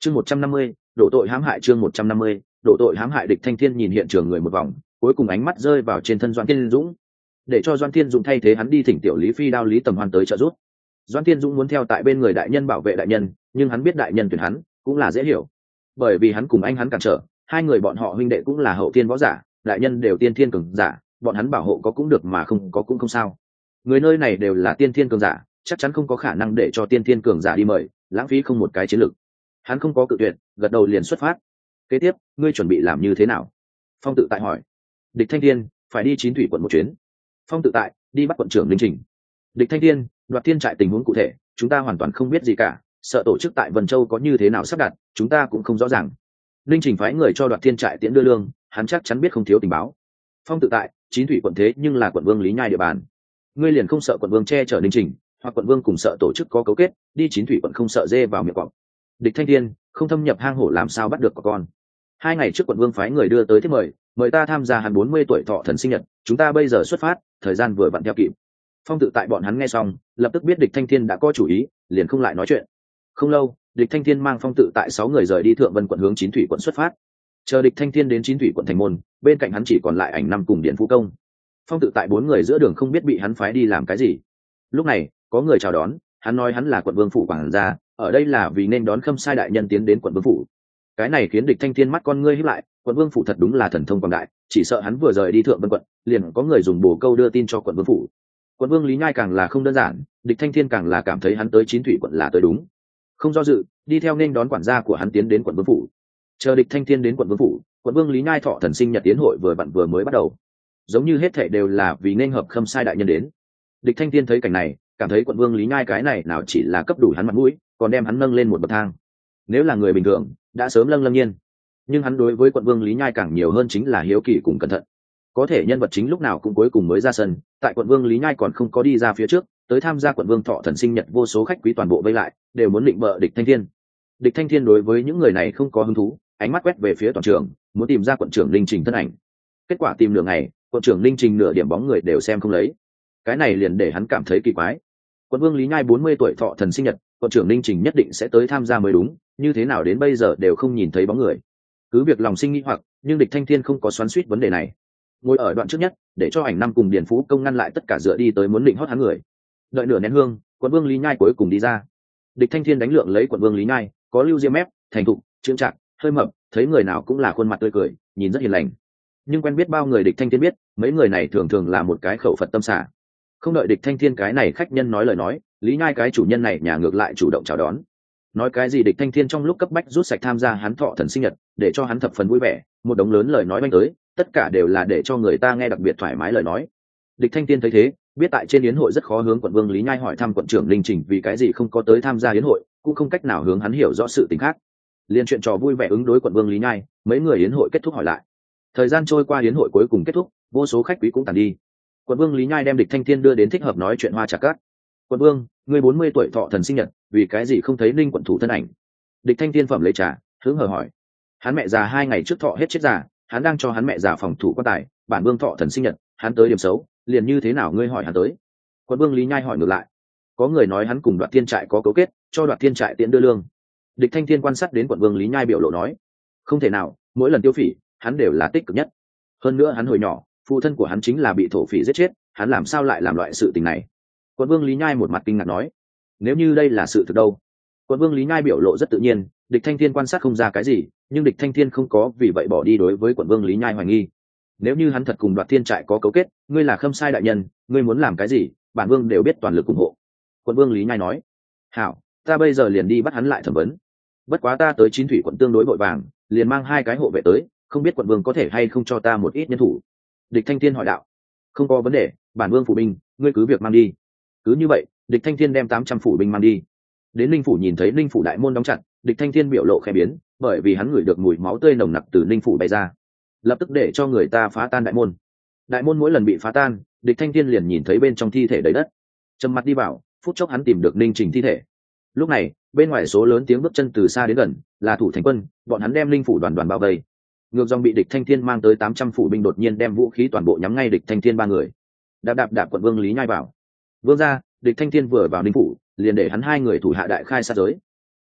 Chương 150, đổ tội hãm hại. Chương 150, đổ tội hãm hại. Địch Thanh Thiên nhìn hiện trường người một vòng, cuối cùng ánh mắt rơi vào trên thân Doãn Thiên Dũng, để cho Doãn Thiên Dũng thay thế hắn đi thỉnh tiểu Lý Phi đao Lý Tầm Hoan tới trợ giúp. Doãn Thiên Dũng muốn theo tại bên người đại nhân bảo vệ đại nhân, nhưng hắn biết đại nhân tuyển hắn cũng là dễ hiểu, bởi vì hắn cùng anh hắn cản trở, hai người bọn họ huynh đệ cũng là hậu thiên võ giả, đại nhân đều tiên thiên cường giả, bọn hắn bảo hộ có cũng được mà không có cũng không sao. Người nơi này đều là tiên thiên cường giả, chắc chắn không có khả năng để cho tiên thiên cường giả đi mời, lãng phí không một cái chiến lược. Hắn không có cự tuyệt, gật đầu liền xuất phát. Kế tiếp ngươi chuẩn bị làm như thế nào? Phong Tự Tại hỏi. Địch Thanh Thiên phải đi Chín Thủy quận một chuyến. Phong Tự Tại đi bắt quận trưởng Linh Trình. Địch Thanh Thiên, Đoạt Thiên trại tình huống cụ thể chúng ta hoàn toàn không biết gì cả, sợ tổ chức tại Vân Châu có như thế nào sắp đặt chúng ta cũng không rõ ràng. Linh Trình phái người cho Đoạt Thiên trại tiễn đưa lương, hắn chắc chắn biết không thiếu tình báo. Phong Tự Tại, Chín Thủy quận thế nhưng là quận vương Lý Nhai địa bàn, ngươi liền không sợ quận vương che chở Linh Trình, hoặc quận vương cùng sợ tổ chức có cấu kết đi Chín Thủy quận không sợ dê vào miệng cọp. Địch Thanh Thiên, không thâm nhập hang hổ làm sao bắt được con. 2 ngày trước quận vương phái người đưa tới thiếp mời ta tham gia hắn 40 tuổi thọ thần sinh nhật, chúng ta bây giờ xuất phát, thời gian vừa vặn theo kịp. Phong Tự Tại bọn hắn nghe xong lập tức biết Địch Thanh Thiên đã có chủ ý, liền không lại nói chuyện. Không lâu, Địch Thanh Thiên mang Phong Tự Tại 6 người rời đi Thượng Vân quận hướng Chín Thủy quận xuất phát. Chờ Địch Thanh Thiên đến Chín Thủy quận thành môn, bên cạnh hắn chỉ còn lại Ảnh Năm cùng Điện Phú Công. Phong Tự Tại 4 người giữa đường không biết bị hắn phái đi làm cái gì. Lúc này có người chào đón, hắn nói hắn là quận vương phủ quản gia, ở đây là vì nên đón Khâm Sai đại nhân tiến đến quận vương phủ. Cái này khiến Địch Thanh Thiên mắt con ngươi híp lại, quận vương phủ thật đúng là thần thông quảng đại, chỉ sợ hắn vừa rời đi Thượng Vân quận, liền có người dùng bổ câu đưa tin cho quận vương phủ. Quận vương Lý Nhai càng là không đơn giản, Địch Thanh Thiên càng là cảm thấy hắn tới Chín Thủy quận là tới đúng, không do dự, đi theo nên đón quản gia của hắn tiến đến quận vương phủ. Chờ Địch Thanh Thiên đến quận vương phủ, quận vương Lý Nhai thọ thần sinh nhật tiến hội vừa mới bắt đầu, giống như hết thảy đều là vì nên hợp Khâm Sai đại nhân đến. Địch Thanh Thiên thấy cảnh này, cảm thấy quận vương Lý Nhai cái này nào chỉ là cấp đủ hắn mặt mũi, còn đem hắn nâng lên một bậc thang. Nếu là người bình thường đã sớm lâm nhiên, nhưng hắn đối với quận vương Lý Nhai càng nhiều hơn chính là hiếu kỳ cùng cẩn thận. Có thể nhân vật chính lúc nào cũng cuối cùng mới ra sân, tại quận vương Lý Nhai còn không có đi ra phía trước, tới tham gia quận vương thọ thần sinh nhật vô số khách quý toàn bộ vây lại, đều muốn định bợ Địch Thanh Thiên. Địch Thanh Thiên đối với những người này không có hứng thú, ánh mắt quét về phía toàn trường, muốn tìm ra quận trưởng Linh Trình thân ảnh. Kết quả tìm nửa ngày, quận trưởng Linh Trình nửa điểm bóng người đều xem không lấy. Cái này liền để hắn cảm thấy kỳ quái. Quận vương Lý Nhai 40 tuổi thọ thần sinh nhật, quận trưởng Linh Trình nhất định sẽ tới tham gia mới đúng, như thế nào đến bây giờ đều không nhìn thấy bóng người. Cứ việc lòng sinh nghi hoặc, nhưng Địch Thanh Thiên không có xoắn xuýt vấn đề này. Ngồi ở đoạn trước nhất, để cho Ảnh Năm cùng Điền Phú Công ngăn lại tất cả dựa đi tới muốn định hót hắn người. Đợi nửa nén hương, quận vương Lý Nhai cuối cùng đi ra. Địch Thanh Thiên đánh lượng lấy quận vương Lý Nhai, có lưu diêm mép, thành thục, trương trạng, hơi mập, thấy người nào cũng là khuôn mặt tươi cười, nhìn rất hiền lành. Nhưng quen biết bao người Địch Thanh Thiên biết, mấy người này thường thường là một cái khẩu Phật tâm xả. Không đợi Địch Thanh Thiên cái này khách nhân nói lời nói, Lý Nhai cái chủ nhân này nhà ngược lại chủ động chào đón. Nói cái gì Địch Thanh Thiên trong lúc cấp bách rút sạch tham gia hắn thọ thần sinh nhật, để cho hắn thập phần vui vẻ, một đống lớn lời nói banh tới, tất cả đều là để cho người ta nghe đặc biệt thoải mái lời nói. Địch Thanh Thiên thấy thế, biết tại trên yến hội rất khó hướng quận vương Lý Nhai hỏi thăm quận trưởng Linh Trình vì cái gì không có tới tham gia yến hội, cũng không cách nào hướng hắn hiểu rõ sự tình khác. Liên chuyện trò vui vẻ ứng đối quận vương Lý Nhai, mấy người yến hội kết thúc hỏi lại. Thời gian trôi qua yến hội cuối cùng kết thúc, vô số khách quý cũng tàn đi. Quận vương Lý Nhai đem Địch Thanh Thiên đưa đến thích hợp nói chuyện hoa trà cát. Quận vương, người 40 tuổi thọ thần sinh nhật, vì cái gì không thấy Linh quận thủ thân ảnh? Địch Thanh Thiên phẩm lấy trà, hứng hờ hỏi. Hắn mẹ già 2 ngày trước thọ hết chết già, hắn đang cho hắn mẹ già phòng thủ quan tài, bản vương thọ thần sinh nhật, hắn tới điểm xấu, liền như thế nào ngươi hỏi hắn tới? Quận vương Lý Nhai hỏi ngược lại. Có người nói hắn cùng Đoạt Thiên trại có cấu kết, cho Đoạt Thiên trại tiễn đưa lương. Địch Thanh Thiên quan sát đến quận vương Lý Nhai biểu lộ nói, không thể nào, mỗi lần tiêu phỉ, hắn đều là tích cực nhất. Hơn nữa hắn hồi nhỏ, phụ thân của hắn chính là bị thổ phỉ giết chết, hắn làm sao lại làm loại sự tình này? Quận vương Lý Nhai một mặt kinh ngạc nói, nếu như đây là sự thực đâu? Quận vương Lý Nhai biểu lộ rất tự nhiên, Địch Thanh Thiên quan sát không ra cái gì, nhưng Địch Thanh Thiên không có vì vậy bỏ đi đối với quận vương Lý Nhai hoài nghi. Nếu như hắn thật cùng Đoạt Thiên trại có cấu kết, ngươi là Khâm Sai đại nhân, ngươi muốn làm cái gì, bản vương đều biết toàn lực ủng hộ. Quận vương Lý Nhai nói, hảo, ta bây giờ liền đi bắt hắn lại thẩm vấn. Bất quá ta tới Chín Thủy quận tương đối vội vàng, liền mang 2 cái hộ vệ tới, không biết quận vương có thể hay không cho ta một ít nhân thủ. Địch Thanh Thiên hỏi đạo, không có vấn đề, bản vương phủ binh, ngươi cứ việc mang đi. Cứ như vậy, Địch Thanh Thiên đem 800 phủ binh mang đi. Đến Linh phủ nhìn thấy Linh phủ đại môn đóng chặt, Địch Thanh Thiên biểu lộ khẽ biến, bởi vì hắn ngửi được mùi máu tươi nồng nặc từ Linh phủ bay ra, lập tức để cho người ta phá tan đại môn. Đại môn mỗi lần bị phá tan, Địch Thanh Thiên liền nhìn thấy bên trong thi thể đầy đất. Trầm mặt đi vào, phút chốc hắn tìm được Linh Trình thi thể. Lúc này, bên ngoài số lớn tiếng bước chân từ xa đến gần, là thủ thành quân, bọn hắn đem Linh phủ đoàn đoàn bao vây. Ngược dòng bị Địch Thanh Thiên mang tới 800 phủ binh đột nhiên đem vũ khí toàn bộ nhắm ngay Địch Thanh Thiên 3 người. Đạp quận vương Lý Nhai vào. Vương gia, Địch Thanh Thiên vừa vào Linh phủ, liền để hắn 2 người thủ hạ đại khai sát giới.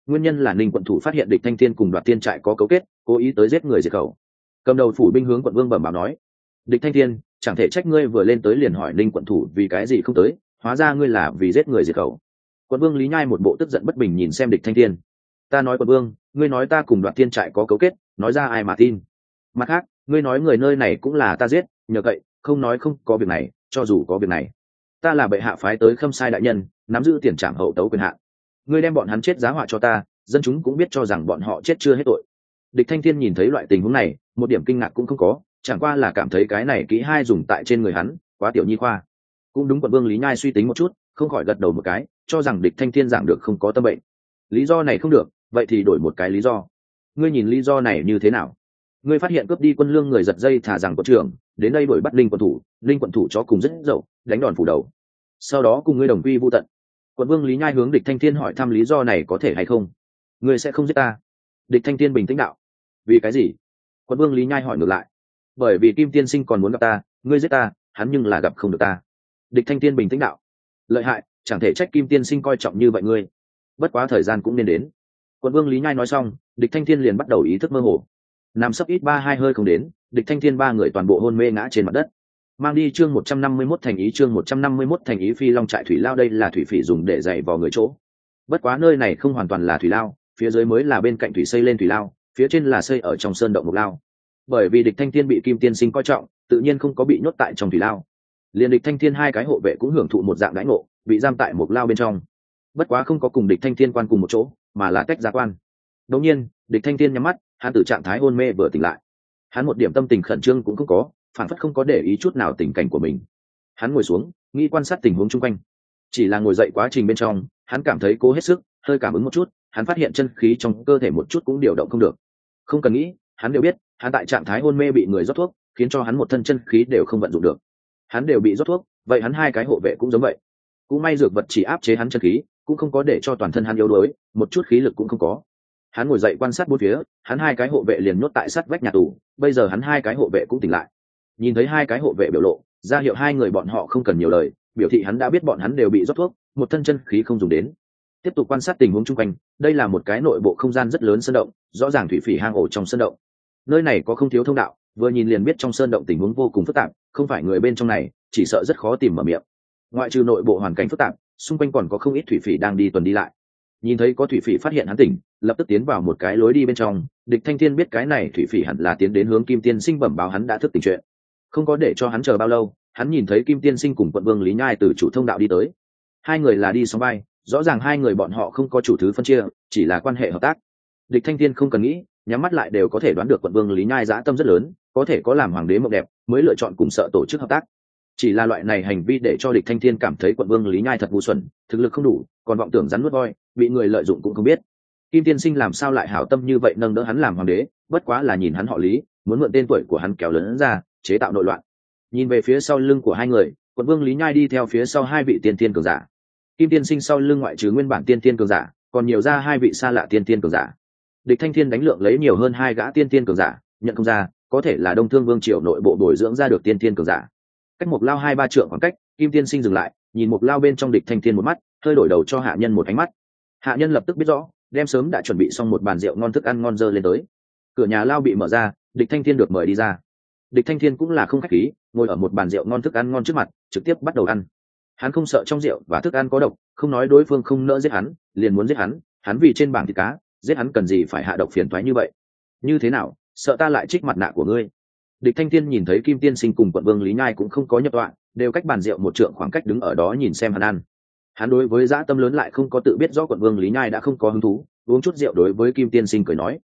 nguyên nhân là ninh quận thủ phát hiện địch thanh thiên cùng Đoạt Thiên trại có cấu kết, cố ý tới giết người diệt khẩu. Cầm đầu phủ binh hướng quận vương bẩm báo nói: địch thanh thiên, chẳng thể trách ngươi vừa lên tới liền hỏi ninh quận thủ vì cái gì không tới, hóa ra ngươi là vì giết người diệt khẩu. Quận vương Lý Nhai một bộ tức giận bất bình nhìn xem địch thanh thiên. Ta nói quận vương, ngươi nói ta cùng Đoạt Thiên trại có cấu kết, nói ra ai mà tin. Mặt khác, ngươi nói người nơi này cũng là ta giết, nhờ vậy không nói không có việc này, cho dù có việc này, ta là bệ hạ phái tới Khâm Sai đại nhân, nắm giữ tiền trảm hậu tấu quyền hạn. Ngươi đem bọn hắn chết giá họa cho ta, dân chúng cũng biết cho rằng bọn họ chết chưa hết tội. Địch thanh thiên nhìn thấy loại tình huống này, một điểm kinh ngạc cũng không có, chẳng qua là cảm thấy cái này kỹ hai dùng tại trên người hắn quá tiểu nhi khoa. Cũng đúng, quận vương Lý Nhai suy tính một chút, không khỏi gật đầu một cái, cho rằng địch thanh thiên giảng được không có tâm bệnh. Lý do này không được, vậy thì đổi một cái lý do. Ngươi nhìn lý do này như thế nào? Ngươi phát hiện cướp đi quân lương người giật dây thả rằng có trưởng đến đây đuổi bắt linh quận thủ chó cùng rất dậu đánh đòn phủ đầu, sau đó cùng ngươi đồng quy vu tận. Quận vương Lý Nhai hướng địch thanh thiên hỏi thăm lý do này có thể hay không. Ngươi sẽ không giết ta? Địch thanh thiên bình tĩnh đạo. Vì cái gì? Quận vương Lý Nhai hỏi ngược lại. Bởi vì Kim tiên sinh còn muốn gặp ta, ngươi giết ta, hắn nhưng là gặp không được ta. Địch thanh thiên bình tĩnh đạo. Lợi hại, chẳng thể trách Kim tiên sinh coi trọng như vậy ngươi. Bất quá thời gian cũng nên đến. Quận vương Lý Nhai nói xong, địch thanh thiên liền bắt đầu ý thức mơ hồ. Nằm sấp ít ba hai hơi không đến, địch thanh thiên ba người toàn bộ hôn mê ngã trên mặt đất. Mang đi chương 151 thành ý, chương 151 thành ý. Phi Long trại thủy lao, đây là thủy phỉ dùng để dày vò người chỗ. Bất quá nơi này không hoàn toàn là thủy lao, phía dưới mới là bên cạnh thủy xây lên thủy lao, phía trên là xây ở trong sơn động mục lao. Bởi vì địch thanh thiên bị Kim tiên sinh coi trọng, tự nhiên không có bị nhốt tại trong thủy lao. Liên địch thanh thiên hai cái hộ vệ cũng hưởng thụ một dạng đãi ngộ, bị giam tại mục lao bên trong. Bất quá không có cùng địch thanh thiên quan cùng một chỗ, mà là tách ra quan. Đột nhiên, địch thanh thiên nhắm mắt, hắn từ trạng thái hôn mê vừa tỉnh lại. Hắn một điểm tâm tình khẩn trương cũng không có, phản phất không có để ý chút nào tình cảnh của mình. Hắn ngồi xuống, nghĩ quan sát tình huống chung quanh. Chỉ là ngồi dậy quá trình bên trong, hắn cảm thấy cố hết sức, hơi cảm ứng một chút, hắn phát hiện chân khí trong cơ thể một chút cũng điều động không được. Không cần nghĩ, hắn đều biết, hắn tại trạng thái hôn mê bị người rót thuốc, khiến cho hắn một thân chân khí đều không vận dụng được. Hắn đều bị rót thuốc, vậy hắn hai cái hộ vệ cũng giống vậy. Cũng may dược vật chỉ áp chế hắn chân khí, cũng không có để cho toàn thân hắn yếu đuối, một chút khí lực cũng không có. Hắn ngồi dậy quan sát bốn phía, hắn hai cái hộ vệ liền nhốt tại sát vách nhà tù, bây giờ hắn hai cái hộ vệ cũng tỉnh lại. Nhìn thấy hai cái hộ vệ biểu lộ, ra hiệu hai người bọn họ không cần nhiều lời, biểu thị hắn đã biết bọn hắn đều bị rót thuốc, một thân chân khí không dùng đến. Tiếp tục quan sát tình huống chung quanh, đây là một cái nội bộ không gian rất lớn sơn động, rõ ràng thủy phỉ hang ổ trong sơn động. Nơi này có không thiếu thông đạo, vừa nhìn liền biết trong sơn động tình huống vô cùng phức tạp, không phải người bên trong này, chỉ sợ rất khó tìm mở miệng. Ngoại trừ nội bộ hoàn cảnh phức tạp, xung quanh còn có không ít thủy phỉ đang đi tuần đi lại. Nhìn thấy có thủy phỉ phát hiện hắn tỉnh, lập tức tiến vào một cái lối đi bên trong. Địch thanh thiên biết cái này thủy phỉ hẳn là tiến đến hướng Kim tiên sinh bẩm báo hắn đã thức tỉnh chuyện. Không có để cho hắn chờ bao lâu, hắn nhìn thấy Kim tiên sinh cùng quận vương Lý Nhai từ chủ thông đạo đi tới. Hai người là đi sóng vai, rõ ràng hai người bọn họ không có chủ thứ phân chia, chỉ là quan hệ hợp tác. Địch thanh thiên không cần nghĩ, nhắm mắt lại đều có thể đoán được quận vương Lý Nhai dã tâm rất lớn, có thể có làm hoàng đế mộng đẹp mới lựa chọn cùng sợ tổ chức hợp tác. Chỉ là loại này hành vi để cho địch thanh thiên cảm thấy quận vương Lý Nhai thật ngu xuẩn, thực lực không đủ, còn vọng tưởng rắn nuốt voi, bị người lợi dụng cũng không biết. Kim tiên sinh làm sao lại hảo tâm như vậy nâng đỡ hắn làm hoàng đế, bất quá là nhìn hắn họ Lý, muốn mượn tên tuổi của hắn kéo lớn ra, chế tạo nội loạn. Nhìn về phía sau lưng của hai người, quận vương Lý Nhai đi theo phía sau hai vị tiên tiên cường giả. Kim tiên sinh sau lưng ngoại trừ nguyên bản tiên tiên cường giả, còn nhiều ra hai vị xa lạ tiên tiên cường giả. Địch thanh thiên đánh lượng lấy nhiều hơn hai gã tiên tiên cường giả, nhận không ra, có thể là Đông Thương Vương triều nội bộ bồi dưỡng ra được tiên tiên cường giả. Cách một lao 2-3 trượng khoảng cách, Kim tiên sinh dừng lại, nhìn một lao bên trong địch thanh thiên một mắt, hơi đổi đầu cho hạ nhân một ánh mắt. Hạ nhân lập tức biết rõ, đem sớm đã chuẩn bị xong một bàn rượu ngon thức ăn ngon dơ lên tới. Cửa nhà lao bị mở ra, địch thanh thiên được mời đi ra. Địch thanh thiên cũng là không khách khí, ngồi ở một bàn rượu ngon thức ăn ngon trước mặt, trực tiếp bắt đầu ăn. Hắn không sợ trong rượu và thức ăn có độc, không nói đối phương không nỡ giết hắn, liền muốn giết hắn. Hắn vì trên bảng thịt cá, giết hắn cần gì phải hạ độc phiền toái như vậy? Như thế nào, sợ ta lại trích mặt nạ của ngươi? Địch thanh thiên nhìn thấy Kim tiên sinh cùng quận vương Lý Nhai cũng không có nhập tọa, đều cách bàn rượu một trượng khoảng cách đứng ở đó nhìn xem hắn ăn. Hắn đối với dã tâm lớn lại không có tự biết rõ quận vương Lý Nhai đã không có hứng thú, uống chút rượu đối với Kim tiên sinh cười nói: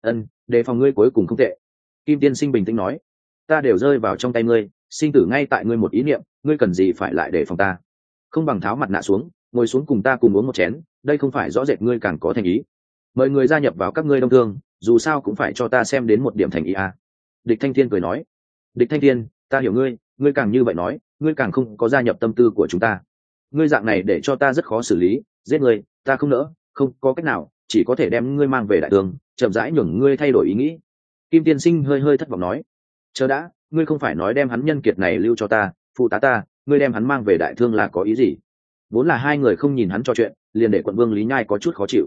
đề phòng ngươi cuối cùng không tệ. Kim tiên sinh bình tĩnh nói: ta đều rơi vào trong tay ngươi, sinh tử ngay tại ngươi một ý niệm, ngươi cần gì phải lại đề phòng ta? Không bằng tháo mặt nạ xuống, ngồi xuống cùng ta cùng uống một chén, đây không phải rõ rệt ngươi càng có thành ý. Mời người gia nhập vào các ngươi Đông Thương, dù sao cũng phải cho ta xem đến một điểm thành ý à. Địch thanh thiên cười nói: địch thanh thiên, ta hiểu ngươi, ngươi càng như vậy nói, ngươi càng không có gia nhập tâm tư của chúng ta. Ngươi dạng này để cho ta rất khó xử lý, giết ngươi ta không nỡ, không có cách nào, chỉ có thể đem ngươi mang về đại tường, chậm rãi nhường ngươi thay đổi ý nghĩ. Kim tiên sinh hơi hơi thất vọng nói: chờ đã, ngươi không phải nói đem hắn nhân kiệt này lưu cho ta, phụ tá ta, ngươi đem hắn mang về đại thương là có ý gì? Vốn là hai người không nhìn hắn trò chuyện, liền để quận vương Lý Nhai có chút khó chịu.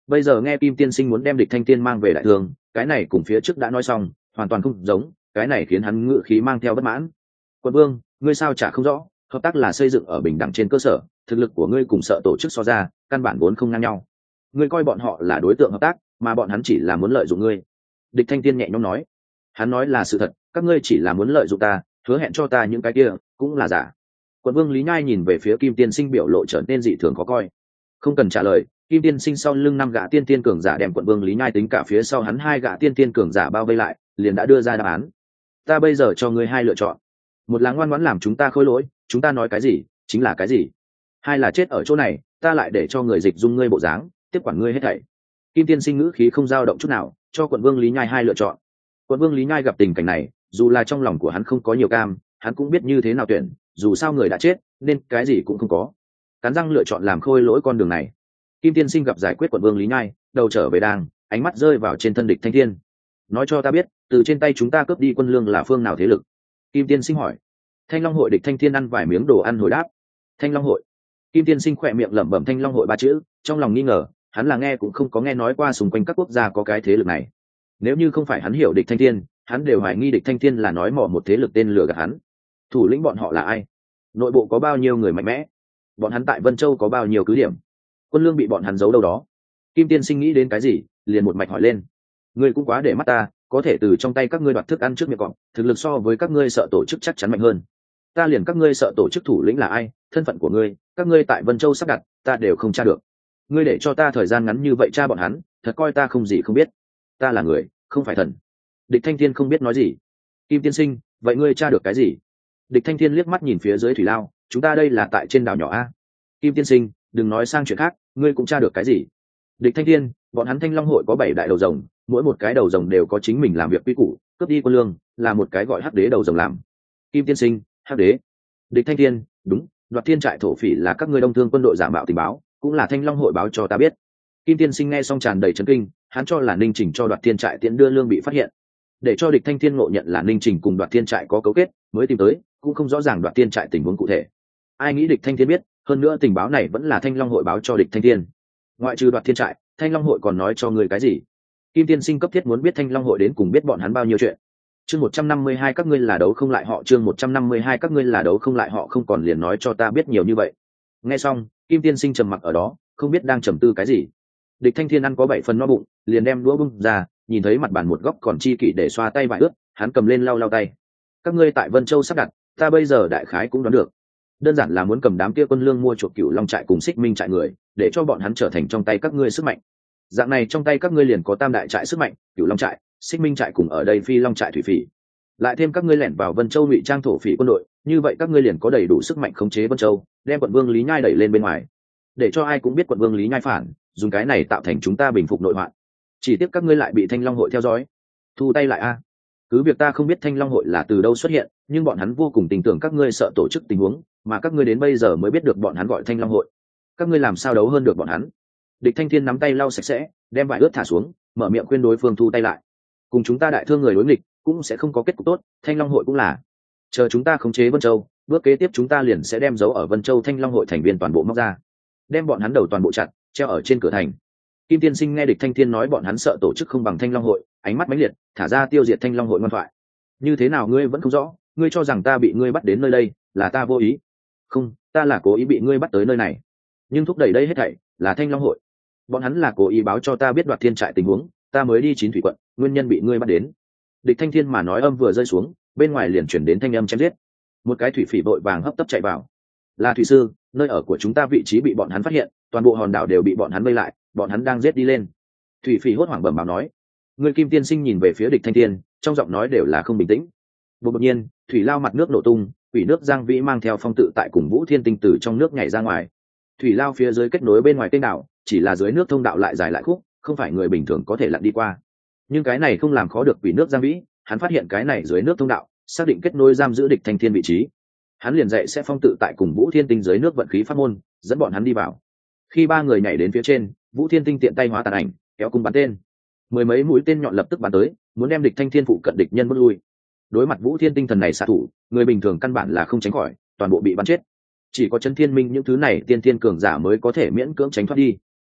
bây giờ nghe Kim tiên sinh muốn đem Địch Thanh Tiên mang về đại thương, cái này cùng phía trước đã nói xong hoàn toàn không giống, cái này khiến hắn ngự khí mang theo bất mãn. Quận vương, ngươi sao chả không rõ, hợp tác là xây dựng ở bình đẳng trên cơ sở, thực lực của ngươi cùng sợ tổ chức so ra căn bản vốn không ngang nhau. Ngươi coi bọn họ là đối tượng hợp tác, mà bọn hắn chỉ là muốn lợi dụng ngươi. Địch Thanh Tiên nhẹ nhõm nói. Hắn nói là sự thật, các ngươi chỉ là muốn lợi dụng ta, hứa hẹn cho ta những cái kia cũng là giả. Quận vương Lý Nhai nhìn về phía Kim tiên sinh biểu lộ trở nên dị thường khó coi. Không cần trả lời, Kim tiên sinh sau lưng 5 gã tiên tiên cường giả đem quận vương Lý Nhai tính cả phía sau hắn 2 gã tiên tiên cường giả bao vây lại, liền đã đưa ra đáp án. Ta bây giờ cho ngươi 2 lựa chọn. Một là ngoan ngoãn làm chúng ta khôi lỗi, chúng ta nói cái gì chính là cái gì. 2 là chết ở chỗ này, ta lại để cho người dịch dung ngươi bộ dáng, tiếp quản ngươi hết thảy. Kim tiên sinh ngữ khí không dao động chút nào, cho quận vương Lý Nhai 2 lựa chọn. Quận vương Lý Nhai gặp tình cảnh này, dù là trong lòng của hắn không có nhiều cam, hắn cũng biết như thế nào tuyển, dù sao người đã chết nên cái gì cũng không có. Cắn răng lựa chọn làm khôi lỗi con đường này. Kim tiên sinh gặp giải quyết quận vương Lý Nhai, đầu trở về đang, ánh mắt rơi vào trên thân Địch Thanh Thiên. Nói cho ta biết, từ trên tay chúng ta cướp đi quân lương là phương nào thế lực? Kim tiên sinh hỏi. Thanh Long hội. Địch Thanh Thiên ăn vài miếng đồ ăn hồi đáp. Thanh Long hội. Kim tiên sinh khỏe miệng lẩm bẩm Thanh Long hội 3 chữ, trong lòng nghi ngờ, hắn là nghe cũng không có nghe nói qua xung quanh các quốc gia có cái thế lực này. Nếu như không phải hắn hiểu Địch Thanh Thiên, hắn đều hoài nghi Địch Thanh Thiên là nói mò một thế lực tên lừa gạt hắn. Thủ lĩnh bọn họ là ai? Nội bộ có bao nhiêu người mạnh mẽ? Bọn hắn tại Vân Châu có bao nhiêu cứ điểm? Quân lương bị bọn hắn giấu đâu đó? Kim tiên sinh nghĩ đến cái gì, liền một mạch hỏi lên. Ngươi cũng quá để mắt ta, có thể từ trong tay các ngươi đoạt thức ăn trước miệng cọp, thực lực so với các ngươi sợ tổ chức chắc chắn mạnh hơn. Ta liền các ngươi sợ tổ chức thủ lĩnh là ai, thân phận của ngươi, các ngươi tại Vân Châu sắp đặt, ta đều không tra được. Ngươi để cho ta thời gian ngắn như vậy tra bọn hắn, thật coi ta không gì không biết. Ta là người, không phải thần. Địch Thanh Thiên không biết nói gì. Kim tiên sinh, vậy ngươi tra được cái gì? Địch Thanh Thiên liếc mắt nhìn phía dưới thủy lao, chúng ta đây là tại trên đảo nhỏ a. Kim tiên sinh, đừng nói sang chuyện khác, ngươi cũng tra được cái gì? Địch Thanh Thiên, bọn hắn Thanh Long hội có 7 đại đầu rồng, mỗi một cái đầu rồng đều có chính mình làm việc quy củ, cướp đi quân lương là một cái gọi hắc đế đầu rồng làm. Kim tiên sinh, hắc đế. Địch Thanh Thiên, đúng, đoạt thiên trại thổ phỉ là các ngươi Đông Thương quân đội giả mạo tình báo, cũng là Thanh Long hội báo cho ta biết. Kim tiên sinh nghe xong tràn đầy chấn kinh, hắn cho là Ninh Trình cho đoạt thiên trại tiễn đưa lương bị phát hiện, để cho Địch Thanh Thiên ngộ nhận là Ninh Trình cùng đoạt thiên trại có cấu kết, mới tìm tới, cũng không rõ ràng đoạt thiên trại tình huống cụ thể. Ai nghĩ Địch Thanh Thiên biết, hơn nữa tình báo này vẫn là Thanh Long hội báo cho Địch Thanh Thiên. Ngoại trừ đoạt thiên trại, Thanh Long hội còn nói cho người cái gì? Kim tiên sinh cấp thiết muốn biết Thanh Long hội đến cùng biết bọn hắn bao nhiêu chuyện. Chương 152 các ngươi là đấu không lại họ, chương 152 các ngươi là đấu không lại họ, không còn liền nói cho ta biết nhiều như vậy. Nghe xong, Kim tiên sinh trầm mặc ở đó, không biết đang trầm tư cái gì. Địch Thanh Thiên ăn có 7 phần no bụng, liền đem đũa bung ra, nhìn thấy mặt bàn một góc còn chi kỷ để xoa tay vải ướt, hắn cầm lên lau tay. Các ngươi tại Vân Châu sắp đặt, ta bây giờ đại khái cũng đoán được. Đơn giản là muốn cầm đám kia quân lương mua chuộc Cửu Long trại cùng Xích Minh trại người, để cho bọn hắn trở thành trong tay các ngươi sức mạnh. Dạng này trong tay các ngươi liền có tam đại trại sức mạnh, Cửu Long trại, Xích Minh trại cùng ở đây Phi Long trại thủy phỉ. Lại thêm các ngươi lẻn vào Vân Châu ngụy trang thổ phỉ quân đội, như vậy các ngươi liền có đầy đủ sức mạnh khống chế Vân Châu, đem quận vương Lý Nhai đẩy lên bên ngoài, để cho ai cũng biết quận vương Lý Nhai phản, dùng cái này tạo thành chúng ta bình phục nội hoạn. Chỉ tiếc các ngươi lại bị Thanh Long hội theo dõi. Thu tay lại a. Cứ việc ta không biết Thanh Long hội là từ đâu xuất hiện, nhưng bọn hắn vô cùng tin tưởng các ngươi sợ tổ chức tình huống, mà các ngươi đến bây giờ mới biết được bọn hắn gọi Thanh Long hội. Các ngươi làm sao đấu hơn được bọn hắn? Địch Thanh Thiên nắm tay lau sạch sẽ, đem vải ướt thả xuống, mở miệng khuyên đối phương thu tay lại. Cùng chúng ta đại thương người đối nghịch, cũng sẽ không có kết cục tốt, Thanh Long hội cũng là. Chờ chúng ta khống chế Vân Châu, bước kế tiếp chúng ta liền sẽ đem dấu ở Vân Châu Thanh Long hội thành viên toàn bộ móc ra, đem bọn hắn đầu toàn bộ chặt, treo ở trên cửa thành. Kim tiên sinh nghe Địch Thanh Thiên nói bọn hắn sợ tổ chức không bằng Thanh Long hội, ánh mắt mãnh liệt, thả ra tiêu diệt Thanh Long hội ngoan thoại. Như thế nào ngươi vẫn không rõ? Ngươi cho rằng ta bị ngươi bắt đến nơi đây là ta vô ý? Không, ta là cố ý bị ngươi bắt tới nơi này. Nhưng thúc đẩy đây hết thảy là Thanh Long hội. Bọn hắn là cố ý báo cho ta biết đoạt thiên trại tình huống, ta mới đi Chín Thủy quận, nguyên nhân bị ngươi bắt đến. Địch Thanh Thiên mà nói âm vừa rơi xuống, bên ngoài liền chuyển đến thanh âm chém giết. Một cái thủy phỉ vội vàng hấp tấp chạy vào. Là thủy sư, nơi ở của chúng ta vị trí bị bọn hắn phát hiện, toàn bộ hòn đảo đều bị bọn hắn vây lại, bọn hắn đang giết đi lên. Thủy phỉ hốt hoảng bẩm báo nói. Người Kim tiên sinh nhìn về phía Địch Thanh Thiên, trong giọng nói đều là không bình tĩnh. Đột nhiên, thủy lao mặt nước nổ tung, thủy nước Giang Vĩ mang theo phong tự tại cùng Vũ Thiên Tinh từ trong nước nhảy ra ngoài. Thủy lao phía dưới kết nối bên ngoài kênh đảo, chỉ là dưới nước thông đạo lại dài lại khúc, không phải người bình thường có thể lặn đi qua. Nhưng cái này không làm khó được quỷ nước Giang Vĩ, hắn phát hiện cái này dưới nước thông đạo, xác định kết nối giam giữ Địch Thanh Thiên vị trí. Hắn liền dạy sẽ phong tự tại cùng Vũ Thiên Tinh dưới nước vận khí pháp môn, dẫn bọn hắn đi vào. Khi ba người nhảy đến phía trên, Vũ Thiên Tinh tiện tay hóa tàn ảnh, kéo cung bắn tên. Mười mấy mũi tên nhọn lập tức bắn tới, muốn đem Địch Thanh Thiên phụ cận địch nhân bước lui. Đối mặt Vũ Thiên Tinh thần này xạ thủ, người bình thường căn bản là không tránh khỏi, toàn bộ bị bắn chết. Chỉ có Chân Thiên Minh những thứ này tiên thiên cường giả mới có thể miễn cưỡng tránh thoát đi.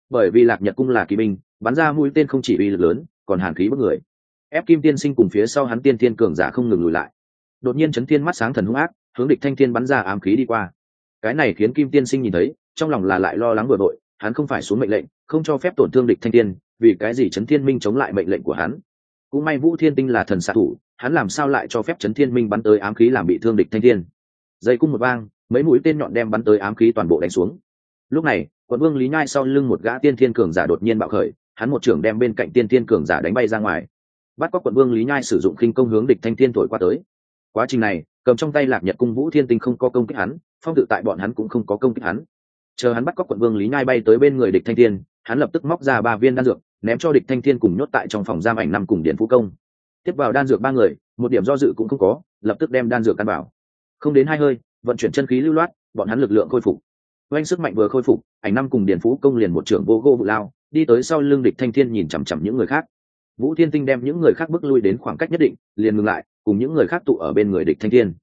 bởi vì Lạc Nhật cung là kỳ binh, bắn ra mũi tên không chỉ uy lực lớn, còn hàn khí bức người. Ép Kim Tiên Sinh cùng phía sau hắn tiên thiên cường giả không ngừng lùi lại. Đột nhiên Chấn Thiên mắt sáng thần hung ác, hướng Địch Thanh Thiên bắn ra ám khí đi qua. Cái này khiến Kim Tiên Sinh nhìn thấy, trong lòng là lại lo lắng bừa bội, hắn không phải xuống mệnh lệnh, không cho phép tổn thương Địch Thanh Thiên, vì cái gì Chấn Thiên Minh chống lại mệnh lệnh của hắn? Cũng may Vũ Thiên Tinh là thần xạ thủ, hắn làm sao lại cho phép Chấn Thiên Minh bắn tới ám khí làm bị thương Địch Thanh Thiên? Dây cung một vang, mấy mũi tên nhọn đem bắn tới ám khí toàn bộ đánh xuống. Lúc này, Quận Vương Lý Nhai sau lưng một gã tiên thiên cường giả đột nhiên bạo khởi, hắn một trưởng đem bên cạnh tiên thiên cường giả đánh bay ra ngoài. Bắt cóc Quận Vương Lý Nhai sử dụng khinh công hướng Địch Thanh Thiên thổi qua tới. Quá trình này, cầm trong tay Lạc Nhật cung Vũ Thiên Tinh không có công kích hắn, Phong Tự tại bọn hắn cũng không có công kích hắn. Chờ hắn bắt cóc Quận Vương Lý Nhai bay tới bên người Địch Thanh Thiên, hắn lập tức móc ra 3 viên đan dược, ném cho Địch Thanh Thiên cùng nhốt tại trong phòng giam ảnh năm cùng điện phú công. Tiếp vào đan dược 3 người, một điểm do dự cũng không có, lập tức đem đan dược ăn vào. Không đến 2 hơi, vận chuyển chân khí lưu loát, bọn hắn lực lượng khôi phục. Oanh sức mạnh vừa khôi phục, ảnh năm cùng điện phú công liền một trưởng vô gô vụ lao, đi tới sau lưng Địch Thanh Thiên nhìn chằm chằm những người khác. Vũ Thiên Tinh đem những người khác bước lui đến khoảng cách nhất định, liền ngừng lại, cùng những người khác tụ ở bên người Địch Thanh Thiên.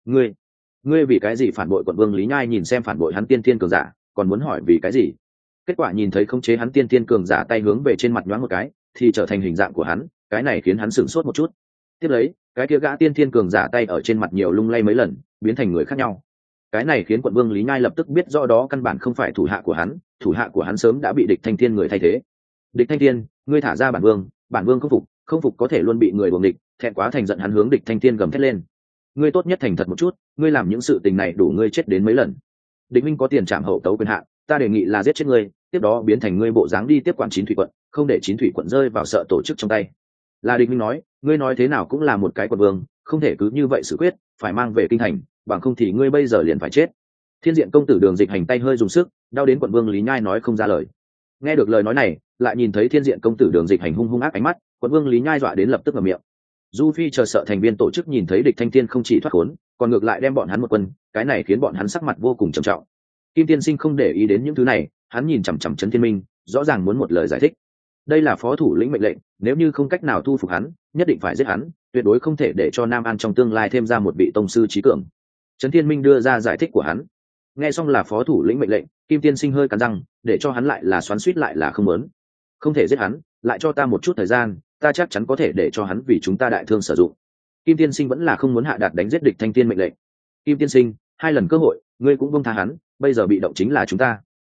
Ngươi vì cái gì phản bội Quận Vương Lý Nhai nhìn xem phản bội hắn tiên thiên cường giả, còn muốn hỏi vì cái gì? Kết quả nhìn thấy khống chế hắn tiên thiên cường giả tay hướng về trên mặt nhoáng một cái, thì trở thành hình dạng của hắn, cái này khiến hắn sửng sốt một chút. Tiếp lấy, cái kia gã tiên thiên cường giả tay ở trên mặt nhiều lung lay mấy lần, biến thành người khác nhau. Cái này khiến Quận Vương Lý Nhai lập tức biết rõ đó căn bản không phải thủ hạ của hắn sớm đã bị Địch Thanh Thiên người thay thế. Địch Thanh Thiên, ngươi thả ra bản vương không phục có thể luôn bị người đuồng địch, thẹn quá thành giận hắn hướng Địch Thanh Thiên gầm thét lên. Ngươi tốt nhất thành thật một chút, ngươi làm những sự tình này đủ ngươi chết đến mấy lần. Địch minh có tiền trảm hậu tấu quyền hạn, ta đề nghị là giết chết ngươi, tiếp đó biến thành ngươi bộ dáng đi tiếp quản Chín Thủy quận, không để Chín Thủy quận rơi vào sợ tổ chức trong tay. Là Địch minh nói, ngươi nói thế nào cũng là một cái quận vương, không thể cứ như vậy xử quyết, phải mang về kinh thành, bằng không thì ngươi bây giờ liền phải chết. Thiên Diện công tử Đường Dịch Hành tay hơi dùng sức, đau đến Quận Vương Lý Nhai nói không ra lời. Nghe được lời nói này, lại nhìn thấy Thiên Diện công tử Đường Dịch Hành hung hung ác ánh mắt, Quận Vương Lý Nhai dọa đến lập tức ngậm miệng. Du Phi chờ sợ thành viên tổ chức nhìn thấy Địch Thanh Thiên không chỉ thoát khốn, còn ngược lại đem bọn hắn một quân, cái này khiến bọn hắn sắc mặt vô cùng trầm trọng. Kim Tiên Sinh không để ý đến những thứ này, hắn nhìn chằm chằm Trấn Thiên Minh, rõ ràng muốn một lời giải thích. Đây là phó thủ lĩnh mệnh lệnh, nếu như không cách nào thu phục hắn, nhất định phải giết hắn, tuyệt đối không thể để cho Nam An trong tương lai thêm ra một vị tông sư trí cường. Trấn Thiên Minh đưa ra giải thích của hắn. Nghe xong là phó thủ lĩnh mệnh lệnh, Kim Tiên Sinh hơi cắn răng, để cho hắn lại là xoắn xuýt lại là không muốn. Không thể giết hắn, lại cho ta một chút thời gian, ta chắc chắn có thể để cho hắn vì chúng ta đại thương sử dụng. Kim Tiên Sinh vẫn là không muốn hạ đạt đánh giết Địch Thanh Thiên mệnh lệnh. Kim Tiên Sinh, 2 lần cơ hội, ngươi cũng buông tha hắn, bây giờ bị động chính là chúng ta.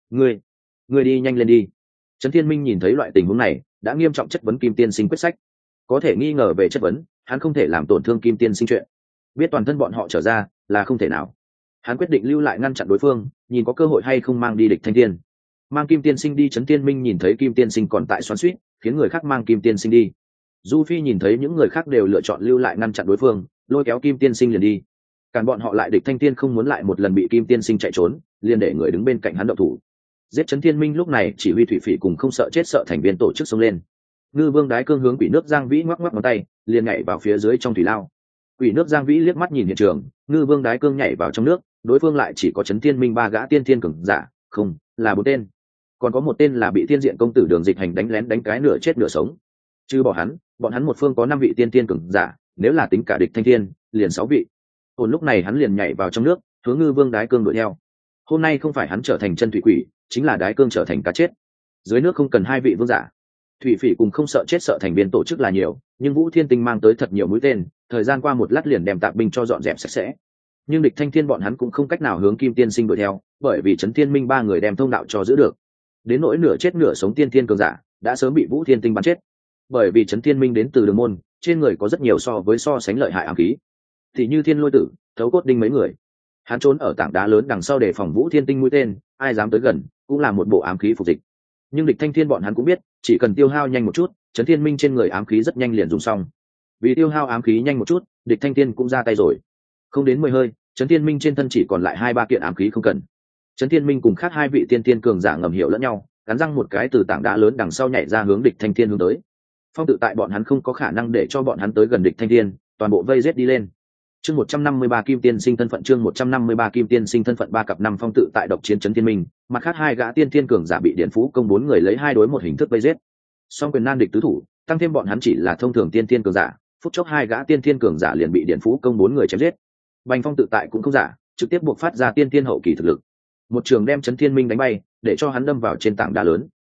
Ngươi đi nhanh lên đi. Trấn Thiên Minh nhìn thấy loại tình huống này, đã nghiêm trọng chất vấn Kim Tiên Sinh quyết sách. Có thể nghi ngờ về chất vấn, hắn không thể làm tổn thương Kim Tiên Sinh chuyện. Biết toàn thân bọn họ trở ra là không thể nào. Hắn quyết định lưu lại ngăn chặn đối phương, nhìn có cơ hội hay không mang đi Địch Thanh Thiên. Mang Kim Tiên Sinh đi. Trấn Thiên Minh nhìn thấy Kim Tiên Sinh còn tại xoắn xuýt, khiến người khác mang Kim Tiên Sinh đi. Du Phi nhìn thấy những người khác đều lựa chọn lưu lại ngăn chặn đối phương, lôi kéo Kim Tiên Sinh liền đi. Cản bọn họ lại. Địch Thanh Thiên không muốn lại một lần bị Kim Tiên Sinh chạy trốn, liền để người đứng bên cạnh hắn động thủ. Giết Trấn Thiên Minh lúc này chỉ huy thủy phỉ cùng không sợ chết sợ thành viên tổ chức xông lên. Ngư Vương Đái Cương hướng Quỷ Nước Giang Vĩ ngoắc ngoắc ngón tay, liền nhảy vào phía dưới trong thủy lao. Quỷ Nước Giang Vĩ liếc mắt nhìn hiện trường, Ngư Vương Đái Cương nhảy vào trong nước, đối phương lại chỉ có Trấn Thiên Minh 3 gã tiên thiên cường giả, không, là 4 tên. Còn có một tên là bị Thiên Diện công tử Đường Dịch Hành đánh lén đánh cái nửa chết nửa sống. Chứ bỏ hắn, bọn hắn một phương có 5 vị tiên thiên cường giả, nếu là tính cả Địch Thanh Thiên, liền 6 vị. Ổn lúc này hắn liền nhảy vào trong nước, hướng Ngư Vương Đái Cương đuổi theo. Hôm nay không phải hắn trở thành chân thủy quỷ, chính là Đái Cương trở thành cá chết. Dưới nước không cần 2 vị vương giả. Thủy phỉ cùng không sợ chết sợ thành viên tổ chức là nhiều, nhưng Vũ Thiên Tinh mang tới thật nhiều mũi tên, thời gian qua một lát liền đem tạp binh cho dọn dẹp sạch sẽ. Nhưng Địch Thanh Thiên bọn hắn cũng không cách nào hướng Kim Tiên Sinh đuổi theo, bởi vì Trấn Thiên Minh 3 người đem thông đạo cho giữ được. Đến nỗi nửa chết nửa sống tiên thiên cường giả, đã sớm bị Vũ Thiên Tinh bắn chết. Bởi vì Trấn Thiên Minh đến từ Đường môn, trên người có rất nhiều so sánh lợi hại ám khí. Thì như Thiên Lôi Tử, Thấu Cốt Đinh mấy người. Hắn trốn ở tảng đá lớn đằng sau để phòng Vũ Thiên Tinh mũi tên, ai dám tới gần, cũng là một bộ ám khí phục dịch. Nhưng Địch Thanh Thiên bọn hắn cũng biết, chỉ cần tiêu hao nhanh một chút, Trấn Thiên Minh trên người ám khí rất nhanh liền dùng xong. Vì tiêu hao ám khí nhanh một chút, Địch Thanh Thiên cũng ra tay rồi. Không đến 10 hơi, Trấn Thiên Minh trên thân chỉ còn lại 2-3 kiện ám khí không cần. Trấn Thiên Minh cùng khác 2 vị tiên tiên cường giả ngầm hiểu lẫn nhau, cắn răng một cái từ tảng đá lớn đằng sau nhảy ra hướng Địch Thanh Thiên hướng tới. Phong Tự tại bọn hắn không có khả năng để cho bọn hắn tới gần Địch Thanh Thiên, toàn bộ vây giết đi lên. Chương 153 Kim Tiên Sinh thân phận, chương 153 Kim Tiên Sinh thân phận. 3 cặp 5 Phong Tự tại độc chiến Trấn Thiên Minh, mặt khác 2 gã tiên thiên cường giả bị Điển Phú công 4 người lấy 2 đối 1 hình thức vây giết. Song quyền nan địch tứ thủ, tăng thêm bọn hắn chỉ là thông thường tiên thiên cường giả, phút chốc 2 gã tiên thiên cường giả liền bị Điển Phú công 4 người chém giết. Bành Phong Tự tại cũng không giả, trực tiếp buộc phát ra tiên thiên hậu kỳ thực lực. Một trường đem Trấn Thiên Minh đánh bay, để cho hắn đâm vào trên tảng đá lớn.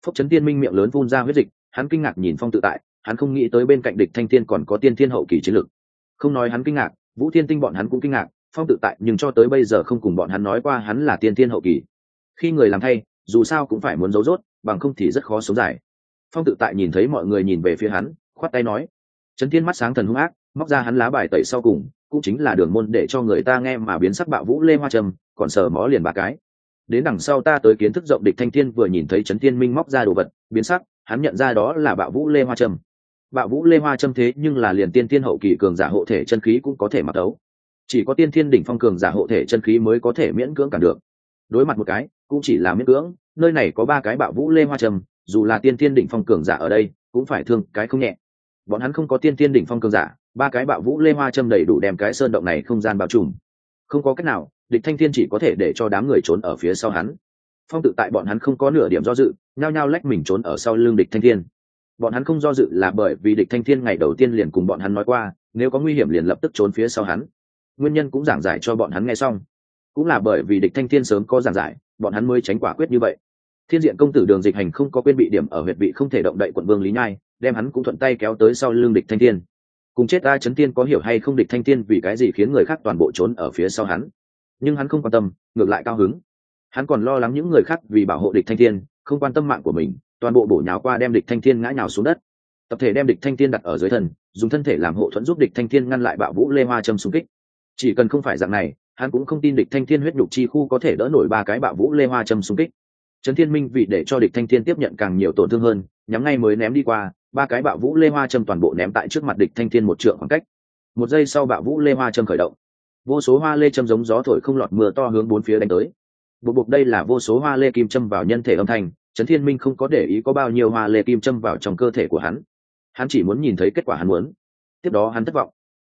Phúc Chấn Tiên Minh miệng lớn phun ra huyết dịch, hắn kinh ngạc nhìn Phong Tự Tại, hắn không nghĩ tới bên cạnh địch thanh thiên còn có tiên thiên hậu kỳ chiến lực. Không nói hắn kinh ngạc, Vũ Thiên Tinh bọn hắn cũng kinh ngạc, Phong Tự Tại nhưng cho tới bây giờ không cùng bọn hắn nói qua hắn là tiên thiên hậu kỳ. Khi người làm thay, dù sao cũng phải muốn giấu rốt, bằng không thì rất khó sống dài. Phong Tự Tại nhìn thấy mọi người nhìn về phía hắn, khoát tay nói: Chấn Thiên mắt sáng thần hung ác, móc ra hắn lá bài tẩy sau cùng, cũng chính là đường môn để cho người ta nghe mà biến sắc bạo vũ lê hoa trầm, còn sờ mó liền ba cái. Đến đằng sau ta tới kiến thức rộng địch thanh thiên vừa nhìn thấy Chấn Thiên Minh móc ra đồ vật, biến sắc, hắn nhận ra đó là bạo vũ lê hoa trầm. Bạo vũ lê hoa trầm thế nhưng là liền tiên thiên hậu kỳ cường giả hộ thể chân khí cũng có thể mặc đấu, chỉ có tiên thiên đỉnh phong cường giả hộ thể chân khí mới có thể miễn cưỡng cản được. Đối mặt một cái, cũng chỉ là miễn cưỡng, nơi này có ba cái bạo vũ lê hoa trầm, dù là tiên thiên đỉnh phong cường giả ở đây, cũng phải thương cái không nhẹ. Bọn hắn không có tiên thiên đỉnh phong cường giả, ba cái bạo vũ lê hoa châm đầy đủ đem cái sơn động này không gian bao trùm. Không có cách nào, địch thanh thiên chỉ có thể để cho đám người trốn ở phía sau hắn. Phong Tự Tại bọn hắn không có nửa điểm do dự, nhao nhao lách mình trốn ở sau lưng địch thanh thiên. Bọn hắn không do dự là bởi vì địch thanh thiên ngày đầu tiên liền cùng bọn hắn nói qua, nếu có nguy hiểm liền lập tức trốn phía sau hắn. Nguyên nhân cũng giảng giải cho bọn hắn nghe xong. Cũng là bởi vì địch thanh thiên sớm có giảng giải, bọn hắn mới tránh quả quyết như vậy. Thiên Diện công tử Đường Dịch Hành không có quên bị điểm ở huyệt vị không thể động đậy quận vương Lý Nhai, đem hắn cũng thuận tay kéo tới sau lưng địch thanh thiên. Cùng chết ta Chấn Tiên có hiểu hay không địch thanh thiên vì cái gì khiến người khác toàn bộ trốn ở phía sau hắn, nhưng hắn không quan tâm, ngược lại cao hứng. Hắn còn lo lắng những người khác vì bảo hộ địch thanh thiên không quan tâm mạng của mình, toàn bộ bổ nhào qua đem địch thanh thiên ngã nhào xuống đất, tập thể đem địch thanh thiên đặt ở dưới thân, dùng thân thể làm hộ thuẫn giúp địch thanh thiên ngăn lại bạo vũ lê hoa châm xung kích. Chỉ cần không phải dạng này, hắn cũng không tin địch thanh thiên huyết nhục chi khu có thể đỡ nổi ba cái bạo vũ lê hoa châm xung kích. Trấn Thiên Minh vì để cho địch thanh thiên tiếp nhận càng nhiều tổn thương hơn, nhắm ngay mới ném đi qua, ba cái bạo vũ lê hoa châm toàn bộ ném tại trước mặt địch thanh thiên một trượng khoảng cách. Một giây sau bạo vũ lê hoa châm khởi động, vô số hoa lê châm giống gió thổi không lọt mưa to hướng bốn phía đánh tới. Bộc bộc đây là vô số hoa lê kim châm vào nhân thể âm thanh. Trấn Thiên Minh không có để ý có bao nhiêu hoa lê kim châm vào trong cơ thể của hắn chỉ muốn nhìn thấy kết quả hắn muốn. Tiếp đó hắn thất vọng.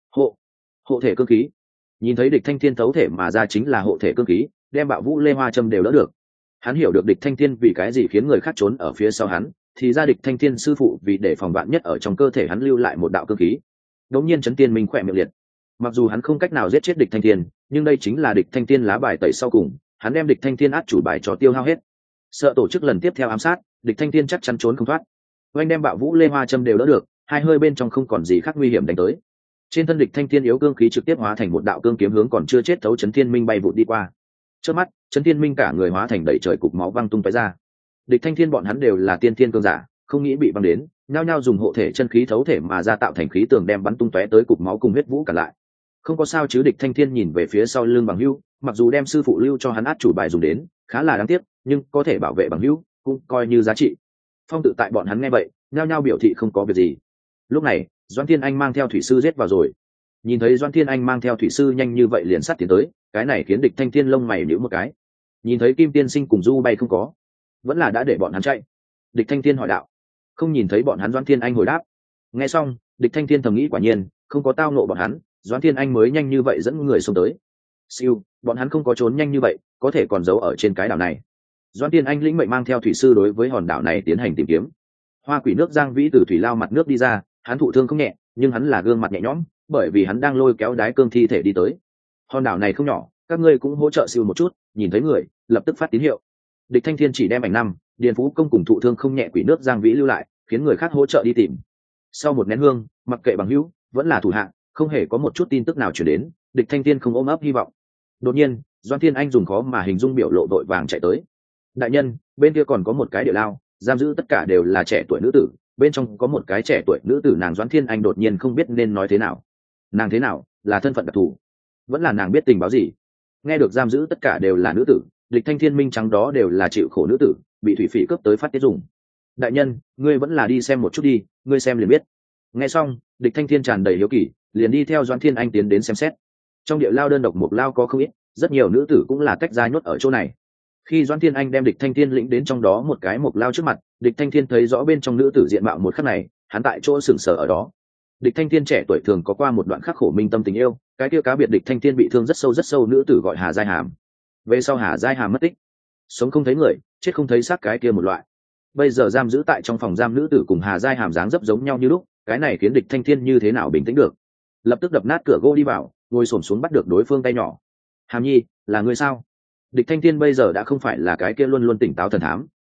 Hộ thể cương khí. Nhìn thấy địch thanh thiên thấu thể mà ra chính là hộ thể cương khí, đem bạo vũ lê hoa châm đều đỡ được. Hắn hiểu được địch thanh thiên vì cái gì khiến người khác trốn ở phía sau hắn, thì ra địch thanh thiên sư phụ vì để phòng vạn nhất ở trong cơ thể hắn lưu lại một đạo cương khí. Đống nhiên Trấn Tiên Minh khỏe miệng liệt. Mặc dù hắn không cách nào giết chết địch thanh thiên, nhưng đây chính là địch thanh thiên lá bài tẩy sau cùng, hắn đem địch thanh thiên át chủ bài cho tiêu hao hết. Sợ tổ chức lần tiếp theo ám sát, địch thanh thiên chắc chắn trốn không thoát. Oanh đem bạo vũ lê hoa châm đều đỡ được, hai hơi bên trong không còn gì khác nguy hiểm đánh tới. Trên thân địch thanh thiên yếu cương khí trực tiếp hóa thành một đạo cương kiếm hướng còn chưa chết thấu Trấn Thiên Minh bay vụt đi qua. Trước mắt, Trấn Thiên Minh cả người hóa thành đầy trời cục máu văng tung tóe ra. Địch thanh thiên bọn hắn đều là tiên thiên cương giả, không nghĩ bị băng đến, nhao nhao dùng hộ thể chân khí thấu thể mà ra tạo thành khí tường đem bắn tung tóe tới cục máu cùng huyết vũ cả lại. Không có sao chứ, địch thanh thiên nhìn về phía sau lưng Bằng Hưu, mặc dù đem sư phụ lưu cho hắn át chủ bài dùng đến, khá là đáng tiếc, nhưng có thể bảo vệ Bằng Hưu, cũng coi như giá trị. Phong Tự Tại bọn hắn nghe vậy, nhao nhao biểu thị không có việc gì. Lúc này, Doãn Thiên Anh mang theo thủy sư giết vào rồi. Nhìn thấy Doãn Thiên Anh mang theo thủy sư nhanh như vậy liền sát tiến tới, cái này khiến địch thanh thiên lông mày nhíu một cái. Nhìn thấy Kim Tiên Sinh cùng Du Bay không có, vẫn là đã để bọn hắn chạy. Địch thanh thiên hỏi đạo. Không nhìn thấy bọn hắn, Doãn Thiên Anh hồi đáp. Nghe xong, địch thanh thiên thầm nghĩ quả nhiên không có tao nộ bọn hắn, Doãn Thiên Anh mới nhanh như vậy dẫn người xông tới. Siêu, bọn hắn không có trốn nhanh như vậy, có thể còn giấu ở trên cái đảo này. Doãn Thiên Anh lĩnh mệnh mang theo thủy sư đối với hòn đảo này tiến hành tìm kiếm. Hoa Quỷ nước Giang Vĩ từ thủy lao mặt nước đi ra, hắn thụ thương không nhẹ, nhưng hắn là gương mặt nhẹ nhõm, bởi vì hắn đang lôi kéo đái cương thi thể đi tới. Hòn đảo này không nhỏ, các ngươi cũng hỗ trợ siêu một chút, nhìn thấy người, lập tức phát tín hiệu. Địch thanh thiên chỉ đem ảnh năm, Điền Phú công cùng thụ thương không nhẹ Quỷ nước Giang Vĩ lưu lại, khiến người khác hỗ trợ đi tìm. Sau một nén hương, mặc kệ Bằng Hữu vẫn là thủ hạ, không hề có một chút tin tức nào truyền đến. Địch thanh thiên không ôm ấp hy vọng. Đột nhiên, Doãn Thiên Anh dùng khó mà hình dung biểu lộ đội vàng chạy tới. Đại nhân, bên kia còn có một cái địa lao, giam giữ tất cả đều là trẻ tuổi nữ tử, bên trong có một cái trẻ tuổi nữ tử. Nàng Doãn Thiên Anh đột nhiên không biết nên nói thế nào. Nàng thế nào, là thân phận đặc thù, vẫn là nàng biết tình báo gì? Nghe được giam giữ tất cả đều là nữ tử, địch thanh thiên minh trắng đó đều là chịu khổ nữ tử, bị thủy phỉ cướp tới phát tiết dùng. Đại nhân, ngươi vẫn là đi xem một chút đi, ngươi xem liền biết. Nghe xong, địch thanh thiên tràn đầy hiếu kỳ, liền đi theo Doãn Thiên Anh tiến đến xem xét. Trong địa lao đơn độc một lao có không ít, rất nhiều nữ tử cũng là tách ra nhốt ở chỗ này. Khi Doãn Thiên Anh đem địch thanh thiên lĩnh đến trong đó một cái mộc lao trước mặt, địch thanh thiên thấy rõ bên trong nữ tử diện mạo một khắc này, hắn tại chỗ sững sờ ở đó. Địch thanh thiên trẻ tuổi thường có qua một đoạn khắc khổ minh tâm tình yêu, cái kia cá biệt địch thanh thiên bị thương rất sâu nữ tử gọi Hà Giai Hàm. Về sau Hà Giai Hàm mất tích, sống không thấy người, chết không thấy xác cái kia một loại. Bây giờ giam giữ tại trong phòng giam nữ tử cùng Hà Giai Hàm dáng dấp giống nhau như lúc, cái này khiến địch thanh thiên như thế nào bình tĩnh được. Lập tức đập nát cửa gỗ đi vào, ngồi xổm xuống bắt được đối phương tay nhỏ. Hàm nhi, là ngươi sao? Địch thanh thiên bây giờ đã không phải là cái kia luôn luôn tỉnh táo thần thám,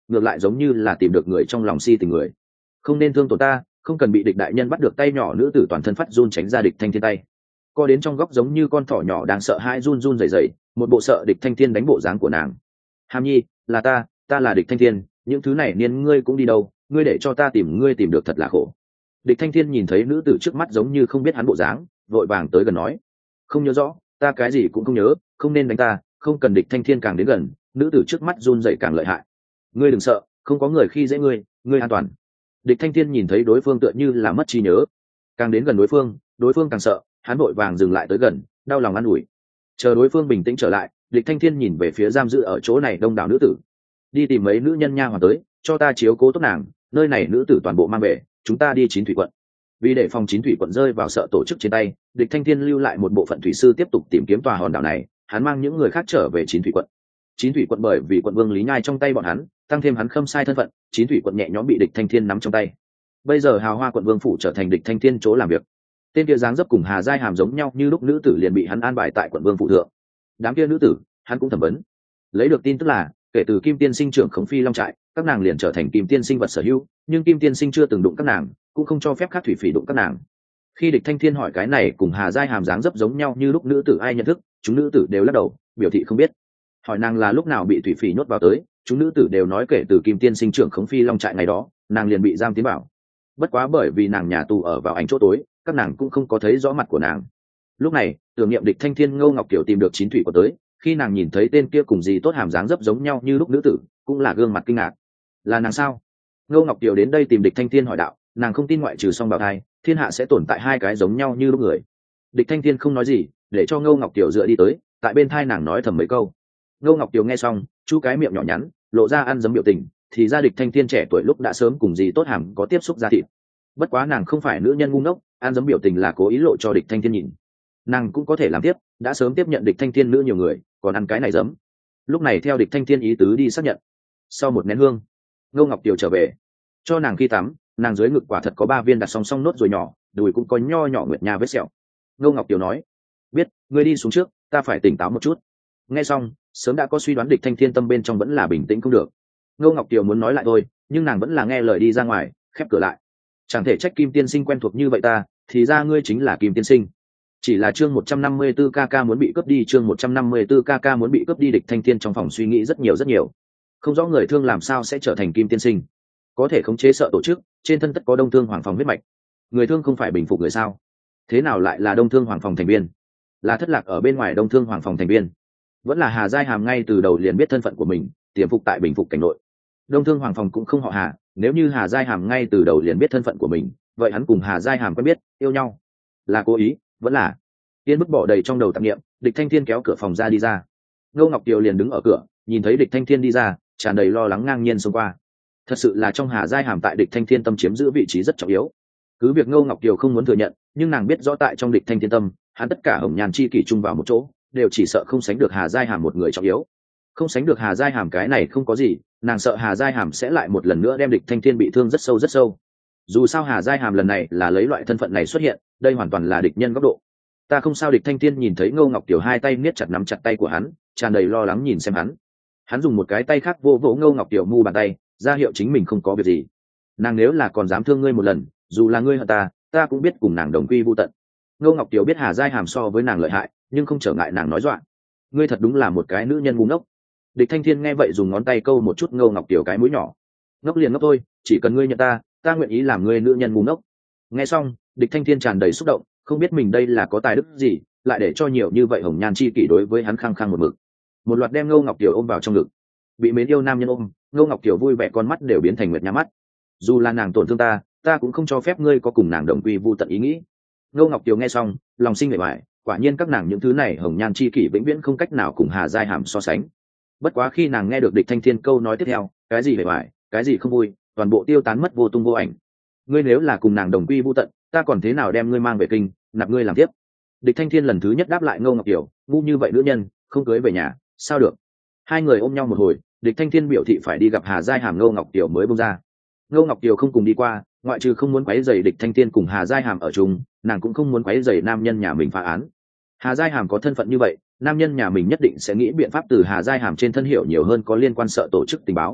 ngược lại giống như là tìm được người trong lòng si tình người. Không nên thương tổn ta, không cần bị địch đại nhân bắt được. Tay nhỏ nữ tử toàn thân phát run tránh ra địch thanh thiên tay, co đến trong góc giống như con thỏ nhỏ đang sợ hãi run run rẩy rẩy, một bộ sợ địch thanh thiên đánh bộ dáng của nàng. Hàm nhi, là ta là địch thanh thiên, những thứ này niên ngươi cũng đi đâu, ngươi để cho ta tìm ngươi tìm được thật là khổ. Địch thanh thiên nhìn thấy nữ tử trước mắt giống như không biết hắn bộ dáng, vội vàng tới gần nói, không nhớ rõ, ta cái gì cũng không nhớ, không nên đánh ta, không cần. Địch thanh thiên càng đến gần, nữ tử trước mắt run rẩy càng lợi hại. Ngươi đừng sợ, không có người khi dễ ngươi an toàn. Địch thanh thiên nhìn thấy đối phương tựa như là mất trí nhớ, càng đến gần đối phương càng sợ, hắn vội vàng dừng lại tới gần, đau lòng an ủi. Chờ đối phương bình tĩnh trở lại, Địch thanh thiên nhìn về phía giam giữ ở chỗ này đông đảo nữ tử, đi tìm mấy nữ nhân nha hoàn tới, cho ta chiếu cố tốt nàng, nơi này nữ tử toàn bộ mang về, chúng ta đi Chín Thủy quận. Vì để phòng Chín Thủy quận rơi vào sợ tổ chức trên tay, Địch thanh thiên lưu lại một bộ phận thủy sư tiếp tục tìm kiếm tòa hòn đảo này, hắn mang những người khác trở về Chín Thủy quận. Chín Thủy quận bởi vì quận vương Lý Nhai trong tay bọn hắn, tăng thêm hắn khâm sai thân phận, Chín Thủy quận nhẹ nhõm bị Địch thanh thiên nắm trong tay. Bây giờ Hào Hoa quận vương phủ trở thành Địch thanh thiên chỗ làm việc. Tên kia dáng dấp cùng Hà Giai Hàm giống nhau như lúc nữ tử liền bị hắn an bài tại quận vương phủ thượng. Đám kia nữ tử hắn cũng thẩm vấn, lấy được tin tức là kể từ Kim tiên sinh trưởng khống phi long trại, các nàng liền trở thành Kim tiên sinh vật sở hữu, nhưng Kim tiên sinh chưa từng đụng các nàng, cũng không cho phép khác thủy phỉ đụng các nàng. Khi Địch thanh thiên hỏi cái này cùng Hà Giai Hàm dáng dấp giống nhau như lúc nữ tử ai nhận thức, chúng nữ tử đều lắc đầu, biểu thị không biết. Hỏi nàng là lúc nào bị thủy phỉ nhốt vào tới, chúng nữ tử đều nói kể từ Kim tiên sinh trưởng khống phi long trại ngày đó, nàng liền bị giam tiến vào. Bất quá bởi vì nàng nhà tù ở vào ảnh chỗ tối, các nàng cũng không có thấy rõ mặt của nàng. Lúc này tưởng niệm Địch thanh thiên Ngô Ngọc Kiều tìm được Chín Thủy quận tới, khi nàng nhìn thấy tên kia cùng gì tốt hàm dáng dấp giống nhau như lúc nữ tử, cũng là gương mặt kinh ngạc. Là nàng sao? Ngô Ngọc Kiều đến đây tìm Địch thanh thiên hỏi đạo, nàng không tin ngoại trừ song bào thai, thiên hạ sẽ tồn tại hai cái giống nhau như lúc người. Địch thanh thiên không nói gì, để cho Ngô Ngọc Kiều dựa đi tới, tại bên thai nàng nói thầm mấy câu. Ngô Ngọc Kiều nghe xong, chu cái miệng nhỏ nhắn, lộ ra ăn dấm biểu tình, thì ra Địch thanh thiên trẻ tuổi lúc đã sớm cùng gì tốt hàm có tiếp xúc ra thịt. Bất quá nàng không phải nữ nhân ngu ngốc, ăn dấm biểu tình là cố ý lộ cho Địch thanh thiên nhìn. Nàng cũng có thể làm tiếp, đã sớm tiếp nhận Địch thanh thiên nữ nhiều người, còn ăn cái này dấm. Lúc này theo Địch thanh thiên ý tứ đi xác nhận. Sau một nén hương, Ngô Ngọc Kiều trở về, cho nàng khi tắm, nàng dưới ngực quả thật có 3 viên đặt song song nốt ruồi nhỏ, đùi cũng có nho nhỏ nguyệt nha vết sẹo. Ngô Ngọc Kiều nói, biết, ngươi đi xuống trước, ta phải tỉnh táo một chút. Nghe xong, sớm đã có suy đoán Địch thanh thiên tâm bên trong vẫn là bình tĩnh không được. Ngô Ngọc Kiều muốn nói lại thôi, nhưng nàng vẫn là nghe lời đi ra ngoài, khép cửa lại. Chẳng thể trách Kim tiên sinh quen thuộc như vậy ta, thì ra ngươi chính là Kim tiên sinh. Chỉ là chương 154 KK muốn bị cướp đi, chương 154 KK muốn bị cướp đi. Địch thanh thiên trong phòng suy nghĩ rất nhiều, không rõ người thương làm sao sẽ trở thành Kim tiên sinh, có thể khống chế sợ tổ chức, trên thân tất có Đông Thương Hoàng phòng huyết mạch. Người thương không phải bình phục người sao? Thế nào lại là Đông Thương Hoàng phòng thành viên? Là thất lạc ở bên ngoài Đông Thương Hoàng phòng thành viên, vẫn là Hà Giai Hàm ngay từ đầu liền biết thân phận của mình, tiềm phục tại bình phục cảnh nội? Đông Thương Hoàng phòng cũng không họ Hà, nếu như Hà Giai Hàm ngay từ đầu liền biết thân phận của mình, vậy hắn cùng Hà Giai Hàm quen biết, yêu nhau, là cố ý, vẫn là tiên bức bỏ đầy trong đầu tạp niệm. Địch thanh thiên kéo cửa phòng ra đi ra, Ngô Ngọc Kiều liền đứng ở cửa, nhìn thấy Địch thanh thiên đi ra, tràn đầy lo lắng ngang nhiên xông qua. Thật sự là trong Hà Giai Hàm tại Địch thanh thiên tâm chiếm giữ vị trí rất trọng yếu. Cứ việc Ngô Ngọc Kiều không muốn thừa nhận, nhưng nàng biết rõ tại trong Địch thanh thiên tâm, hắn tất cả hồng nhàn chi kỷ chung vào một chỗ, đều chỉ sợ không sánh được Hà Giai Hàm một người trọng yếu. Không sánh được Hà Giai Hàm cái này không có gì, nàng sợ Hà Giai Hàm sẽ lại một lần nữa đem Địch thanh thiên bị thương rất sâu. Dù sao Hà Giai Hàm lần này là lấy loại thân phận này xuất hiện, đây hoàn toàn là địch nhân góc độ. Ta không sao. Địch thanh thiên nhìn thấy Ngô Ngọc Kiều hai tay niết chặt nắm chặt tay của hắn, tràn đầy lo lắng nhìn xem hắn. Hắn dùng một cái tay khác vô vỗ Ngô Ngọc Kiều mu bàn tay, ra hiệu chính mình không có việc gì. Nàng nếu là còn dám thương ngươi một lần, dù là ngươi hận ta cũng biết cùng nàng đồng quy vu tận. Ngô Ngọc Kiều biết Hà Giai Hàm so với nàng lợi hại, nhưng không trở ngại nàng nói dọa. Ngươi thật đúng là một cái nữ nhân ngu ngốc. Địch thanh thiên nghe vậy dùng ngón tay câu một chút Ngô Ngọc Kiều cái mũi nhỏ. Ngốc liền ngốc thôi, chỉ cần ngươi nhận ta nguyện ý làm ngươi nữ nhân ngu ngốc. Nghe xong, Địch thanh thiên tràn đầy xúc động, không biết mình đây là có tài đức gì, lại để cho nhiều như vậy hồng nhan chi kỷ đối với hắn khăng khăng một mực. Một loạt đem Ngô Ngọc Kiều ôm vào trong ngực. Bị mến yêu nam nhân ôm, Ngô Ngọc Kiều vui vẻ, con mắt đều biến thành nguyệt nha mắt. Dù là nàng tổn thương ta cũng không cho phép ngươi có cùng nàng đồng quy vu tận ý nghĩ. Ngô Ngọc Kiều nghe xong, lòng sinh vẻ vải, quả nhiên các nàng những thứ này hồng nhan chi kỷ vĩnh viễn không cách nào cùng Hà Giai Hàm so sánh. Bất quá khi nàng nghe được Địch thanh thiên câu nói tiếp theo, cái gì vẻ vải, cái gì không vui, toàn bộ tiêu tán mất vô tung vô ảnh. Ngươi nếu là cùng nàng đồng quy vu tận, ta còn thế nào đem ngươi mang về kinh, nạp ngươi làm tiếp? Địch thanh thiên lần thứ nhất đáp lại Ngô Ngọc Kiều, ngu như vậy nữ nhân, không cưới về nhà, sao được? Hai người ôm nhau một hồi, Địch thanh thiên biểu thị phải đi gặp Hà Giai Hàm, Ngô Ngọc Kiều mới buông ra. Ngô Ngọc Kiều không cùng đi qua, ngoại trừ không muốn quấy rầy Địch thanh thiên cùng Hà Giai Hàm ở chung, nàng cũng không muốn quấy rầy nam nhân nhà mình phá án. Hà Giai Hàm có thân phận như vậy, nam nhân nhà mình nhất định sẽ nghĩ biện pháp từ Hà Giai Hàm trên thân hiểu nhiều hơn có liên quan sợ tổ chức tình báo.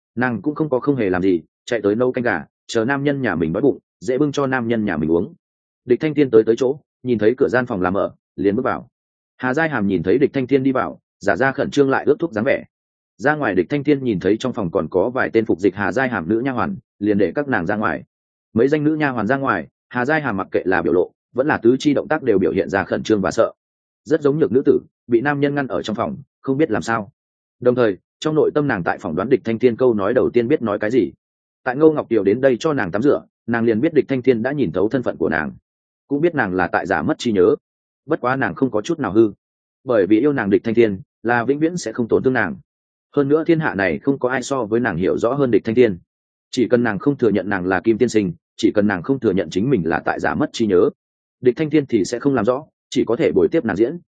Nàng cũng không hề làm gì, chạy tới nấu canh gà, chờ nam nhân nhà mình đói bụng dễ bưng cho nam nhân nhà mình uống. Địch Thanh Thiên tới chỗ, nhìn thấy cửa gian phòng làm mở, liền bước vào. Hà Giai Hàm nhìn thấy Địch Thanh Thiên đi vào, giả ra khẩn trương lại ướt thuốc dáng vẻ. Ra ngoài Địch Thanh Thiên nhìn thấy trong phòng còn có vài tên phục dịch Hà Giai Hàm nữ nha hoàn, liền để các nàng ra ngoài. Mấy danh nữ nha hoàn ra ngoài, Hà Giai Hàm mặc kệ là biểu lộ vẫn là tứ chi động tác đều biểu hiện ra khẩn trương và sợ, rất giống nhược nữ tử bị nam nhân ngăn ở trong phòng không biết làm sao. Đồng thời trong nội tâm nàng tại phỏng đoán Địch Thanh Thiên câu nói đầu tiên biết nói cái gì. Tại Ngô Ngọc Kiều đến đây cho nàng tắm rửa, nàng liền biết Địch Thanh Thiên đã nhìn thấu thân phận của nàng, cũng biết nàng là tại giả mất trí nhớ. Bất quá nàng không có chút nào hư, bởi vì yêu nàng Địch Thanh Thiên là vĩnh viễn sẽ không tổn thương nàng. Hơn nữa thiên hạ này không có ai so với nàng hiểu rõ hơn Địch Thanh Thiên. Chỉ cần nàng không thừa nhận nàng là Kim Tiên Sinh, chỉ cần nàng không thừa nhận chính mình là tại giả mất trí nhớ, Địch Thanh Thiên thì sẽ không làm rõ, chỉ có thể bồi tiếp nàng diễn.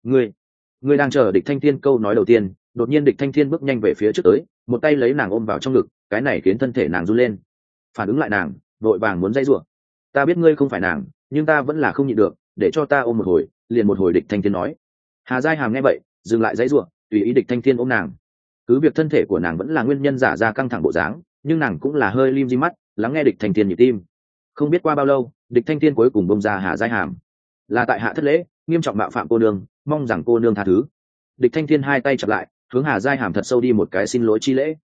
Ngươi đang chờ Địch Thanh Thiên câu nói đầu tiên, đột nhiên Địch Thanh Thiên bước nhanh về phía trước tới, một tay lấy nàng ôm vào trong ngực, cái này khiến thân thể nàng run lên. Phản ứng lại nàng, vội vàng muốn dây rủa. Ta biết ngươi không phải nàng, nhưng ta vẫn là không nhịn được, để cho ta ôm một hồi, liền một hồi. Địch Thanh Thiên nói. Hà Giai Hàm nghe vậy, dừng lại dây rủa, tùy ý Địch Thanh Thiên ôm nàng. Cứ việc thân thể của nàng vẫn là nguyên nhân giả ra căng thẳng bộ dáng, nhưng nàng cũng là hơi lim di mắt, lắng nghe Địch Thanh Thiên nhịp tim. Không biết qua bao lâu, Địch Thanh Thiên cuối cùng bông ra Hà Giai Hàm. Là tại hạ thất lễ, nghiêm trọng mạo phạm cô nương, mong rằng cô nương tha thứ. Địch Thanh Thiên hai tay chặp lại, hướng Hà Giai Hàm thật sâu đi một cái xin lỗi chi lễ.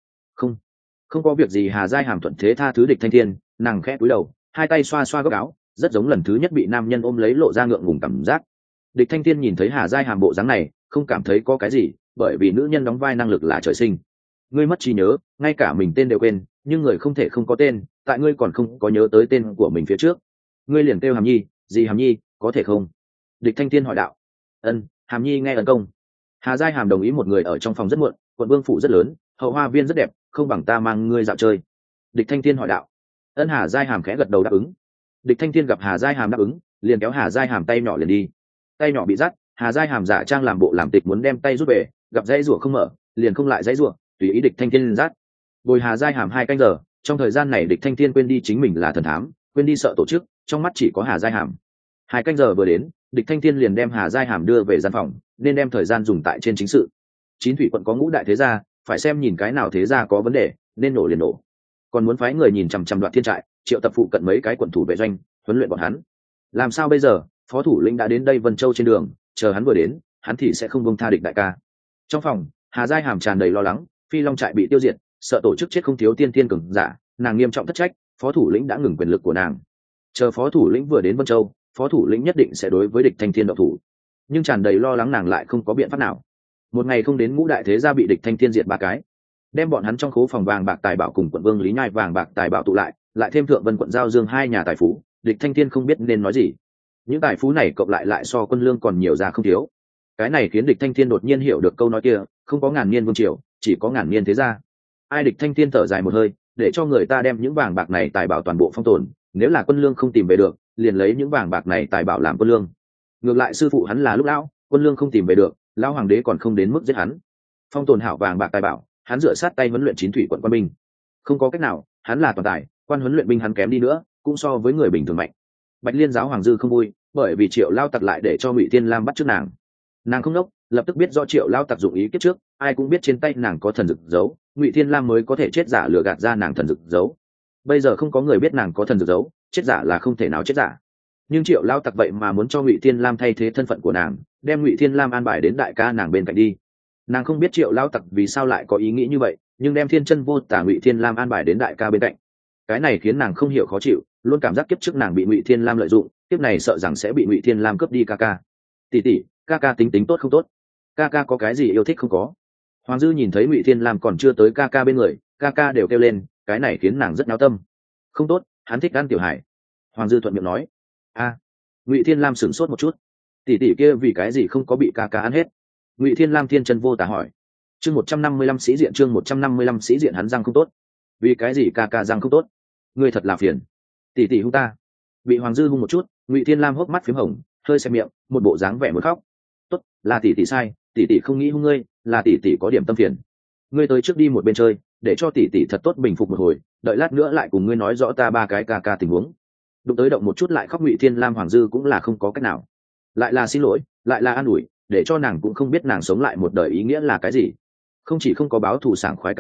Không có việc gì. Hà Giai Hàm thuận thế tha thứ Địch Thanh Thiên, nàng khẽ cúi đầu, hai tay xoa xoa góc áo, rất giống lần thứ nhất bị nam nhân ôm lấy lộ ra ngượng ngùng cảm giác. Địch Thanh Thiên nhìn thấy Hà Giai Hàm bộ dáng này, không cảm thấy có cái gì, bởi vì nữ nhân đóng vai năng lực là trời sinh. Ngươi mất trí nhớ, ngay cả mình tên đều quên, nhưng người không thể không có tên, tại ngươi còn không có nhớ tới tên của mình phía trước, ngươi liền kêu Hàm Nhi. Gì Hàm Nhi, có thể không? Địch Thanh Thiên hỏi đạo. Ân, Hàm Nhi nghe ấn công. Hà Giai Hàm đồng ý. Một người ở trong phòng rất muộn, quận Vương phủ rất lớn, hậu hoa viên rất đẹp, không bằng ta mang ngươi dạo chơi. Địch Thanh Thiên hỏi đạo. Ân. Hà Giai Hàm khẽ gật đầu đáp ứng. Địch Thanh Thiên gặp Hà Giai Hàm đáp ứng, liền kéo Hà Giai Hàm tay nhỏ liền đi. Tay nhỏ bị dắt, Hà Giai Hàm giả trang làm bộ làm tịch muốn đem tay rút về, gặp dãy rủa không mở, liền không lại dãy rủa, tùy ý Địch Thanh Thiên dắt. Bồi Hà Giai Hàm 2 canh giờ, trong thời gian này Địch Thanh Thiên quên đi chính mình là thần thám, quên đi sợ tổ chức, trong mắt chỉ có Hà Giai Hàm. 2 canh giờ vừa đến, Địch Thanh Thiên liền đem Hà Giai Hàm đưa về gian phòng, nên đem thời gian dùng tại trên chính sự. Chín thủy quận có ngũ đại thế gia, phải xem nhìn cái nào thế gia có vấn đề, nên nổ liền nổ. Còn muốn phái người nhìn chằm chằm Đoạn Thiên trại, triệu tập phụ cận mấy cái quận thủ vệ doanh, huấn luyện bọn hắn. Làm sao bây giờ? Phó thủ lĩnh đã đến đây Vân Châu trên đường, chờ hắn vừa đến, hắn thì sẽ không buông tha Địch đại ca. Trong phòng, Hà Giai Hàm tràn đầy lo lắng, Phi Long trại bị tiêu diệt, sợ tổ chức chết không thiếu tiên tiên cường giả, nàng nghiêm trọng thất trách, phó thủ lĩnh đã ngừng quyền lực của nàng. Chờ phó thủ lĩnh vừa đến Vân Châu, phó thủ lĩnh nhất định sẽ đối với Địch Thanh Thiên động thủ. Nhưng tràn đầy lo lắng nàng lại không có biện pháp nào. Một ngày không đến ngũ đại thế gia bị Địch Thanh Thiên diệt 3 cái, đem bọn hắn trong khố phòng vàng bạc tài bảo cùng quận Vương Lý Nhai vàng bạc tài bảo tụ lại thêm Thượng Vân quận Giao Dương 2 nhà tài phú, Địch Thanh Thiên không biết nên nói gì. Những tài phú này cộng lại so quân lương còn nhiều ra không thiếu. Cái này khiến Địch Thanh Thiên đột nhiên hiểu được câu nói kia, không có ngàn niên vương triều, chỉ có ngàn niên thế gia. Ai? Địch Thanh Thiên thở dài một hơi, để cho người ta đem những vàng bạc này tài bảo toàn bộ phong tồn, nếu là quân lương không tìm về được, liền lấy những vàng bạc này tài bảo làm quân lương. Ngược lại sư phụ hắn là lúc lão, quân lương không tìm về được, lão hoàng đế còn không đến mức giết hắn. Phong tồn hảo vàng bạc tài bảo, hắn dựa sát tay huấn luyện chín thủy quận quân binh. Không có cách nào, hắn là toàn tài, quan huấn luyện binh hắn kém đi nữa, cũng so với người bình thường mạnh. Bạch Liên giáo hoàng dư không vui, bởi vì Triệu Lao Tặc lại để cho Ngụy Thiên Lam bắt trước nàng. Nàng không đốc, lập tức biết do Triệu Lao Tặc dụng ý kiếp trước, ai cũng biết trên tay nàng có thần dược dấu, Ngụy Thiên Lam mới có thể chết giả lừa gạt ra nàng thần dược dấu. Bây giờ không có người biết nàng có thần dược dấu, chết giả là không thể nào chết giả. Nhưng Triệu Lao Tặc vậy mà muốn cho Ngụy Thiên Lam thay thế thân phận của nàng, đem Ngụy Thiên Lam an bài đến đại ca nàng bên cạnh đi. Nàng không biết Triệu Lao Tặc vì sao lại có ý nghĩ như vậy, nhưng đem Thiên Chân Vô Tả Ngụy Thiên Lam an bài đến đại ca bên cạnh, cái này khiến nàng không hiểu khó chịu, luôn cảm giác kiếp trước nàng bị Ngụy Thiên Lam lợi dụng, kiếp này sợ rằng sẽ bị Ngụy Thiên Lam cướp đi ca ca. Tỷ tỷ, ca ca tính tính tốt không tốt? Ca ca có cái gì yêu thích không có? Hoàng Dư nhìn thấy Ngụy Thiên Lam còn chưa tới ca ca bên người, ca ca đều kêu lên, cái này khiến nàng rất náo tâm. Không tốt, hắn thích ăn tiểu hải. Hoàng Dư thuận miệng nói. A. Ngụy Thiên Lam sửng sốt một chút. Tỷ tỷ kia vì cái gì không có bị ca ca ăn hết? Ngụy Thiên Lam Thiên Chân Vô Tả hỏi. Chương 155 sĩ diện, chương 155 sĩ diện, hắn răng không tốt. Vì cái gì ca ca răng không tốt? Ngươi thật là phiền. Tỷ tỷ hung ta. Bị Hoàng Dư hung một chút, Ngụy Thiên Lam hốc mắt phím hồng, hơi xem miệng, một bộ dáng vẻ muốn khóc. Tốt, là tỷ tỷ sai, tỷ tỷ không nghĩ hung ngươi, là tỷ tỷ có điểm tâm phiền. Ngươi tới trước đi một bên chơi, để cho tỷ tỷ thật tốt bình phục một hồi, đợi lát nữa lại cùng ngươi nói rõ ta 3 cái ca ca tình huống. Đụng tới động một chút lại khóc, Ngụy Thiên Lam Hoàng Dư cũng là không có cách nào. Lại là xin lỗi, lại là an ủi, để cho nàng cũng không biết nàng sống lại một đời ý nghĩa là cái gì. Không chỉ không có báo thù sảng khoái cảm giác,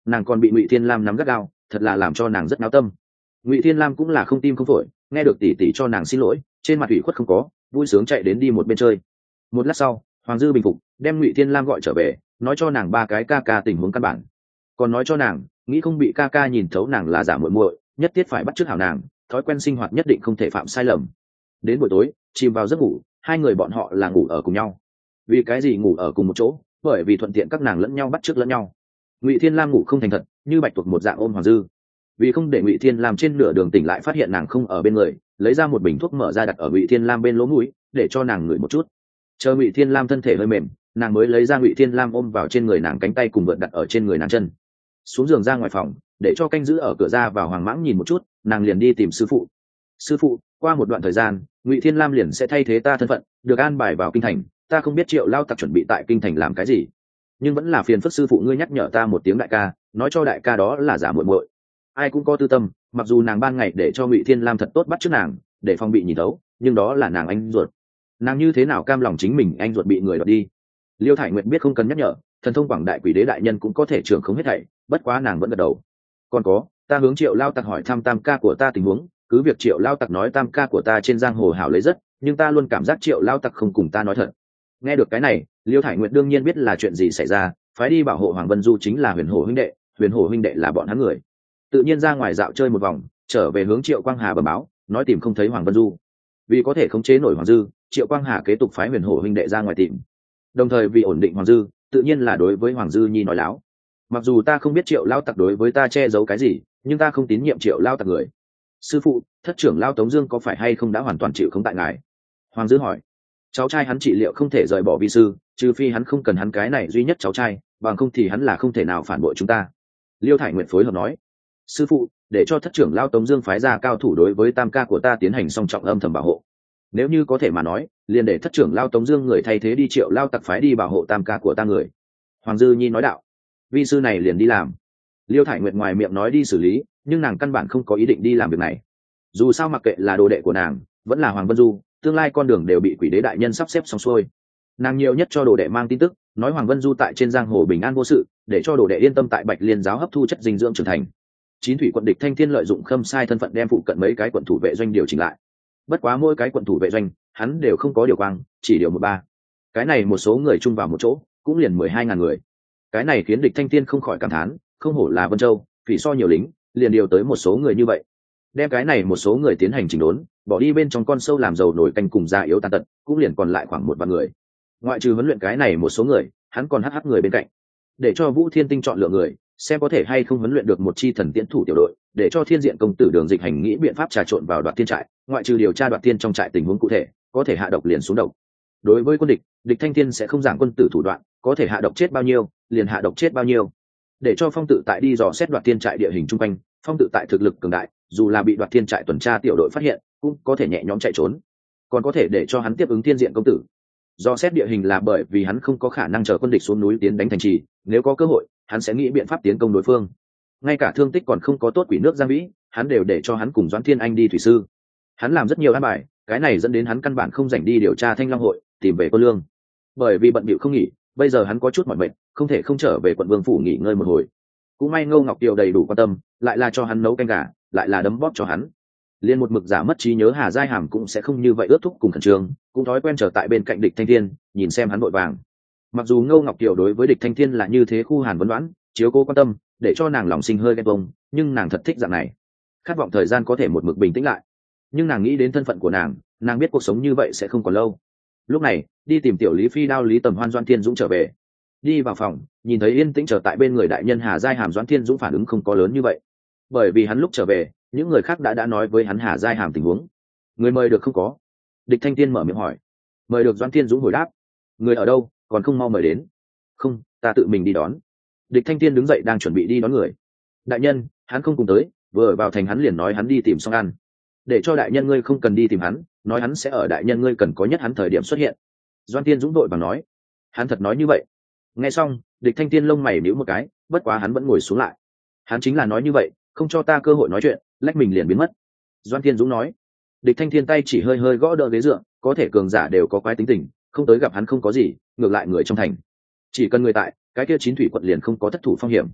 nàng còn bị Ngụy Thiên Lam nắm gắt gao, thật là làm cho nàng rất náo tâm. Ngụy Thiên Lam cũng là không tim không phổi, nghe được tỷ tỷ cho nàng xin lỗi, trên mặt ủy khuất không có, vui sướng chạy đến đi một bên chơi. Một lát sau, Hoàng Dư bình phục, đem Ngụy Thiên Lam gọi trở về, nói cho nàng ba cái ca ca tình huống căn bản, còn nói cho nàng nghĩ không bị ca ca nhìn thấu nàng là giả muội muội, nhất thiết phải bắt chước hảo nàng, thói quen sinh hoạt nhất định không thể phạm sai lầm. Đến buổi tối chìm vào giấc ngủ, hai người bọn họ là ngủ ở cùng nhau. Vì cái gì ngủ ở cùng một chỗ? Bởi vì thuận tiện các nàng lẫn nhau bắt chước lẫn nhau. Ngụy Thiên Lam ngủ không thành thật, như bạch tuộc một dạng ôm Hoàng Dư. Vì không để Ngụy Thiên Lam trên nửa đường tỉnh lại phát hiện nàng không ở bên người, lấy ra một bình thuốc mở ra đặt ở Ngụy Thiên Lam bên lỗ mũi, để cho nàng ngửi một chút. Chờ Ngụy Thiên Lam thân thể hơi mềm, nàng mới lấy ra Ngụy Thiên Lam ôm vào trên người nàng, cánh tay cùng vợt đặt ở trên người nàng chân. Xuống giường ra ngoài phòng, để cho canh giữ ở cửa ra vào Hoàng Mãng nhìn một chút, nàng liền đi tìm sư phụ. Sư phụ, qua một đoạn thời gian, Ngụy Thiên Lam liền sẽ thay thế ta thân phận, được an bài vào kinh thành. Ta không biết Triệu Lao Tặc chuẩn bị tại kinh thành làm cái gì, nhưng vẫn là phiền phức sư phụ ngươi nhắc nhở ta một tiếng đại ca, nói cho đại ca đó là giả muội muội. Ai cũng có tư tâm, mặc dù nàng ban ngày để cho Ngụy Thiên Lam thật tốt bắt chước nàng, để phòng bị nhìn thấu, nhưng đó là nàng anh ruột. Nàng như thế nào cam lòng chính mình anh ruột bị người đoạt đi? Liêu Thải Nguyệt biết không cần nhắc nhở, thần thông quảng đại quỷ đế đại nhân cũng có thể trưởng không hết thảy, bất quá nàng vẫn gật đầu. Còn có, ta hướng Triệu Lao Tặc hỏi thăm tam ca của ta tình huống, cứ việc Triệu Lao Tặc nói tam ca của ta trên giang hồ hảo lấy rất, nhưng ta luôn cảm giác Triệu Lao Tặc không cùng ta nói thật. Nghe được cái này, Liêu Thải Nguyệt đương nhiên biết là chuyện gì xảy ra, phái đi bảo hộ Hoàng Vân Du chính là Huyền Hổ huynh đệ, Huyền Hổ huynh đệ là bọn hắn người. Tự nhiên ra ngoài dạo chơi một vòng, trở về hướng Triệu Quang Hà bẩm báo, nói tìm không thấy Hoàng Vân Du. Vì có thể khống chế nổi Hoàng Dư, Triệu Quang Hà kế tục phái Huyền Hổ huynh đệ ra ngoài tìm. Đồng thời vì ổn định Hoàng Dư, tự nhiên là đối với Hoàng Dư nhi nói láo. Mặc dù ta không biết Triệu Lao Tặc đối với ta che giấu cái gì, nhưng ta không tín nhiệm Triệu Lao Tặc người. Sư phụ, thất trưởng Lao Tống Dương có phải hay không đã hoàn toàn chịu không tại ngài? Hoàng Dư hỏi. Cháu trai hắn trị liệu không thể rời bỏ vi sư, trừ phi hắn không cần hắn cái này duy nhất cháu trai, bằng không thì hắn là không thể nào phản bội chúng ta. Liêu Thải Nguyệt phối hợp nói. Sư phụ, để cho thất trưởng Lao Tống Dương phái ra cao thủ đối với tam ca của ta tiến hành song trọng âm thầm bảo hộ. Nếu như có thể mà nói, liền để thất trưởng Lao Tống Dương người thay thế đi Triệu Lao Tặc phái đi bảo hộ tam ca của ta người. Hoàng Dư nhi nói đạo. Vi sư này liền đi làm. Liêu Thải Nguyệt ngoài miệng nói đi xử lý, nhưng nàng căn bản không có ý định đi làm việc này. Dù sao mặc kệ là đồ đệ của nàng, vẫn là Hoàng Vân Du, tương lai con đường đều bị quỷ đế đại nhân sắp xếp xong xuôi. Nàng nhiều nhất cho đồ đệ mang tin tức, nói Hoàng Vân Du tại trên giang hồ bình an vô sự, để cho đồ đệ yên tâm tại Bạch Liên giáo hấp thu chất dinh dưỡng trưởng thành. Chín thủy quận địch Thanh Thiên lợi dụng Khâm Sai thân phận đem phụ cận mấy cái quận thủ vệ doanh điều chỉnh lại. Bất quá mỗi cái quận thủ vệ doanh, hắn đều không có điều quang, chỉ điều 13. Cái này một số người chung vào một chỗ, cũng liền 12.000 người. Cái này khiến địch Thanh Thiên không khỏi cảm thán, không hổ là Vân Châu, vì so nhiều lính, liền điều tới một số người như vậy. Đem cái này một số người tiến hành chỉnh đốn, bỏ đi bên trong con sâu làm giàu nổi canh cùng già yếu tàn tật, cũng liền còn lại khoảng 1 vạn người. Ngoại trừ huấn luyện cái này một số người, hắn còn hắc người bên cạnh, để cho Vũ Thiên Tinh chọn lựa người, xem có thể hay không huấn luyện được một chi thần tiễn thủ tiểu đội, để cho Thiên Diện công tử Đường Dịch Hành nghĩ biện pháp trà trộn vào Đoạt Thiên trại, ngoại trừ điều tra Đoạt Thiên trong trại tình huống cụ thể, có thể hạ độc liền xuống độc. Đối với quân địch, địch Thanh Thiên sẽ không giảng quân tử thủ đoạn, có thể hạ độc chết bao nhiêu, liền hạ độc chết bao nhiêu. Để cho Phong Tự tại đi dò xét Đoạt Thiên trại địa hình chung quanh, Phong Tự tại thực lực cường đại, dù là bị Đoạt Thiên trại tuần tra tiểu đội phát hiện, cũng có thể nhẹ nhõm chạy trốn. Còn có thể để cho hắn tiếp ứng Thiên Diện công tử. Do xét địa hình là bởi vì hắn không có khả năng chờ quân địch xuống núi tiến đánh thành trì, nếu có cơ hội, hắn sẽ nghĩ biện pháp tiến công đối phương. Ngay cả thương tích còn không có tốt quỷ nước Giang Vĩ, hắn đều để cho hắn cùng Doãn Thiên Anh đi thủy sư. Hắn làm rất nhiều an bài, cái này dẫn đến hắn căn bản không rảnh đi điều tra Thanh Long hội, tìm về Quân Lương. Bởi vì bận bịu không nghỉ, bây giờ hắn có chút mỏi mệt, không thể không trở về quận Vương phủ nghỉ ngơi một hồi. Cũng may Ngô Ngọc Kiều đầy đủ quan tâm, lại là cho hắn nấu canh gà, lại là đấm bóp cho hắn. Liên một mực giả mất trí nhớ Hà Giai Hàm cũng sẽ không như vậy ướt thúc cùng khẩn trương, cũng thói quen trở tại bên cạnh địch Thanh Thiên, nhìn xem hắn vội vàng. Mặc dù Ngô Ngọc Kiều đối với địch Thanh Thiên là như thế khu hàn vấn đoán, chiếu cố quan tâm, để cho nàng lòng sinh hơi ghen tuông, nhưng nàng thật thích dạng này, khát vọng thời gian có thể một mực bình tĩnh lại. Nhưng nàng nghĩ đến thân phận của nàng biết cuộc sống như vậy sẽ không còn lâu. Lúc này, đi tìm tiểu Lý Phi Đao Lý Tầm Hoan Doãn Thiên Dũng trở về. Đi vào phòng, nhìn thấy yên tĩnh trở tại bên người đại nhân Hà Giai Hàm, Doãn Thiên Dũng phản ứng không có lớn như vậy, bởi vì hắn lúc trở về, những người khác đã nói với hắn Hà Giai Hàm tình huống. Người mời được không có? Địch Thanh Thiên mở miệng hỏi. Mời được. Doãn Thiên Dũng hồi đáp. Người ở đâu, còn không mau mời đến? Không, ta tự mình đi đón. Địch Thanh Thiên đứng dậy đang chuẩn bị đi đón người. Đại nhân, hắn không cùng tới, vừa ở vào thành hắn liền nói hắn đi tìm xong ăn. Để cho đại nhân ngươi không cần đi tìm hắn, nói hắn sẽ ở đại nhân ngươi cần có nhất hắn thời điểm xuất hiện. Doãn Thiên Dũng đội và nói. Hắn thật nói như vậy? Nghe xong, địch Thanh Thiên lông mày nhíu một cái, bất quá hắn vẫn ngồi xuống lại. Hắn chính là nói như vậy, không cho ta cơ hội nói chuyện, lách mình liền biến mất. Doãn Thiên Dũng nói. Địch Thanh Thiên tay chỉ hơi hơi gõ đỡ ghế dựa, có thể cường giả đều có quái tính tình, không tới gặp hắn không có gì, ngược lại người trong thành, chỉ cần người tại, cái kia chín thủy quận liền không có thất thủ phong hiểm.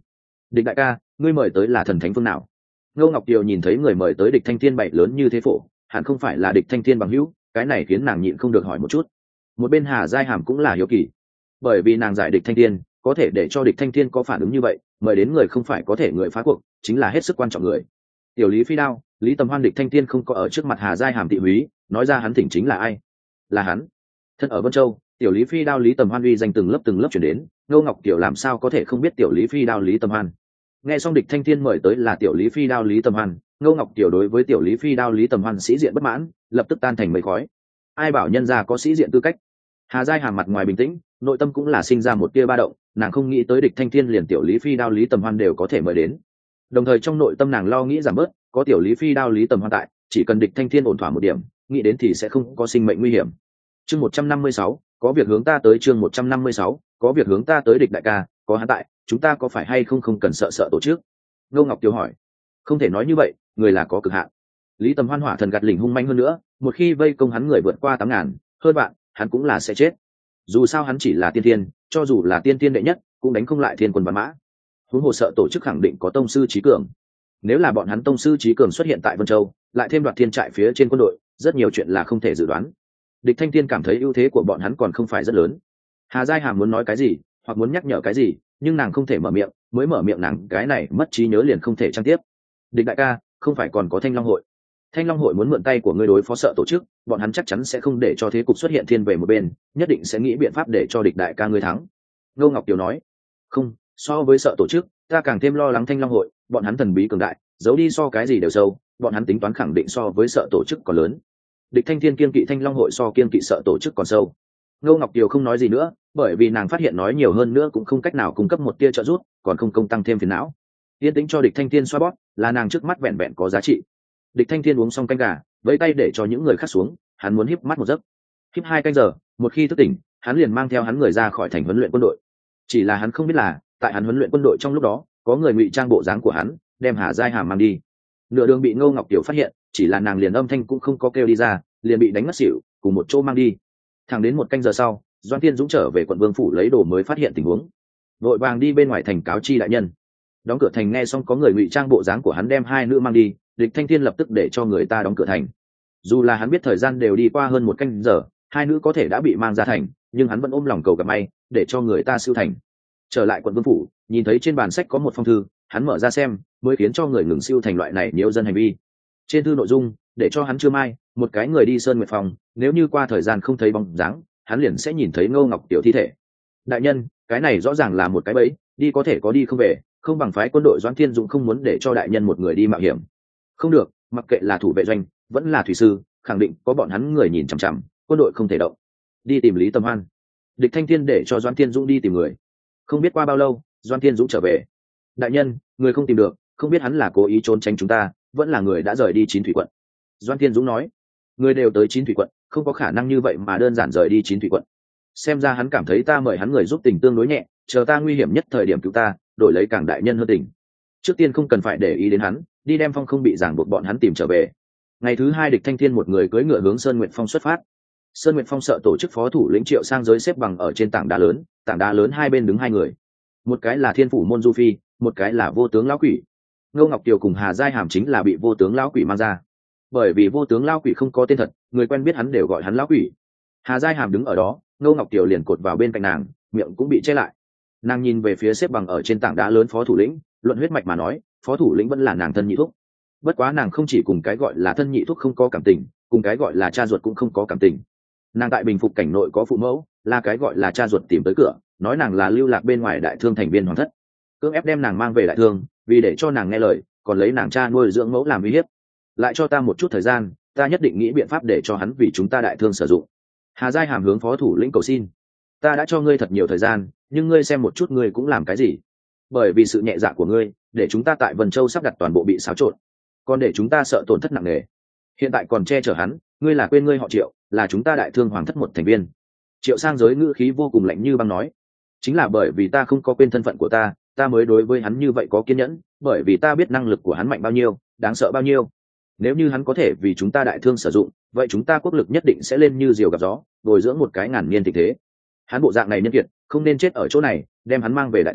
Địch đại ca, ngươi mời tới là thần thánh phương nào? Ngô Ngọc Kiều nhìn thấy người mời tới Địch Thanh Thiên bậy lớn như thế phổ, hẳn không phải là Địch Thanh Thiên bằng hữu, cái này khiến nàng nhịn không được hỏi một chút. Một bên Hà Giai Hàm cũng là hiếu kỳ, bởi vì nàng giải Địch Thanh Thiên, có thể để cho Địch Thanh Thiên có phản ứng như vậy, mời đến người không phải có thể người phá cuộc, chính là hết sức quan trọng người. Tiểu Lý Phi Đao, Lý Tầm Hoan Địch Thanh Thiên không có ở trước mặt Hà Giai Hàm thị húy, nói ra hắn thỉnh chính là ai? Là hắn. Thân ở Vân Châu, Tiểu Lý Phi Đao Lý Tầm Hoan uy danh từng lớp chuyển đến, Ngô Ngọc Kiều làm sao có thể không biết Tiểu Lý Phi Đao Lý Tầm Hoan. Nghe xong Địch Thanh Thiên mời tới là Tiểu Lý Phi Đao Lý Tầm Hoan, Ngô Ngọc Kiều đối với Tiểu Lý Phi Đao Lý Tầm Hoan sĩ diện bất mãn, lập tức tan thành mây khói. Ai bảo nhân gia có sĩ diện tư cách? Hà Giai Hàm mặt ngoài bình tĩnh, nội tâm cũng là sinh ra một tia ba động, nàng không nghĩ tới Địch Thanh Thiên liền Tiểu Lý Phi Đao Lý Tầm Hoan đều có thể mời đến. Đồng thời trong nội tâm nàng lo nghĩ giảm bớt, có Tiểu Lý Phi Đao Lý Tầm Hoan tại, chỉ cần Địch Thanh Thiên ổn thỏa một điểm, nghĩ đến thì sẽ không có sinh mệnh nguy hiểm. Chương 156, có việc hướng ta tới. Chương 156, có việc hướng ta tới. Địch đại ca, có hắn tại, chúng ta có phải hay không cần sợ tổ chức? Ngô Ngọc Kiều hỏi. Không thể nói như vậy, người là có cực hạn. Lý Tầm Hoan hỏa thần gạt lỉnh hung manh hơn nữa, một khi vây công hắn người vượt qua 8.000, hơn bạn, hắn cũng là sẽ chết. Dù sao hắn chỉ là tiên tiên, cho dù là tiên tiên đệ nhất, cũng đánh không lại thiên quân văn mã. Huống hồ sợ tổ chức khẳng định có tông sư trí cường. Nếu là bọn hắn tông sư trí cường xuất hiện tại Vân Châu, lại thêm đoạt thiên trại phía trên quân đội, rất nhiều chuyện là không thể dự đoán. Địch Thanh Thiên cảm thấy ưu thế của bọn hắn còn không phải rất lớn. Hà Giai Hàm muốn nói cái gì, hoặc muốn nhắc nhở cái gì, nhưng nàng không thể mở miệng, mới mở miệng nàng cái này mất trí nhớ liền không thể trang tiếp. Địch đại ca, không phải còn có Thanh Long hội? Thanh Long hội muốn mượn tay của ngươi đối phó sợ tổ chức, bọn hắn chắc chắn sẽ không để cho thế cục xuất hiện thiên về một bên, nhất định sẽ nghĩ biện pháp để cho địch đại ca ngươi thắng. Ngô Ngọc Kiều nói. Không, so với sợ tổ chức, ta càng thêm lo lắng Thanh Long hội, bọn hắn thần bí cường đại, giấu đi so cái gì đều sâu, bọn hắn tính toán khẳng định so với sợ tổ chức còn lớn. Địch Thanh Thiên kiên kỵ Thanh Long hội so kiên kỵ sợ tổ chức còn sâu. Ngô Ngọc Kiều không nói gì nữa, bởi vì nàng phát hiện nói nhiều hơn nữa cũng không cách nào cung cấp một tia trợ giúp, còn không công tăng thêm phiền não. Yên tĩnh cho Địch Thanh Thiên xoa bóp, là nàng trước mắt vẹn vẹn có giá trị. Địch Thanh Thiên uống xong canh gà, vẫy tay để cho những người khác xuống, hắn muốn híp mắt một giấc. Híp 2 canh giờ, một khi thức tỉnh, hắn liền mang theo hắn người ra khỏi thành huấn luyện quân đội. Chỉ là hắn không biết là, tại hắn huấn luyện quân đội trong lúc đó, có người ngụy trang bộ dáng của hắn, đem Hà Giai Hàm mang đi. Nửa đường bị Ngô Ngọc Kiều phát hiện, chỉ là nàng liền âm thanh cũng không có kêu đi ra, liền bị đánh ngất xỉu, cùng một chỗ mang đi. Thẳng đến 1 canh giờ sau, Doan Thiên Dũng trở về quận Vương phủ lấy đồ mới phát hiện tình huống, vội vàng đi bên ngoài thành cáo chi đại nhân. Đóng cửa thành nghe xong có người ngụy trang bộ dáng của hắn đem 2 nữ mang đi, Địch Thanh Thiên lập tức để cho người ta đóng cửa thành. Dù là hắn biết thời gian đều đi qua hơn 1 canh giờ, 2 nữ có thể đã bị mang ra thành, nhưng hắn vẫn ôm lòng cầu gặp may, để cho người ta siêu thành. Trở lại quận Vương phủ, nhìn thấy trên bàn sách có một phong thư, hắn mở ra xem, mới khiến cho người ngừng siêu thành loại này nhiễu dân hành vi. Trên thư nội dung, để cho hắn chưa mai, một cái người đi Sơn Nguyệt phòng, nếu như qua thời gian không thấy bóng dáng, hắn liền sẽ nhìn thấy Ngô Ngọc Tiểu thi thể. Đại nhân, cái này rõ ràng là một cái bẫy, đi có thể có đi không về, không bằng phái quân đội Doãn Thiên Dũng không muốn để cho đại nhân một người đi mạo hiểm. Không được, mặc kệ là thủ vệ doanh, vẫn là thủy sư, khẳng định có bọn hắn người nhìn chằm chằm, quân đội không thể động. Đi tìm Lý Tầm Hoan. Địch Thanh Thiên để cho Doãn Thiên Dũng đi tìm người. Không biết qua bao lâu, Doãn Thiên Dũng trở về. Đại nhân, người không tìm được, không biết hắn là cố ý trốn tránh chúng ta, vẫn là người đã rời đi Chín Thủy quận. Doãn Thiên Dũng nói, người đều tới Chín Thủy quận, không có khả năng như vậy mà đơn giản rời đi Chín Thủy quận. Xem ra hắn cảm thấy ta mời hắn người giúp tình tương đối nhẹ, chờ ta nguy hiểm nhất thời điểm cứu ta, đổi lấy càng đại nhân hơn tình. Trước tiên không cần phải để ý đến hắn, đi đem Phong không bị giảng buộc bọn hắn tìm trở về. Ngày thứ 2 Địch Thanh Thiên một người cưỡi ngựa hướng Sơn Nguyệt Phong xuất phát. Sơn Nguyệt Phong sợ tổ chức phó thủ lĩnh Triệu Sang giới xếp bằng ở trên tảng đá lớn 2 bên đứng 2 người. Một cái là Thiên phủ môn Du Phi, một cái là Vô tướng lão quỷ. Ngô Ngọc Kiều cùng Hà Giai Hàm chính là bị Vô tướng lão quỷ mang ra. Bởi vì Vô tướng lão quỷ không có tên thật, người quen biết hắn đều gọi hắn lão quỷ. Hà Giai Hàm đứng ở đó, Ngô Ngọc Kiều liền cột vào bên cạnh nàng, miệng cũng bị che lại. Nàng nhìn về phía xếp bằng ở trên tảng đá lớn phó thủ lĩnh, luận huyết mạch mà nói, phó thủ lĩnh vẫn là nàng thân nhị thúc. Bất quá nàng không chỉ cùng cái gọi là thân nhị thúc không có cảm tình, cùng cái gọi là cha ruột cũng không có cảm tình. Nàng tại Bình Phục cảnh nội có phụ mẫu, là cái gọi là cha ruột tìm tới cửa, nói nàng là lưu lạc bên ngoài đại thương thành viên hoàng thất, cưỡng ép đem nàng mang về đại thương, vì để cho nàng nghe lời, còn lấy nàng cha nuôi dưỡng mẫu làm uy hiếp. Lại cho ta một chút thời gian, ta nhất định nghĩ biện pháp để cho hắn vì chúng ta đại thương sử dụng. Hà Giai Hàm hướng phó thủ lĩnh cầu xin, ta đã cho ngươi thật nhiều thời gian, nhưng ngươi xem một chút ngươi cũng làm cái gì? Bởi vì sự nhẹ dạ của ngươi, để chúng ta tại Vân Châu sắp đặt toàn bộ bị xáo trộn, còn để chúng ta sợ tổn thất nặng nề. Hiện tại còn che chở hắn, ngươi là quên ngươi họ Triệu, là chúng ta đại thương hoàng thất một thành viên. Triệu Sang giới ngữ khí vô cùng lạnh như băng nói, chính là bởi vì ta không có quên thân phận của ta mới đối với hắn như vậy có kiên nhẫn, bởi vì ta biết năng lực của hắn mạnh bao nhiêu, đáng sợ bao nhiêu. Nếu như hắn có thể vì chúng ta đại thương sử dụng, vậy chúng ta quốc lực nhất định sẽ lên như diều gặp gió, bồi dưỡng một cái ngàn niên tình thế. Hắn bộ dạng này nhân kiệt, không nên chết ở chỗ này, đem hắn mang về đại thương,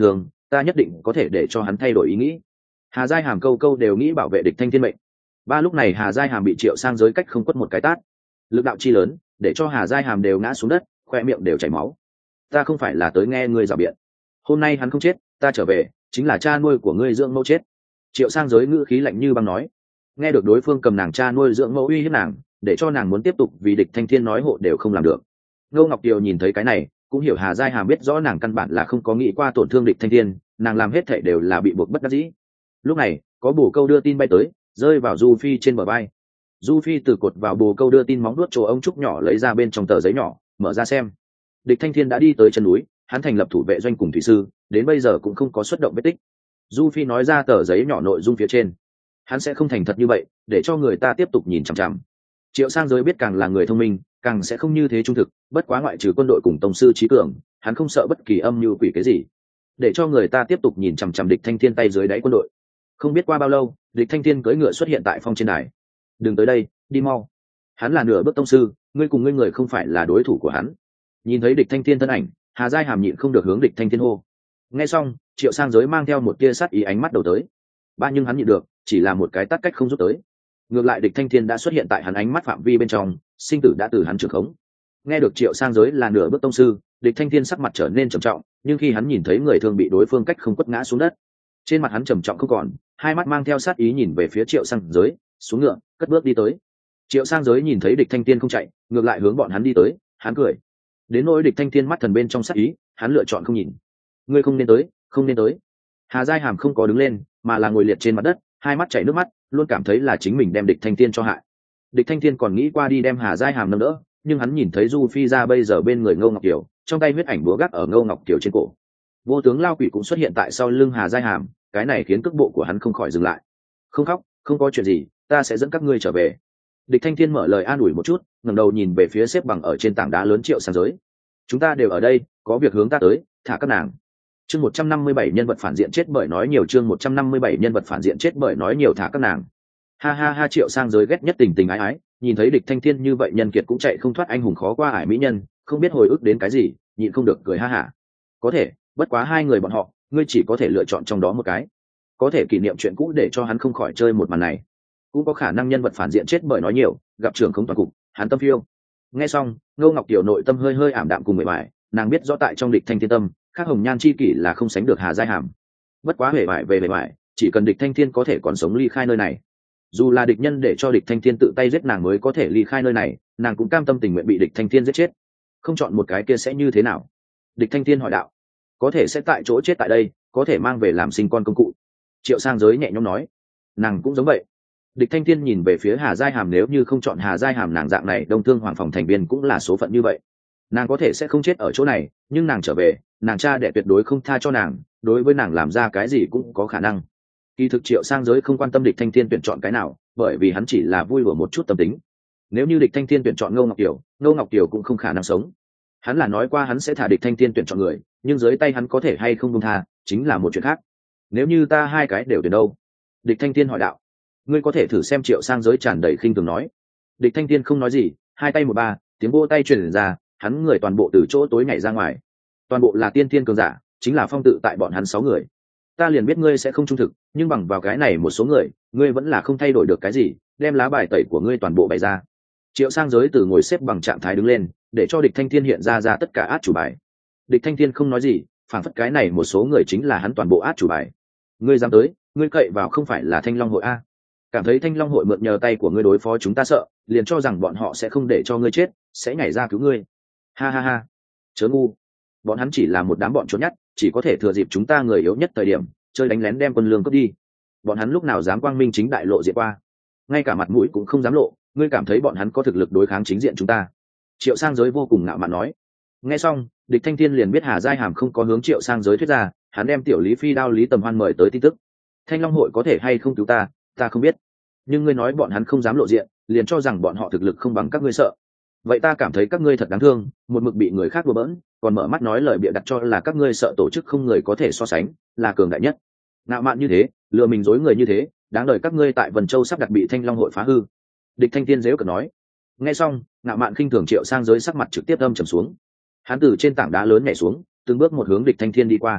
ta nhất định có thể để cho hắn thay đổi ý nghĩ. Hà Giai Hàm câu câu đều nghĩ bảo vệ địch thanh thiên mệnh. Ba lúc này Hà Giai Hàm bị Triệu Sang Giới cách không quất một cái tát, lực đạo chi lớn để cho Hà Giai Hàm đều ngã xuống đất, khoe miệng đều chảy máu. Ta không phải là tới nghe ngươi rào biện, hôm nay hắn không chết, ta trở về chính là cha nuôi của ngươi dưỡng mẫu chết. Triệu Sang Giới ngữ khí lạnh như băng nói. Nghe được đối phương cầm nàng cha nuôi dưỡng mẫu uy hiếp nàng, để cho nàng muốn tiếp tục vì địch thanh thiên nói hộ đều không làm được. Ngô Ngọc Kiều nhìn thấy cái này cũng hiểu Hà Giai Hàm biết rõ nàng căn bản là không có nghĩ qua tổn thương địch thanh thiên, nàng làm hết thảy đều là bị buộc bất đắc dĩ. Lúc này có bồ câu đưa tin bay tới, rơi vào Du Phi trên bờ vai. Du Phi từ cột vào bồ câu đưa tin móng đuốt chỗ ông trúc nhỏ lấy ra bên trong tờ giấy nhỏ, mở ra xem. Địch thanh thiên đã đi tới chân núi, hắn thành lập thủ vệ doanh cùng thủy sư, đến bây giờ cũng không có xuất động vết tích. Du Phi nói ra tờ giấy nhỏ nội dung phía trên, hắn sẽ không thành thật như vậy để cho người ta tiếp tục nhìn chằm chằm. Triệu Sang Giới biết càng là người thông minh càng sẽ không như thế trung thực, bất quá ngoại trừ quân đội cùng tổng sư trí cường, hắn không sợ bất kỳ âm mưu quỷ cái gì, để cho người ta tiếp tục nhìn chằm chằm địch thanh thiên tay dưới đáy quân đội. Không biết qua bao lâu, địch thanh thiên cưỡi ngựa xuất hiện tại phong trên đài. Đừng tới đây, đi mau. Hắn là nửa bước tông sư, ngươi cùng ngươi người không phải là đối thủ của hắn. Nhìn thấy địch thanh thiên thân ảnh, Hà Giai Hàm nhịn không được hướng địch thanh thiên hô. Nghe xong, Triệu Sang Giới mang theo một tia sát ý ánh mắt đầu tới. Ba nhưng hắn nhịn được, chỉ là một cái tát cách không rút tới. Ngược lại địch thanh thiên đã xuất hiện tại hắn ánh mắt phạm vi bên trong, sinh tử đã từ hắn trưởng khống. Nghe được Triệu Sang Giới là nửa bước tông sư, địch thanh thiên sắc mặt trở nên trầm trọng, nhưng khi hắn nhìn thấy người thương bị đối phương cách không quất ngã xuống đất, trên mặt hắn trầm trọng không còn, hai mắt mang theo sát ý nhìn về phía Triệu Sang Giới, xuống ngựa cất bước đi tới. Triệu Sang Giới nhìn thấy địch thanh thiên không chạy, ngược lại hướng bọn hắn đi tới, hắn cười. Đến nỗi địch thanh thiên mắt thần bên trong sát ý, hắn lựa chọn không nhìn. Ngươi không nên tới, không nên tới. Hà Giai Hàm không có đứng lên, mà là ngồi liệt trên mặt đất, hai mắt chảy nước mắt, luôn cảm thấy là chính mình đem địch thanh thiên cho hại. Địch thanh thiên còn nghĩ qua đi đem Hà Giai Hàm nâng đỡ, nhưng hắn nhìn thấy Du Phi ra bây giờ bên người Ngô Ngọc Kiều, trong tay huyết ảnh búa gác ở Ngô Ngọc Kiều trên cổ. Vô tướng Lao Quỷ cũng xuất hiện tại sau lưng Hà Giai Hàm, cái này khiến cước bộ của hắn không khỏi dừng lại. Không khóc, không có chuyện gì, ta sẽ dẫn các ngươi trở về. Địch thanh thiên mở lời an ủi một chút, ngẩng đầu nhìn về phía xếp bằng ở trên tảng đá lớn Triệu Sang Giới. Chúng ta đều ở đây, có việc hướng ta tới, thả các nàng. Chương 157 nhân vật phản diện chết bởi nói nhiều, chương 157 nhân vật phản diện chết bởi nói nhiều, thả các nàng. Ha ha ha. Triệu Sang Giới ghét nhất tình tình ái ái, nhìn thấy địch thanh thiên như vậy nhân kiệt cũng chạy không thoát anh hùng khó qua ải mỹ nhân, không biết hồi ức đến cái gì, nhịn không được cười ha hả. Có thể, bất quá hai người bọn họ, ngươi chỉ có thể lựa chọn trong đó một cái. Có thể kỷ niệm chuyện cũ để cho hắn không khỏi chơi một màn này, cũng có khả năng nhân vật phản diện chết bởi nói nhiều, gặp trưởng không toàn cục, hắn tâm phiêu. Nghe xong, Ngô Ngọc Kiều nội tâm hơi hơi ảm đạm cùng mệt mỏi, nàng biết rõ tại trong địch thanh thiên tâm, khác hồng nhan chi kỷ là không sánh được Hà Giai Hàm. Bất quá hề bại về bề ngoài, chỉ cần địch thanh thiên có thể còn sống ly khai nơi này, dù là địch nhân để cho địch thanh thiên tự tay giết nàng mới có thể ly khai nơi này, nàng cũng cam tâm tình nguyện bị địch thanh thiên giết chết. Không chọn một cái kia sẽ như thế nào? Địch thanh thiên hỏi đạo. Có thể sẽ tại chỗ chết tại đây, có thể mang về làm sinh con công cụ. Triệu Sang Giới nhẹ nhõm nói. Nàng cũng giống vậy. Địch thanh thiên nhìn về phía Hà Giai Hàm, nếu như không chọn Hà Giai Hàm, nàng dạng này đông thương hoàng phòng thành viên cũng là số phận như vậy. Nàng có thể sẽ không chết ở chỗ này, nhưng nàng trở về, nàng cha đẻ tuyệt đối không tha cho nàng, đối với nàng làm ra cái gì cũng có khả năng. Kỳ thực Triệu Sang Giới không quan tâm địch thanh thiên tuyển chọn cái nào, bởi vì hắn chỉ là vui đùa một chút tâm tính. Nếu như địch thanh thiên tuyển chọn Ngô Ngọc Kiều, Ngô Ngọc Kiều cũng không khả năng sống. Hắn là nói qua hắn sẽ thả địch thanh thiên tuyển chọn người, nhưng dưới tay hắn có thể hay không buông tha chính là một chuyện khác. Nếu như ta hai cái đều tuyển đâu? Địch thanh thiên hỏi đạo. Ngươi có thể thử xem. Triệu Sang Giới tràn đầy khinh thường nói. Địch thanh thiên không nói gì, hai tay một ba, tiếng vỗ tay truyền ra, hắn người toàn bộ từ chỗ tối nhảy ra ngoài. Toàn bộ là tiên thiên cường giả, chính là phong tự tại bọn hắn 6 người. Ta liền biết ngươi sẽ không trung thực, nhưng bằng vào cái này một số người, ngươi vẫn là không thay đổi được cái gì, đem lá bài tẩy của ngươi toàn bộ bày ra. Triệu Sang Giới từ ngồi xếp bằng trạng thái đứng lên, để cho địch thanh thiên hiện ra tất cả át chủ bài. Địch thanh thiên không nói gì, phản phất cái này một số người chính là hắn toàn bộ át chủ bài. Ngươi dám tới, ngươi cậy vào không phải là Thanh Long hội a? Cảm thấy Thanh Long hội mượn nhờ tay của ngươi đối phó chúng ta sợ, liền cho rằng bọn họ sẽ không để cho ngươi chết, sẽ nhảy ra cứu ngươi. Ha ha ha, chớ ngu. Bọn hắn chỉ là một đám bọn trốn nhát, chỉ có thể thừa dịp chúng ta người yếu nhất thời điểm chơi đánh lén đem quân lương cướp đi. Bọn hắn lúc nào dám quang minh chính đại lộ diện qua? Ngay cả mặt mũi cũng không dám lộ. Ngươi cảm thấy bọn hắn có thực lực đối kháng chính diện chúng ta? Triệu Sang Giới vô cùng ngạo mạn nói. Nghe xong, địch thanh thiên liền biết Hà Giai Hàm không có hướng Triệu Sang Giới thuyết ra, hắn đem tiểu Lý Phi đao Lý Tầm Hoan mời tới tin tức. Thanh Long hội có thể hay không cứu ta, ta không biết, nhưng ngươi nói bọn hắn không dám lộ diện, liền cho rằng bọn họ thực lực không bằng các ngươi sợ. Vậy ta cảm thấy các ngươi thật đáng thương, một mực bị người khác đùa bỡn, còn mở mắt nói lời bịa đặt cho là các ngươi sợ tổ chức không người có thể so sánh, là cường đại nhất. Ngạo mạn như thế, lừa mình dối người như thế, đáng đời các ngươi tại Vân Châu sắp đặt bị Thanh Long hội phá hư. Địch thanh thiên dễu cợt nói. Nghe xong, ngạo mạn khinh thường Triệu Sang Giới sắc mặt trực tiếp âm trầm xuống. Hắn từ trên tảng đá lớn nhảy xuống, từng bước một hướng địch thanh thiên đi qua.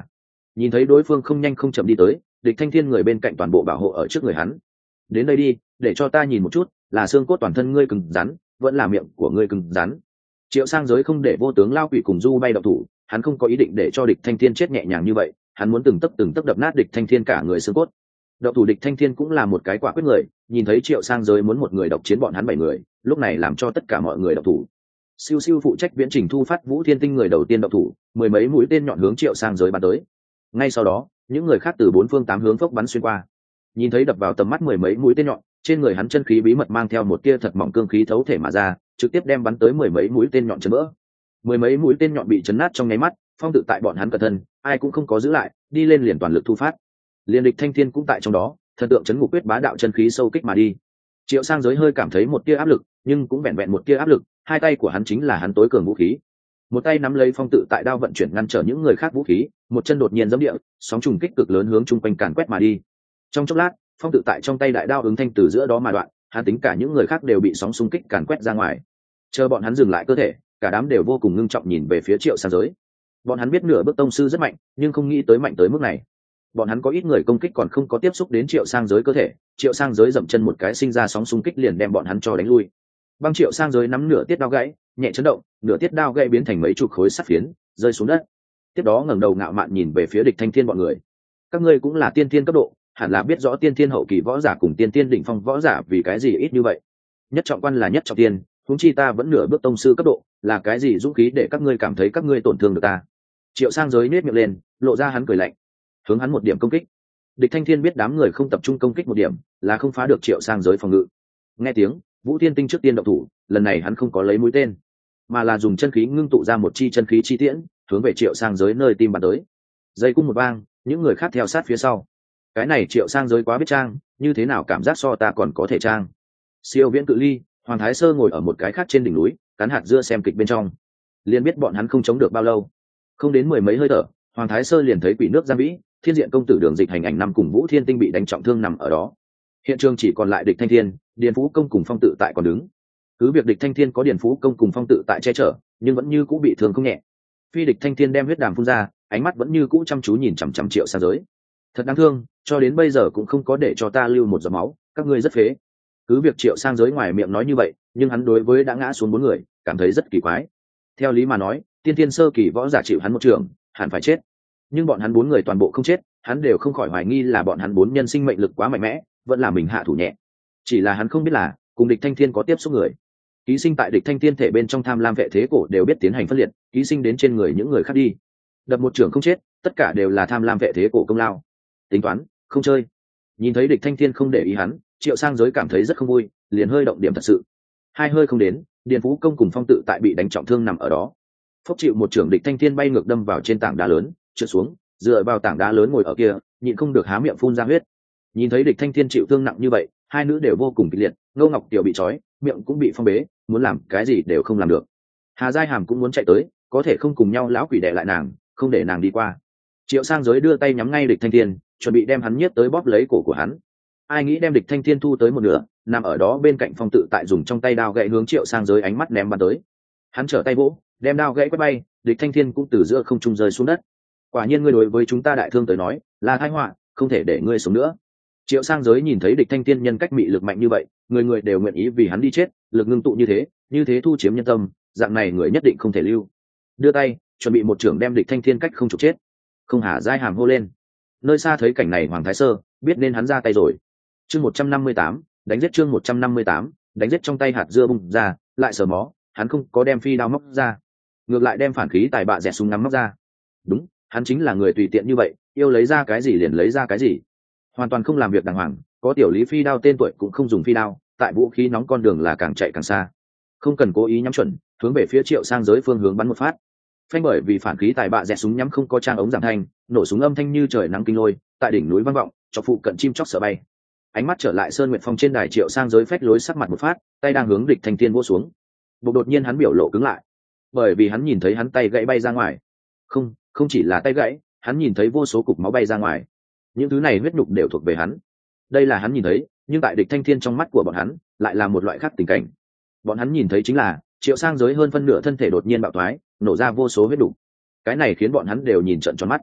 nhìn thấy đối phương không nhanh không chậm đi tới, địch thanh thiên người bên cạnh toàn bộ bảo hộ ở trước người hắn. Đến đây đi, để cho ta nhìn một chút, là xương cốt toàn thân ngươi cứng rắn vẫn là miệng của ngươi cứng rắn. Triệu Sang Giới không để vô tướng Lao Quỷ cùng Du Bay động thủ, hắn không có ý định để cho địch thanh thiên chết nhẹ nhàng như vậy, hắn muốn từng tấc đập nát địch thanh thiên cả người xương cốt. Động thủ địch thanh thiên cũng là một cái quả quyết người, nhìn thấy Triệu Sang Giới muốn một người độc chiến bọn hắn 7 người, lúc này làm cho tất cả mọi người động thủ. Siêu siêu phụ trách viễn trình thu phát Vũ Thiên Tinh người đầu tiên động thủ, mười mấy mũi tên nhọn hướng Triệu Sang Giới bắn tới. Ngay sau đó, những người khác từ 4 phương 8 hướng phốc bắn xuyên qua. Nhìn thấy đập vào tầm mắt mười mấy mũi tên nhọn, trên người hắn chân khí bí mật mang theo một tia thật mỏng cương khí thấu thể mà ra, trực tiếp đem bắn tới mười mấy mũi tên nhọn chấn vỡ. Mười mấy mũi tên nhọn bị chấn nát trong nháy mắt, phong tự tại bọn hắn cẩn thân, ai cũng không có giữ lại, đi lên liền toàn lực thu phát. Liên địch thanh thiên cũng tại trong đó, thần tượng chấn ngục quyết bá đạo chân khí sâu kích mà đi. Triệu Sang Giới hơi cảm thấy một tia áp lực, nhưng cũng vẹn vẹn một tia áp lực, hai tay của hắn chính là hắn tối cường vũ khí. Một tay nắm lấy phong tự tại đao vận chuyển ngăn trở những người khác vũ khí, một chân đột nhiên giẫm địa, sóng trùng kích cực lớn hướng chung quanh càn quét mà đi. Trong chốc lát, phong tự tại trong tay đại đao ứng thanh từ giữa đó mà đoạn, hắn tính cả những người khác đều bị sóng xung kích càn quét ra ngoài. Chờ bọn hắn dừng lại cơ thể, cả đám đều vô cùng ngưng trọng nhìn về phía Triệu Sang Giới. Bọn hắn biết nửa bước tông sư rất mạnh, nhưng không nghĩ tới mạnh tới mức này. Bọn hắn có ít người công kích còn không có tiếp xúc đến Triệu Sang Giới cơ thể, Triệu Sang Giới dậm chân một cái sinh ra sóng xung kích liền đem bọn hắn cho đánh lui. Băng Triệu Sang Giới nắm nửa tiết đao gãy, nhẹ chấn động, nửa tiết đao gãy biến thành mấy chục khối sắt phiến, rơi xuống đất. Tiếp đó ngẩng đầu ngạo mạn nhìn về phía địch thanh thiên bọn người. Các ngươi cũng là tiên thiên cấp độ, hẳn là biết rõ tiên thiên hậu kỳ võ giả cùng tiên thiên đỉnh phong võ giả vì cái gì ít như vậy. Nhất trọng quan là nhất trọng tiên, huống chi ta vẫn nửa bước tông sư cấp độ, là cái gì dũng khí để các ngươi cảm thấy các ngươi tổn thương được ta. Triệu Sang Giới nhếch miệng lên, lộ ra hắn cười lạnh, hướng hắn một điểm công kích. Địch thanh thiên biết đám người không tập trung công kích một điểm là không phá được Triệu Sang Giới phòng ngự. Nghe tiếng, Vũ Thiên Tinh trước tiên động thủ, lần này hắn không có lấy mũi tên, mà là dùng chân khí ngưng tụ ra một chi chân khí chi tiễn, hướng về Triệu Sang Giới nơi tim bắn tới. Dây cung một vang, những người khác theo sát phía sau. Cái này Triệu Sang Giới quá biết trang, như thế nào cảm giác so ta còn có thể trang. Siêu viễn cự ly, Hoàng Thái Sơ ngồi ở một cái khác trên đỉnh núi, cắn hạt dưa xem kịch bên trong. Liền biết bọn hắn không chống được bao lâu. Không đến mười mấy hơi thở, Hoàng Thái Sơ liền thấy quỷ nước Giang Vĩ, Thiên Diện công tử Đường Dịch hành ảnh năm cùng Vũ Thiên Tinh bị đánh trọng thương nằm ở đó. Hiện trường chỉ còn lại địch thanh thiên, Điền Phú công cùng Phong tự tại còn đứng. Cứ việc địch thanh thiên có Điền Phú công cùng Phong tự tại che chở, nhưng vẫn như cũ bị thương không nhẹ. Phi địch thanh thiên đem huyết đàm phun ra, ánh mắt vẫn như cũ chăm chú nhìn chằm chằm Triệu Sang Giới. Thật đáng thương, cho đến bây giờ cũng không có để cho ta lưu một giọt máu, các ngươi rất phế. Cứ việc Triệu Sang Giới ngoài miệng nói như vậy, nhưng hắn đối với đã ngã xuống 4 người cảm thấy rất kỳ quái. Theo lý mà nói, tiên thiên sơ kỳ võ giả chịu hắn một trường, hẳn phải chết. Nhưng bọn hắn 4 người toàn bộ không chết, hắn đều không khỏi hoài nghi là bọn hắn 4 nhân sinh mệnh lực quá mạnh mẽ, vẫn là mình hạ thủ nhẹ. Chỉ là hắn không biết là cùng địch thanh thiên có tiếp xúc người. Ký sinh tại địch thanh thiên thể bên trong tham lam vệ thế cổ đều biết tiến hành phân liệt, ký sinh đến trên người những người khác đi. Đập một trường không chết, tất cả đều là tham lam vệ thế cổ công lao. Tính toán, không chơi. Nhìn thấy địch thanh thiên không để ý hắn, Triệu Sang Giới cảm thấy rất không vui, liền hơi động điểm thật sự. Hai hơi không đến, Điền Phú công cùng Phong tự tại bị đánh trọng thương nằm ở đó. Phốc chịu một trường địch thanh thiên bay ngược đâm vào trên tảng đá lớn, trượt xuống, dựa vào tảng đá lớn ngồi ở kia, nhịn không được há miệng phun ra huyết. Nhìn thấy địch thanh thiên chịu thương nặng như vậy, hai nữ đều vô cùng kịch liệt, Ngô Ngọc Tiểu bị trói, miệng cũng bị phong bế, muốn làm cái gì đều không làm được. Hà Giai Hàm cũng muốn chạy tới, có thể không cùng nhau lão quỷ đè lại nàng, không để nàng đi qua. Triệu Sang Giới đưa tay nhắm ngay địch thanh thiên, chuẩn bị đem hắn nhiếp tới bóp lấy cổ của hắn. Ai nghĩ đem địch thanh thiên thu tới một nửa, nằm ở đó bên cạnh Phong tự tại dùng trong tay đao gậy hướng Triệu Sang Giới ánh mắt ném bắn tới. Hắn trở tay vỗ, đem đao gậy quét bay, địch thanh thiên cũng từ giữa không trung rơi xuống đất. Quả nhiên ngươi đối với chúng ta đại thương tới nói là tai họa, không thể để ngươi sống nữa. Triệu Sang Giới nhìn thấy địch thanh thiên nhân cách mị lực mạnh như vậy, người người đều nguyện ý vì hắn đi chết, lực ngưng tụ như thế thu chiếm nhân tâm, dạng này người nhất định không thể lưu. Đưa tay chuẩn bị một trưởng đem địch thanh thiên cách không trục chết. Không Hà Giai Hàm hô lên. Nơi xa thấy cảnh này Hoàng Thái Sơ biết nên hắn ra tay rồi. Chương 158, đánh giết chương 158, đánh giết trong tay hạt dưa bung ra, lại sờ mó, hắn không có đem phi đao móc ra, ngược lại đem phản khí tài bạ dẹt súng ngắm móc ra. Đúng, hắn chính là người tùy tiện như vậy, yêu lấy ra cái gì liền lấy ra cái gì, hoàn toàn không làm việc đàng hoàng. Có tiểu lý phi đao tên tuổi cũng không dùng phi đao, tại vũ khí nóng con đường là càng chạy càng xa, không cần cố ý nhắm chuẩn, hướng về phía Triệu Sang Giới phương hướng bắn một phát. Phanh, bởi vì phản khí tài bạ dẹt súng nhắm không có trang ống giảm thanh, nổ súng âm thanh như trời nắng kinh lôi, tại đỉnh núi vang vọng, cho phụ cận chim chóc sợ bay. Ánh mắt trở lại Sơn Nguyệt Phong trên đài, Triệu Sang Giới phách lối sắc mặt một phát, tay đang hướng địch thanh thiên vỗ xuống. Bỗng đột nhiên hắn biểu lộ cứng lại, bởi vì hắn nhìn thấy hắn tay gãy bay ra ngoài. Không chỉ là tay gãy, hắn nhìn thấy vô số cục máu bay ra ngoài. Những thứ này huyết nhục đều thuộc về hắn. Đây là hắn nhìn thấy, nhưng tại địch thanh thiên trong mắt của bọn hắn lại là một loại khác tình cảnh. Bọn hắn nhìn thấy chính là Triệu Sang Giới hơn phân nửa thân thể đột nhiên bạo thoái, nổ ra vô số huyết nhục. Cái này khiến bọn hắn đều nhìn trợn tròn mắt.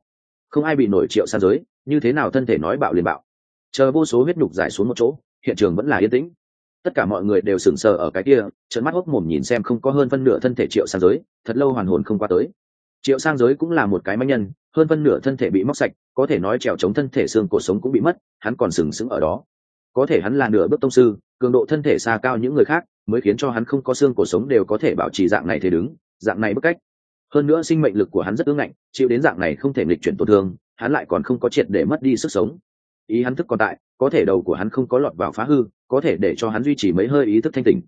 không ai bị nổi Triệu Sang Giới, như thế nào thân thể nói bạo liền bạo. Chờ vô số huyết nhục giải xuống một chỗ, hiện trường vẫn là yên tĩnh. Tất cả mọi người đều sững sờ ở cái kia, trợn mắt hốc mồm nhìn xem không có hơn phân nửa thân thể Triệu Sang Giới, thật lâu hoàn hồn không qua tới. Triệu Sang Giới cũng là một cái manh nhân, hơn phân nửa thân thể bị móc sạch, có thể nói trèo chống thân thể xương cổ sống cũng bị mất, hắn còn sừng sững ở đó. Có thể hắn là nửa bước tông sư, cường độ thân thể xa cao những người khác, mới khiến cho hắn không có xương cổ sống đều có thể bảo trì dạng này thế đứng, dạng này bức cách. Hơn nữa sinh mệnh lực của hắn rất ương ngạnh, chịu đến dạng này không thể nghịch chuyển tổn thương, hắn lại còn không có triệt để mất đi sức sống. Ý hắn thức còn tại, có thể đầu của hắn không có lọt vào phá hư, có thể để cho hắn duy trì mấy hơi ý thức thanh tỉnh.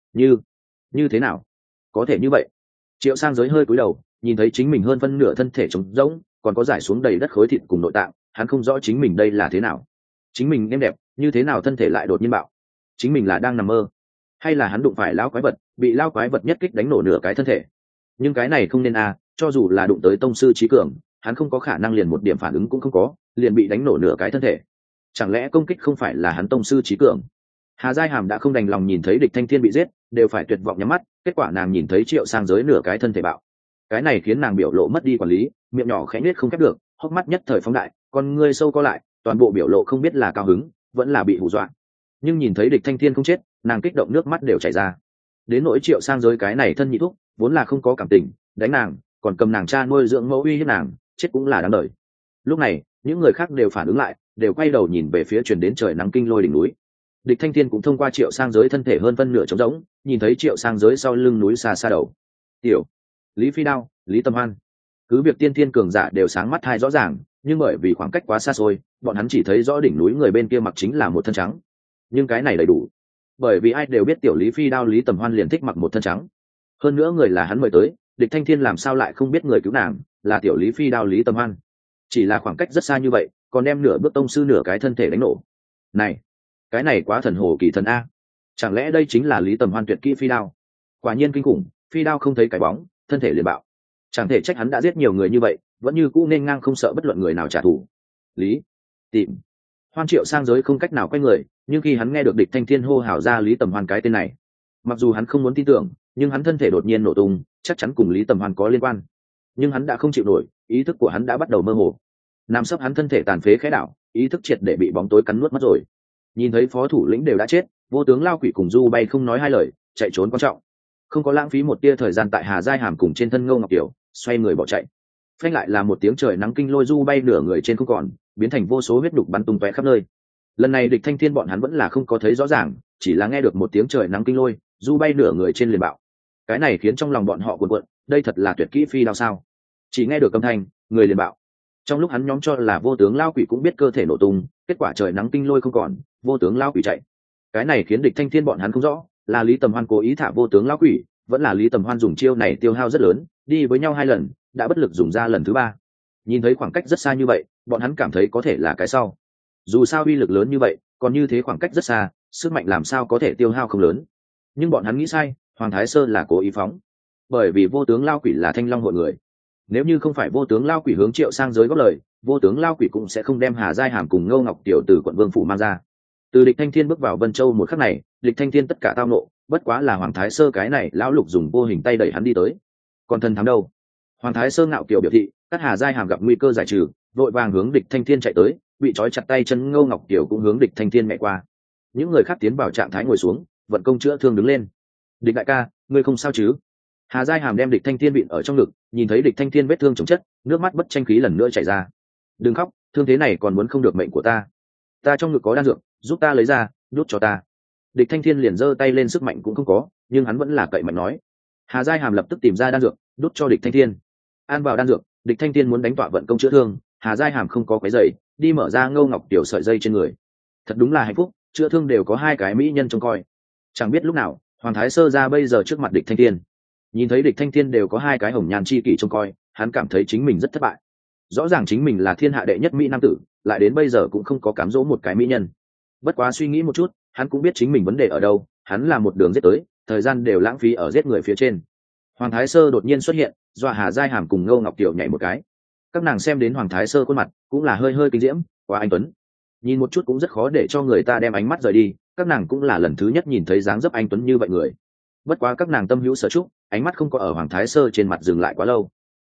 Như thế nào? Có thể như vậy? Triệu Sang Giới hơi cúi đầu, nhìn thấy chính mình hơn phân nửa thân thể trống rỗng, còn có giải xuống đầy đất khối thịt cùng nội tạng, hắn không rõ chính mình đây là thế nào. Chính mình êm đẹp, như thế nào thân thể lại đột nhiên bạo? Chính mình là đang nằm mơ, hay là hắn đụng phải lão quái vật, bị lão quái vật nhất kích đánh nổ nửa cái thân thể? Nhưng cái này không nên à, cho dù là đụng tới tông sư trí cường, hắn không có khả năng liền một điểm phản ứng cũng không có, liền bị đánh nổ nửa cái thân thể. Chẳng lẽ công kích không phải là hắn tông sư trí cường? Hà Giai Hàm đã không đành lòng nhìn thấy địch thanh thiên bị giết, đều phải tuyệt vọng nhắm mắt, kết quả nàng nhìn thấy Triệu Sang Giới nửa cái thân thể bạo. Cái này khiến nàng biểu lộ mất đi quản lý, miệng nhỏ khẽ nhếch không khép được, hốc mắt nhất thời phóng đại, con ngươi sâu co lại, toàn bộ biểu lộ không biết là cao hứng, vẫn là bị hù dọa. Nhưng nhìn thấy địch thanh thiên không chết, nàng kích động nước mắt đều chảy ra. Đến nỗi Triệu Sang Giới cái này thân nhị thúc, vốn là không có cảm tình, đánh nàng, còn cầm nàng cha nuôi dưỡng mẫu uy hiếp nàng, chết cũng là đáng đời. Lúc này, những người khác đều phản ứng lại, đều quay đầu nhìn về phía truyền đến trời nắng kinh lôi đỉnh núi. Địch thanh thiên cũng thông qua Triệu Sang Giới thân thể hơn phân nửa trống rỗng, nhìn thấy Triệu Sang Giới sau lưng núi xa xa đầu. Tiểu Lý Phi Đao, Lý Tâm Hoan, cứ việc tiên thiên cường giả đều sáng mắt hai rõ ràng, nhưng bởi vì khoảng cách quá xa xôi, bọn hắn chỉ thấy rõ đỉnh núi người bên kia mặc chính là một thân trắng. Nhưng cái này đầy đủ, bởi vì ai đều biết tiểu Lý Phi Đao Lý Tầm Hoan liền thích mặc một thân trắng. Hơn nữa người là hắn mời tới, địch thanh thiên làm sao lại không biết người cứu nàng là tiểu Lý Phi Đao Lý Tầm Hoan? Chỉ là khoảng cách rất xa như vậy, còn đem nửa bước tông sư nửa cái thân thể đánh nổ. Này, cái này quá thần hồ kỳ thần a! Chẳng lẽ đây chính là Lý Tầm Hoan tuyệt kỹ phi đao? Quả nhiên kinh khủng, phi đao không thấy cái bóng, thân thể liền bạo. Chẳng thể trách hắn đã giết nhiều người như vậy, vẫn như cũ nên ngang không sợ bất luận người nào trả thù. Lý Tìm Hoan Triệu Sang Giới không cách nào quay người, nhưng khi hắn nghe được địch thanh thiên hô hào ra Lý Tầm Hoan cái tên này, mặc dù hắn không muốn tin tưởng, nhưng hắn thân thể đột nhiên nổ tung, chắc chắn cùng Lý Tầm Hoan có liên quan. Nhưng hắn đã không chịu nổi, ý thức của hắn đã bắt đầu mơ hồ. Nằm sấp hắn thân thể tàn phế khẽ đảo, ý thức triệt để bị bóng tối cắn nuốt mất rồi. Nhìn thấy phó thủ lĩnh đều đã chết, vô tướng Lao Quỷ cùng Du Bay không nói hai lời, chạy trốn quan trọng, không có lãng phí một tia thời gian tại Hà Giai Hàm cùng trên thân Ngô Ngọc Kiều, xoay người bỏ chạy. Phanh lại là một tiếng trời nắng kinh lôi, Du Bay nửa người trên không còn, biến thành vô số huyết đục bắn tung tóe khắp nơi. Lần này địch thanh thiên bọn hắn vẫn là không có thấy rõ ràng, chỉ là nghe được một tiếng trời nắng kinh lôi, Du Bay nửa người trên liền bạo. Cái này khiến trong lòng bọn họ cuộn cuộn, đây thật là tuyệt kỹ phi đao sao? Chỉ nghe được âm thanh, người liền bạo. Trong lúc hắn nhóm cho là vô tướng Lao Quỷ cũng biết cơ thể nổ tung, kết quả trời nắng kinh lôi không còn, vô tướng Lao Quỷ chạy. Cái này khiến địch thanh thiên bọn hắn không rõ, là Lý Tầm Hoan cố ý thả vô tướng Lao Quỷ, vẫn là Lý Tầm Hoan dùng chiêu này tiêu hao rất lớn, đi với nhau 2 lần, đã bất lực dùng ra lần thứ 3. Nhìn thấy khoảng cách rất xa như vậy, bọn hắn cảm thấy có thể là cái sau. Dù sao uy lực lớn như vậy, còn như thế khoảng cách rất xa, sức mạnh làm sao có thể tiêu hao không lớn. Nhưng bọn hắn nghĩ sai, Hoàng Thái Sơ là cố ý phóng, bởi vì vô tướng Lao Quỷ là Thanh Long hội người. Nếu như không phải vô tướng Lao Quỷ hướng Triệu Sang Giới góp lời, vô tướng Lao Quỷ cũng sẽ không đem Hà Giai Hàm cùng Ngô Ngọc Tiểu từ quận Vương phủ mang ra. Từ địch thanh thiên bước vào Vân Châu một khắc này, địch thanh thiên tất cả tao nộ, bất quá là Hoàng Thái Sơ cái này lão lục dùng vô hình tay đẩy hắn đi tới. Còn thần thắng đâu? Hoàng Thái Sơ ngạo kiều biểu thị, các Hà Giai Hàm gặp nguy cơ giải trừ, vội vàng hướng địch thanh thiên chạy tới, bị trói chặt tay chân Ngô Ngọc Tiểu cũng hướng địch thanh thiên mẹ qua. Những người khác tiến vào trạng thái ngồi xuống, vận công chữa thương đứng lên. Địch đại ca, ngươi không sao chứ? Hà Giai Hàm đem địch thanh thiên bịn ở trong ngực, nhìn thấy địch thanh thiên vết thương chồng chất, nước mắt bất tranh khí lần nữa chảy ra. Đừng khóc, thương thế này còn muốn không được mệnh của ta. Ta trong ngực có đan dược, giúp ta lấy ra, đút cho ta. Địch thanh thiên liền giơ tay lên, sức mạnh cũng không có, nhưng hắn vẫn là cậy mạnh nói. Hà Giai Hàm lập tức tìm ra đan dược, đút cho địch thanh thiên. An vào đan dược, địch thanh thiên muốn đánh tọa vận công chữa thương, Hà Giai Hàm không có quấy rầy, đi mở ra Ngô Ngọc Tiểu sợi dây trên người. Thật đúng là hạnh phúc, chữa thương đều có 2 cái mỹ nhân trông coi. Chẳng biết lúc nào, Hoàng Thái Sơ ra bây giờ trước mặt địch thanh thiên. Nhìn thấy địch thanh thiên đều có 2 cái hồng nhan chi kỷ trông coi, hắn cảm thấy chính mình rất thất bại. Rõ ràng chính mình là thiên hạ đệ nhất mỹ nam tử, lại đến bây giờ cũng không có cám dỗ một cái mỹ nhân. Bất quá suy nghĩ một chút, hắn cũng biết chính mình vấn đề ở đâu, hắn là một đường giết tới, thời gian đều lãng phí ở giết người phía trên. Hoàng Thái Sơ đột nhiên xuất hiện, dọa Hà Giai Hàm cùng Ngô Ngọc Tiểu nhảy một cái. Các nàng xem đến Hoàng Thái Sơ khuôn mặt, cũng là hơi hơi kinh diễm, quá anh tuấn. Nhìn một chút cũng rất khó để cho người ta đem ánh mắt rời đi, các nàng cũng là lần thứ nhất nhìn thấy dáng dấp anh tuấn như vậy người. Bất quá các nàng tâm hữu sở trúc, ánh mắt không có ở Hoàng Thái Sơ trên mặt dừng lại quá lâu.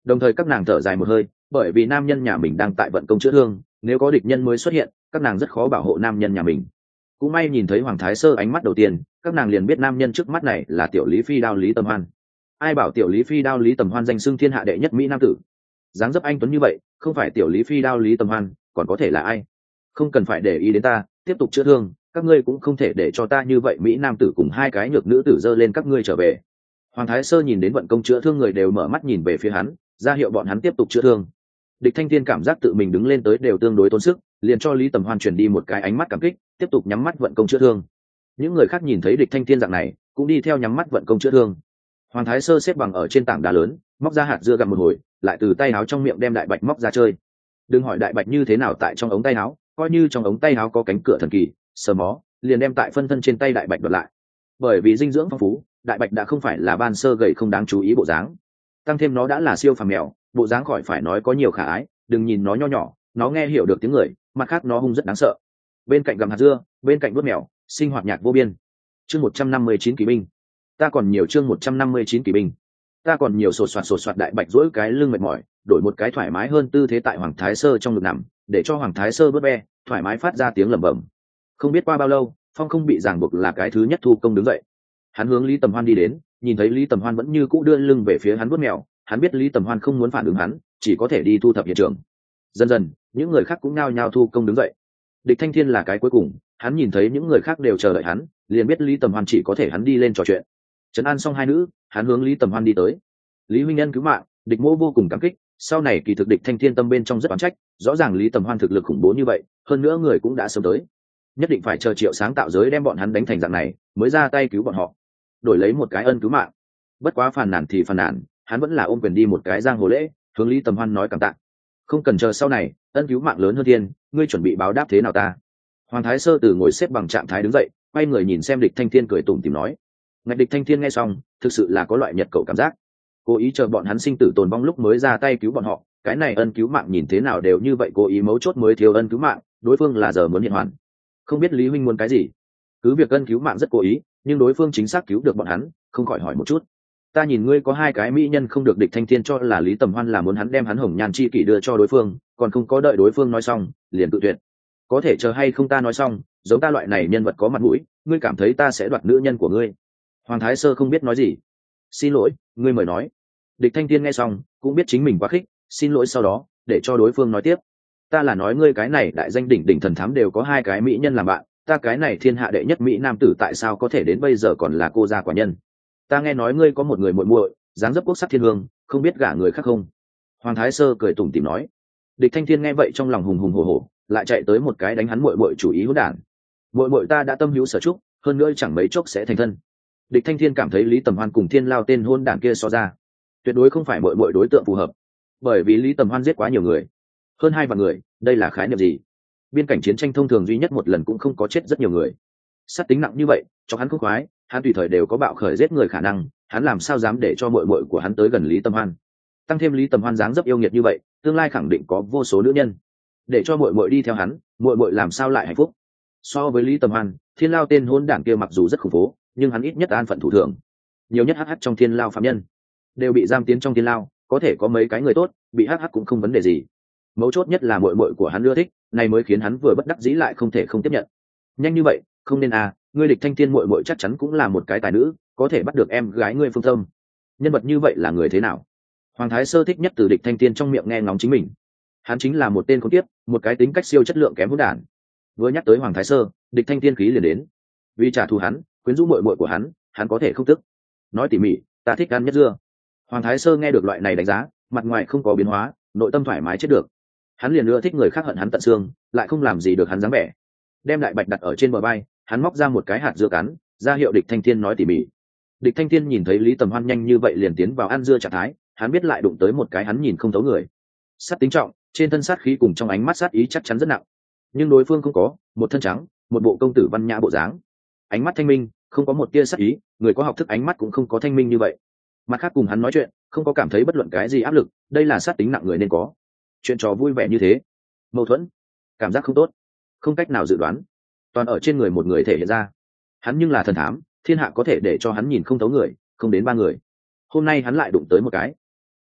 Đồng thời các nàng thở dài một hơi, bởi vì nam nhân nhà mình đang tại vận công chữa thương, nếu có địch nhân mới xuất hiện, các nàng rất khó bảo hộ nam nhân nhà mình. Cũng may nhìn thấy Hoàng Thái Sơ ánh mắt đầu tiên, các nàng liền biết nam nhân trước mắt này là tiểu Lý Phi đao Lý Tầm Hoan. Ai bảo tiểu Lý Phi đao Lý Tầm Hoan danh xưng thiên hạ đệ nhất mỹ nam tử, dáng dấp anh tuấn như vậy, không phải tiểu Lý Phi đao Lý Tầm Hoan còn có thể là ai? Không cần phải để ý đến ta, tiếp tục chữa thương, các ngươi cũng không thể để cho ta như vậy mỹ nam tử cùng hai cái nhược nữ tử dơ lên các ngươi trở về. Hoàng Thái Sơ nhìn đến vận công chữa thương người đều mở mắt nhìn về phía hắn, ra hiệu bọn hắn tiếp tục chữa thương. Địch Thanh Thiên cảm giác tự mình đứng lên tới đều tương đối tốn sức, liền cho Lý Tầm Hoan truyền đi một cái ánh mắt cảm kích, tiếp tục nhắm mắt vận công chữa thương. Những người khác nhìn thấy Địch Thanh Thiên dạng này, cũng đi theo nhắm mắt vận công chữa thương. Hoàng Thái Sơ xếp bằng ở trên tảng đá lớn, móc ra hạt dưa gặm một hồi, lại từ tay áo trong miệng đem đại bạch móc ra chơi. Đừng hỏi đại bạch như thế nào tại trong ống tay áo, coi như trong ống tay áo có cánh cửa thần kỳ, sờ mó, liền đem tại phân thân trên tay đại bạch đoạt lại. Bởi vì dinh dưỡng phong phú, đại bạch đã không phải là ban sơ gầy không đáng chú ý bộ dáng, tăng thêm nó đã là siêu phàm mèo, bộ dáng khỏi phải nói có nhiều khả ái, đừng nhìn nó nho nhỏ, nó nghe hiểu được tiếng người, mặt khác nó hung rất đáng sợ. Bên cạnh gặm hạt dưa, bên cạnh đuốt mèo, sinh hoạt nhạc vô biên. Chương 159 kỳ binh. Ta còn nhiều chương 159 kỳ binh. Ta còn nhiều sột soạt đại bạch duỗi cái lưng mệt mỏi, đổi một cái thoải mái hơn tư thế tại Hoàng Thái Sơ trong ngực nằm, để cho Hoàng Thái Sơ bớt be, thoải mái phát ra tiếng lẩm bẩm. Không biết qua bao lâu, Phong không bị ràng buộc là cái thứ nhất thu công đứng dậy. Hắn hướng Lý Tầm Hoan đi đến, nhìn thấy Lý Tầm Hoan vẫn như cũ đưa lưng về phía hắn vuốt mèo, hắn biết Lý Tầm Hoan không muốn phản ứng hắn, chỉ có thể đi thu thập hiện trường. Dần dần, những người khác cũng nao nhao thu công đứng dậy. Địch Thanh Thiên là cái cuối cùng, hắn nhìn thấy những người khác đều chờ đợi hắn, liền biết Lý Tầm Hoan chỉ có thể hắn đi lên trò chuyện. Trấn an xong hai nữ, hắn hướng Lý Tầm Hoan đi tới. Lý huynh nhân cứu mạng, địch mô vô cùng cảm kích, sau này kỳ thực Địch Thanh Thiên tâm bên trong rất oán trách, rõ ràng Lý Tầm Hoan thực lực khủng bố như vậy, hơn nữa người cũng đã sớm tới, nhất định phải chờ Triệu Sáng tạo giới đem bọn hắn đánh thành dạng này, mới ra tay cứu bọn họ, đổi lấy một cái ân cứu mạng. Bất quá phàn nàn thì phàn nàn, hắn vẫn là ôm quyền đi một cái giang hồ lễ, hướng Lý Tầm Hoan nói cảm tạ. Không cần chờ sau này, ân cứu mạng lớn hơn thiên, ngươi chuẩn bị báo đáp thế nào ta? Hoàng Thái Sơ từ ngồi xếp bằng trạng thái đứng dậy, quay người nhìn xem Địch Thanh Thiên cười tủm tỉm nói. Ngạch Địch Thanh Thiên nghe xong, thực sự là có loại nhật cậu cảm giác, cố ý chờ bọn hắn sinh tử tồn vong lúc mới ra tay cứu bọn họ, cái này ân cứu mạng nhìn thế nào đều như vậy, cố ý mấu chốt mới thiếu ân cứu mạng, đối phương là giờ muốn hiện hoàn. Không biết Lý huynh muốn cái gì? Cứ việc ân cứu mạng rất cố ý, nhưng đối phương chính xác cứu được bọn hắn, không khỏi hỏi một chút. Ta nhìn ngươi có hai cái mỹ nhân không được. Địch Thanh Thiên cho là Lý Tầm Hoan là muốn hắn đem hắn hồng nhan chi kỷ đưa cho đối phương, còn không có đợi đối phương nói xong, liền tự tuyệt. Có thể chờ hay không ta nói xong, giống ta loại này nhân vật có mặt mũi, ngươi cảm thấy ta sẽ đoạt nữ nhân của ngươi? Hoàng Thái Sơ không biết nói gì. Xin lỗi, ngươi mời nói. Địch Thanh Thiên nghe xong, cũng biết chính mình quá khích, xin lỗi sau đó, để cho đối phương nói tiếp. Ta là nói ngươi cái này đại danh đỉnh đỉnh thần thám đều có hai cái mỹ nhân làm bạn, ta cái này thiên hạ đệ nhất mỹ nam tử tại sao có thể đến bây giờ còn là cô gia quả nhân? Ta nghe nói ngươi có một người muội muội, dáng dấp quốc sắc thiên hương, không biết gả người khác không? Hoàng Thái Sơ cười tủm tỉm nói. Địch Thanh Thiên nghe vậy trong lòng hùng hùng hổ hổ, lại chạy tới một cái đánh hắn muội muội chủ ý hỗn đản. Muội muội ta đã tâm hữu sở trúc, hơn nữa chẳng mấy chốc sẽ thành thân. Địch Thanh Thiên cảm thấy Lý Tầm Hoan cùng Thiên Lao tên hôn đản kia so ra, tuyệt đối không phải muội muội đối tượng phù hợp, bởi vì Lý Tầm Hoan giết quá nhiều người, hơn 2 vạn người, đây là khái niệm gì? Biên cảnh chiến tranh thông thường duy nhất một lần cũng không có chết rất nhiều người, sát tính nặng như vậy, cho hắn không khoái, hắn tùy thời đều có bạo khởi giết người khả năng, hắn làm sao dám để cho muội muội của hắn tới gần Lý Tầm Hoan? Tăng thêm Lý Tầm Hoan dáng dấp yêu nghiệt như vậy, tương lai khẳng định có vô số nữ nhân, để cho muội muội đi theo hắn, muội muội làm sao lại hạnh phúc? So với Lý Tầm Hoan, Thiên Lao tên hôn đản kia mặc dù rất khủng bố, nhưng hắn ít nhất an phận thủ thường, nhiều nhất hh trong Thiên Lao phạm nhân đều bị giam tiến trong Thiên Lao, có thể có mấy cái người tốt, bị hh cũng không vấn đề gì. Mấu chốt nhất là muội muội của hắn ưa thích, này mới khiến hắn vừa bất đắc dĩ lại không thể không tiếp nhận. Nhanh như vậy, không nên à, ngươi Địch Thanh Thiên muội muội chắc chắn cũng là một cái tài nữ, có thể bắt được em gái ngươi Phương Thâm. Nhân vật như vậy là người thế nào? Hoàng Thái Sơ thích nhất từ Địch Thanh Thiên trong miệng nghe ngóng chính mình. Hắn chính là một tên khốn kiếp, một cái tính cách siêu chất lượng kém hỗn đản. Vừa nhắc tới Hoàng Thái Sơ, Địch Thanh Thiên khí liền đến. Vì trả thù hắn, quyến rũ muội muội của hắn có thể không tức. Nói tỉ mỉ, ta thích ăn nhất dưa. Hoàng Thái Sơ nghe được loại này đánh giá, mặt ngoài không có biến hóa, nội tâm thoải mái chết được. Hắn liền ưa thích người khác hận hắn tận xương, lại không làm gì được hắn dáng vẻ. Đem đại bạch đặt ở trên bờ vai, hắn móc ra một cái hạt dưa cắn, ra hiệu Địch Thanh Thiên nói tỉ mỉ. Địch Thanh Thiên nhìn thấy Lý Tầm Hoan nhanh như vậy liền tiến vào ăn dưa trạng thái, hắn biết lại đụng tới một cái hắn nhìn không thấu người. Sát tính trọng, trên thân sát khí cùng trong ánh mắt sát ý chắc chắn rất nặng. Nhưng đối phương không có, một thân trắng, một bộ công tử văn nhã bộ dáng, ánh mắt thanh minh, không có một tia sát ý, người có học thức ánh mắt cũng không có thanh minh như vậy. Mặt khác cùng hắn nói chuyện, không có cảm thấy bất luận cái gì áp lực, đây là sát tính nặng người nên có. Chuyện trò vui vẻ như thế, mâu thuẫn, cảm giác không tốt, không cách nào dự đoán, toàn ở trên người một người thể hiện ra. Hắn nhưng là thần thám, thiên hạ có thể để cho hắn nhìn không thấu người, không đến 3 người. Hôm nay hắn lại đụng tới một cái.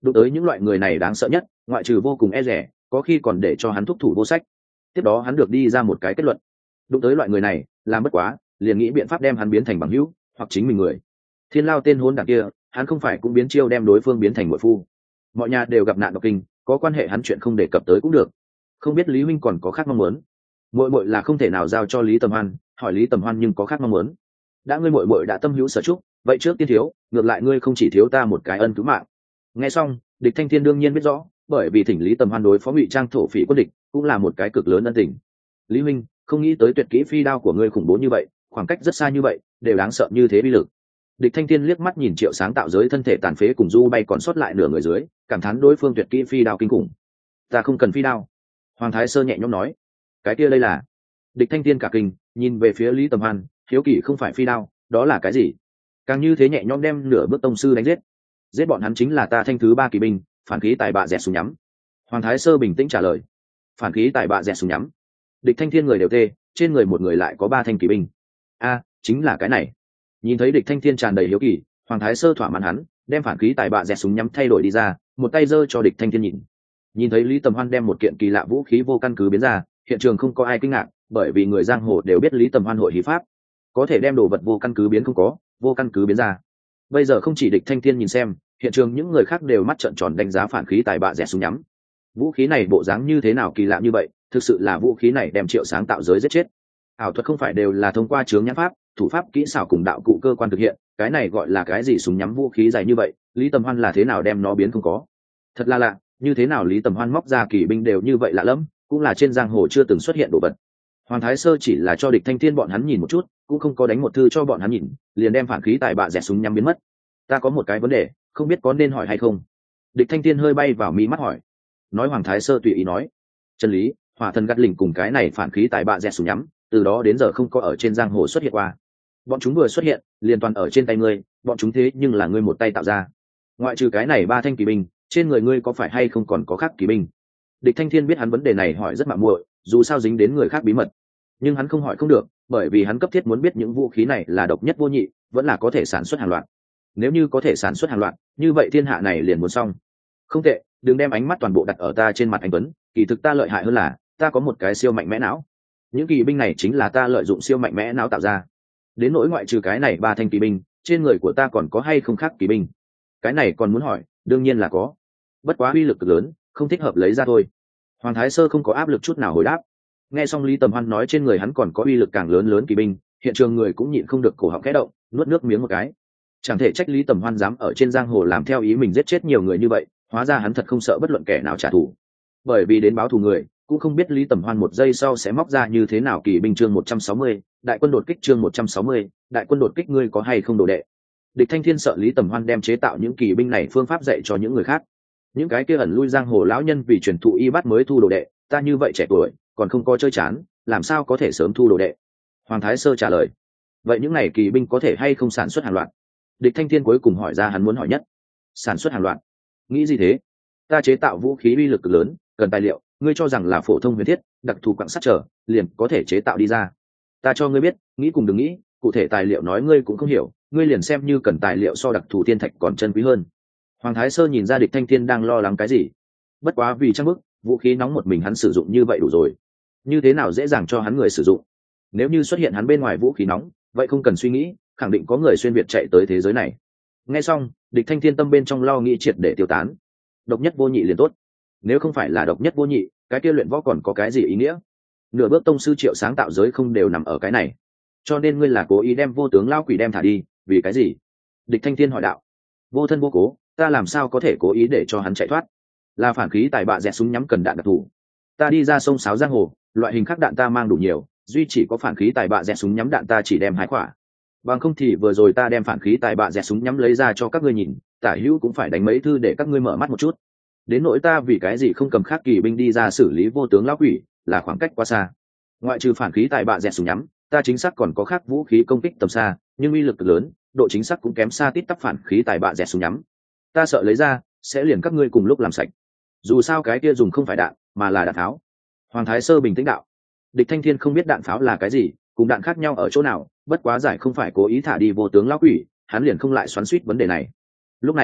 đụng tới những loại người này đáng sợ nhất, ngoại trừ vô cùng e rẻ, có khi còn để cho hắn thúc thủ vô sách. Tiếp đó hắn được đi ra một cái kết luận: đụng tới loại người này làm bất quá, liền nghĩ biện pháp đem hắn biến thành bằng hữu hoặc chính mình người. Thiên Lao tên hôn đảng kia, hắn không phải cũng biến chiêu đem đối phương biến thành muội phu. Mọi nhà đều gặp nạn độc kinh, có quan hệ hắn chuyện không đề cập tới cũng được. Không biết Lý huynh còn có khác mong muốn. Muội muội là không thể nào giao cho Lý Tầm Hoan, hỏi Lý Tầm Hoan nhưng có khác mong muốn. Đã ngươi muội muội đã tâm hữu sở chúc, vậy trước tiên thiếu, ngược lại ngươi không chỉ thiếu ta một cái ân cứu mạng. Nghe xong, Địch Thanh Thiên đương nhiên biết rõ, bởi vì thỉnh Lý Tầm Hoan đối phó Ngụy Trang thổ phỉ quân địch, cũng là một cái cực lớn ân tình. Lý huynh, không nghĩ tới tuyệt kỹ phi đao của ngươi khủng bố như vậy, khoảng cách rất xa như vậy, đều đáng sợ như thế uy lực. Địch Thanh Thiên liếc mắt nhìn Triệu Sáng tạo giới thân thể tàn phế cùng du bay còn sót lại nửa người dưới, cảm thán đối phương tuyệt kỹ phi đao kinh khủng. Ta không cần phi đao. Hoàng Thái Sơ nhẹ nhõm nói. Cái kia đây là? Địch Thanh Thiên cả kinh, nhìn về phía Lý Tầm Hoan, hiếu kỳ không phải phi đao, đó là cái gì? Càng như thế nhẹ nhõm đem nửa bước tông sư đánh giết bọn hắn chính là ta thanh thứ 3 kỳ binh, phản khí tài bạ dẹt súng nhắm. Hoàng Thái Sơ bình tĩnh trả lời. Phản khí tài bạ dẹt súng nhắm. Địch Thanh Thiên người đều tê, trên người một người lại có 3 thanh kỳ binh. A, chính là cái này. Nhìn thấy Địch Thanh Thiên tràn đầy hiếu kỳ, Hoàng Thái Sơ thỏa mãn hắn, đem phản khí tài bạ dẹt súng nhắm thay đổi đi ra, một tay giơ cho Địch Thanh Thiên nhìn thấy Lý Tầm Hoan đem một kiện kỳ lạ vũ khí vô căn cứ biến ra, hiện trường không có ai kinh ngạc, bởi vì người giang hồ đều biết Lý Tầm Hoan hội hí pháp, có thể đem đồ vật vô căn cứ biến không có, vô căn cứ biến ra. Bây giờ không chỉ Địch Thanh Thiên nhìn xem, hiện trường những người khác đều mắt trợn tròn đánh giá phản khí tài bạ dẹt súng nhắm. Vũ khí này bộ dáng như thế nào kỳ lạ như vậy, thực sự là vũ khí này đem Triệu Sáng tạo giới giết chết. Ảo thuật không phải đều là thông qua chướng nhãn pháp, thủ pháp kỹ xảo cùng đạo cụ cơ quan thực hiện, cái này gọi là cái gì súng nhắm vũ khí dài như vậy, Lý Tầm Hoan là thế nào đem nó biến không có? Thật là lạ, như thế nào Lý Tầm Hoan móc ra kỳ binh đều như vậy lạ lắm, cũng là trên giang hồ chưa từng xuất hiện đồ vật. Hoàng Thái Sơ chỉ là cho Địch Thanh Thiên bọn hắn nhìn một chút, cũng không có đánh một thư cho bọn hắn nhìn, liền đem phản khí tài bạ dẹt súng nhắm biến mất. Ta có một cái vấn đề, không biết có nên hỏi hay không? Địch Thanh Thiên hơi bay vào mí mắt hỏi. Nói Hoàng Thái Sơ tùy ý nói. Chân lý, hỏa thần gắt lỉnh cùng cái này phản khí tài bạ dẹt súng nhắm, từ đó đến giờ không có ở trên giang hồ xuất hiện qua. Bọn chúng vừa xuất hiện, liền toàn ở trên tay ngươi, bọn chúng thế nhưng là ngươi một tay tạo ra. Ngoại trừ cái này 3 thanh kỳ binh, trên người ngươi có phải hay không còn có khác kỳ binh? Địch Thanh Thiên biết hắn vấn đề này hỏi rất mạo muội, dù sao dính đến người khác bí mật, nhưng hắn không hỏi không được, bởi vì hắn cấp thiết muốn biết những vũ khí này là độc nhất vô nhị, vẫn là có thể sản xuất hàng loạt. Nếu như có thể sản xuất hàng loạt, như vậy thiên hạ này liền muốn xong. Không tệ, đừng đem ánh mắt toàn bộ đặt ở ta trên mặt anh Tuấn, kỳ thực ta lợi hại hơn là, ta có một cái siêu mạnh mẽ não. Những kỳ binh này chính là ta lợi dụng siêu mạnh mẽ não tạo ra. Đến nỗi ngoại trừ cái này 3 thanh kỳ binh, trên người của ta còn có hay không khác kỳ binh? Cái này còn muốn hỏi, đương nhiên là có. Bất quá uy lực cực lớn, không thích hợp lấy ra thôi. Hoàng Thái Sơ không có áp lực chút nào hồi đáp. Nghe xong Lý Tầm Hoan nói trên người hắn còn có uy lực càng lớn kỳ binh, hiện trường người cũng nhịn không được cổ họng khẽ động, nuốt nước miếng một cái. Chẳng thể trách Lý Tầm Hoan dám ở trên giang hồ làm theo ý mình giết chết nhiều người như vậy, hóa ra hắn thật không sợ bất luận kẻ nào trả thù. Bởi vì đến báo thù người, cũng không biết Lý Tầm Hoan một giây sau sẽ móc ra như thế nào. Kỳ binh chương 160, đại quân đột kích chương 160, đại quân đột kích, ngươi có hay không đồ đệ? Địch Thanh Thiên sợ Lý Tầm Hoan đem chế tạo những kỳ binh này phương pháp dạy cho những người khác. Những cái kia ẩn lui giang hồ lão nhân vì truyền thụ y bát mới thu đồ đệ, ta như vậy trẻ tuổi, còn không có chơi chán, làm sao có thể sớm thu đồ đệ? Hoàng Thái Sơ trả lời. Vậy những này kỳ binh có thể hay không sản xuất hàng loạt? Địch Thanh Thiên cuối cùng hỏi ra hắn muốn hỏi nhất. Sản xuất hàng loạt? Nghĩ gì thế? Ta chế tạo vũ khí uy lực cực lớn, cần tài liệu, ngươi cho rằng là phổ thông huyền thiết, đặc thù quặng sắt trở, liền có thể chế tạo đi ra? Ta cho ngươi biết, nghĩ cùng đừng nghĩ, cụ thể tài liệu nói ngươi cũng không hiểu, ngươi liền xem như cần tài liệu so đặc thù thiên thạch còn chân quý hơn. Hoàng Thái Sơ nhìn ra Địch Thanh Thiên đang lo lắng cái gì. Bất quá vì trang bức, vũ khí nóng một mình hắn sử dụng như vậy đủ rồi. Như thế nào dễ dàng cho hắn người sử dụng? Nếu như xuất hiện hắn bên ngoài vũ khí nóng, vậy không cần suy nghĩ, khẳng định có người xuyên việt chạy tới thế giới này. Nghe xong, Địch Thanh Thiên tâm bên trong lo nghĩ triệt để tiêu tán. Độc nhất vô nhị liền tốt. Nếu không phải là độc nhất vô nhị, cái kia luyện võ còn có cái gì ý nghĩa? Nửa bước tông sư Triệu sáng tạo giới không đều nằm ở cái này. Cho nên ngươi là cố ý đem vô tướng lao quỷ đem thả đi, vì cái gì? Địch Thanh Thiên hỏi đạo. Vô thân vô cố, ta làm sao có thể cố ý để cho hắn chạy thoát? Là phản khí tài bạ dẹt súng nhắm cần đạn đặc thù. Ta đi ra sông sáo giang hồ, loại hình khác đạn ta mang đủ nhiều, duy chỉ có phản khí tài bạ dẹt súng nhắm đạn ta chỉ đem 2 quả. Bằng không thì vừa rồi ta đem phản khí tài bạ dẹt súng nhắm lấy ra cho các ngươi nhìn, tả hữu cũng phải đánh mấy thư để các ngươi mở mắt một chút. Đến nỗi ta vì cái gì không cầm khác kỳ binh đi ra xử lý vô tướng lão quỷ, là khoảng cách quá xa. Ngoại trừ phản khí tài bạ dẹt súng nhắm, ta chính xác còn có khác vũ khí công kích tầm xa, nhưng uy lực lớn, độ chính xác cũng kém xa tít tắp phản khí tài bạ dẹt súng nhắm. Ta sợ lấy ra sẽ liền các ngươi cùng lúc làm sạch. Dù sao cái kia dùng không phải đạn, mà là đạn pháo. Hoàng Thái Sơ bình tĩnh đạo. Địch Thanh Thiên không biết đạn pháo là cái gì, cùng đạn khác nhau ở chỗ nào, bất quá giải không phải cố ý thả đi vô tướng lão quỷ, hắn liền không lại xoắn xuýt vấn đề này. Lúc này,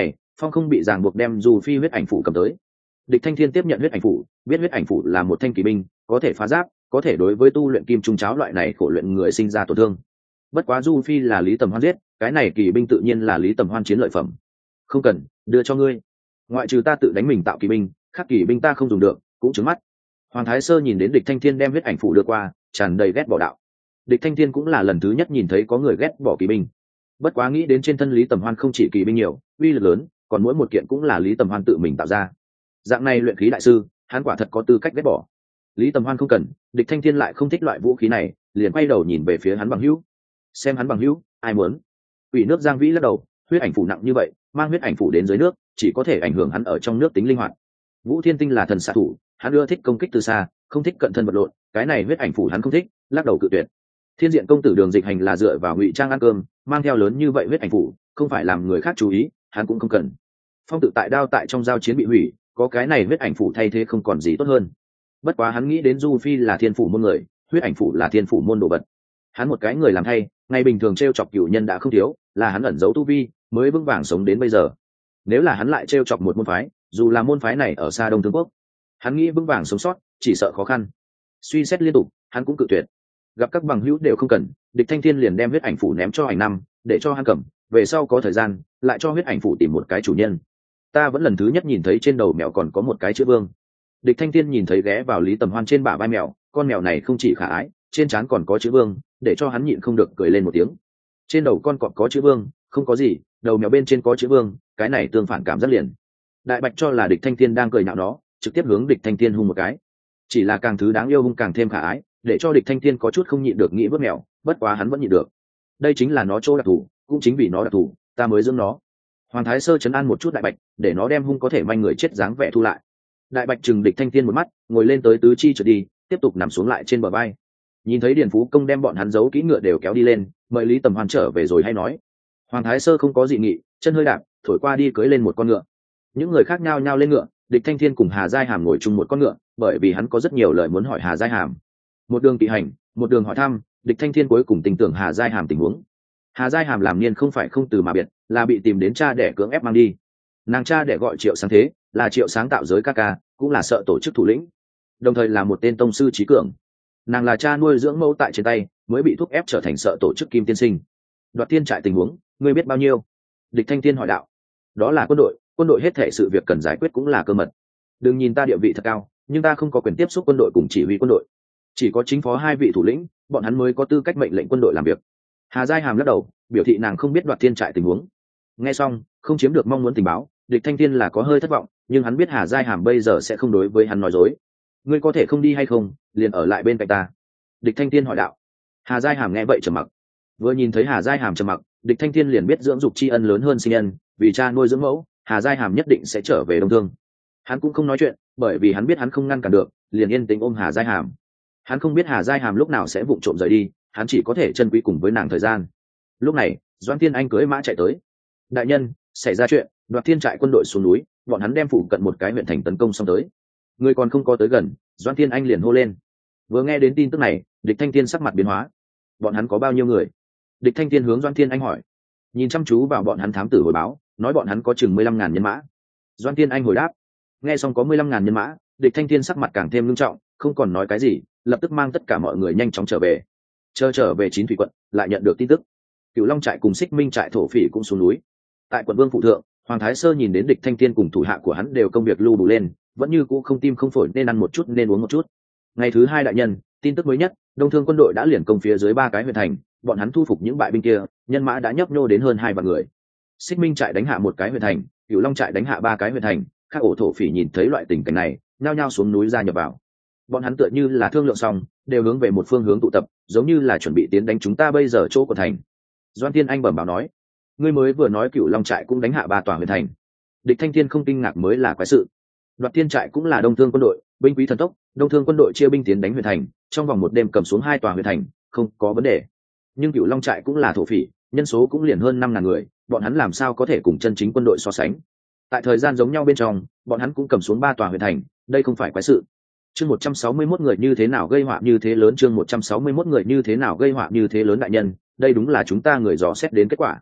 Phong không bị ràng buộc đem Du Phi huyết ảnh phủ cầm tới. Địch Thanh Thiên tiếp nhận huyết ảnh phủ, biết huyết ảnh phủ là một thanh kỳ binh, có thể phá giáp, có thể đối với tu luyện kim trung cháo loại này khổ luyện người sinh ra tổn thương. Bất quá Du Phi là Lý Tầm Hoan giết, cái này kỳ binh tự nhiên là Lý Tầm Hoan chiến lợi phẩm. Không cần, đưa cho ngươi. Ngoại trừ ta tự đánh mình tạo kỳ binh, khác kỳ binh ta không dùng được, cũng trứng mắt. Hoàng Thái Sơ nhìn đến Địch Thanh Thiên đem huyết ảnh phủ đưa qua, tràn đầy ghét bỏ đạo. Địch Thanh Thiên cũng là lần thứ nhất nhìn thấy có người ghét bỏ kỳ binh. Bất quá nghĩ đến trên thân Lý Tầm Hoan không chỉ kỳ binh nhiều, uy lực lớn, còn mỗi một kiện cũng là Lý Tầm Hoan tự mình tạo ra. Dạng này luyện khí đại sư, hắn quả thật có tư cách ghét bỏ. Lý Tầm Hoan không cần, Địch Thanh Thiên lại không thích loại vũ khí này, liền quay đầu nhìn về phía hắn bằng hữu. Xem hắn bằng hữu, ai muốn? Quỷ nước Giang Vĩ lắc đầu, huyết ảnh phủ nặng như vậy, mang huyết ảnh phủ đến dưới nước, chỉ có thể ảnh hưởng hắn ở trong nước tính linh hoạt. Vũ Thiên Tinh là thần xạ thủ, hắn ưa thích công kích từ xa, không thích cận thân vật lộn, cái này huyết ảnh phủ hắn không thích, lắc đầu cự tuyệt. Thiên Diện công tử Đường Dịch Hành là dựa vào ngụy trang ăn cơm, mang theo lớn như vậy huyết ảnh phủ, không phải làm người khác chú ý, hắn cũng không cần. Phong tự tại đao tại trong giao chiến bị hủy, có cái này huyết ảnh phủ thay thế không còn gì tốt hơn. Bất quá hắn nghĩ đến Du Phi là thiên phủ môn người, huyết ảnh phủ là thiên phủ môn đồ vật. Hắn một cái người làm thay, ngày bình thường trêu chọc cửu nhân đã không thiếu, là hắn ẩn giấu tu vi, mới vững vàng sống đến bây giờ. Nếu là hắn lại trêu chọc một môn phái, dù là môn phái này ở xa Đông Thương Quốc, hắn nghĩ vững vàng sống sót, chỉ sợ khó khăn. Suy xét liên tục, hắn cũng cự tuyệt. Gặp các bằng hữu đều không cần, Địch Thanh Thiên liền đem huyết ảnh phủ ném cho Ảnh Năm, để cho hắn cầm, về sau có thời gian, lại cho huyết ảnh phủ tìm một cái chủ nhân. Ta vẫn lần thứ nhất nhìn thấy trên đầu mèo còn có một cái chữ vương. Địch Thanh Thiên nhìn thấy ghé vào Lý Tầm Hoan trên bả vai mèo, con mèo này không chỉ khả ái, trên trán còn có chữ vương, để cho hắn nhịn không được cười lên một tiếng. Trên đầu con cọp có chữ vương, không có gì, đầu mèo bên trên có chữ vương, cái này tương phản cảm rất liền. Đại Bạch cho là Địch Thanh Thiên đang cười nhạo nó, trực tiếp hướng Địch Thanh Thiên hung một cái. Chỉ là càng thứ đáng yêu hung càng thêm khả ái, để cho Địch Thanh Thiên có chút không nhịn được nghĩ vớt mèo, bất quá hắn vẫn nhịn được. Đây chính là nó chỗ đặc thù, cũng chính vì nó đặc thù, ta mới dưỡng nó. Hoàng Thái Sơ trấn an một chút Đại Bạch, để nó đem hung có thể manh người chết dáng vẻ thu lại. Đại Bạch chừng Địch Thanh Thiên một mắt, ngồi lên tới tứ chi trượt đi, tiếp tục nằm xuống lại trên bờ vai. Nhìn thấy Điền Phú Công đem bọn hắn giấu kỹ ngựa đều kéo đi lên, mời Lý Tầm Hoan trở về rồi hay nói. Hoàng Thái Sơ không có dị nghị, chân hơi đạp, thổi qua đi cưỡi lên một con ngựa. Những người khác nhao nhao lên ngựa, Địch Thanh Thiên cùng Hà Giai Hàm ngồi chung một con ngựa, bởi vì hắn có rất nhiều lời muốn hỏi Hà Giai Hàm. Một đường kỵ hành, một đường hỏi thăm, Địch Thanh Thiên cuối cùng tin tưởng Hà Giai Hàm tình huống. Hà Giai Hàm làm niên không phải không từ mà biệt, là bị tìm đến cha để cưỡng ép mang đi. Nàng cha để gọi Triệu Sáng Thế, là Triệu sáng tạo giới ca ca, cũng là sợ tổ chức thủ lĩnh, đồng thời là một tên tông sư trí cường. Nàng là cha nuôi dưỡng mẫu tại trên tay, mới bị thúc ép trở thành sợ tổ chức Kim Tiên Sinh. Đoạt Tiên trại tình huống, ngươi biết bao nhiêu? Địch Thanh Thiên hỏi đạo. Đó là quân đội hết thể sự việc cần giải quyết cũng là cơ mật. Đừng nhìn ta địa vị thật cao, nhưng ta không có quyền tiếp xúc quân đội cùng chỉ huy quân đội, chỉ có chính phó hai vị thủ lĩnh, bọn hắn mới có tư cách mệnh lệnh quân đội làm việc. Hà Giai Hàm lắc đầu, biểu thị nàng không biết Đoạt Tiên trại tình huống. Nghe xong, không chiếm được mong muốn tình báo, Địch Thanh Thiên là có hơi thất vọng, nhưng hắn biết Hà Giai Hàm bây giờ sẽ không đối với hắn nói dối. Ngươi có thể không đi hay không, liền ở lại bên cạnh ta. Địch Thanh Thiên hỏi đạo. Hà Giai Hàm nghe vậy trầm mặc. Vừa nhìn thấy Hà Giai Hàm trầm mặc, Địch Thanh Thiên liền biết dưỡng dục tri ân lớn hơn sinh ân, vì cha nuôi dưỡng mẫu, Hà Giai Hàm nhất định sẽ trở về Đông Thương. Hắn cũng không nói chuyện, bởi vì hắn biết hắn không ngăn cản được, liền yên tĩnh ôm Hà Giai Hàm. Hắn không biết Hà Giai Hàm lúc nào sẽ vụng trộm rời đi, hắn chỉ có thể trân quý cùng với nàng thời gian. Lúc này, Doãn Thiên Anh cưỡi mã chạy tới. Đại nhân, xảy ra chuyện, Đoạt Thiên trại quân đội xuống núi, bọn hắn đem phụ cận một cái huyện thành tấn công xong tới. Người còn không có tới gần, Doãn Thiên Anh liền hô lên. Vừa nghe đến tin tức này, Địch Thanh Thiên sắc mặt biến hóa. Bọn hắn có bao nhiêu người? Địch Thanh Thiên hướng Doãn Thiên Anh hỏi. Nhìn chăm chú vào bọn hắn thám tử hồi báo, nói bọn hắn có chừng 15.000 nhân mã. Doãn Thiên Anh hồi đáp. Nghe xong có 15.000 nhân mã, Địch Thanh Thiên sắc mặt càng thêm nghiêm trọng, không còn nói cái gì, lập tức mang tất cả mọi người nhanh chóng trở về. Trở về Chín Thủy quận, lại nhận được tin tức, Cửu Long trại cùng Xích Minh trại thổ phỉ cũng xuống núi. Tại quận Vương phụ thượng, Hoàng Thái Sơ nhìn đến Địch Thanh Thiên cùng thủ hạ của hắn đều công việc lưu đủ lên, vẫn như cũ không tim không phổi, nên ăn một chút nên uống một chút. Ngày thứ hai đại nhân, tin tức mới nhất, Đông Thương quân đội đã liền công phía dưới 3 cái huyện thành, bọn hắn thu phục những bại binh kia, nhân mã đã nhấp nhô đến hơn 2 vạn người. Xích Minh trại đánh hạ một cái huyện thành, Cửu Long trại đánh hạ 3 cái huyện thành, các ổ thổ phỉ nhìn thấy loại tình cảnh này, nhao nhao xuống núi gia nhập vào. Bọn hắn tựa như là thương lượng xong, đều hướng về một phương hướng tụ tập, giống như là chuẩn bị tiến đánh chúng ta bây giờ chỗ của thành. Doan Thiên Anh bẩm báo nói, ngươi mới vừa nói Cửu Long trại cũng đánh hạ 3 tòa huyện thành. Địch Thanh Thiên không kinh ngạc mới là quái sự. Đoạt Thiên trại cũng là Đông Thương quân đội, binh quý thần tốc, Đông Thương quân đội chia binh tiến đánh huyện thành, trong vòng một đêm cầm xuống 2 tòa huyện thành, không có vấn đề. Nhưng Cửu Long trại cũng là thổ phỉ, nhân số cũng liền hơn 5.000 người, bọn hắn làm sao có thể cùng chân chính quân đội so sánh? Tại thời gian giống nhau bên trong, bọn hắn cũng cầm xuống 3 tòa huyện thành, đây không phải quái sự. Chương 161 người như thế nào gây họa như thế lớn, chương 161 người như thế nào gây họa như thế lớn đại nhân, đây đúng là chúng ta người dò xét đến kết quả.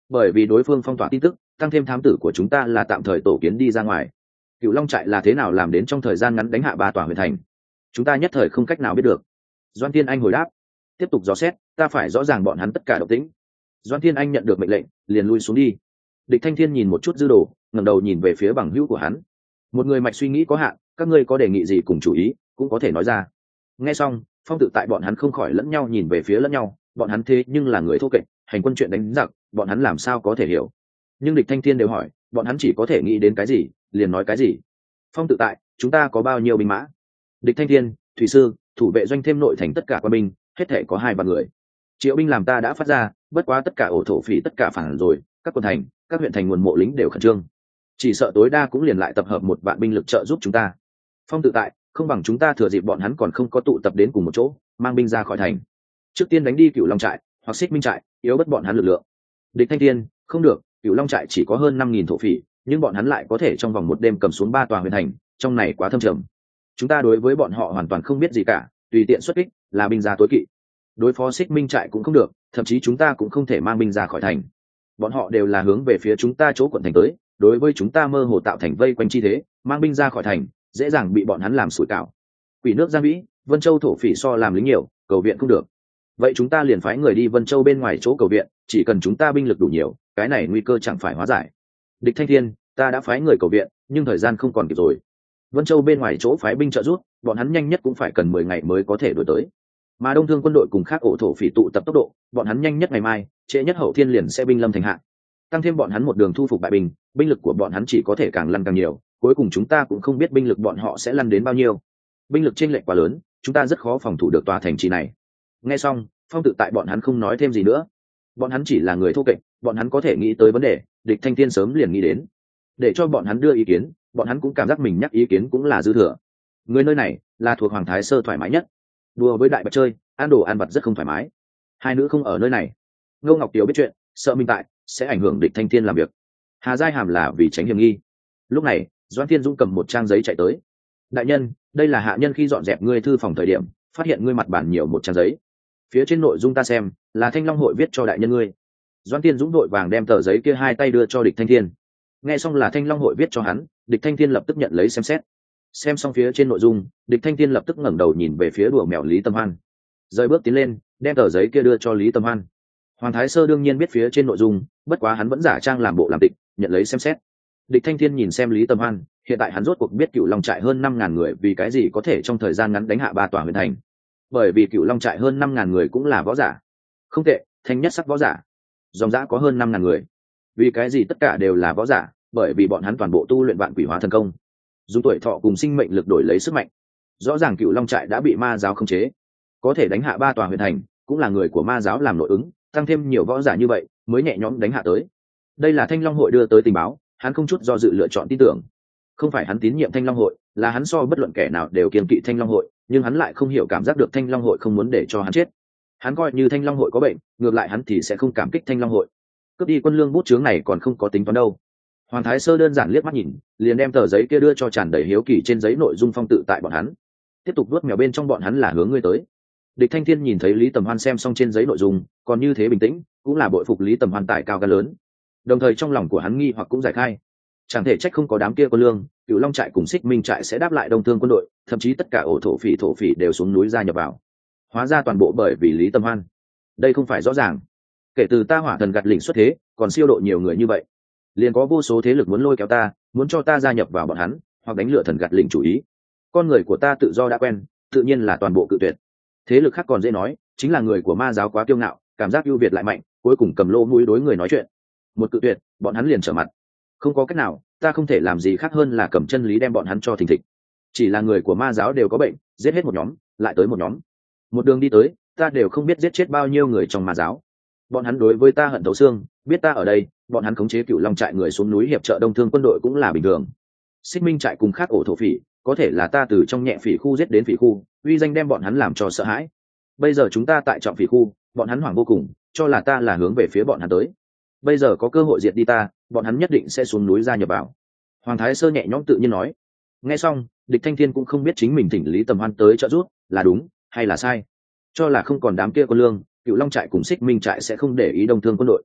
bởi vì đối phương phong tỏa tin tức, tăng thêm thám tử của chúng ta là tạm thời tổ kiến đi ra ngoài. Cựu Long trại là thế nào làm đến trong thời gian ngắn đánh hạ 3 tòa huyện thành, chúng ta nhất thời không cách nào biết được. Doan Thiên Anh hồi đáp. Tiếp tục dò xét, ta phải rõ ràng bọn hắn tất cả động tĩnh. Doan Thiên Anh nhận được mệnh lệnh, liền lui xuống đi. Địch Thanh Thiên nhìn một chút dư đồ, ngẩng đầu nhìn về phía bằng hữu của hắn. Một người mạch suy nghĩ có hạn, các ngươi có đề nghị gì cùng chủ ý, cũng có thể nói ra. Nghe xong, Phong Tự Tại bọn hắn không khỏi lẫn nhau nhìn về phía lẫn nhau, bọn hắn thế nhưng là người thô kệch, hành quân chuyện đánh giặc, bọn hắn làm sao có thể hiểu. Nhưng Địch Thanh Thiên đều hỏi, bọn hắn chỉ có thể nghĩ đến cái gì, liền nói cái gì. Phong Tự Tại, chúng ta có bao nhiêu binh mã? Địch Thanh Thiên, thủy sư, thủ vệ doanh thêm nội thành tất cả quân binh, hết thể có 2 vạn người. Triệu binh làm ta đã phát ra, bất quá tất cả ổ thổ phỉ tất cả phản rồi, các quận thành, các huyện thành nguồn mộ lính đều khẩn trương, chỉ sợ tối đa cũng liền lại tập hợp 1 vạn binh lực trợ giúp chúng ta. Phong Tự Tại, không bằng chúng ta thừa dịp bọn hắn còn không có tụ tập đến cùng một chỗ, mang binh ra khỏi thành, trước tiên đánh đi Cửu Long trại hoặc Xích Minh trại, yếu bất bọn hắn lực lượng. Địch Thanh Thiên, không được, Cửu Long trại chỉ có hơn 5.000 thổ phỉ, nhưng bọn hắn lại có thể trong vòng 1 đêm cầm xuống 3 tòa huyện thành, trong này quá thâm trầm. Chúng ta đối với bọn họ hoàn toàn không biết gì cả, tùy tiện xuất kích là binh gia tối kỵ. Đối phó Xích Minh trại cũng không được, thậm chí chúng ta cũng không thể mang binh ra khỏi thành. Bọn họ đều là hướng về phía chúng ta chỗ quận thành tới, đối với chúng ta mơ hồ tạo thành vây quanh chi thế, mang binh ra khỏi thành dễ dàng bị bọn hắn làm sủi cảo. Quỷ nước Giang Vĩ, Vân Châu thổ phỉ so làm lính nhiều, cầu viện không được. Vậy chúng ta liền phái người đi Vân Châu bên ngoài chỗ cầu viện, chỉ cần chúng ta binh lực đủ nhiều, cái này nguy cơ chẳng phải hóa giải. Địch Thanh Thiên, ta đã phái người cầu viện, nhưng thời gian không còn kịp rồi. Vân Châu bên ngoài chỗ phái binh trợ giúp, bọn hắn nhanh nhất cũng phải cần 10 ngày mới có thể đuổi tới. Mà Đông Thương quân đội cùng khác ổ thổ phỉ tụ tập tốc độ, bọn hắn nhanh nhất ngày mai, trễ nhất hậu thiên liền sẽ binh lâm thành hạ. Tăng thêm bọn hắn một đường thu phục bại binh, binh lực của bọn hắn chỉ có thể càng lăn càng nhiều, cuối cùng chúng ta cũng không biết binh lực bọn họ sẽ lăn đến bao nhiêu. Binh lực chênh lệch quá lớn, chúng ta rất khó phòng thủ được tòa thành trì này. Nghe xong, Phong Tự Tại bọn hắn không nói thêm gì nữa. Bọn hắn chỉ là người thô kệch, bọn hắn có thể nghĩ tới vấn đề, Địch Thanh Thiên sớm liền nghĩ đến. Để cho bọn hắn đưa ý kiến, bọn hắn cũng cảm giác mình nhắc ý kiến cũng là dư thừa. Người nơi này là thuộc Hoàng Thái Sơ thoải mái nhất. Đùa với đại bạch chơi, ăn đồ ăn vặt rất không thoải mái. 2 nữ không ở nơi này. Ngô Ngọc Tiếu biết chuyện, sợ Minh Tại sẽ ảnh hưởng Địch Thanh Thiên làm việc. Hà Giai Hàm là vì tránh hiểm nghi. Lúc này, Doãn Thiên Dung cầm một trang giấy chạy tới. Đại nhân, đây là hạ nhân khi dọn dẹp ngươi thư phòng thời điểm, phát hiện ngươi mặt bản nhiều một trang giấy. Phía trên nội dung ta xem, là Thanh Long hội viết cho đại nhân ngươi. Doãn Thiên Dũng đội vàng đem tờ giấy kia 2 tay đưa cho Địch Thanh Thiên. Nghe xong là Thanh Long hội viết cho hắn, Địch Thanh Thiên lập tức nhận lấy xem xét. Xem xong phía trên nội dung, Địch Thanh Thiên lập tức ngẩng đầu nhìn về phía đùa mèo Lý Tâm Hoan. Rời bước tiến lên, đem tờ giấy kia đưa cho Lý Tâm Hoan. Hoàng Thái Sơ đương nhiên biết phía trên nội dung, bất quá hắn vẫn giả trang làm bộ làm tịch, nhận lấy xem xét. Địch Thanh Thiên nhìn xem Lý Tâm Hoan, hiện tại hắn rốt cuộc biết Cửu Long trại hơn 5.000 người vì cái gì có thể trong thời gian ngắn đánh hạ 3 tòa huyện thành. Bởi vì Cửu Long trại hơn 5.000 người cũng là võ giả. Không tệ, thanh nhất sắc võ giả. Dòng dã có hơn 5.000 người. Vì cái gì tất cả đều là võ giả? Bởi vì bọn hắn toàn bộ tu luyện vạn quỷ hóa thần công, dùng tuổi thọ cùng sinh mệnh lực đổi lấy sức mạnh. Rõ ràng Cửu Long trại đã bị ma giáo khống chế, có thể đánh hạ 3 tòa huyện thành, cũng là người của ma giáo làm nội ứng, tăng thêm nhiều võ giả như vậy, mới nhẹ nhõm đánh hạ tới. Đây là Thanh Long hội đưa tới tình báo, hắn không chút do dự lựa chọn tin tưởng. Không phải hắn tín nhiệm Thanh Long hội, là hắn so bất luận kẻ nào đều kiêng kỵ Thanh Long hội, nhưng hắn lại không hiểu cảm giác được Thanh Long hội không muốn để cho hắn chết. Hắn coi như Thanh Long hội có bệnh, ngược lại hắn thì sẽ không cảm kích Thanh Long hội. Cướp đi quân lương bút chướng này còn không có tính toán đâu. Hoàng Thái Sơ đơn giản liếc mắt nhìn, liền đem tờ giấy kia đưa cho tràn đầy hiếu kỳ trên giấy nội dung Phong Tự Tại bọn hắn. Tiếp tục vuốt mèo bên trong bọn hắn là hướng ngươi tới. Địch Thanh Thiên nhìn thấy Lý Tầm Hoan xem xong trên giấy nội dung, còn như thế bình tĩnh, cũng là bội phục Lý Tầm Hoan tài cao gan lớn. Đồng thời trong lòng của hắn nghi hoặc cũng giải khai. Chẳng thể trách không có đám kia quân lương, Cửu Long trại cùng Xích Minh trại sẽ đáp lại Đông Thương quân đội, thậm chí tất cả ổ thổ phỉ đều xuống núi gia nhập vào. Hóa ra toàn bộ bởi vì Lý Tầm Hoan. Đây không phải rõ ràng. Kể từ ta Hỏa Thần gạt lỉnh xuất thế, còn siêu độ nhiều người như vậy, liền có vô số thế lực muốn lôi kéo ta, muốn cho ta gia nhập vào bọn hắn, hoặc đánh lựa Thần gạt lỉnh chủ ý. Con người của ta tự do đã quen, tự nhiên là toàn bộ cự tuyệt. Thế lực khác còn dễ nói, chính là người của ma giáo quá kiêu ngạo, cảm giác ưu việt lại mạnh, cuối cùng cầm lô mũi đối người nói chuyện. Một cự tuyệt, bọn hắn liền trở mặt. Không có cách nào, ta không thể làm gì khác hơn là cầm chân lý đem bọn hắn cho thình thịch. Chỉ là người của ma giáo đều có bệnh, giết hết một nhóm, lại tới một nhóm. Một đường đi tới, ta đều không biết giết chết bao nhiêu người trong ma giáo. Bọn hắn đối với ta hận thấu xương, biết ta ở đây, bọn hắn khống chế Cửu Long trại người xuống núi hiệp trợ Đông Thương quân đội cũng là bình thường. Xích Minh trại cùng khác ổ thổ phỉ, có thể là ta từ trong nhẹ phỉ khu giết đến phỉ khu, uy danh đem bọn hắn làm cho sợ hãi. Bây giờ chúng ta tại trọng phỉ khu, bọn hắn hoảng vô cùng, cho là ta là hướng về phía bọn hắn tới. Bây giờ có cơ hội diệt đi ta, bọn hắn nhất định sẽ xuống núi gia nhập vào. Hoàng Thái Sơ nhẹ nhõm tự nhiên nói. Nghe xong, Địch Thanh Thiên cũng không biết chính mình thỉnh Lý Tầm Hoan tới trợ giúp là đúng hay là sai. Cho là không còn đám kia quân lương, Cửu Long trại cùng Xích Minh trại sẽ không để ý Đông Thương quân đội.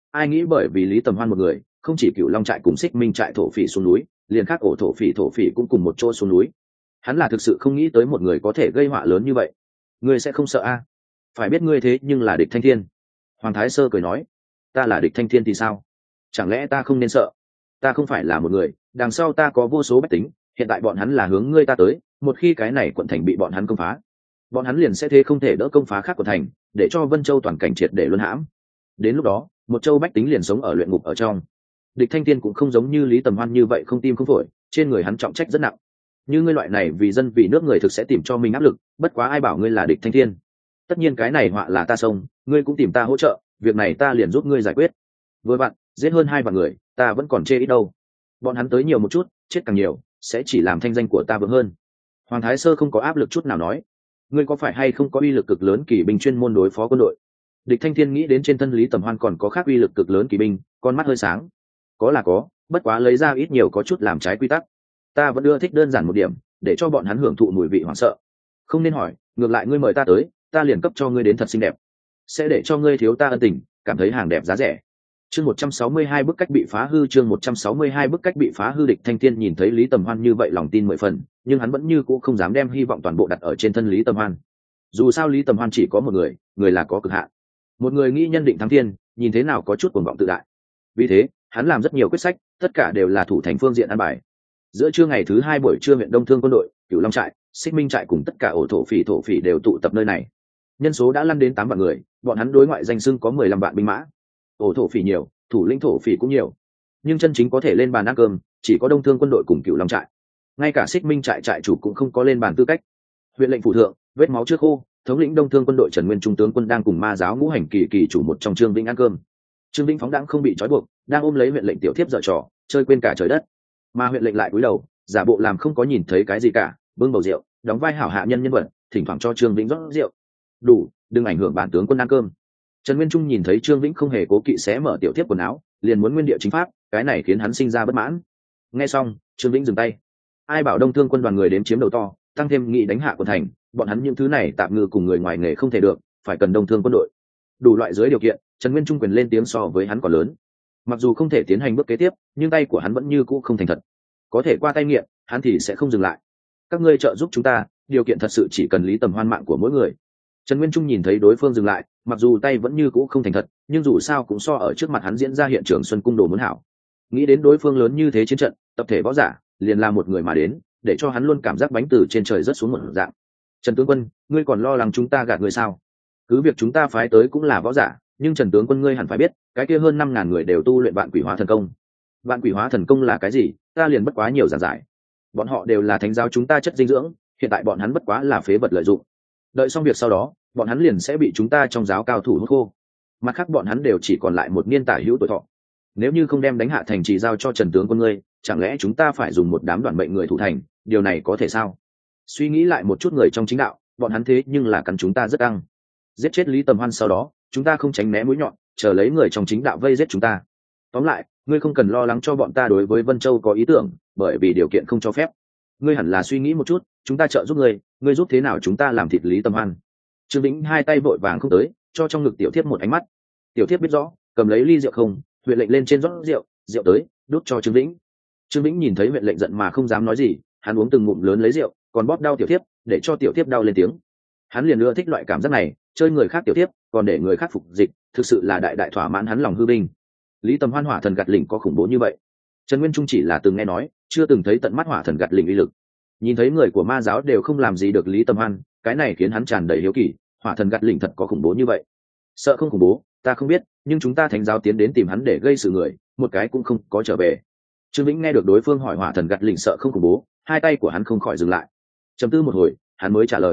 ai nghĩ bởi vì Lý Tầm Hoan một người, không chỉ Cửu Long trại cùng Xích Minh trại thổ phỉ xuống núi, liền khác ổ thổ phỉ cũng cùng một chỗ xuống núi. Hắn là thực sự không nghĩ tới một người có thể gây họa lớn như vậy. Ngươi sẽ không sợ a? Phải biết ngươi thế nhưng là địch Thanh Thiên. Hoàng Thái Sơ cười nói, ta là địch Thanh Thiên thì sao? Chẳng lẽ ta không nên sợ? Ta không phải là một người, đằng sau ta có vô số bách tính, hiện tại bọn hắn là hướng ngươi ta tới, một khi cái này quận thành bị bọn hắn công phá, bọn hắn liền sẽ thế không thể đỡ công phá khác quận thành, để cho Vân Châu toàn cảnh triệt để luân hãm. Đến lúc đó, một châu bách tính liền sống ở luyện ngục ở trong. Địch Thanh Thiên cũng không giống như Lý Tầm Hoan như vậy không tim không phổi, trên người hắn trọng trách rất nặng. Như ngươi loại này vì dân vì nước người thực sẽ tìm cho mình áp lực, bất quá ai bảo ngươi là địch Thanh Thiên. Tất nhiên cái này họa là ta xông, ngươi cũng tìm ta hỗ trợ, việc này ta liền giúp ngươi giải quyết. Vừa vặn, giết hơn 2 vạn người, ta vẫn còn chê ít đâu. Bọn hắn tới nhiều một chút, chết càng nhiều, sẽ chỉ làm thanh danh của ta vững hơn. Hoàng Thái Sơ không có áp lực chút nào nói, ngươi có phải hay không có uy lực cực lớn kỳ binh chuyên môn đối phó quân đội? Địch Thanh Thiên nghĩ đến trên thân Lý Tầm Hoan còn có khác uy lực cực lớn kỳ binh, con mắt hơi sáng. Có là có, bất quá lấy ra ít nhiều có chút làm trái quy tắc. Ta vẫn ưa thích đơn giản một điểm, để cho bọn hắn hưởng thụ mùi vị hoảng sợ. Không nên hỏi, ngược lại ngươi mời ta tới, ta liền cấp cho ngươi đến thật xinh đẹp, sẽ để cho ngươi thiếu ta ân tình, cảm thấy hàng đẹp giá rẻ. Chương 162 bức cách bị phá hư, chương 162 bức cách bị phá hư. Địch Thanh Thiên nhìn thấy Lý Tầm Hoan như vậy lòng tin 10 phần, nhưng hắn vẫn như cũ không dám đem hy vọng toàn bộ đặt ở trên thân Lý Tầm Hoan. Dù sao Lý Tầm Hoan chỉ có một người, người là có cực hạn. Một người nghĩ nhân định thắng thiên, nhìn thế nào có chút cuồng vọng tự đại. Vì thế, hắn làm rất nhiều quyết sách, tất cả đều là thủ thành phương diện an bài. Giữa trưa ngày thứ 2 buổi trưa, huyện Đông Thương quân đội, Cửu Long trại, Xích Minh trại cùng tất cả ổ thổ phỉ đều tụ tập nơi này. Nhân số đã lăn đến 8 vạn người, bọn hắn đối ngoại danh xưng có 15 vạn binh mã. Ổ thổ phỉ nhiều, thủ lĩnh thổ phỉ cũng nhiều, nhưng chân chính có thể lên bàn ăn cơm chỉ có Đông Thương quân đội cùng Cửu Long trại. Ngay cả Xích Minh trại trại chủ cũng không có lên bàn tư cách. Huyện lệnh phủ thượng, vết máu trước khô, thống lĩnh Đông Thương quân đội Trần Nguyên trung tướng quân đang cùng ma giáo ngũ hành kỳ chủ một trong Trương Vĩnh ăn cơm. Trương Vĩnh phóng đãng không bị trói buộc, đang ôm lấy huyện lệnh tiểu thiếp dở trò, chơi quên cả trời đất. Mà huyện lệnh lại cúi đầu, giả bộ làm không có nhìn thấy cái gì cả, bưng bầu rượu, đóng vai hảo hạ nhân nhân vật, thỉnh thoảng cho Trương Vĩnh rót rượu. Đủ, đừng ảnh hưởng bản tướng quân ăn cơm. Trần Nguyên Trung nhìn thấy Trương Vĩnh không hề cố kỵ xé mở tiểu thiếp quần áo, liền muốn nguyên địa chính pháp, cái này khiến hắn sinh ra bất mãn. Nghe xong, Trương Vĩnh dừng tay. Ai bảo Đông Thương quân đoàn người đến chiếm đầu to, tăng thêm nghị đánh hạ quận thành, bọn hắn những thứ này tạm ngư cùng người ngoài nghề không thể được, phải cần Đông Thương quân đội. Đủ loại dưới điều kiện, Trần Nguyên Trung quyền lên tiếng so với hắn còn lớn. Mặc dù không thể tiến hành bước kế tiếp, nhưng tay của hắn vẫn như cũ không thành thật. Có thể qua tay nghiện, hắn thì sẽ không dừng lại. Các ngươi trợ giúp chúng ta, điều kiện thật sự chỉ cần Lý Tầm Hoan mạng của mỗi người. Trần Nguyên Trung nhìn thấy đối phương dừng lại, mặc dù tay vẫn như cũ không thành thật, nhưng dù sao cũng so ở trước mặt hắn diễn ra hiện trường Xuân Cung đồ muốn hảo. Nghĩ đến đối phương lớn như thế chiến trận, tập thể võ giả, liền là một người mà đến, để cho hắn luôn cảm giác bánh từ trên trời rớt xuống một dạng. Trần tướng quân, ngươi còn lo lắng chúng ta gạt ngươi sao? Cứ việc chúng ta phái tới cũng là võ giả, nhưng Trần tướng quân ngươi hẳn phải biết, cái kia hơn 5.000 người đều tu luyện Vạn Quỷ Hóa Thần Công. Vạn Quỷ Hóa Thần Công là cái gì? Ta liền bất quá nhiều giảng giải. Bọn họ đều là thánh giáo chúng ta chất dinh dưỡng, hiện tại bọn hắn bất quá là phế vật lợi dụng. Đợi xong việc sau đó, bọn hắn liền sẽ bị chúng ta trong giáo cao thủ hút khô. Mặt khác bọn hắn đều chỉ còn lại một niên tả hữu tuổi thọ. Nếu như không đem đánh hạ thành trì giao cho Trần tướng quân ngươi, chẳng lẽ chúng ta phải dùng một đám đoàn mệnh người thủ thành, điều này có thể sao? Suy nghĩ lại một chút người trong chính đạo, bọn hắn thế nhưng là cắn chúng ta rất căng. Giết chết Lý Tầm Hoan sau đó, chúng ta không tránh né mũi nhọn, chờ lấy người trong chính đạo vây giết chúng ta. Tóm lại, ngươi không cần lo lắng cho bọn ta đối với Vân Châu có ý tưởng, bởi vì điều kiện không cho phép. Ngươi hẳn là suy nghĩ một chút, chúng ta trợ giúp ngươi giúp thế nào chúng ta làm thịt Lý Tầm Hoan? Trương Vĩnh hai tay vội vàng không tới, cho trong ngực tiểu thiếp một ánh mắt. Tiểu thiếp biết rõ, cầm lấy ly rượu không, huyện lệnh lên trên rót rượu, rượu tới, đút cho Trương Vĩnh. Trương Vĩnh nhìn thấy huyện lệnh giận mà không dám nói gì, hắn uống từng ngụm lớn lấy rượu, còn bóp đau tiểu thiếp, để cho tiểu thiếp đau lên tiếng. Hắn liền ưa thích loại cảm giác này, chơi người khác tiểu thiếp, còn để người khác phục dịch, thực sự là đại đại thỏa mãn hắn lòng hư vinh. Lý Tầm Hoan hỏa thần gạt lỉnh có khủng bố như vậy? Trần Nguyên Trung chỉ là từng nghe nói, chưa từng thấy tận mắt hỏa thần gạt lỉnh uy lực. Nhìn thấy người của ma giáo đều không làm gì được Lý Tầm Hoan, cái này khiến hắn tràn đầy hiếu kỳ, hỏa thần gạt lỉnh thật có khủng bố như vậy? Sợ không khủng bố, ta không biết, nhưng chúng ta thánh giáo tiến đến tìm hắn để gây sự người, một cái cũng không có trở về. Trương Vĩnh nghe được đối phương hỏi hỏa thần gạt lỉnh sợ không khủng bố, hai tay của hắn không khỏi dừng lại. Trầm tư một hồi, hắn mới trả lời: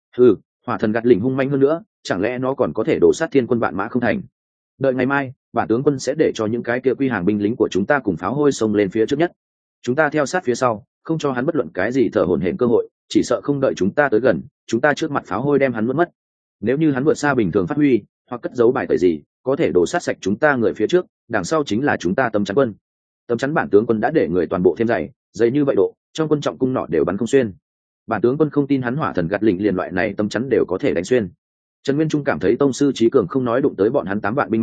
hỏa thần gạt lỉnh hung manh hơn nữa, chẳng lẽ nó còn có thể đổ sát thiên quân vạn mã không thành? Đợi ngày mai, bản tướng quân sẽ để cho những cái kia quy hàng binh lính của chúng ta cùng pháo hôi xông lên phía trước nhất, chúng ta theo sát phía sau, không cho hắn bất luận cái gì thở hổn hển cơ hội, chỉ sợ không đợi chúng ta tới gần, chúng ta trước mặt pháo hôi đem hắn nuốt mất. Nếu như hắn vượt xa bình thường phát huy, hoặc cất giấu bài tẩy gì, có thể đổ sát sạch chúng ta người phía trước, đằng sau chính là chúng ta tấm chắn quân. Tấm chắn bản tướng quân đã để người toàn bộ thêm dày như vậy độ, trong quân trọng cung nọ đều bắn không xuyên. Bản tướng quân không tin hắn hỏa thần gạt lỉnh liền loại này tấm chắn đều có thể đánh xuyên. Trần Nguyên Trung cảm thấy tông sư trí cường không nói đụng tới bọn hắn 8 vạn binh mã,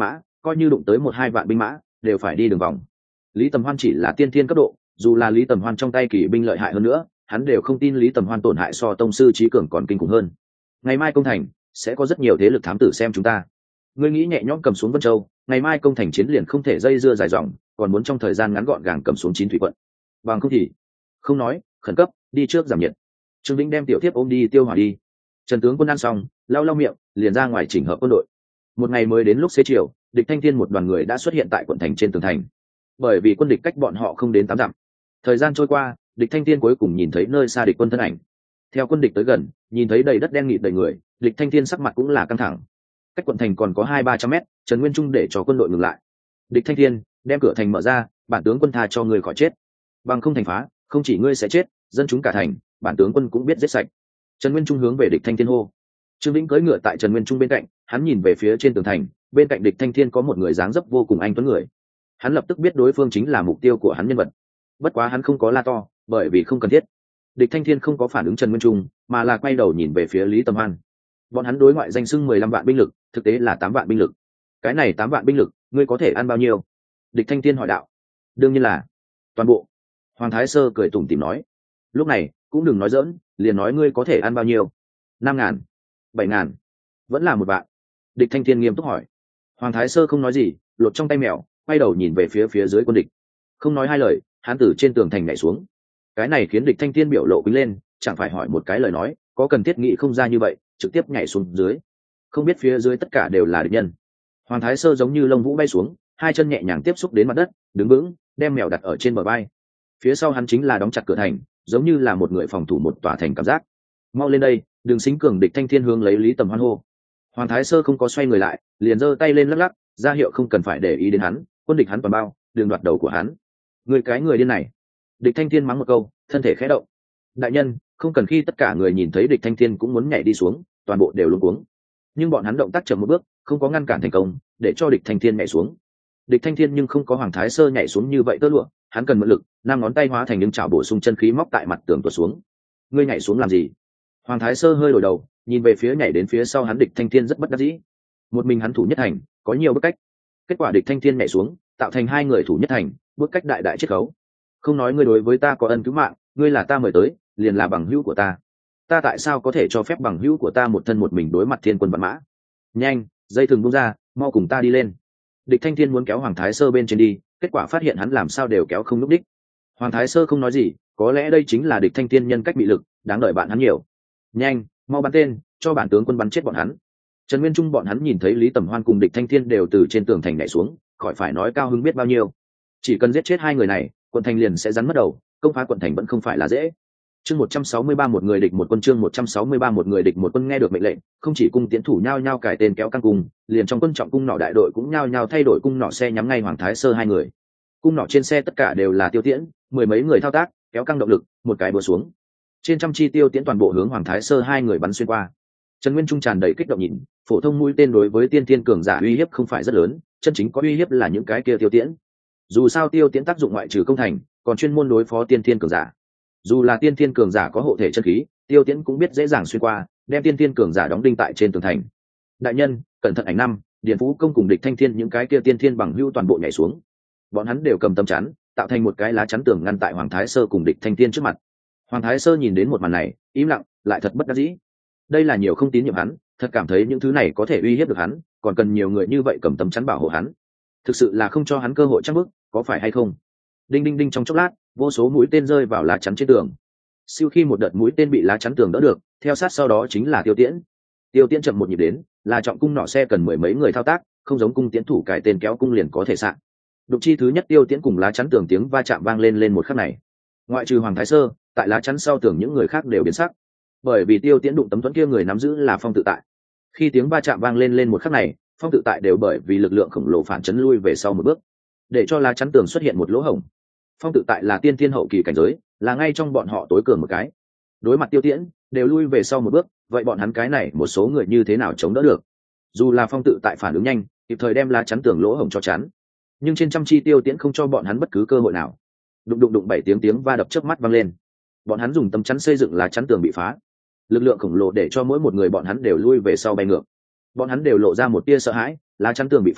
coi như đụng tới 1-2 vạn binh mã đều phải đi đường vòng. Lý Tầm Hoan chỉ là tiên thiên cấp độ, dù là Lý Tầm Hoan trong tay kỵ binh lợi hại hơn nữa, hắn đều không tin Lý Tầm Hoan tổn hại so tông sư trí cường còn kinh khủng hơn. Ngày mai công thành sẽ có rất nhiều thế lực thám tử xem chúng ta. Ngươi nghĩ nhẹ nhõm cầm xuống Vân Châu, ngày mai công thành chiến liền không thể dây dưa dài dòng, còn muốn trong thời gian ngắn gọn gàng cầm xuống 9 thủy quận. Bằng không thì, không nói, khẩn cấp, đi trước giảm nhiệt. Trương Vĩnh đem tiểu thiếp ôm đi tiêu hỏa đi. Trần tướng quân ăn xong, lau lau miệng, liền ra ngoài chỉnh hợp quân đội. Một ngày mới đến lúc xế chiều, địch Thanh Thiên một đoàn người đã xuất hiện tại quận thành trên tường thành. Bởi vì quân địch cách bọn họ không đến 8 dặm. Thời gian trôi qua, địch Thanh Thiên cuối cùng nhìn thấy nơi xa địch quân thân ảnh. Theo quân địch tới gần, nhìn thấy đầy đất đen nghịt đầy người, địch Thanh Thiên sắc mặt cũng là căng thẳng. Cách quận thành còn có 200-300 mét, Trần Nguyên Trung để cho quân đội ngừng lại. Địch Thanh Thiên đem cửa thành mở ra, bản tướng quân tha cho người khỏi chết. Bằng không thành phá, không chỉ ngươi sẽ chết, dân chúng cả thành, bản tướng quân cũng biết giết sạch. Trần Nguyên Trung hướng về địch Thanh Thiên hô. Trương Vĩnh cưỡi ngựa tại Trần Nguyên Trung bên cạnh, hắn nhìn về phía trên tường thành, bên cạnh địch Thanh Thiên có một người dáng dấp vô cùng anh tuấn người. Hắn lập tức biết đối phương chính là mục tiêu của hắn nhân vật. Bất quá hắn không có la to, bởi vì không cần thiết. Địch Thanh Thiên không có phản ứng Trần Nguyên Trung, mà là quay đầu nhìn về phía Lý Tầm Hoan. Bọn hắn đối ngoại danh xưng 15 vạn binh lực, thực tế là 8 vạn binh lực. Cái này 8 vạn binh lực, ngươi có thể ăn bao nhiêu? Địch Thanh Thiên hỏi đạo. Đương nhiên là toàn bộ. Hoàng Thái Sơ cười tủm tỉm nói. Lúc này cũng đừng nói giỡn, liền nói ngươi có thể ăn bao nhiêu. 5.000, 7.000, vẫn là 1 vạn. Địch Thanh Thiên nghiêm túc hỏi. Hoàng Thái Sơ không nói gì, lột trong tay mèo, quay đầu nhìn về phía dưới quân địch. Không nói hai lời, hắn từ trên tường thành nhảy xuống. Cái này khiến địch Thanh Thiên biểu lộ quýnh lên, chẳng phải hỏi một cái lời nói, có cần thiết nghĩ không ra như vậy, trực tiếp nhảy xuống dưới. Không biết phía dưới tất cả đều là địch nhân. Hoàng Thái Sơ giống như lông vũ bay xuống, hai chân nhẹ nhàng tiếp xúc đến mặt đất, đứng vững, đem mèo đặt ở trên bờ vai. Phía sau hắn chính là đóng chặt cửa thành, giống như là một người phòng thủ một tòa thành cảm giác. Mau lên đây, đừng xính cường. Địch Thanh Thiên hướng lấy Lý Tầm Hoan hô. Hoàng Thái Sơ không có xoay người lại, liền giơ tay lên lắc lắc, ra hiệu không cần phải để ý đến hắn, quân địch hắn toàn bao, đừng đoạt đầu của hắn. Người cái người điên này. Địch Thanh Thiên mắng một câu, thân thể khẽ động. Đại nhân, không cần. Khi tất cả người nhìn thấy địch Thanh Thiên cũng muốn nhảy đi xuống, toàn bộ đều luống cuống. Nhưng bọn hắn động tác chậm một bước, không có ngăn cản thành công, để cho địch Thanh Thiên nhảy xuống. Địch Thanh Thiên nhưng không có Hoàng Thái Sơ nhảy xuống như vậy tơ lụa, hắn cần mượn lực, 5 ngón tay hóa thành những chảo bổ sung chân khí móc tại mặt tường tuột xuống. Ngươi nhảy xuống làm gì? Hoàng Thái Sơ hơi đổi đầu, nhìn về phía nhảy đến phía sau hắn địch Thanh Thiên rất bất đắc dĩ. Một mình hắn thủ nhất thành, có nhiều bước cách. Kết quả địch Thanh Thiên nhảy xuống, tạo thành 2 người thủ nhất thành, bước cách đại đại chiết khấu. Không nói ngươi đối với ta có ân cứu mạng, ngươi là ta mời tới, liền là bằng hữu của ta. Ta tại sao có thể cho phép bằng hữu của ta một thân một mình đối mặt thiên quân vạn mã? Nhanh, dây thừng buông ra, mau cùng ta đi lên. Địch Thanh Thiên muốn kéo Hoàng Thái Sơ bên trên đi, kết quả phát hiện hắn làm sao đều kéo không lúc đích. Hoàng Thái Sơ không nói gì, có lẽ đây chính là địch Thanh Thiên nhân cách bị lực, đáng đợi bạn hắn nhiều. Nhanh, mau bắn tên, cho bản tướng quân bắn chết bọn hắn. Trần Nguyên Trung bọn hắn nhìn thấy Lý Tầm Hoan cùng địch Thanh Thiên đều từ trên tường thành nhảy xuống, khỏi phải nói cao hứng biết bao nhiêu. Chỉ cần giết chết 2 người này, quận thành liền sẽ rắn mất đầu, công phá quận thành vẫn không phải là dễ. Chương 163 một người địch một quân. Chương 163 một người địch một quân. Nghe được mệnh lệnh, không chỉ cung tiến thủ nhao nhao cải tên kéo căng cung, liền trong quân trọng cung nỏ đại đội cũng nhao nhao thay đổi cung nỏ xe nhắm ngay Hoàng Thái Sơ 2 người. Cung nỏ trên xe tất cả đều là tiêu tiễn, 10 mấy người thao tác, kéo căng động lực, một cái bừa xuống. Trên trăm chi tiêu tiễn toàn bộ hướng Hoàng Thái Sơ 2 người bắn xuyên qua. Trần Nguyên Trung tràn đầy kích động nhìn, phổ thông mũi tên đối với tiên thiên cường giả uy hiếp không phải rất lớn, chân chính có uy hiếp là những cái kia tiêu tiễn. Dù sao tiêu tiễn tác dụng ngoại trừ công thành, còn chuyên môn đối phó tiên thiên cường giả. Dù là tiên thiên cường giả có hộ thể chân khí, tiêu tiễn cũng biết dễ dàng xuyên qua, đem tiên thiên cường giả đóng đinh tại trên tường thành. Đại nhân, cẩn thận ảnh năm, Điền Phú công cùng địch Thanh Thiên những cái kia tiên thiên bằng hữu toàn bộ nhảy xuống. Bọn hắn đều cầm tấm chắn, tạo thành một cái lá chắn tường ngăn tại Hoàng Thái Sơ cùng địch Thanh Thiên trước mặt. Hoàng Thái Sơ nhìn đến một màn này, im lặng, lại thật bất đắc dĩ. Đây là nhiều không tín nhiệm hắn, thật cảm thấy những thứ này có thể uy hiếp được hắn, còn cần nhiều người như vậy cầm tấm chắn bảo hộ hắn. Thực sự là không cho hắn cơ hội chắc bước, có phải hay không? Đinh đinh đinh, trong chốc lát, vô số mũi tên rơi vào lá chắn trên tường. Siêu khi một đợt mũi tên bị lá chắn tường đỡ được, theo sát sau đó chính là tiêu tiễn. Tiêu tiễn chậm một nhịp đến, là trọng cung nỏ xe cần 10 mấy người thao tác, không giống cung tiễn thủ cải tên kéo cung liền có thể sạn. Đụng chi thứ nhất tiêu tiễn cùng lá chắn tường tiếng va chạm vang lên một khắc này. Ngoại trừ Hoàng Thái Sơ, tại lá chắn sau tường những người khác đều biến sắc. Bởi vì tiêu tiễn đụng tấm thuẫn kia người nắm giữ là Phong Tự Tại. Khi tiếng va chạm vang lên một khắc này, Phong Tự Tại đều bởi vì lực lượng khổng lồ phản chấn lui về sau một bước, để cho lá chắn tường xuất hiện một lỗ hổng. Phong Tự Tại là tiên thiên hậu kỳ cảnh giới, là ngay trong bọn họ tối cường một cái. Đối mặt tiêu tiễn, đều lui về sau một bước, vậy bọn hắn cái này một số người như thế nào chống đỡ được? Dù là Phong Tự Tại phản ứng nhanh, kịp thời đem lá chắn tường lỗ hổng cho chắn, nhưng trên trăm chi tiêu tiễn không cho bọn hắn bất cứ cơ hội nào. Đụng đụng đụng 7 tiếng va đập chớp mắt vang lên. Bọn hắn dùng tấm chắn xây dựng lá chắn tường bị phá. Lực lượng khổng lồ để cho mỗi một người bọn hắn đều lui về sau bay ngược. Bọn hắn đều lộ ra một tia sợ hãi, lá chắn tường bị phá,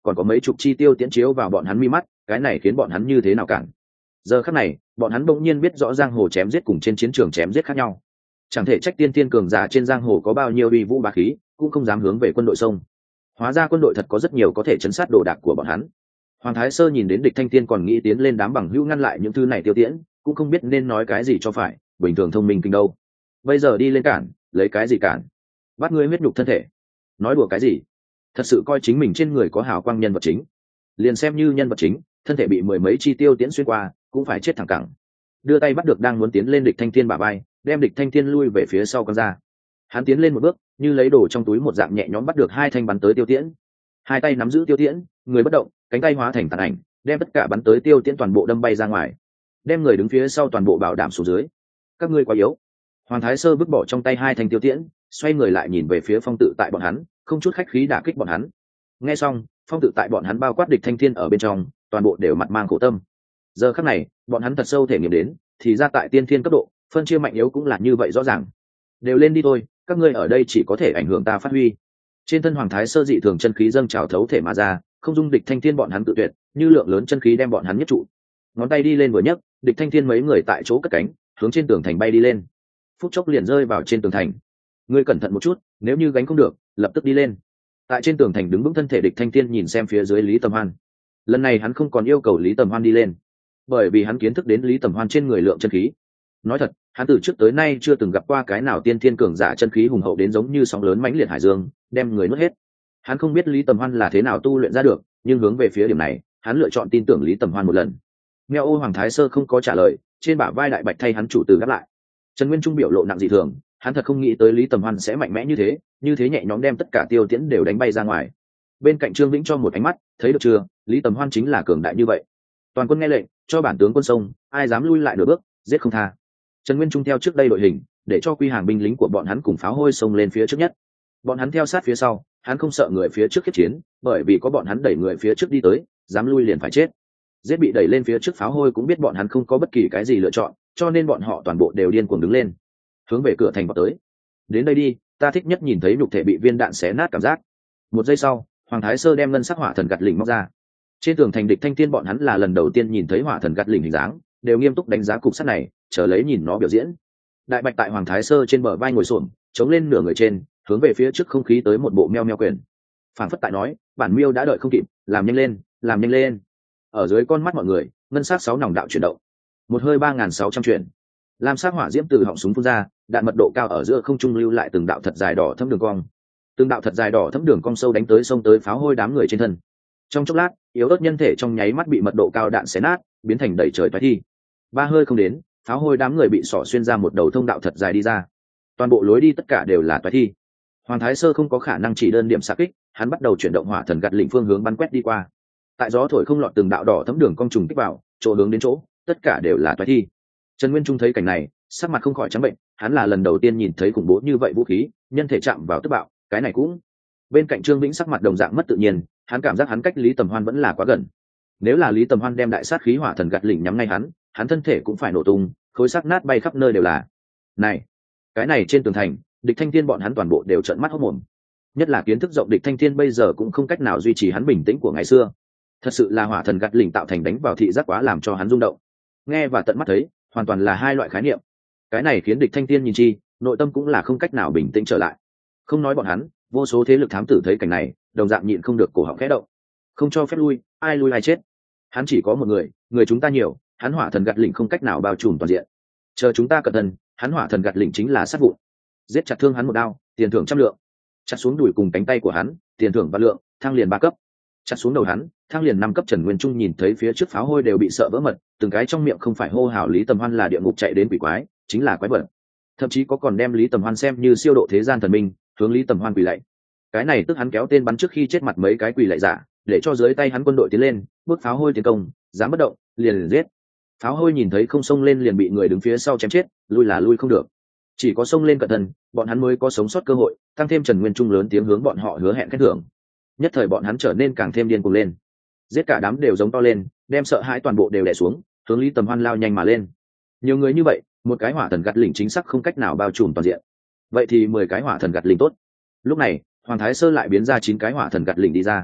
còn có mấy chục chi tiêu tiễn chiếu vào bọn hắn mi mắt, cái này khiến bọn hắn như thế nào cản. Giờ khắc này bọn hắn bỗng nhiên biết rõ giang hồ chém giết cùng trên chiến trường chém giết khác nhau. Chẳng thể trách tiên thiên cường giả trên giang hồ có bao nhiêu uy vũ bá khí cũng không dám hướng về quân đội sông. Hóa ra quân đội thật có rất nhiều có thể chấn sát đồ đạc của bọn hắn. Hoàng Thái Sơ nhìn đến địch thanh thiên còn nghĩ tiến lên đám bằng hữu ngăn lại những thứ này tiêu tiễn, cũng không biết nên nói cái gì cho phải, bình thường thông minh kinh đâu. Bây giờ đi lên cản, lấy cái gì cản? Bắt ngươi huyết nhục thân thể. Nói đùa cái gì? Thật sự coi chính mình trên người có hào quang nhân vật chính. Liền xem như nhân vật chính, thân thể bị mười mấy chi tiêu tiễn xuyên qua, cũng phải chết thẳng cẳng. Đưa tay bắt được đang muốn tiến lên địch thanh thiên bả vai, đem địch thanh thiên lui về phía sau quăng ra. Hắn tiến lên một bước, như lấy đồ trong túi một dạng nhẹ nhõm bắt được hai thanh bắn tới tiêu tiễn. Hai tay nắm giữ tiêu tiễn, người bất động, cánh tay hóa thành tàn ảnh, đem tất cả bắn tới tiêu tiễn toàn bộ đâm bay ra ngoài, đem người đứng phía sau toàn bộ bảo đảm xuống dưới. Các ngươi quá yếu. Hoàng Thái Sơ vứt bỏ trong tay hai thanh tiêu tiễn, xoay người lại nhìn về phía Phong Tự tại bọn hắn, không chút khách khí đả kích bọn hắn. Nghe xong, Phong Tự tại bọn hắn bao quát địch thanh thiên ở bên trong, toàn bộ đều mặt mang khổ tâm. Giờ khắc này, bọn hắn thật sâu thể nghiệm đến, thì ra tại tiên thiên cấp độ, phân chia mạnh yếu cũng là như vậy rõ ràng. Đều lên đi thôi, các ngươi ở đây chỉ có thể ảnh hưởng ta phát huy. Trên thân Hoàng Thái Sơ dị thường chân khí dâng trào thấu thể mà ra, không dung địch thanh thiên bọn hắn tự tuyệt, như lượng lớn chân khí đem bọn hắn nhất trụ. Ngón tay đi lên vừa nhấc, địch thanh thiên mấy người tại chỗ cất cánh, hướng trên tường thành bay đi lên. Phút chốc liền rơi vào trên tường thành. Ngươi cẩn thận một chút, nếu như gánh không được, lập tức đi lên. Tại trên tường thành đứng vững thân thể địch thanh thiên nhìn xem phía dưới Lý Tầm Hoan. Lần này hắn không còn yêu cầu Lý Tầm Hoan đi lên, bởi vì hắn kiến thức đến Lý Tầm Hoan trên người lượng chân khí. Nói thật, hắn từ trước tới nay chưa từng gặp qua cái nào tiên thiên cường giả chân khí hùng hậu đến giống như sóng lớn mãnh liệt hải dương, đem người nuốt hết. Hắn không biết Lý Tầm Hoan là thế nào tu luyện ra được, nhưng hướng về phía điểm này, hắn lựa chọn tin tưởng Lý Tầm Hoan một lần. Mèo Ô Hoàng Thái Sơ không có trả lời, trên bả vai đại bạch thay hắn chủ từ đáp lại. Trần Nguyên Trung biểu lộ nặng dị thường, hắn thật không nghĩ tới Lý Tầm Hoan sẽ mạnh mẽ như thế nhẹ nhõm đem tất cả tiêu tiễn đều đánh bay ra ngoài. Bên cạnh Trương Vĩnh cho một ánh mắt, thấy được chưa, Lý Tầm Hoan chính là cường đại như vậy. Toàn quân nghe lệnh, cho bản tướng quân sông, ai dám lui lại nửa bước, giết không tha. Trần Nguyên Trung theo trước đây đội hình, để cho quy hàng binh lính của bọn hắn cùng pháo hôi xông lên phía trước nhất. Bọn hắn theo sát phía sau, hắn không sợ người phía trước khiếp chiến, bởi vì có bọn hắn đẩy người phía trước đi tới, dám lui liền phải chết. Giết bị đẩy lên phía trước pháo hôi cũng biết bọn hắn không có bất kỳ cái gì lựa chọn, cho nên bọn họ toàn bộ đều điên cuồng đứng lên, hướng về cửa thành vào tới. Đến đây đi, ta thích nhất nhìn thấy nhục thể bị viên đạn xé nát cảm giác. Một giây sau, Hoàng Thái Sơ đem ngân sắc hỏa thần gạt lỉnh móc ra. Trên tường thành địch thanh thiên bọn hắn là lần đầu tiên nhìn thấy hỏa thần gạt lỉnh hình dáng, đều nghiêm túc đánh giá cục sắt này, chờ lấy nhìn nó biểu diễn. Đại bạch tại Hoàng Thái Sơ trên bờ vai ngồi xổm, chống lên nửa người trên, hướng về phía trước không khí tới một bộ meo meo quyền. Phảng phất tại nói, bản miêu đã đợi không kịp, làm nhanh lên, làm nhanh lên. Ở dưới con mắt mọi người, ngân sắc 6 nòng đạo chuyển động. Một hơi 3600 chuyển. Lam sắc hỏa diễm từ họng súng phun ra, đạn mật độ cao ở giữa không trung lưu lại từng đạo thật dài đỏ thấm đường cong. Từng đạo thật dài đỏ thấm đường cong sâu đánh tới sông tới pháo hôi đám người trên thân. Trong chốc lát, yếu ớt nhân thể trong nháy mắt bị mật độ cao đạn xé nát, biến thành đầy trời toái thi. Ba hơi không đến, pháo hôi đám người bị xỏ xuyên ra một đầu thông đạo thật dài đi ra. Toàn bộ lối đi tất cả đều là toái thi. Hoàng Thái Sơ không có khả năng chỉ đơn điểm xạ kích, hắn bắt đầu chuyển động hỏa thần gạt lĩnh phương hướng bắn quét đi qua. Tại gió thổi không lọt từng đạo đỏ thấm đường cong trùng kích vào, chỗ hướng đến chỗ, tất cả đều là toái thi. Trần Nguyên Trung thấy cảnh này, sắc mặt không khỏi trắng bệnh, hắn là lần đầu tiên nhìn thấy khủng bố như vậy vũ khí, nhân thể chạm vào tức bạo, cái này cũng. Bên cạnh Trương Vĩnh sắc mặt đồng dạng mất tự nhiên, hắn cảm giác hắn cách Lý Tầm Hoan vẫn là quá gần. Nếu là Lý Tầm Hoan đem đại sát khí hỏa thần gạt lĩnh nhắm ngay hắn thân thể cũng phải nổ tung, khối xác nát bay khắp nơi đều là. Này, cái này trên tường thành, địch thanh thiên bọn hắn toàn bộ đều trợn mắt hốt mồm. Nhất là kiến thức rộng địch thanh thiên bây giờ cũng không cách nào duy trì hắn bình tĩnh của ngày xưa. Thật sự là hỏa thần gạt lĩnh tạo thành đánh vào thị giác quá làm cho hắn rung động. Nghe và tận mắt thấy, hoàn toàn là hai loại khái niệm. Cái này khiến địch thanh thiên nhìn chi, nội tâm cũng là không cách nào bình tĩnh trở lại. Không nói bọn hắn, vô số thế lực thám tử thấy cảnh này, đồng dạng nhịn không được cổ họng khẽ động. Không cho phép lui ai chết. Hắn chỉ có một người chúng ta nhiều, hắn hỏa thần gạt lĩnh không cách nào bao trùm toàn diện. Chờ chúng ta cẩn thận, hắn hỏa thần gạt lĩnh chính là sát vụn. Giết chặt thương hắn một đao, tiền thưởng 100 lượng. Chặt xuống đùi cùng cánh tay của hắn, tiền thưởng 3 lượng, thăng liền 3 cấp. Chặt xuống đầu hắn, thăng liền 5 cấp. Trần Nguyên Trung nhìn thấy phía trước pháo hôi đều bị sợ vỡ mật, từng cái trong miệng không phải hô hào Lý Tầm Hoan là địa ngục chạy đến quỷ quái, chính là quái vật. Thậm chí có còn đem Lý Tầm Hoan xem như siêu độ thế gian thần minh, hướng Lý Tầm Hoan quỳ lạy. Cái này tức hắn kéo tên bắn trước khi chết mặt mấy cái quỳ lạy giả, để cho dưới tay hắn quân đội tiến lên, bước pháo hôi tiến công, dám bất động, liền giết. Pháo hôi nhìn thấy không xông lên liền bị người đứng phía sau chém chết, lui là lui không được. Chỉ có xông lên cẩn thận, bọn hắn mới có sống sót cơ hội. Tăng thêm Trần Nguyên Trung lớn tiếng hướng bọn họ hứa hẹn khen thưởng. Nhất thời bọn hắn trở nên càng thêm điên cuồng lên, giết cả đám đều giống to lên, đem sợ hãi toàn bộ đều đè xuống, hướng Lý Tầm Hoan lao nhanh mà lên. Nhiều người như vậy, một cái hỏa thần gạt lĩnh chính xác không cách nào bao trùm toàn diện. Vậy thì 10 cái hỏa thần gạt lĩnh tốt. Lúc này, Hoàng Thái Sơ lại biến ra 9 cái hỏa thần gạt lĩnh đi ra.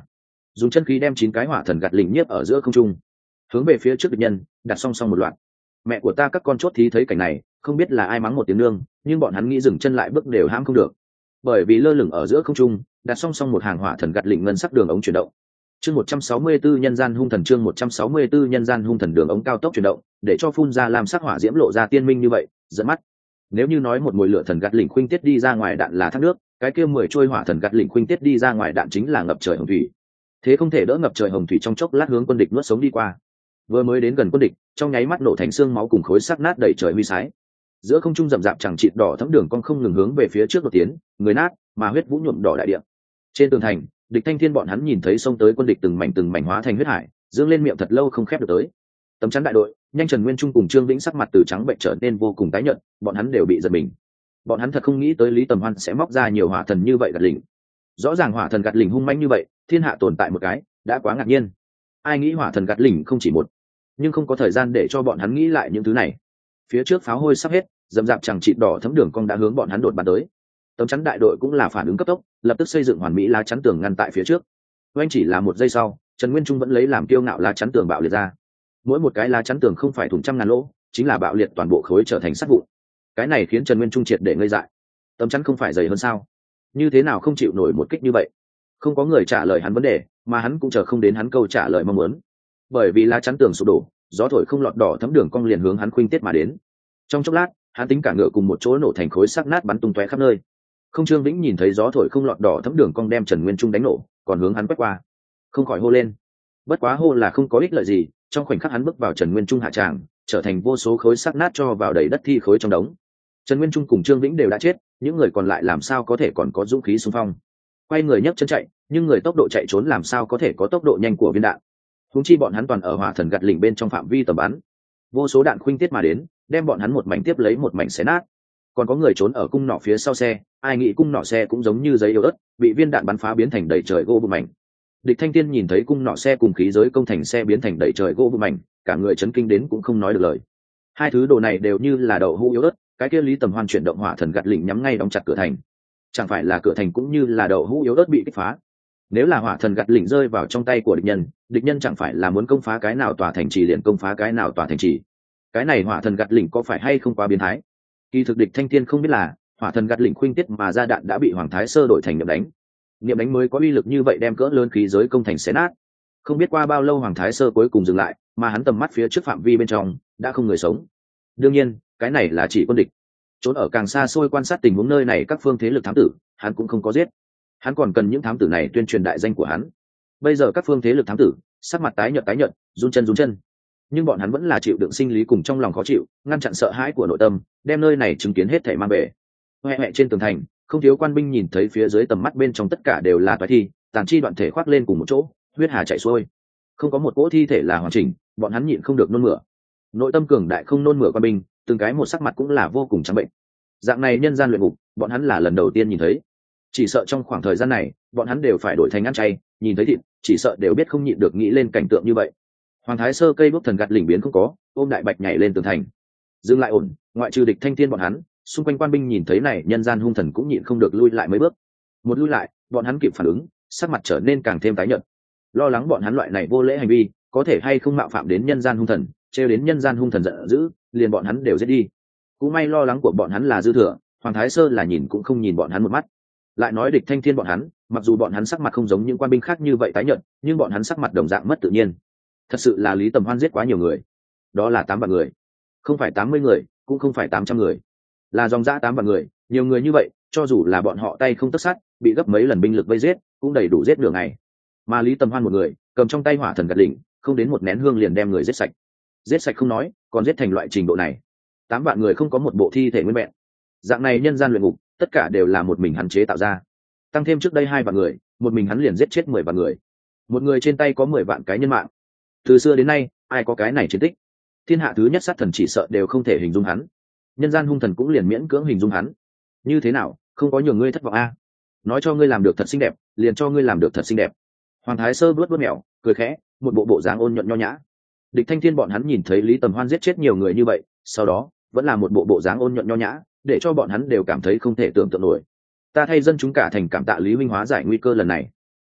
dùng chân khí đem 9 cái hỏa thần gạt lỉnh nhiếp ở giữa không trung, hướng về phía trước địch nhân đặt song song một loạt. Mẹ của ta, các con chốt thí thấy cảnh này không biết là ai mắng một tiếng nương, nhưng bọn hắn nghĩ dừng chân lại bước đều hãm không được, bởi vì lơ lửng ở giữa không trung đặt song song một hàng hỏa thần gạt lỉnh ngân sắc đường ống chuyển động. Chương 164 nhân gian hung thần, chương 164 nhân gian hung thần, đường ống cao tốc chuyển động, để cho phun ra làm sắc hỏa diễm lộ ra tiên minh như vậy, dẫn mắt. Nếu như nói một mùi lửa thần gạt lỉnh khuynh tiết đi ra ngoài đạn là thác nước, cái kia 10 trôi hỏa thần gạt lỉnh khuynh tiết đi ra ngoài đạn chính là ngập trời hồng thủy. Thế không thể đỡ ngập trời hồng thủy trong chốc lát hướng quân địch nuốt sống đi qua. Vừa mới đến gần quân địch, trong nháy mắt nổ thành xương máu cùng khối xác nát đầy trời huy sái. Giữa không trung rậm rạp chẳng chịt đỏ thẫm đường cong không ngừng hướng về phía trước đột tiến, người nát, mà huyết vũ nhuộm đỏ đại địa. Trên tường thành, địch thanh thiên bọn hắn nhìn thấy xông tới quân địch từng mảnh hóa thành huyết hải, dương lên miệng thật lâu không khép được tới. Tấm chắn đại đội, nhanh Trần Nguyên Trung cùng Trương Vĩnh sắc mặt từ trắng bệnh trở nên vô cùng tái nhợt, bọn hắn đều bị giật mình. Bọn hắn thật không nghĩ tới Lý Tầm Hoan sẽ móc ra nhiều hỏa thần như vậy gạt lỉnh. Rõ ràng hỏa thần gạt lỉnh hung mãnh như vậy, thiên hạ tồn tại một cái, đã quá ngạc nhiên. Ai nghĩ hỏa thần gạt lỉnh không chỉ một, nhưng không có thời gian để cho bọn hắn nghĩ lại những thứ này. Phía trước pháo hôi sắp hết, dầm dạp chẳng chịt đỏ thấm đường cong đã hướng bọn hắn đột bắn tới. Tấm chắn đại đội cũng là phản ứng cấp tốc, lập tức xây dựng hoàn mỹ lá chắn tường ngăn tại phía trước. Oanh chỉ là một giây sau, Trần Nguyên Trung vẫn lấy làm kiêu ngạo lá chắn tường bạo liệt ra. Mỗi một cái lá chắn tường không phải thủng trăm ngàn lỗ, chính là bạo liệt toàn bộ khối trở thành sắt vụn. Cái này khiến Trần Nguyên Trung triệt để ngây dại. Tấm chắn không phải dày hơn sao? Như thế nào không chịu nổi một kích như vậy? Không có người trả lời hắn vấn đề, mà hắn cũng chờ không đến hắn câu trả lời mong muốn. Bởi vì lá chắn tường sụp đổ, gió thổi không lọt đỏ thấm đường cong liền hướng hắn khuynh tiết mà đến. Trong chốc lát, hắn tính cả ngựa cùng một chỗ nổ thành khối sắc nát bắn tung tóe khắp nơi. Không Trương Vĩnh nhìn thấy gió thổi không lọt đỏ thấm đường cong đem Trần Nguyên Trung đánh nổ, còn hướng hắn quét qua, không khỏi hô lên. Bất quá hô là không có ích lợi gì, trong khoảnh khắc hắn bước vào Trần Nguyên Trung hạ tràng, trở thành vô số khối sắc nát cho vào đầy đất thi khối trong đống. Trần Nguyên Trung cùng Trương Vĩnh đều đã chết, những người còn lại làm sao có thể còn có dũng khí xung phong? Quay người nhấc chân chạy, nhưng người tốc độ chạy trốn làm sao có thể có tốc độ nhanh của viên đạn? Huống chi bọn hắn toàn ở hỏa thần gạt lỉnh bên trong phạm vi tầm bắn, vô số đạn khuynh tiết mà đến, đem bọn hắn một mảnh tiếp lấy một mảnh xé nát. Còn có người trốn ở cung nỏ phía sau xe, ai nghĩ cung nỏ xe cũng giống như giấy yếu ớt, bị viên đạn bắn phá biến thành đầy trời gỗ bụi mảnh. Địch Thanh Tiên nhìn thấy cung nỏ xe cùng khí giới công thành xe biến thành đầy trời gỗ bụi mảnh, cả người chấn kinh đến cũng không nói được lời. Hai thứ đồ này đều như là đậu hũ yếu ớt, cái kia Lý Tầm Hoan chuyển động hỏa thần gạt lỉnh nhắm ngay đóng chặt cửa thành. Chẳng phải là cửa thành cũng như là đậu hũ yếu ớt bị kích phá? Nếu là hỏa thần gạt lỉnh rơi vào trong tay của địch nhân chẳng phải là muốn công phá cái nào tòa thành trì liền công phá cái nào tòa thành trì? Cái này hỏa thần gạt lỉnh có phải hay không quá biến thái? Kỳ thực Địch Thanh Thiên không biết là hỏa thần gạt lỉnh khuynh tiết mà ra đạn đã bị Hoàng Thái Sơ đổi thành niệm đánh mới có uy lực như vậy đem cỡ lớn khí giới công thành xé nát. Không biết qua bao lâu Hoàng Thái Sơ cuối cùng dừng lại, mà hắn tầm mắt phía trước phạm vi bên trong đã không người sống. Đương nhiên, cái này là chỉ quân địch. Trốn ở càng xa xôi quan sát tình huống nơi này các phương thế lực thám tử, hắn cũng không có giết. Hắn còn cần những thám tử này tuyên truyền đại danh của hắn. Bây giờ các phương thế lực thám tử, sắc mặt tái nhợt, run chân. Nhưng bọn hắn vẫn là chịu đựng sinh lý cùng trong lòng khó chịu, ngăn chặn sợ hãi của nội tâm, đem nơi này chứng kiến hết thảy mang về. Hoẹ trên tường thành, không thiếu quan binh nhìn thấy phía dưới tầm mắt bên trong tất cả đều là toái thi, tàn chi đoạn thể khoác lên cùng một chỗ, huyết hà chảy xuôi. Không có một cỗ thi thể là hoàn chỉnh, bọn hắn nhịn không được nôn mửa. Nội tâm cường đại không nôn mửa quan binh, từng cái một sắc mặt cũng là vô cùng trắng bệnh. Dạng này nhân gian luyện ngục, bọn hắn là lần đầu tiên nhìn thấy. Chỉ sợ trong khoảng thời gian này, bọn hắn đều phải đổi thành ăn chay, nhìn thấy thịt, chỉ sợ đều biết không nhịn được nghĩ lên cảnh tượng như vậy. Hoàng Thái Sơ cây bốc thần gạt lỉnh biến không có, ôm đại bạch nhảy lên tường thành. Dừng lại ổn, ngoại trừ Địch Thanh Thiên bọn hắn, xung quanh quan binh nhìn thấy này nhân gian hung thần cũng nhịn không được lui lại mấy bước. Một lui lại, bọn hắn kịp phản ứng, sắc mặt trở nên càng thêm tái nhợt. Lo lắng bọn hắn loại này vô lễ hành vi, có thể hay không mạo phạm đến nhân gian hung thần, trêu đến nhân gian hung thần giận dữ, liền bọn hắn đều giết đi. Cũng may lo lắng của bọn hắn là dư thừa, Hoàng Thái Sơ là nhìn cũng không nhìn bọn hắn một mắt. Lại nói Địch Thanh Thiên bọn hắn, mặc dù bọn hắn sắc mặt không giống những quan binh khác như vậy tái nhợt, nhưng bọn hắn sắc mặt đồng dạng mất tự nhiên. Thật sự là Lý Tầm Hoan giết quá nhiều người. Đó là 8 vạn người, không phải 80 người, cũng không phải 800 người, là dòng dã 8 vạn người. Nhiều người như vậy, cho dù là bọn họ tay không tất sát, bị gấp mấy lần binh lực vây giết, cũng đầy đủ giết nửa ngày. Mà Lý Tầm Hoan một người, cầm trong tay hỏa thần gạt lỉnh, không đến một nén hương liền đem người giết sạch. Giết sạch không nói, còn giết thành loại trình độ này. 8 vạn người không có một bộ thi thể nguyên vẹn. Dạng này nhân gian luyện ngục, tất cả đều là một mình hắn chế tạo ra. Tăng thêm trước đây 2 vạn người, một mình hắn liền giết chết 10 vạn người. Một người trên tay có 10 vạn cái nhân mạng. Từ xưa đến nay, ai có cái này chiến tích? Thiên hạ thứ nhất sát thần chỉ sợ đều không thể hình dung hắn. Nhân gian hung thần cũng liền miễn cưỡng hình dung hắn. Như thế nào, không có nhường ngươi thất vọng a? Nói cho ngươi làm được thật xinh đẹp, liền cho ngươi làm được thật xinh đẹp. Hoàng Thái Sơ vuốt mèo, cười khẽ, một bộ dáng ôn nhuận nho nhã. Địch Thanh Thiên bọn hắn nhìn thấy Lý Tầm Hoan giết chết nhiều người như vậy, sau đó vẫn là một bộ dáng ôn nhuận nho nhã, để cho bọn hắn đều cảm thấy không thể tưởng tượng nổi. Ta thay dân chúng cả thành cảm tạ Lý huynh hóa giải nguy cơ lần này.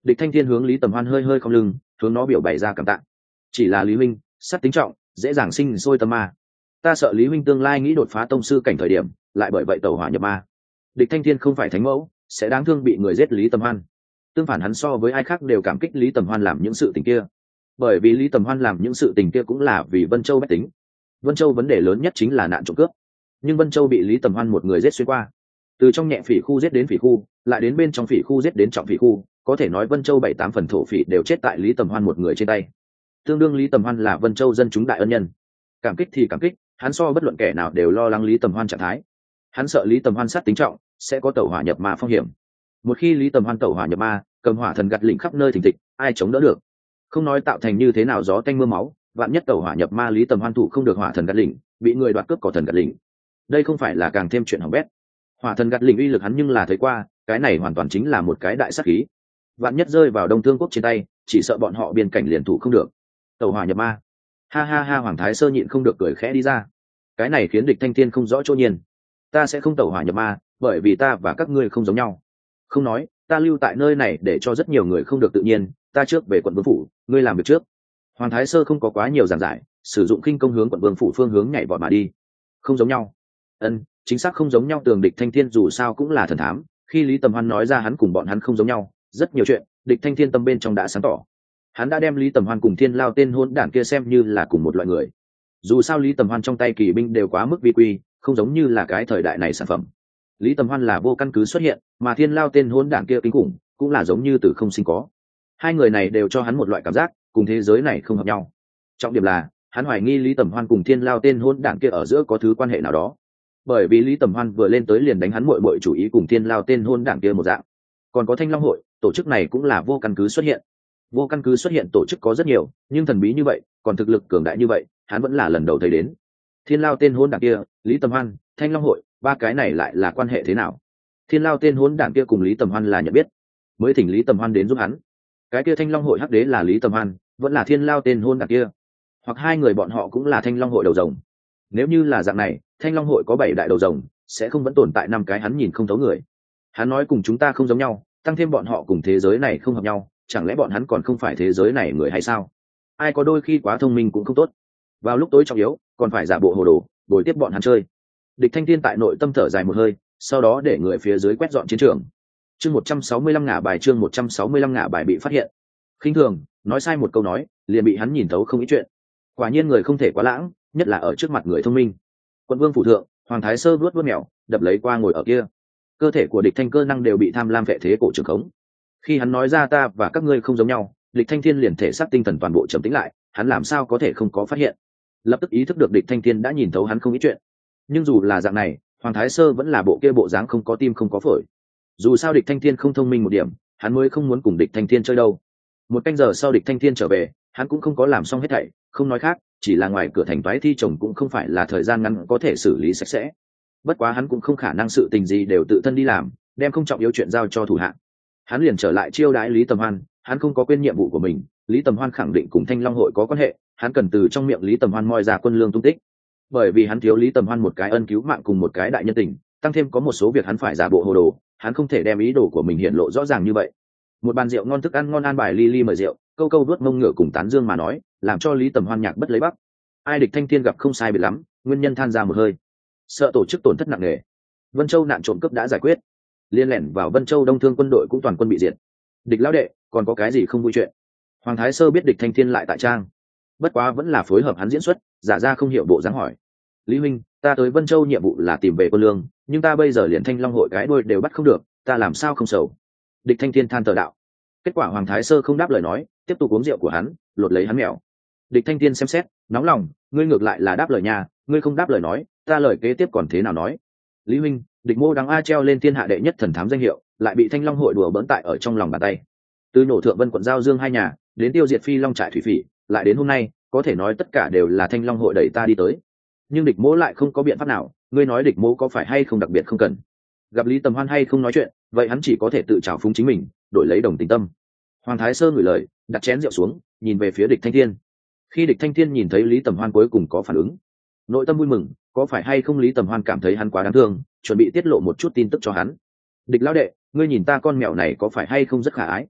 Địch Thanh Thiên hướng Lý Tầm Hoan hơi hơi không lưng, hướng nó biểu bày ra cảm tạ. Chỉ là Lý huynh, sát tính trọng, dễ dàng sinh sôi tâm ma. Ta sợ Lý huynh tương lai nghĩ đột phá tông sư cảnh thời điểm, lại bởi vậy tẩu hỏa nhập ma. Địch Thanh Thiên không phải thánh mẫu, sẽ đáng thương bị người giết Lý Tầm Hoan. Tương phản hắn so với ai khác đều cảm kích Lý Tầm Hoan làm những sự tình kia. Bởi vì Lý Tầm Hoan làm những sự tình kia cũng là vì Vân Châu bách tính. Vân Châu vấn đề lớn nhất chính là nạn trộm cướp, nhưng Vân Châu bị Lý Tầm Hoan một người giết xuyên qua, từ trong nhẹ phỉ khu giết đến phỉ khu, lại đến bên trong phỉ khu giết đến trọng phỉ khu, có thể nói Vân Châu 7-8 phần thổ phỉ đều chết tại Lý Tầm Hoan một người trên tay. Tương đương Lý Tầm Hoan là Vân Châu dân chúng đại ân nhân. Cảm kích thì cảm kích, hắn so bất luận kẻ nào đều lo lắng Lý Tầm Hoan trạng thái. Hắn sợ Lý Tầm Hoan sát tính trọng, sẽ có tẩu hỏa nhập ma phong hiểm. Một khi Lý Tầm Hoan tẩu hỏa nhập ma, cầm hỏa thần gặt lỉnh khắp nơi thình thịch, ai chống đỡ được? Không nói tạo thành như thế nào gió tanh mưa máu, vạn nhất tẩu hỏa nhập ma Lý Tầm Hoan thủ không được hỏa thần gặt lỉnh, bị người đoạt cướp cỏ thần gặt lỉnh. Đây không phải là càng thêm chuyện hỏng bét. Hỏa thần gặt lỉnh uy lực hắn nhưng là thấy qua, cái này hoàn toàn chính là một cái đại sát khí. Vạn nhất rơi vào Đông Thương quốc trên tay, chỉ sợ bọn họ biên cảnh liền thủ không được. Tẩu hỏa nhập ma. Ha ha ha, Hoàng Thái Sơ nhịn không được cười khẽ đi ra. Cái này khiến Địch Thanh Thiên không rõ chỗ nhiên. Ta sẽ không tẩu hỏa nhập ma, bởi vì ta và các ngươi không giống nhau. Không nói, ta lưu tại nơi này để cho rất nhiều người không được tự nhiên, ta trước về quận vương phủ, ngươi làm việc trước. Hoàng Thái Sơ không có quá nhiều giảng giải, sử dụng khinh công hướng quận vương phủ phương hướng nhảy vọt mà đi. Không giống nhau. Chính xác không giống nhau. Tường Địch Thanh Thiên dù sao cũng là thần thám, khi Lý Tầm Hoan nói ra hắn cùng bọn hắn không giống nhau, rất nhiều chuyện Địch Thanh Thiên tâm bên trong đã sáng tỏ. Hắn đã đem Lý Tầm Hoan cùng Thiên Lao tên hỗn đản kia xem như là cùng một loại người. Dù sao Lý Tầm Hoan trong tay kỳ binh đều quá mức vi quy, không giống như là cái thời đại này sản phẩm. Lý Tầm Hoan là vô căn cứ xuất hiện, mà Thiên Lao tên hỗn đản kia kinh khủng, cũng là giống như từ không sinh có. Hai người này đều cho hắn một loại cảm giác cùng thế giới này không hợp nhau. Trọng điểm là hắn hoài nghi Lý Tầm Hoan cùng Thiên Lao tên hỗn đản kia ở giữa có thứ quan hệ nào đó, bởi vì Lý Tầm Hoan vừa lên tới liền đánh hắn muội muội chủ ý cùng Thiên Lao tên hỗn đản kia một dạng. Còn có Thanh Long hội, tổ chức này cũng là vô căn cứ xuất hiện. Vô căn cứ xuất hiện tổ chức có rất nhiều, nhưng thần bí như vậy, còn thực lực cường đại như vậy, hắn vẫn là lần đầu thấy đến. Thiên Lao tên hỗn đản kia, Lý Tầm Hoan, Thanh Long hội, ba cái này lại là quan hệ thế nào? Thiên Lao tên hỗn đản kia cùng Lý Tầm Hoan là nhận biết, mới thỉnh Lý Tầm Hoan đến giúp hắn. Cái kia Thanh Long hội hắc đế là Lý Tầm Hoan, vẫn là Thiên Lao tên hỗn đản kia, hoặc hai người bọn họ cũng là Thanh Long hội đầu rồng. Nếu như là dạng này, Thanh Long hội có 7 đại đầu rồng, sẽ không vẫn tồn tại 5 cái hắn nhìn không thấu người. Hắn nói cùng chúng ta không giống nhau, tăng thêm bọn họ cùng thế giới này không hợp nhau, chẳng lẽ bọn hắn còn không phải thế giới này người hay sao? Ai có đôi khi quá thông minh cũng không tốt. Vào lúc tối trọng yếu, còn phải giả bộ hồ đồ, bồi tiếp bọn hắn chơi. Địch Thanh Thiên tại nội tâm thở dài một hơi, sau đó để người phía dưới quét dọn chiến trường. Chương 165 ngả bài, chương 165 ngả bài bị phát hiện. Khinh thường, nói sai một câu nói, liền bị hắn nhìn thấu không ít chuyện. Quả nhiên người không thể quá lãng, nhất là ở trước mặt người thông minh. Quận vương phủ thượng, Hoàng Thái Sơ vuốt vuốt mèo, đập lấy qua ngồi ở kia. Cơ thể của Địch Thanh cơ năng đều bị tham lam vệ thế cổ trường khống. Khi hắn nói ra ta và các ngươi không giống nhau, Địch Thanh Thiên liền thể xác tinh thần toàn bộ trầm tĩnh lại, hắn làm sao có thể không có phát hiện. Lập tức ý thức được Địch Thanh Thiên đã nhìn thấu hắn không ít chuyện. Nhưng dù là dạng này, Hoàng Thái Sơ vẫn là bộ kia bộ dáng không có tim không có phổi. Dù sao Địch Thanh Thiên không thông minh một điểm, hắn mới không muốn cùng Địch Thanh Thiên chơi đâu. Một canh giờ sau Địch Thanh Thiên trở về, hắn cũng không có làm xong hết thảy, không nói khác, chỉ là ngoài cửa thành toái thi chồng cũng không phải là thời gian ngắn có thể xử lý sạch sẽ. Bất quá hắn cũng không khả năng sự tình gì đều tự thân đi làm, đem không trọng yếu chuyện giao cho thủ hạ. Hắn liền trở lại chiêu đãi Lý Tầm Hoan, hắn không có quên nhiệm vụ của mình. Lý Tầm Hoan khẳng định cùng Thanh Long hội có quan hệ, hắn cần từ trong miệng Lý Tầm Hoan moi ra quân lương tung tích. Bởi vì hắn thiếu Lý Tầm Hoan một cái ân cứu mạng cùng một cái đại nhân tình, tăng thêm có một số việc hắn phải giả bộ hồ đồ, hắn không thể đem ý đồ của mình hiện lộ rõ ràng như vậy. Một bàn rượu ngon thức ăn ngon, an bài ly ly mời rượu, câu câu vuốt mông ngựa cùng tán dương mà nói, làm cho Lý Tầm Hoan nhạc bất lấy bắc. Ai Địch Thanh Thiên gặp không sai biệt lắm, nguyên nhân than ra một hơi. Sợ tổ chức tổn thất nặng nề. Vân Châu nạn trộm cướp đã giải quyết, liên lẻn vào Vân Châu Đông Thương quân đội cũng toàn quân bị diệt. Địch lão đệ, còn có cái gì không vui chuyện? Hoàng Thái Sơ biết Địch Thanh Thiên lại tại trang, bất quá vẫn là phối hợp hắn diễn xuất, giả ra không hiểu bộ dáng hỏi. Lý huynh, ta tới Vân Châu nhiệm vụ là tìm về quân lương, nhưng ta bây giờ liền Thanh Long hội cái đuôi đều bắt không được, ta làm sao không sầu? Địch Thanh Thiên than thở đạo. Kết quả Hoàng Thái Sơ không đáp lời nói, tiếp tục uống rượu của hắn, lột lấy hắn mèo. Địch Thanh Thiên xem xét, nóng lòng, ngươi ngược lại là đáp lời nhà, ngươi không đáp lời nói, ta lời kế tiếp còn thế nào nói? Lý huynh, Địch Mô đáng a treo lên thiên hạ đệ nhất thần thám danh hiệu, lại bị Thanh Long hội đùa bỡn tại ở trong lòng bàn tay. Từ nổ thượng Vân quận giao dương hai nhà, đến tiêu diệt Phi Long trại thủy phỉ, lại đến hôm nay, có thể nói tất cả đều là Thanh Long hội đẩy ta đi tới. Nhưng Địch Mô lại không có biện pháp nào, ngươi nói Địch Mô có phải hay không đặc biệt không cần. Gặp Lý Tầm Hoan hay không nói chuyện, vậy hắn chỉ có thể tự trào phúng chính mình, đổi lấy đồng tình tâm. Hoàng Thái Sơ ngửi lời, đặt chén rượu xuống, nhìn về phía Địch Thanh Thiên. Khi Địch Thanh Thiên nhìn thấy Lý Tầm Hoan cuối cùng có phản ứng, nội tâm vui mừng, có phải hay không Lý Tầm Hoan cảm thấy hắn quá đáng thương, chuẩn bị tiết lộ một chút tin tức cho hắn. Địch lão đệ, ngươi nhìn ta con mèo này có phải hay không rất khả ái?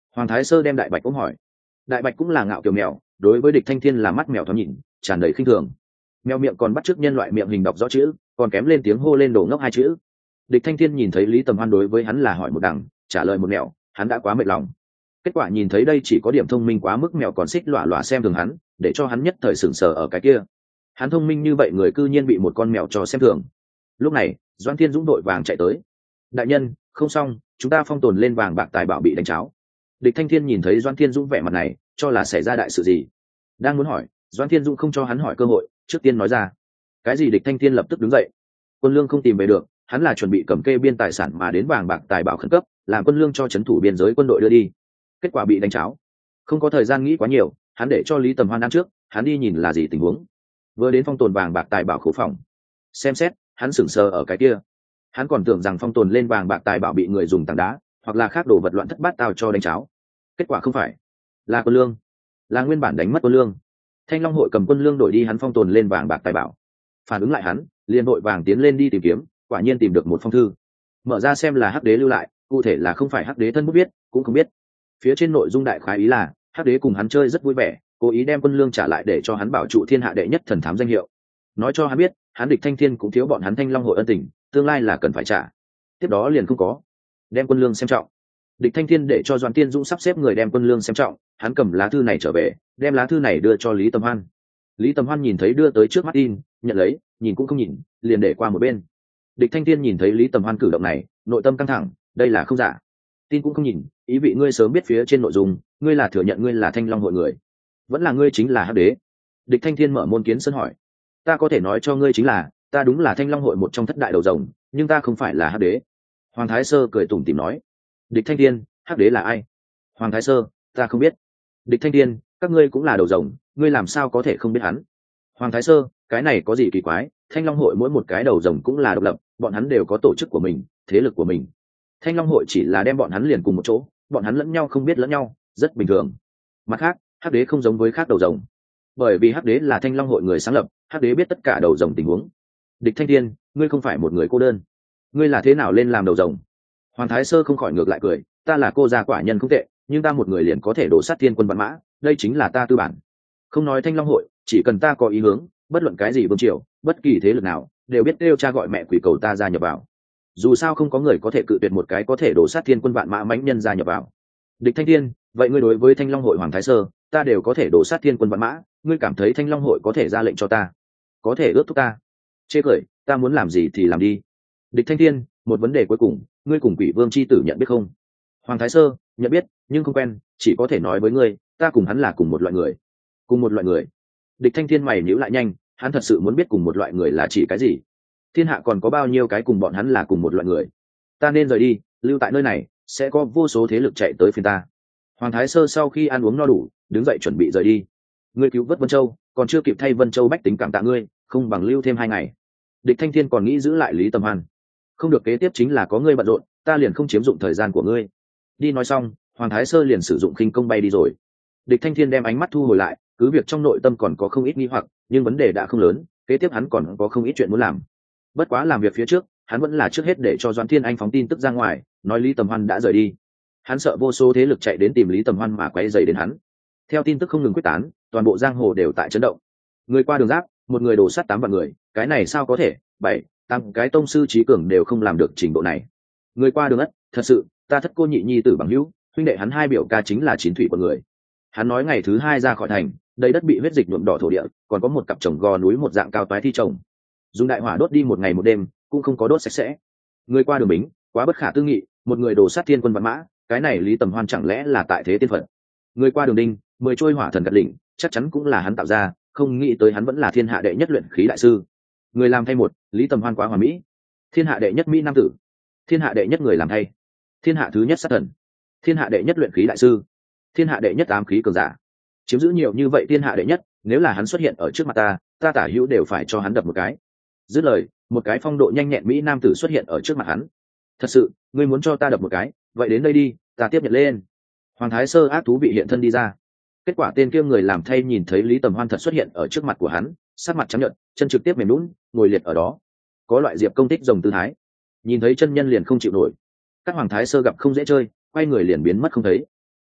Hoàng Thái Sơ đem Đại Bạch ôm hỏi. Đại Bạch cũng là ngạo kiểu mèo, đối với Địch Thanh Thiên là mắt mèo thoáng nhìn, tràn đầy khinh thường. Mèo miệng còn bắt chước nhân loại miệng hình đọc rõ chữ, còn kém lên tiếng hô lên đồ ngốc hai chữ. Địch Thanh Thiên nhìn thấy Lý Tầm Hoan đối với hắn là hỏi một đằng, trả lời một mèo, hắn đã quá mệt lòng. Kết quả nhìn thấy đây chỉ có điểm thông minh quá mức mèo còn xích lọa lọa xem thường hắn, để cho hắn nhất thời sửng sờ ở cái kia. Hắn thông minh như vậy người cư nhiên bị một con mèo cho xem thường. Lúc này, Doãn Thiên Dũng đội vàng chạy tới. Đại nhân, không xong, chúng ta phong tồn lên vàng bạc tài bảo bị đánh cháo. Địch Thanh Thiên nhìn thấy Doãn Thiên Dũng vẻ mặt này, cho là xảy ra đại sự gì. Đang muốn hỏi, Doãn Thiên Dũng không cho hắn hỏi cơ hội, trước tiên nói ra. Cái gì? Địch Thanh Thiên lập tức đứng dậy. Quân lương không tìm về được, hắn là chuẩn bị cầm kê biên tài sản mà đến vàng bạc tài bảo khẩn cấp, làm quân lương cho trấn thủ biên giới quân đội đưa đi. Kết quả bị đánh cháo. Không có thời gian nghĩ quá nhiều, hắn để cho Lý Tầm Hoan ăn trước, hắn đi nhìn là gì tình huống. Vừa đến phong tồn vàng bạc tài bảo khố phòng, xem xét, hắn sững sờ ở cái kia. Hắn còn tưởng rằng phong tồn lên vàng bạc tài bảo bị người dùng tảng đá hoặc là khác đồ vật loạn thất bát tao cho đánh cháo. Kết quả không phải, là quân lương, là nguyên bản đánh mất quân lương. Thanh Long hội cầm quân lương đổi đi hắn phong tồn lên vàng bạc tài bảo. Phản ứng lại hắn, liền vội vàng tiến lên đi tìm kiếm, quả nhiên tìm được một phong thư. Mở ra xem là Hắc Đế lưu lại, cụ thể là không phải Hắc Đế thân bút viết, cũng không biết. Phía trên nội dung đại khái ý là Hắc Đế cùng hắn chơi rất vui vẻ, cố ý đem quân lương trả lại để cho hắn bảo trụ thiên hạ đệ nhất thần thám danh hiệu. Nói cho hắn biết, hắn Địch Thanh Thiên cũng thiếu bọn hắn Thanh Long hội ân tình, tương lai là cần phải trả. Tiếp đó liền không có đem quân lương xem trọng. Địch Thanh Thiên để cho Doãn Tiên Dũng sắp xếp người đem quân lương xem trọng, hắn cầm lá thư này trở về, đem lá thư này đưa cho Lý Tầm Hoan. Lý Tầm Hoan nhìn thấy đưa tới trước mắt in, nhận lấy, nhìn cũng không nhìn, liền để qua một bên. Địch Thanh Thiên nhìn thấy Lý Tầm Hoan cử động này, nội tâm căng thẳng, đây là không giả. Tin cũng không nhìn, ý vị ngươi sớm biết phía trên nội dung, ngươi là thừa nhận ngươi là Thanh Long hội người, vẫn là ngươi chính là Hắc Đế? Địch Thanh Thiên mở môn kiến sân hỏi. Ta có thể nói cho ngươi chính là, ta đúng là Thanh Long hội một trong thất đại đầu rồng, nhưng ta không phải là Hắc Đế. Hoàng Thái Sơ cười tủm tỉm nói. Địch Thanh Thiên, Hắc Đế là ai? Hoàng Thái Sơ, ta không biết. Địch Thanh Thiên, các ngươi cũng là đầu rồng, ngươi làm sao có thể không biết hắn? Hoàng Thái Sơ, cái này có gì kỳ quái, Thanh Long hội mỗi một cái đầu rồng cũng là độc lập, bọn hắn đều có tổ chức của mình, thế lực của mình. Thanh Long hội chỉ là đem bọn hắn liền cùng một chỗ, bọn hắn lẫn nhau không biết lẫn nhau, rất bình thường. Mặt khác, Hắc Đế không giống với khác đầu rồng, bởi vì Hắc Đế là Thanh Long hội người sáng lập, Hắc Đế biết tất cả đầu rồng tình huống. Địch Thanh Thiên, ngươi không phải một người cô đơn, ngươi là thế nào lên làm đầu rồng? Hoàng Thái Sơ không khỏi ngược lại cười, ta là cô gia quả nhân không tệ, nhưng ta một người liền có thể đổ sát thiên quân vạn mã, đây chính là ta tư bản. Không nói Thanh Long hội, chỉ cần ta có ý hướng, bất luận cái gì vương triều, bất kỳ thế lực nào, đều biết kêu cha gọi mẹ quỷ cầu ta gia nhập vào. Dù sao không có người có thể cự tuyệt một cái có thể đổ sát thiên quân vạn mã mãnh nhân gia nhập vào. Địch Thanh Thiên, vậy ngươi đối với Thanh Long hội Hoàng Thái Sơ, ta đều có thể đổ sát thiên quân vạn mã, ngươi cảm thấy Thanh Long hội có thể ra lệnh cho ta, có thể ước thúc ta? Chê cười, ta muốn làm gì thì làm đi. Địch Thanh Thiên, một vấn đề cuối cùng, ngươi cùng Quỷ Vương chi tử nhận biết không? Hoàng Thái Sơ, nhận biết, nhưng không quen, chỉ có thể nói với ngươi, ta cùng hắn là cùng một loại người. Cùng một loại người? Địch Thanh Thiên mày nhíu lại nhanh, hắn thật sự muốn biết cùng một loại người là chỉ cái gì. Thiên hạ còn có bao nhiêu cái cùng bọn hắn là cùng một loại người? Ta nên rời đi, lưu tại nơi này, sẽ có vô số thế lực chạy tới phiền ta. Hoàng Thái Sơ sau khi ăn uống no đủ, đứng dậy chuẩn bị rời đi. Ngươi cứu vớt Vân Châu, còn chưa kịp thay Vân Châu bách tính cảm tạ ngươi, không bằng lưu thêm 2 ngày. Địch Thanh Thiên còn nghĩ giữ lại Lý Tầm Hoan. Không được, kế tiếp chính là có ngươi bận rộn, ta liền không chiếm dụng thời gian của ngươi. Đi. Nói xong, Hoàng Thái Sơ liền sử dụng khinh công bay đi rồi. Địch Thanh Thiên đem ánh mắt thu hồi lại, cứ việc trong nội tâm còn có không ít nghi hoặc, nhưng vấn đề đã không lớn, kế tiếp hắn còn có không ít chuyện muốn làm. Bất quá làm việc phía trước, hắn vẫn là trước hết để cho Doãn Thiên Anh phóng tin tức ra ngoài, nói Lý Tầm Hoan đã rời đi. Hắn sợ vô số thế lực chạy đến tìm Lý Tầm Hoan mà quấy rầy đến hắn. Theo tin tức không ngừng quyết tán, toàn bộ giang hồ đều tại chấn động. Người qua đường giáp, một người đổ sát 8 vạn người, cái này sao có thể? 7, 8 cái tông sư trí cường đều không làm được trình độ này. Người qua đường ất, thật sự, ta thất cô nhị nhi tử bằng hữu, huynh đệ hắn 2 biểu ca chính là Chín thủy của người. Hắn nói ngày thứ 2 ra khỏi thành, đầy đất bị huyết dịch nhuộm đỏ thổ địa, còn có một cặp chồng gò núi một dạng cao toái thi chồng. Dùng đại hỏa đốt đi 1 ngày 1 đêm, cũng không có đốt sạch sẽ. Người qua đường bính, quá bất khả tư nghị, một người đổ sát thiên quân vạn mã, cái này Lý Tầm Hoan chẳng lẽ là tại thế tiên phận? Người qua đường đinh, 10 trôi hỏa thần gật đỉnh, chắc chắn cũng là hắn tạo ra, không nghĩ tới hắn vẫn là thiên hạ đệ nhất luyện khí đại sư. Người làm thay một, Lý Tầm Hoan quá hoàn mỹ. Thiên hạ đệ nhất mỹ nam tử, thiên hạ đệ nhất người làm thay, thiên hạ thứ nhất sát thần, thiên hạ đệ nhất luyện khí đại sư, thiên hạ đệ nhất ám khí cường giả. Chiếm giữ nhiều như vậy thiên hạ đệ nhất, nếu là hắn xuất hiện ở trước mặt ta, ta tả hữu đều phải cho hắn đập một cái. Dứt lời, một cái phong độ nhanh nhẹn mỹ nam tử xuất hiện ở trước mặt hắn. Thật sự, ngươi muốn cho ta đập một cái, vậy đến đây đi, ta tiếp nhận lên. Hoàng Thái Sơ ác thú vị hiện thân đi ra. Kết quả tên kia người làm thay nhìn thấy Lý Tầm Hoan thật xuất hiện ở trước mặt của hắn, sắc mặt trắng nhợt, chân trực tiếp mềm nhũn, ngồi liệt ở đó, có loại diệp công tích rồng tư thái. Nhìn thấy chân nhân liền không chịu nổi. Các Hoàng Thái Sơ gặp không dễ chơi, quay người liền biến mất không thấy.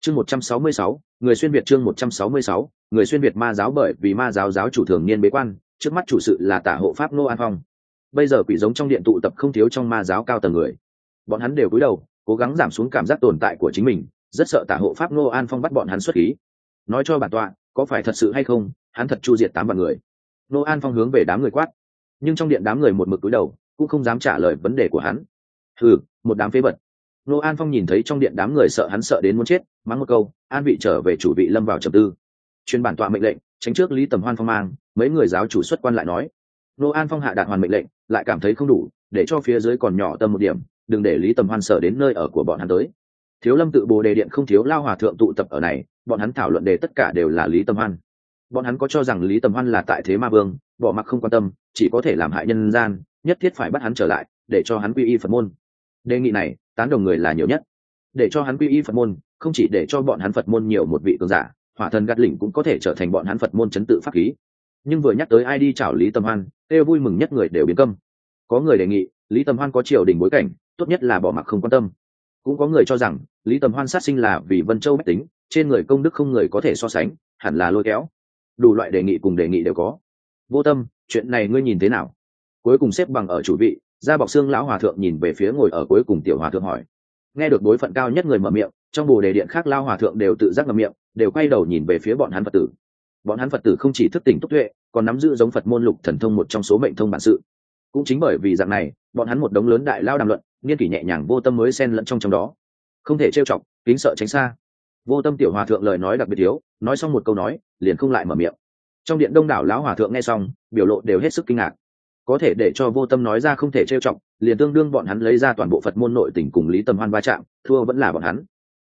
Chương 166, người xuyên Việt. Chương 166, người xuyên Việt. Ma giáo. Bởi vì ma giáo giáo chủ thường niên bế quan, trước mắt chủ sự là Tả hộ pháp Ngô An Phong. Bây giờ quỷ giống trong điện tụ tập không thiếu trong ma giáo cao tầng người, bọn hắn đều cúi đầu cố gắng giảm xuống cảm giác tồn tại của chính mình, rất sợ Tả hộ pháp Ngô An Phong bắt bọn hắn xuất khí. Nói cho bản tọa, có phải thật sự hay không, hắn thật chu diệt 8 vạn người? Ngô An Phong hướng về đám người quát, nhưng trong điện đám người một mực cúi đầu cũng không dám trả lời vấn đề của hắn. Hừ, một đám phế vật. Ngô An Phong nhìn thấy trong điện đám người sợ hắn sợ đến muốn chết, mắng một câu, an vị trở về chủ vị lâm vào trầm tư. Truyền bản tọa mệnh lệnh, tránh trước Lý Tầm Hoan phong mang. Mấy người giáo chủ xuất quan lại nói. Ngô An Phong hạ đạt hoàn mệnh lệnh, lại cảm thấy không đủ, để cho phía dưới còn nhỏ tâm một điểm, đừng để Lý Tầm Hoan sợ đến nơi ở của bọn hắn tới. Thiếu Lâm tự Bồ Đề điện không thiếu lao hòa thượng tụ tập ở này, bọn hắn thảo luận đề tất cả đều là Lý Tầm Hoan. Bọn hắn có cho rằng Lý Tầm Hoan là tại thế ma vương, bỏ mặc không quan tâm, chỉ có thể làm hại nhân gian, nhất thiết phải bắt hắn trở lại, để cho hắn quy y Phật môn. Đề nghị này, tán đồng người là nhiều nhất. Để cho hắn quy y Phật môn, không chỉ để cho bọn hắn Phật môn nhiều một vị cường giả, hỏa thần gạt lỉnh cũng có thể trở thành bọn hắn Phật môn trấn tự pháp khí. Nhưng vừa nhắc tới ai đi chảo Lý Tầm Hoan, kêu vui mừng nhất người đều biến câm. Có người đề nghị Lý Tầm Hoan có triều đình bối cảnh, tốt nhất là bỏ mặc không quan tâm. Cũng có người cho rằng Lý Tầm Hoan sát sinh là vì Vân Châu bách tính, trên người công đức không người có thể so sánh, hẳn là lôi kéo. Đủ loại đề nghị cùng đề nghị đều có. Vô Tâm, chuyện này ngươi nhìn thế nào? Cuối cùng xếp bằng ở chủ vị, da bọc xương lão hòa thượng nhìn về phía ngồi ở cuối cùng tiểu hòa thượng hỏi. Nghe được đối phận cao nhất người mở miệng, trong Bồ Đề điện khác lao hòa thượng đều tự giác ngậm miệng, đều quay đầu nhìn về phía bọn hắn Phật tử. Bọn hắn Phật tử không chỉ thức tỉnh túc tuệ, còn nắm giữ giống Phật môn lục thần thông một trong số mệnh thông bản sự. Cũng chính bởi vì dạng này, bọn hắn một đống lớn đại lao đàm luận, niên kỷ nhẹ nhàng Vô Tâm mới xen lẫn trong đó. Không thể trêu chọc, kính sợ tránh xa. Vô Tâm tiểu hòa thượng lời nói đặc biệt thiếu, nói xong một câu nói, liền không lại mở miệng. Trong điện đông đảo lão hòa thượng nghe xong, biểu lộ đều hết sức kinh ngạc. Có thể để cho Vô Tâm nói ra không thể trêu chọc, liền tương đương bọn hắn lấy ra toàn bộ Phật môn nội tình cùng Lý Tầm Hoan va chạm, thua vẫn là bọn hắn.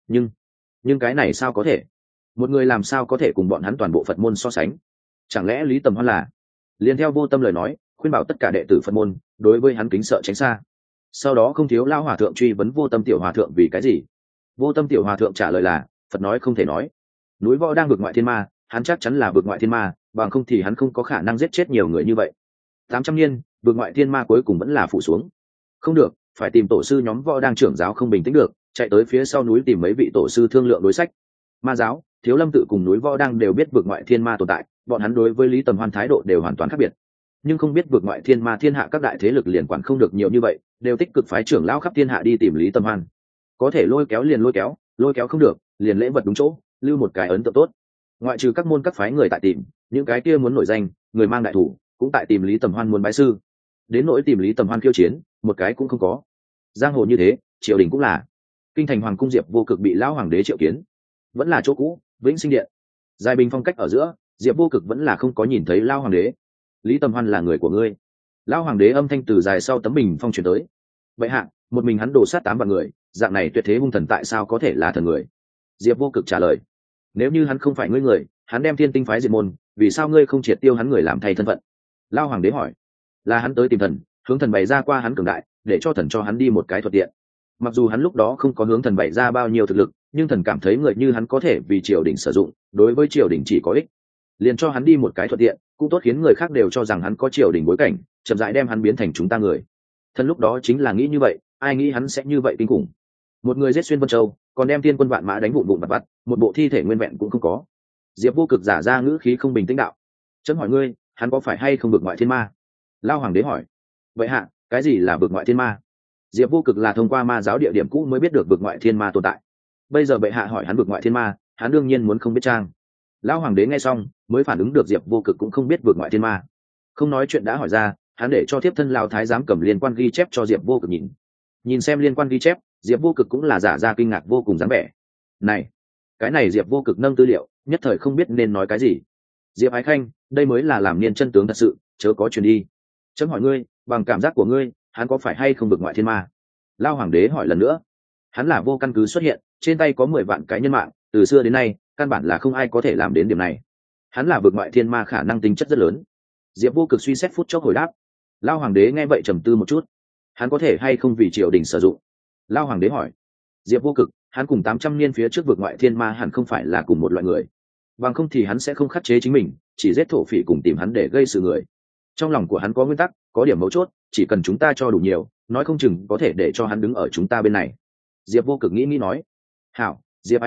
Nhưng cái này sao có thể? Một người làm sao có thể cùng bọn hắn toàn bộ Phật môn so sánh? Chẳng lẽ Lý Tầm Hoan là? Liền theo Vô Tâm lời nói, khuyên bảo tất cả đệ tử Phật môn đối với hắn kính sợ tránh xa. Sau đó không thiếu lão hòa thượng truy vấn Vô Tâm tiểu hòa thượng vì cái gì. Vô Tâm tiểu hòa thượng trả lời là, Phật nói không thể nói. Núi Võ đang vượt ngoại thiên ma, hắn chắc chắn là vượt ngoại thiên ma, bằng không thì hắn không có khả năng giết chết nhiều người như vậy. 800 niên, vượt ngoại thiên ma cuối cùng vẫn là phủ xuống. Không được, phải tìm tổ sư nhóm Võ đang trưởng giáo không bình tĩnh được, chạy tới phía sau núi tìm mấy vị tổ sư thương lượng đối sách. Ma giáo, Thiếu Lâm tự cùng núi Võ đang đều biết vượt ngoại thiên ma tồn tại, bọn hắn đối với Lý Tầm Hoan thái độ đều hoàn toàn khác biệt. Nhưng không biết vượt ngoại thiên ma thiên hạ các đại thế lực liền quản không được nhiều như vậy, đều tích cực phái trưởng lão khắp thiên hạ đi tìm Lý Tầm Hoan. Có thể lôi kéo liền lôi kéo không được, liền lễ vật đúng chỗ, lưu một cái ấn tượng tốt. Ngoại trừ các môn các phái người tại tìm, những cái kia muốn nổi danh, người mang đại thủ, cũng tại tìm Lý Tầm Hoan muốn bái sư. Đến nỗi tìm Lý Tầm Hoan khiêu chiến, một cái cũng không có. Giang hồ như thế, triều đình cũng là. Kinh thành hoàng cung Diệp Vô Cực bị lão hoàng đế triệu kiến, vẫn là chỗ cũ, Vĩnh Sinh điện. Giai bình phong cách ở giữa, Diệp Vô Cực vẫn là không có nhìn thấy lão hoàng đế. Lý Tầm Hoan là người của ngươi. Lão hoàng đế âm thanh từ dài sau tấm bình phong truyền tới. Vậy hạ, một mình hắn đổ sát 8 vạn người, dạng này tuyệt thế hung thần tại sao có thể là thần người? Diệp Vô Cực trả lời, nếu như hắn không phải ngươi người, hắn đem Thiên Tinh phái diệt môn, vì sao ngươi không triệt tiêu hắn người làm thay thân phận? Lão hoàng đế hỏi. Là hắn tới tìm thần, hướng thần bày ra qua hắn cường đại, để cho thần cho hắn đi một cái thuận tiện. Mặc dù hắn lúc đó không có hướng thần bày ra bao nhiêu thực lực, nhưng thần cảm thấy người như hắn có thể vì triều đình sử dụng, đối với triều đình chỉ có ích. Liền cho hắn đi một cái thuận tiện, cũng tốt khiến người khác đều cho rằng hắn có triều đình bối cảnh, chậm rãi đem hắn biến thành chúng ta người. Thần lúc đó chính là nghĩ như vậy, ai nghĩ hắn sẽ như vậy kinh khủng. Một người giết xuyên Vân Châu, còn đem Thiên Quân vạn mã đánh vụn vụn vặt vặt, một bộ thi thể nguyên vẹn cũng không có. Diệp Vô Cực giả ra ngữ khí không bình tĩnh đạo. Chấm hỏi ngươi, hắn có phải hay không vượt ngoại thiên ma? Lao hoàng đế hỏi. Vậy hạ, cái gì là vượt ngoại thiên ma? Diệp Vô Cực là thông qua ma giáo địa điểm cũ mới biết được vượt ngoại thiên ma tồn tại. Bây giờ bệ hạ hỏi hắn vượt ngoại thiên ma, hắn đương nhiên muốn không biết trang. Lão hoàng đế nghe xong mới phản ứng được Diệp Vô Cực cũng không biết vượt ngoại thiên ma. Không nói chuyện đã hỏi ra, hắn để cho tiếp thân Lão thái giám cầm liên quan ghi chép cho Diệp Vô Cực nhìn xem liên quan ghi chép, Diệp Vô Cực cũng là giả ra kinh ngạc vô cùng dáng vẻ. Này, cái này Diệp Vô Cực nâng tư liệu, nhất thời không biết nên nói cái gì. Diệp Ái Khanh, đây mới là làm niên chân tướng thật sự, chớ có truyền đi. Chấm hỏi ngươi, bằng cảm giác của ngươi, hắn có phải hay không vượt ngoại thiên ma? Lao hoàng đế hỏi lần nữa. Hắn là vô căn cứ xuất hiện, trên tay có 10 vạn cái nhân mạng, từ xưa đến nay căn bản là không ai có thể làm đến điểm này. Hắn là vượt ngoại thiên ma khả năng tính chất rất lớn. Diệp Vô Cực suy xét phút chốc hồi đáp. Lao hoàng đế nghe vậy trầm tư một chút. Hắn có thể hay không vì triều đình sử dụng? Lao hoàng đế hỏi. Diệp Vô Cực, hắn cùng 800 niên phía trước vượt ngoại thiên ma hẳn không phải là cùng một loại người, bằng không thì hắn sẽ không khắc chế chính mình, chỉ giết thổ phỉ cùng tìm hắn để gây sự người. Trong lòng của hắn có nguyên tắc, có điểm mấu chốt, chỉ cần chúng ta cho đủ nhiều, nói không chừng có thể để cho hắn đứng ở chúng ta bên này. Diệp Vô Cực nghĩ nói. Hảo, Diệp Ái Khanh,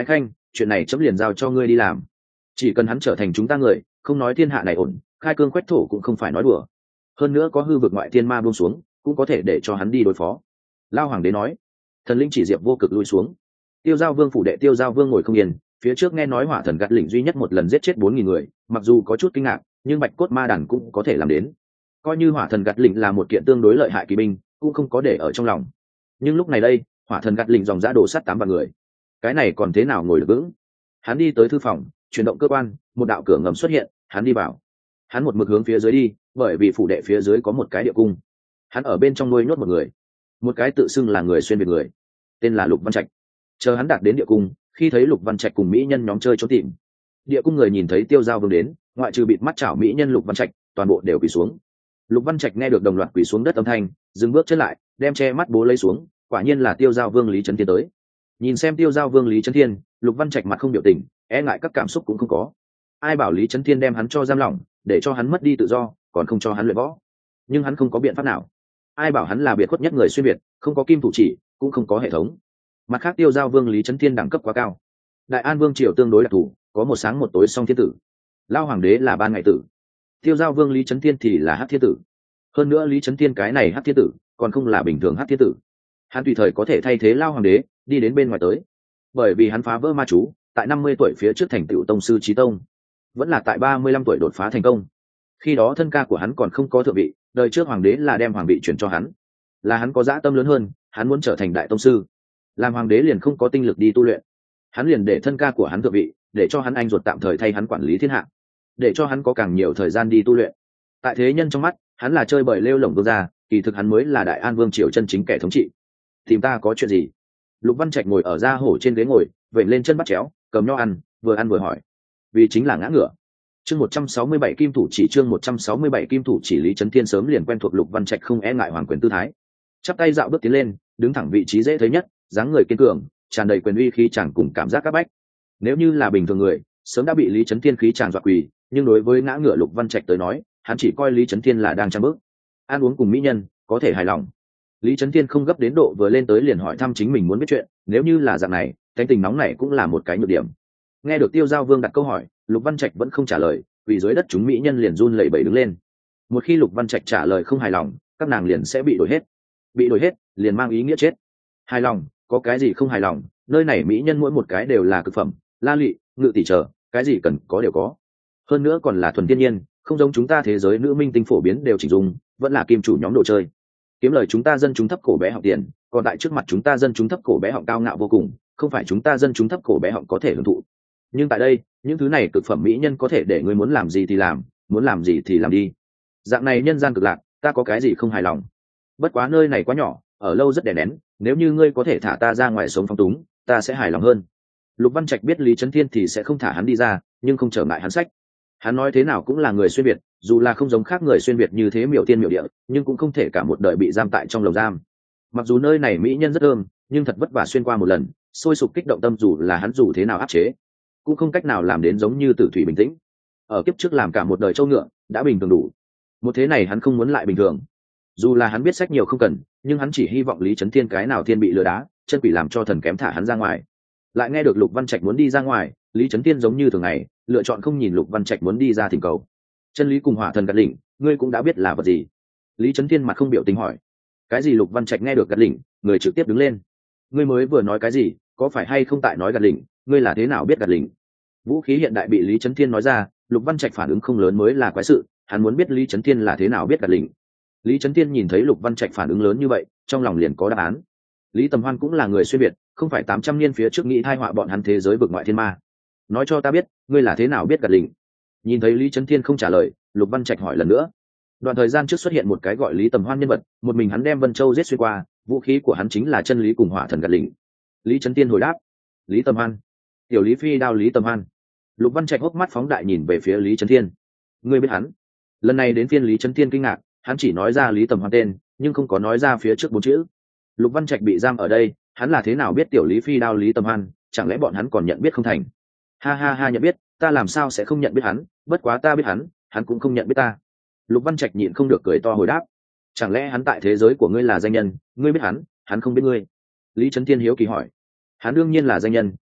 chuyện này chấm liền giao cho ngươi đi làm. Chỉ cần hắn trở thành chúng ta người, không nói thiên hạ này ổn, khai cương quét thổ cũng không phải nói đùa. Hơn nữa có hư vực ngoại thiên ma buông xuống, cũng có thể để cho hắn đi đối phó. Lao hoàng đế nói. Thần linh chỉ Diệp Vô Cực lui xuống. Tiêu Giao Vương phủ đệ Tiêu Giao Vương ngồi không yên, phía trước nghe nói hỏa thần gạt lỉnh duy nhất một lần giết chết 4.000 người, mặc dù có chút kinh ngạc, nhưng bạch cốt ma đàn cũng có thể làm đến. Coi như hỏa thần gạt lỉnh là một kiện tương đối lợi hại kỳ binh, cũng không có để ở trong lòng. Nhưng lúc này đây, hỏa thần gạt lỉnh dòng dã đổ sát 8 vạn người, cái này còn thế nào ngồi được vững? Hắn đi tới thư phòng, chuyển động cơ quan, một đạo cửa ngầm xuất hiện, hắn đi vào. Hắn một mực hướng phía dưới đi, bởi vì phủ đệ phía dưới có một cái địa cung. Hắn ở bên trong nuôi nhốt một người, một cái tự xưng là người xuyên việt người, tên là Lục Văn Trạch. Chờ hắn đạt đến địa cung, khi thấy Lục Văn Trạch cùng mỹ nhân nhóm chơi trốn tìm, địa cung người nhìn thấy Tiêu Giao Vương đến, ngoại trừ bịt mắt chảo mỹ nhân Lục Văn Trạch, toàn bộ đều quỳ xuống. Lục Văn Trạch nghe được đồng loạt quỳ xuống đất âm thanh, dừng bước chân lại, đem che mắt bố lấy xuống, quả nhiên là Tiêu Giao Vương Lý Chấn Thiên tới. Nhìn xem Tiêu Giao Vương Lý Chấn Thiên, Lục Văn Trạch mặt không biểu tình, e ngại các cảm xúc cũng không có. Ai bảo Lý Chấn Thiên đem hắn cho giam lỏng, để cho hắn mất đi tự do, còn không cho hắn luyện võ. Nhưng hắn không có biện pháp nào. Ai bảo hắn là biệt khuất nhất người xuyên việt, không có kim thủ chỉ, cũng không có hệ thống. Mặt khác Tiêu Giao Vương Lý Chấn Thiên đẳng cấp quá cao. Đại An Vương triều tương đối đặc thù, có một sáng một tối song thiên tử. Lao hoàng đế là ban ngày tử, Tiêu Giao Vương Lý Chấn Thiên thì là hắc thiên tử. Hơn nữa Lý Chấn Thiên cái này hắc thiên tử, còn không là bình thường hắc thiên tử. Hắn tùy thời có thể thay thế Lao hoàng đế, đi đến bên ngoài tới. Bởi vì hắn phá vỡ ma chú, tại 50 tuổi phía trước thành tựu tông sư chí tông, vẫn là tại 35 tuổi đột phá thành công. Khi đó thân ca của hắn còn không có thượng vị, đời trước hoàng đế là đem hoàng vị chuyển cho hắn. Là hắn có dã tâm lớn hơn, hắn muốn trở thành đại tông sư. Làm hoàng đế liền không có tinh lực đi tu luyện. Hắn liền để thân ca của hắn thượng vị, để cho hắn anh ruột tạm thời thay hắn quản lý thiên hạ, để cho hắn có càng nhiều thời gian đi tu luyện. Tại thế nhân trong mắt, hắn là chơi bời lêu lổng vương gia, kỳ thực hắn mới là Đại An Vương triều chân chính kẻ thống trị. Tìm ta có chuyện gì? Lục Văn Trạch ngồi ở da hổ trên ghế ngồi, vẩy lên chân bắt chéo, cầm nho ăn vừa hỏi. Vì chính là ngã ngửa. Chương 167 kim thủ chỉ, chương 167 kim thủ chỉ. Lý Chấn Thiên sớm liền quen thuộc Lục Văn Trạch không e ngại hoàng quyền tư thái, chắp tay dạo bước tiến lên, đứng thẳng vị trí dễ thấy nhất, dáng người kiên cường, tràn đầy quyền uy khí chàng cùng cảm giác các bách. Nếu như là bình thường người, sớm đã bị Lý Chấn Thiên khí chàng dọa quỳ, nhưng đối với ngã ngửa Lục Văn Trạch tới nói, hắn chỉ coi Lý Chấn Thiên là đang trang bước, ăn uống cùng mỹ nhân, có thể hài lòng. Lý Chấn Thiên không gấp đến độ vừa lên tới liền hỏi thăm chính mình muốn biết chuyện, nếu như là dạng này, cánh tình nóng này cũng là một cái nhược điểm. Nghe được Tiêu Giao Vương đặt câu hỏi, Lục Văn Trạch vẫn không trả lời, vì dưới đất chúng mỹ nhân liền run lẩy bẩy đứng lên. Một khi Lục Văn Trạch trả lời không hài lòng, các nàng liền sẽ bị đổi hết. Bị đổi hết, liền mang ý nghĩa chết. Hài lòng, có cái gì không hài lòng, nơi này mỹ nhân mỗi một cái đều là cực phẩm, la lị, ngự tỷ trở, cái gì cần có đều có. Hơn nữa còn là thuần thiên nhiên, không giống chúng ta thế giới nữ minh tinh phổ biến đều chỉnh dung, vẫn là kim chủ nhóm đồ chơi. Kiếm lời chúng ta dân chúng thấp cổ bé họng tiền, còn tại trước mặt chúng ta dân chúng thấp cổ bé họng cao ngạo vô cùng, không phải chúng ta dân chúng thấp cổ bé họng có thể hưởng thụ. Nhưng tại đây, những thứ này cực phẩm mỹ nhân có thể để ngươi muốn làm gì thì làm, muốn làm gì thì làm đi. Dạng này nhân gian cực lạc, ta có cái gì không hài lòng. Bất quá nơi này quá nhỏ, ở lâu rất đè nén, nếu như ngươi có thể thả ta ra ngoài sống phong túng, ta sẽ hài lòng hơn. Lục Văn Trạch biết Lý Chấn Thiên thì sẽ không thả hắn đi ra, nhưng không trở ngại hắn sách. Hắn nói thế nào cũng là người xuyên việt, dù là không giống khác người xuyên việt như thế miểu tiên miểu địa, nhưng cũng không thể cả một đời bị giam tại trong lồng giam. Mặc dù nơi này mỹ nhân rất thơm, nhưng thật vất vả xuyên qua một lần, sôi sục kích động tâm dù là hắn dù thế nào áp chế, cũng không cách nào làm đến giống như Tử Thủy bình tĩnh. Ở kiếp trước làm cả một đời trâu ngựa, đã bình thường đủ. Một thế này hắn không muốn lại bình thường. Dù là hắn biết sách nhiều không cần, nhưng hắn chỉ hy vọng Lý Chấn Thiên cái nào thiên bị lừa đá, chân quỷ làm cho thần kém thả hắn ra ngoài. Lại nghe được Lục Văn Trạch muốn đi ra ngoài, Lý Chấn Thiên giống như thường ngày, lựa chọn không nhìn Lục Văn Trạch muốn đi ra thỉnh cầu. Chân lý cùng hỏa thần gạt lỉnh, ngươi cũng đã biết là vật gì. Lý Chấn Thiên mặt không biểu tình hỏi. Cái gì? Lục Văn Trạch nghe được gạt lỉnh, người trực tiếp đứng lên. Ngươi mới vừa nói cái gì, có phải hay không tại nói gạt lỉnh, ngươi là thế nào biết gạt lỉnh? Vũ khí hiện đại bị Lý Chấn Thiên nói ra, Lục Văn Trạch phản ứng không lớn mới là quái sự, hắn muốn biết Lý Chấn Thiên là thế nào biết gạt lỉnh. Lý Chấn Thiên nhìn thấy Lục Văn Trạch phản ứng lớn như vậy, trong lòng liền có đáp án. Lý Tầm Hoan cũng là người xuyên việt, không phải 800 niên phía trước nghĩ thai họa bọn hắn thế giới vực ngoại thiên ma. Nói cho ta biết, ngươi là thế nào biết gạt lỉnh? Nhìn thấy Lý Chấn Thiên không trả lời, Lục Văn Trạch hỏi lần nữa. Đoạn thời gian trước xuất hiện một cái gọi Lý Tầm Hoan nhân vật, một mình hắn đem Vân Châu giết xuyên qua, vũ khí của hắn chính là chân lý cùng hỏa thần gạt lỉnh. Lý Chấn Thiên hồi đáp. Lý Tầm Hoan, tiểu Lý Phi đao Lý Tầm Hoan. Lục Văn Trạch hốc mắt phóng đại nhìn về phía Lý Chấn Thiên. Ngươi biết hắn? Lần này đến phiên Lý Chấn Thiên kinh ngạc, hắn chỉ nói ra Lý Tầm Hoan tên, nhưng không có nói ra phía trước 4 chữ. Lục Văn Trạch bị giam ở đây, hắn là thế nào biết tiểu Lý Phi đao Lý Tầm Hoan, chẳng lẽ bọn hắn còn nhận biết không thành? Ha ha ha, nhận biết, ta làm sao sẽ không nhận biết hắn, bất quá ta biết hắn, hắn cũng không nhận biết ta. Lục Văn Trạch nhịn không được cười to hồi đáp. Chẳng lẽ hắn tại thế giới của ngươi là danh nhân, ngươi biết hắn, hắn không biết ngươi? Lý Chấn Thiên hiếu kỳ hỏi. Hắn đương nhiên là danh nhân,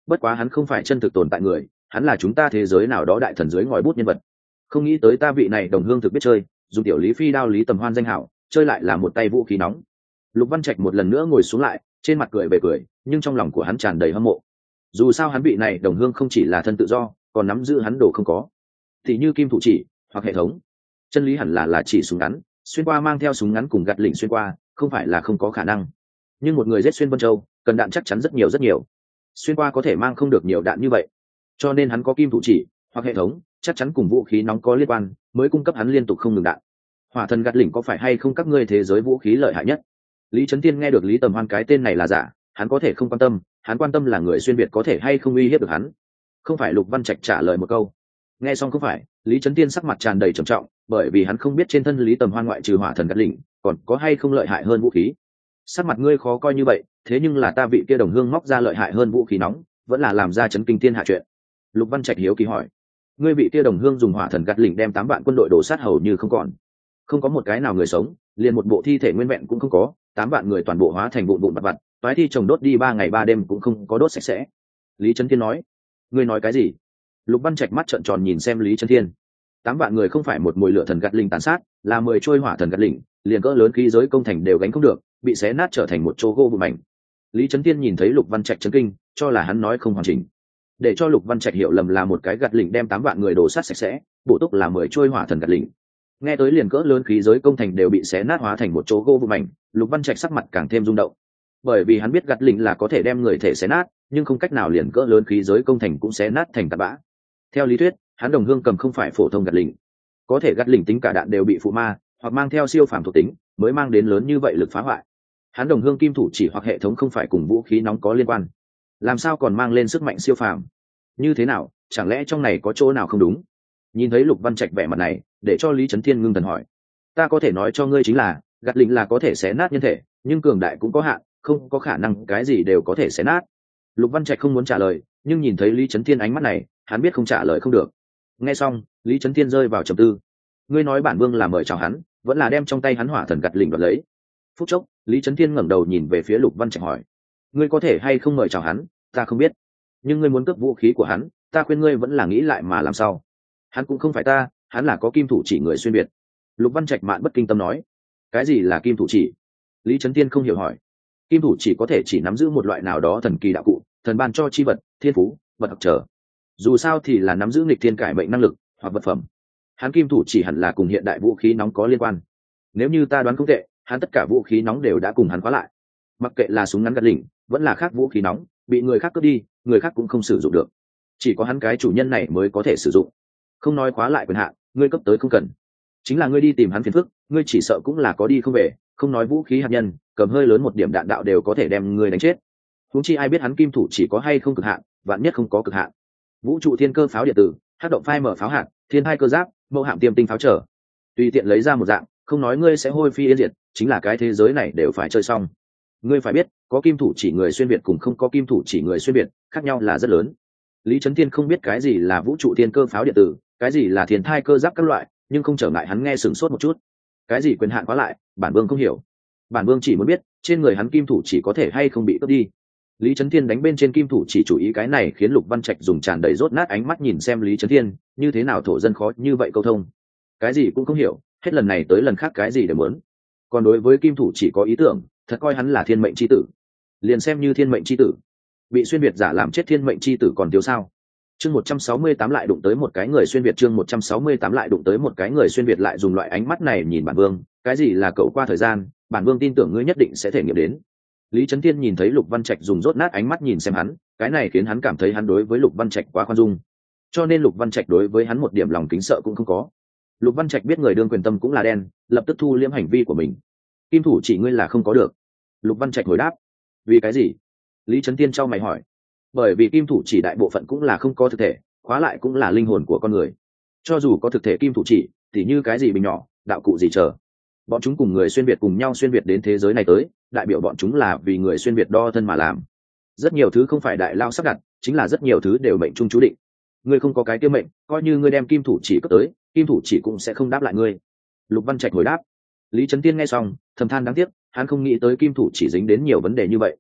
bất quá hắn không phải chân thực tồn tại người, hắn là chúng ta thế giới nào đó đại thần dưới ngòi bút nhân vật. Không nghĩ tới ta vị này đồng hương thực biết chơi, dùng tiểu lý phi đao lý tầm hoan danh hảo, chơi lại là một tay vũ khí nóng. Lục Văn Trạch một lần nữa ngồi xuống lại, trên mặt cười về cười, nhưng trong lòng của hắn tràn đầy hâm mộ. Dù sao hắn vị này đồng hương không chỉ là thân tự do, còn nắm giữ hắn đồ không có, thì như kim thủ chỉ hoặc hệ thống. Chân lý hẳn là chỉ súng ngắn, xuyên qua mang theo súng ngắn cùng gạt lỉnh xuyên qua, không phải là không có khả năng. Nhưng một người giết xuyên Vân Châu, cần đạn chắc chắn rất nhiều. Xuyên qua có thể mang không được nhiều đạn như vậy, cho nên hắn có kim thủ chỉ hoặc hệ thống, chắc chắn cùng vũ khí nóng có liên quan, mới cung cấp hắn liên tục không ngừng đạn. Hỏa thần gạt lỉnh có phải hay không các ngươi thế giới vũ khí lợi hại nhất? Lý Chấn Tiên nghe được Lý Tầm Hoan cái tên này là giả, hắn có thể không quan tâm, hắn quan tâm là người xuyên việt có thể hay không uy hiếp được hắn. Không phải. Lục Văn Trạch trả lời một câu. Nghe xong không phải, Lý Chấn Tiên sắc mặt tràn đầy trầm trọng, bởi vì hắn không biết trên thân Lý Tầm Hoan ngoại trừ hỏa thần gạt lỉnh, còn có hay không lợi hại hơn vũ khí. Sắc mặt ngươi khó coi như vậy, thế nhưng là ta vị kia đồng hương móc ra lợi hại hơn vũ khí nóng, vẫn là làm ra chấn kinh thiên hạ chuyện. Lục Văn Trạch hiếu kỳ hỏi. Ngươi vị kia đồng hương dùng hỏa thần gạt lỉnh đem 8 vạn quân đội đổ sát hầu như không còn, không có một cái nào người sống, liền một bộ thi thể nguyên vẹn cũng không có, 8 vạn người toàn bộ hóa thành vụn vụn vặt vặt, toái thi chồng đốt đi 3 ngày 3 đêm cũng không có đốt sạch sẽ. Lý Chấn Thiên nói. Ngươi nói cái gì? Lục Văn Trạch mắt trợn tròn nhìn xem Lý Chấn Thiên. 8 vạn người không phải một mùi lửa thần gạt lỉnh tàn sát, là 10 trôi hỏa thần gạt lỉnh, liền cỡ lớn khí giới công thành đều gánh không được, bị xé nát trở thành một chỗ gỗ vụn mảnh. Lý Chấn Thiên nhìn thấy Lục Văn Trạch chấn kinh, cho là hắn nói không hoàn chỉnh. Để cho Lục Văn Trạch hiểu lầm là một cái gạt lỉnh đem 8 vạn người đổ sát sạch sẽ, bổ túc là 10 trôi hỏa thần gạt lỉnh. Nghe tới liền cỡ lớn khí giới công thành đều bị xé nát hóa thành một chỗ gỗ vụn mảnh, Lục Văn Trạch sắc mặt càng thêm rung động. Bởi vì hắn biết gạt lỉnh là có thể đem người thể xé nát, nhưng không cách nào liền cỡ lớn khí giới công thành cũng xé nát thành tạt bã. Theo lý thuyết, hắn đồng hương cầm không phải phổ thông gạt lỉnh, có thể gạt lỉnh tính cả đạn đều bị phụ ma, hoặc mang theo siêu phàm thuộc tính, mới mang đến lớn như vậy lực phá hoại. Hắn đồng hương kim thủ chỉ hoặc hệ thống không phải cùng vũ khí nóng có liên quan, làm sao còn mang lên sức mạnh siêu phàm? Như thế nào, chẳng lẽ trong này có chỗ nào không đúng? Nhìn thấy Lục Văn Trạch vẻ mặt này, để cho Lý Chấn Thiên ngưng thần hỏi. Ta có thể nói cho ngươi chính là, gạt lỉnh là có thể xé nát nhân thể, nhưng cường đại cũng có hạn, không có khả năng cái gì đều có thể xé nát. Lục Văn Trạch không muốn trả lời, nhưng nhìn thấy Lý Chấn Thiên ánh mắt này, hắn biết không trả lời không được. Nghe xong, Lý Chấn Thiên rơi vào trầm tư. Ngươi nói bản vương là mời chào hắn, vẫn là đem trong tay hắn hỏa thần gạt lỉnh đoạt lấy? Phút chốc, Lý Chấn Thiên ngẩng đầu nhìn về phía Lục Văn Trạch hỏi. Ngươi có thể hay không mời chào hắn, ta không biết. Nhưng ngươi muốn cướp vũ khí của hắn, ta khuyên ngươi vẫn là nghĩ lại mà làm sao. Hắn cũng không phải ta, hắn là có kim thủ chỉ người xuyên việt. Lục Văn Trạch mạn bất kinh tâm nói. Cái gì là kim thủ chỉ? Lý Chấn Thiên không hiểu hỏi. Kim thủ chỉ có thể chỉ nắm giữ một loại nào đó thần kỳ đạo cụ, thần ban cho chi vật, thiên phú, vật học trở. Dù sao thì là nắm giữ nghịch thiên cải mệnh năng lực hoặc vật phẩm. Hắn kim thủ chỉ hẳn là cùng hiện đại vũ khí nóng có liên quan. Nếu như ta đoán không tệ, hắn tất cả vũ khí nóng đều đã cùng hắn khóa lại. Mặc kệ là súng ngắn gạt lỉnh, vẫn là khác vũ khí nóng, bị người khác cướp đi, người khác cũng không sử dụng được. Chỉ có hắn cái chủ nhân này mới có thể sử dụng. Không nói khóa lại quyền hạn, ngươi cấp tới không cần. Chính là ngươi đi tìm hắn phiền phức, ngươi chỉ sợ cũng là có đi không về, không nói vũ khí hạt nhân, cầm hơi lớn một điểm đạn đạo đều có thể đem ngươi đánh chết. Huống chi ai biết hắn kim thủ chỉ có hay không cực hạn, vạn nhất không có cực hạn. Vũ trụ thiên cơ pháo điện tử, hắc động phai mở pháo hạt, thiên hai cơ giáp, mẫu hạm tiêm tinh pháo trở. Tùy tiện lấy ra một dạng, không nói ngươi sẽ hôi phi yên diệt, chính là cái thế giới này đều phải chơi xong. Ngươi phải biết, có kim thủ chỉ người xuyên việt cùng không có kim thủ chỉ người xuyên việt, khác nhau là rất lớn. Lý Chấn Thiên không biết cái gì là vũ trụ thiên cơ pháo điện tử, cái gì là thiên thai cơ giáp các loại, nhưng không trở ngại hắn nghe sửng sốt một chút. Cái gì quyền hạn khóa lại, bản vương không hiểu. Bản vương chỉ muốn biết, trên người hắn kim thủ chỉ có thể hay không bị cướp đi. Lý Chấn Thiên đánh bên trên kim thủ chỉ chủ ý cái này khiến Lục Văn Trạch dùng tràn đầy rốt nát ánh mắt nhìn xem Lý Chấn Thiên, như thế nào thổ dân khó như vậy câu thông. Cái gì cũng không hiểu, hết lần này tới lần khác cái gì đều muốn. Còn đối với kim thủ chỉ có ý tưởng, thật coi hắn là thiên mệnh chi tử. Liền xem như thiên mệnh chi tử, bị xuyên việt giả làm chết thiên mệnh chi tử còn thiếu sao? Chương 168 lại đụng tới một cái người xuyên việt, chương 168 lại đụng tới một cái người xuyên việt lại dùng loại ánh mắt này nhìn bản vương, cái gì là cậu qua thời gian, bản vương tin tưởng ngươi nhất định sẽ thể nghiệm đến. Lý Chấn Thiên nhìn thấy Lục Văn Trạch dùng rốt nát ánh mắt nhìn xem hắn, cái này khiến hắn cảm thấy hắn đối với Lục Văn Trạch quá khoan dung. Cho nên Lục Văn Trạch đối với hắn một điểm lòng kính sợ cũng không có. Lục Văn Trạch biết người đương quyền tâm cũng là đen, lập tức thu liễm hành vi của mình. Kim thủ chỉ ngươi là không có được. Lục Văn Trạch hồi đáp. Vì cái gì? Lý Chấn Thiên trao mày hỏi. Bởi vì kim thủ chỉ đại bộ phận cũng là không có thực thể, khóa lại cũng là linh hồn của con người. Cho dù có thực thể kim thủ chỉ, thì như cái gì bình nhỏ, đạo cụ gì chờ, bọn chúng cùng người xuyên việt cùng nhau xuyên việt đến thế giới này tới, đại biểu bọn chúng là vì người xuyên việt đo thân mà làm. Rất nhiều thứ không phải đại lao sắp đặt, chính là rất nhiều thứ đều mệnh trung chú định. Ngươi không có cái kia mệnh, coi như ngươi đem kim thủ chỉ cất tới, kim thủ chỉ cũng sẽ không đáp lại ngươi. Lục Văn Trạch hồi đáp. Lý Chấn Tiên nghe xong thầm than đáng tiếc, hắn không nghĩ tới kim thủ chỉ dính đến nhiều vấn đề như vậy.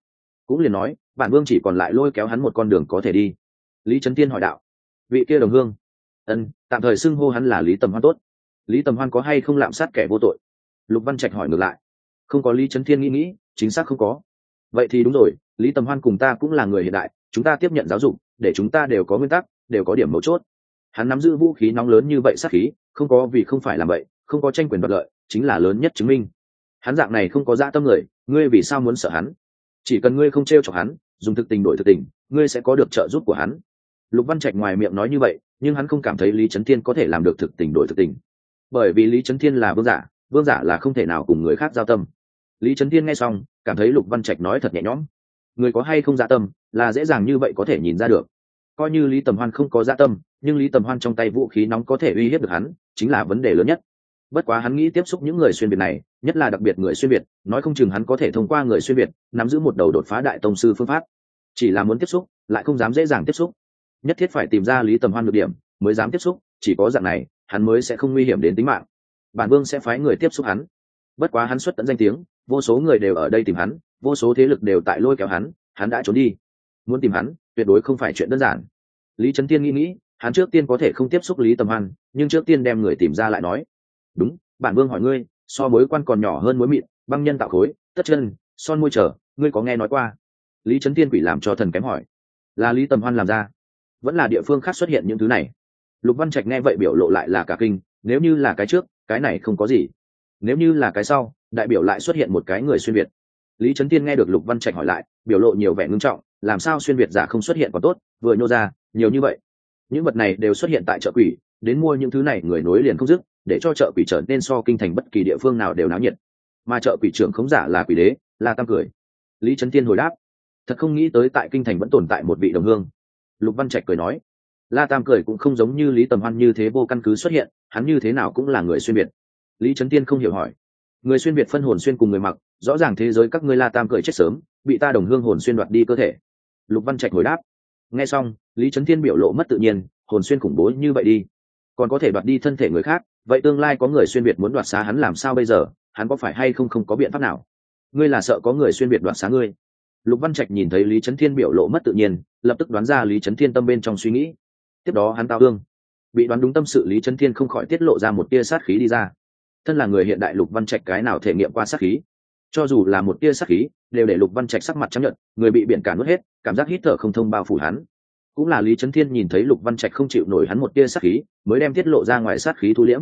cũng liền nói bản vương chỉ còn lại lôi kéo hắn một con đường có thể đi. Lý Trấn Tiên hỏi đạo. Vị kia đồng hương? Tạm thời xưng hô hắn là Lý Tầm Hoan tốt. Lý Tầm Hoan có hay không lạm sát kẻ vô tội? Lục Văn Trạch hỏi ngược lại. Không có. Lý Trấn Thiên nghĩ chính xác không có. Vậy thì đúng rồi, Lý Tầm Hoan cùng ta cũng là người hiện đại, chúng ta tiếp nhận giáo dục, để chúng ta đều có nguyên tắc, đều có điểm mấu chốt. Hắn nắm giữ vũ khí nóng lớn như vậy, sát khí không có vì không phải làm vậy, không có tranh quyền đoạt lợi, chính là lớn nhất chứng minh. Hắn dạng này không có dã tâm người, ngươi vì sao muốn sợ hắn? Chỉ cần ngươi không trêu chọc hắn, dùng thực tình đổi thực tình, ngươi sẽ có được trợ giúp của hắn. Lục Văn Trạch ngoài miệng nói như vậy, nhưng hắn không cảm thấy Lý Trấn Thiên có thể làm được thực tình đổi thực tình, bởi vì Lý Trấn Thiên là vương giả là không thể nào cùng người khác giao tâm. Lý Trấn Thiên nghe xong cảm thấy Lục Văn Trạch nói thật nhẹ nhõm. Người có hay không dạ tâm là dễ dàng như vậy có thể nhìn ra được. Coi như Lý Tầm Hoan không có dạ tâm, nhưng Lý Tầm Hoan trong tay vũ khí nóng có thể uy hiếp được hắn, chính là vấn đề lớn nhất. Bất quá hắn nghĩ tiếp xúc những người xuyên việt này, nhất là đặc biệt người xuyên việt, nói không chừng hắn có thể thông qua người xuyên việt nắm giữ một đầu đột phá đại tông sư phương pháp. Chỉ là muốn tiếp xúc lại không dám dễ dàng tiếp xúc, nhất thiết phải tìm ra Lý Tầm Hoan được điểm mới dám tiếp xúc, chỉ có dạng này hắn mới sẽ không nguy hiểm đến tính mạng. Bản vương sẽ phái người tiếp xúc hắn. Bất quá hắn xuất tận danh tiếng, vô số người đều ở đây tìm hắn, vô số thế lực đều tại lôi kéo hắn, hắn đã trốn đi. Muốn tìm hắn tuyệt đối không phải chuyện đơn giản. Lý Trấn Tiên nghĩ hắn trước tiên có thể không tiếp xúc Lý Tầm Hoan, nhưng trước tiên đem người tìm ra lại nói. Đúng, bản vương hỏi ngươi, so mối quan còn nhỏ hơn muối mịn, băng nhân tạo khối, tất chân, son môi trở, ngươi có nghe nói qua? Lý Trấn Tiên quỷ làm cho thần kém hỏi. Là Lý Tầm Hoan làm ra, vẫn là địa phương khác xuất hiện những thứ này? Lục Văn Trạch nghe vậy biểu lộ lại là cả kinh, nếu như là cái trước, cái này không có gì. Nếu như là cái sau, đại biểu lại xuất hiện một cái người xuyên việt. Lý Trấn Tiên nghe được Lục Văn Trạch hỏi lại, biểu lộ nhiều vẻ ngưng trọng, làm sao xuyên việt giả không xuất hiện còn tốt, vừa nhô ra nhiều như vậy. Những vật này đều xuất hiện tại chợ quỷ, đến mua những thứ này người nối liền không dứt, để cho chợ quỷ trở nên so kinh thành bất kỳ địa phương nào đều náo nhiệt. Mà chợ quỷ trưởng khống giả là quỷ đế, La Tam cười. Lý Trấn Tiên hồi đáp, thật không nghĩ tới tại kinh thành vẫn tồn tại một vị đồng hương. Lục Văn Trạch cười nói, La Tam cười cũng không giống như Lý Tầm Hoan như thế vô căn cứ xuất hiện, hắn như thế nào cũng là người xuyên việt. Lý Trấn Tiên không hiểu hỏi, người xuyên việt phân hồn xuyên cùng người mặc, rõ ràng thế giới các ngươi La Tam cười chết sớm, bị ta đồng hương hồn xuyên đoạt đi cơ thể. Lục Văn Trạch hồi đáp. Nghe xong, Lý Trấn Thiên biểu lộ mất tự nhiên, hồn xuyên khủng bố như vậy đi, còn có thể đoạt đi thân thể người khác, vậy tương lai có người xuyên việt muốn đoạt xá hắn làm sao bây giờ, hắn có phải hay không có biện pháp nào? Ngươi là sợ có người xuyên việt đoạt xá ngươi? Lục Văn Trạch nhìn thấy Lý Trấn Thiên biểu lộ mất tự nhiên, lập tức đoán ra Lý Trấn Thiên tâm bên trong suy nghĩ. Tiếp đó hắn tao ương, bị đoán đúng tâm sự Lý Trấn Thiên không khỏi tiết lộ ra một tia sát khí đi ra. Thân là người hiện đại, Lục Văn Trạch cái nào thể nghiệm qua sát khí? Cho dù là một tia sát khí, đều để Lục Văn Trạch sắc mặt trắng nhợt, người bị biển cả nuốt hết, cảm giác hít thở không thông bao phủ hắn. Cũng là Lý Trấn Thiên nhìn thấy Lục Văn Trạch không chịu nổi hắn một tia sát khí, mới đem tiết lộ ra ngoài sát khí thu liễm.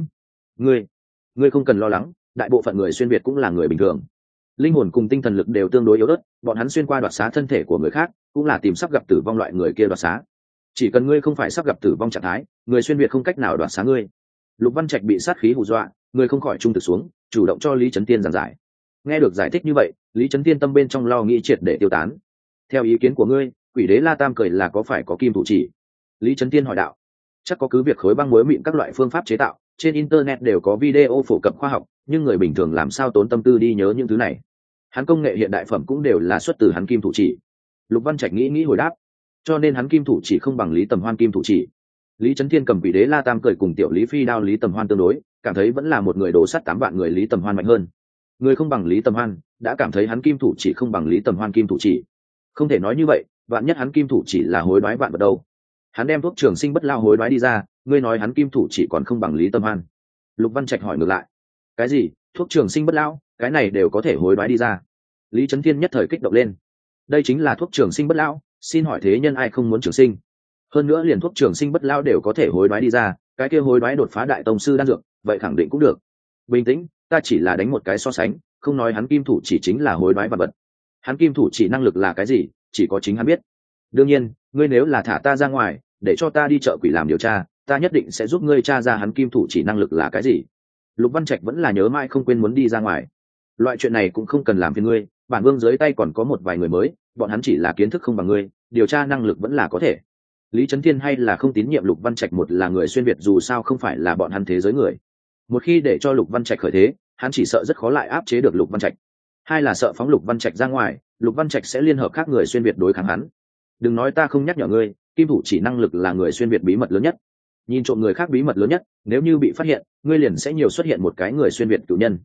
Ngươi không cần lo lắng, đại bộ phận người xuyên việt cũng là người bình thường, linh hồn cùng tinh thần lực đều tương đối yếu ớt, bọn hắn xuyên qua đoạt xá thân thể của người khác, cũng là tìm sắp gặp tử vong loại người kia đoạt xá. Chỉ cần ngươi không phải sắp gặp tử vong trạng thái, người xuyên việt không cách nào đoạt xá ngươi. Lục Văn Trạch bị sát khí hù dọa, người không khỏi trung thực xuống, chủ động cho Lý Trấn Tiên giảng giải. Nghe được giải thích như vậy, Lý Trấn Tiên tâm bên trong lo nghĩ triệt để tiêu tán. Theo ý kiến của ngươi, quỷ đế La Tam cười là có phải có kim thủ chỉ? Lý Trấn Tiên hỏi đạo. Chắc có cứ việc khối băng muối mịn các loại phương pháp chế tạo, trên internet đều có video phổ cập khoa học, nhưng người bình thường làm sao tốn tâm tư đi nhớ những thứ này? Hắn công nghệ hiện đại phẩm cũng đều là xuất từ hắn kim thủ chỉ. Lục Văn Trạch nghĩ hồi đáp, cho nên hắn kim thủ chỉ không bằng Lý Tầm Hoan kim thủ chỉ. Lý Trấn Thiên cầm quỷ đế La Tam cười cùng tiểu Lý Phi đao Lý Tầm Hoan tương đối, cảm thấy vẫn là một người đổ sắt 8 vạn người Lý Tầm Hoan mạnh hơn. Người không bằng Lý Tầm Hoan, đã cảm thấy hắn kim thủ chỉ không bằng Lý Tầm Hoan kim thủ chỉ. Không thể nói như vậy, vạn nhất hắn kim thủ chỉ là hối đoái vạn vật đâu. Hắn đem thuốc trường sinh bất lao hối đoái đi ra, ngươi nói hắn kim thủ chỉ còn không bằng Lý Tầm Hoan. Lục Văn Trạch hỏi ngược lại, cái gì? Thuốc trường sinh bất lao, cái này đều có thể hối đoái đi ra? Lý Trấn Thiên nhất thời kích động lên. Đây chính là thuốc trường sinh bất lão, xin hỏi thế nhân ai không muốn trường sinh? Hơn nữa liền thuốc trường sinh bất lão đều có thể hối đoái đi ra, cái kia hối đoái đột phá đại tông sư đan dược, vậy khẳng định cũng được. Bình tĩnh, ta chỉ là đánh một cái so sánh, không nói hắn kim thủ chỉ chính là hối đoái vật vật. Hắn kim thủ chỉ năng lực là cái gì, chỉ có chính hắn biết. Đương nhiên, ngươi nếu là thả ta ra ngoài, để cho ta đi chợ quỷ làm điều tra, ta nhất định sẽ giúp ngươi tra ra hắn kim thủ chỉ năng lực là cái gì. Lục Văn Trạch vẫn là nhớ mãi không quên muốn đi ra ngoài. Loại chuyện này cũng không cần làm phiền ngươi, bản vương dưới tay còn có một vài người mới, bọn hắn chỉ là kiến thức không bằng ngươi, điều tra năng lực vẫn là có thể. Lý Trấn Thiên hay là không tín nhiệm Lục Văn Trạch, một là người xuyên việt dù sao không phải là bọn hắn thế giới người. Một khi để cho Lục Văn Trạch khởi thế, hắn chỉ sợ rất khó lại áp chế được Lục Văn Trạch. Hai là sợ phóng Lục Văn Trạch ra ngoài, Lục Văn Trạch sẽ liên hợp các người xuyên việt đối kháng hắn. Đừng nói ta không nhắc nhở ngươi, kim thủ chỉ năng lực là người xuyên việt bí mật lớn nhất. Nhìn trộm người khác bí mật lớn nhất, nếu như bị phát hiện, ngươi liền sẽ nhiều xuất hiện một cái người xuyên việt cử nhân.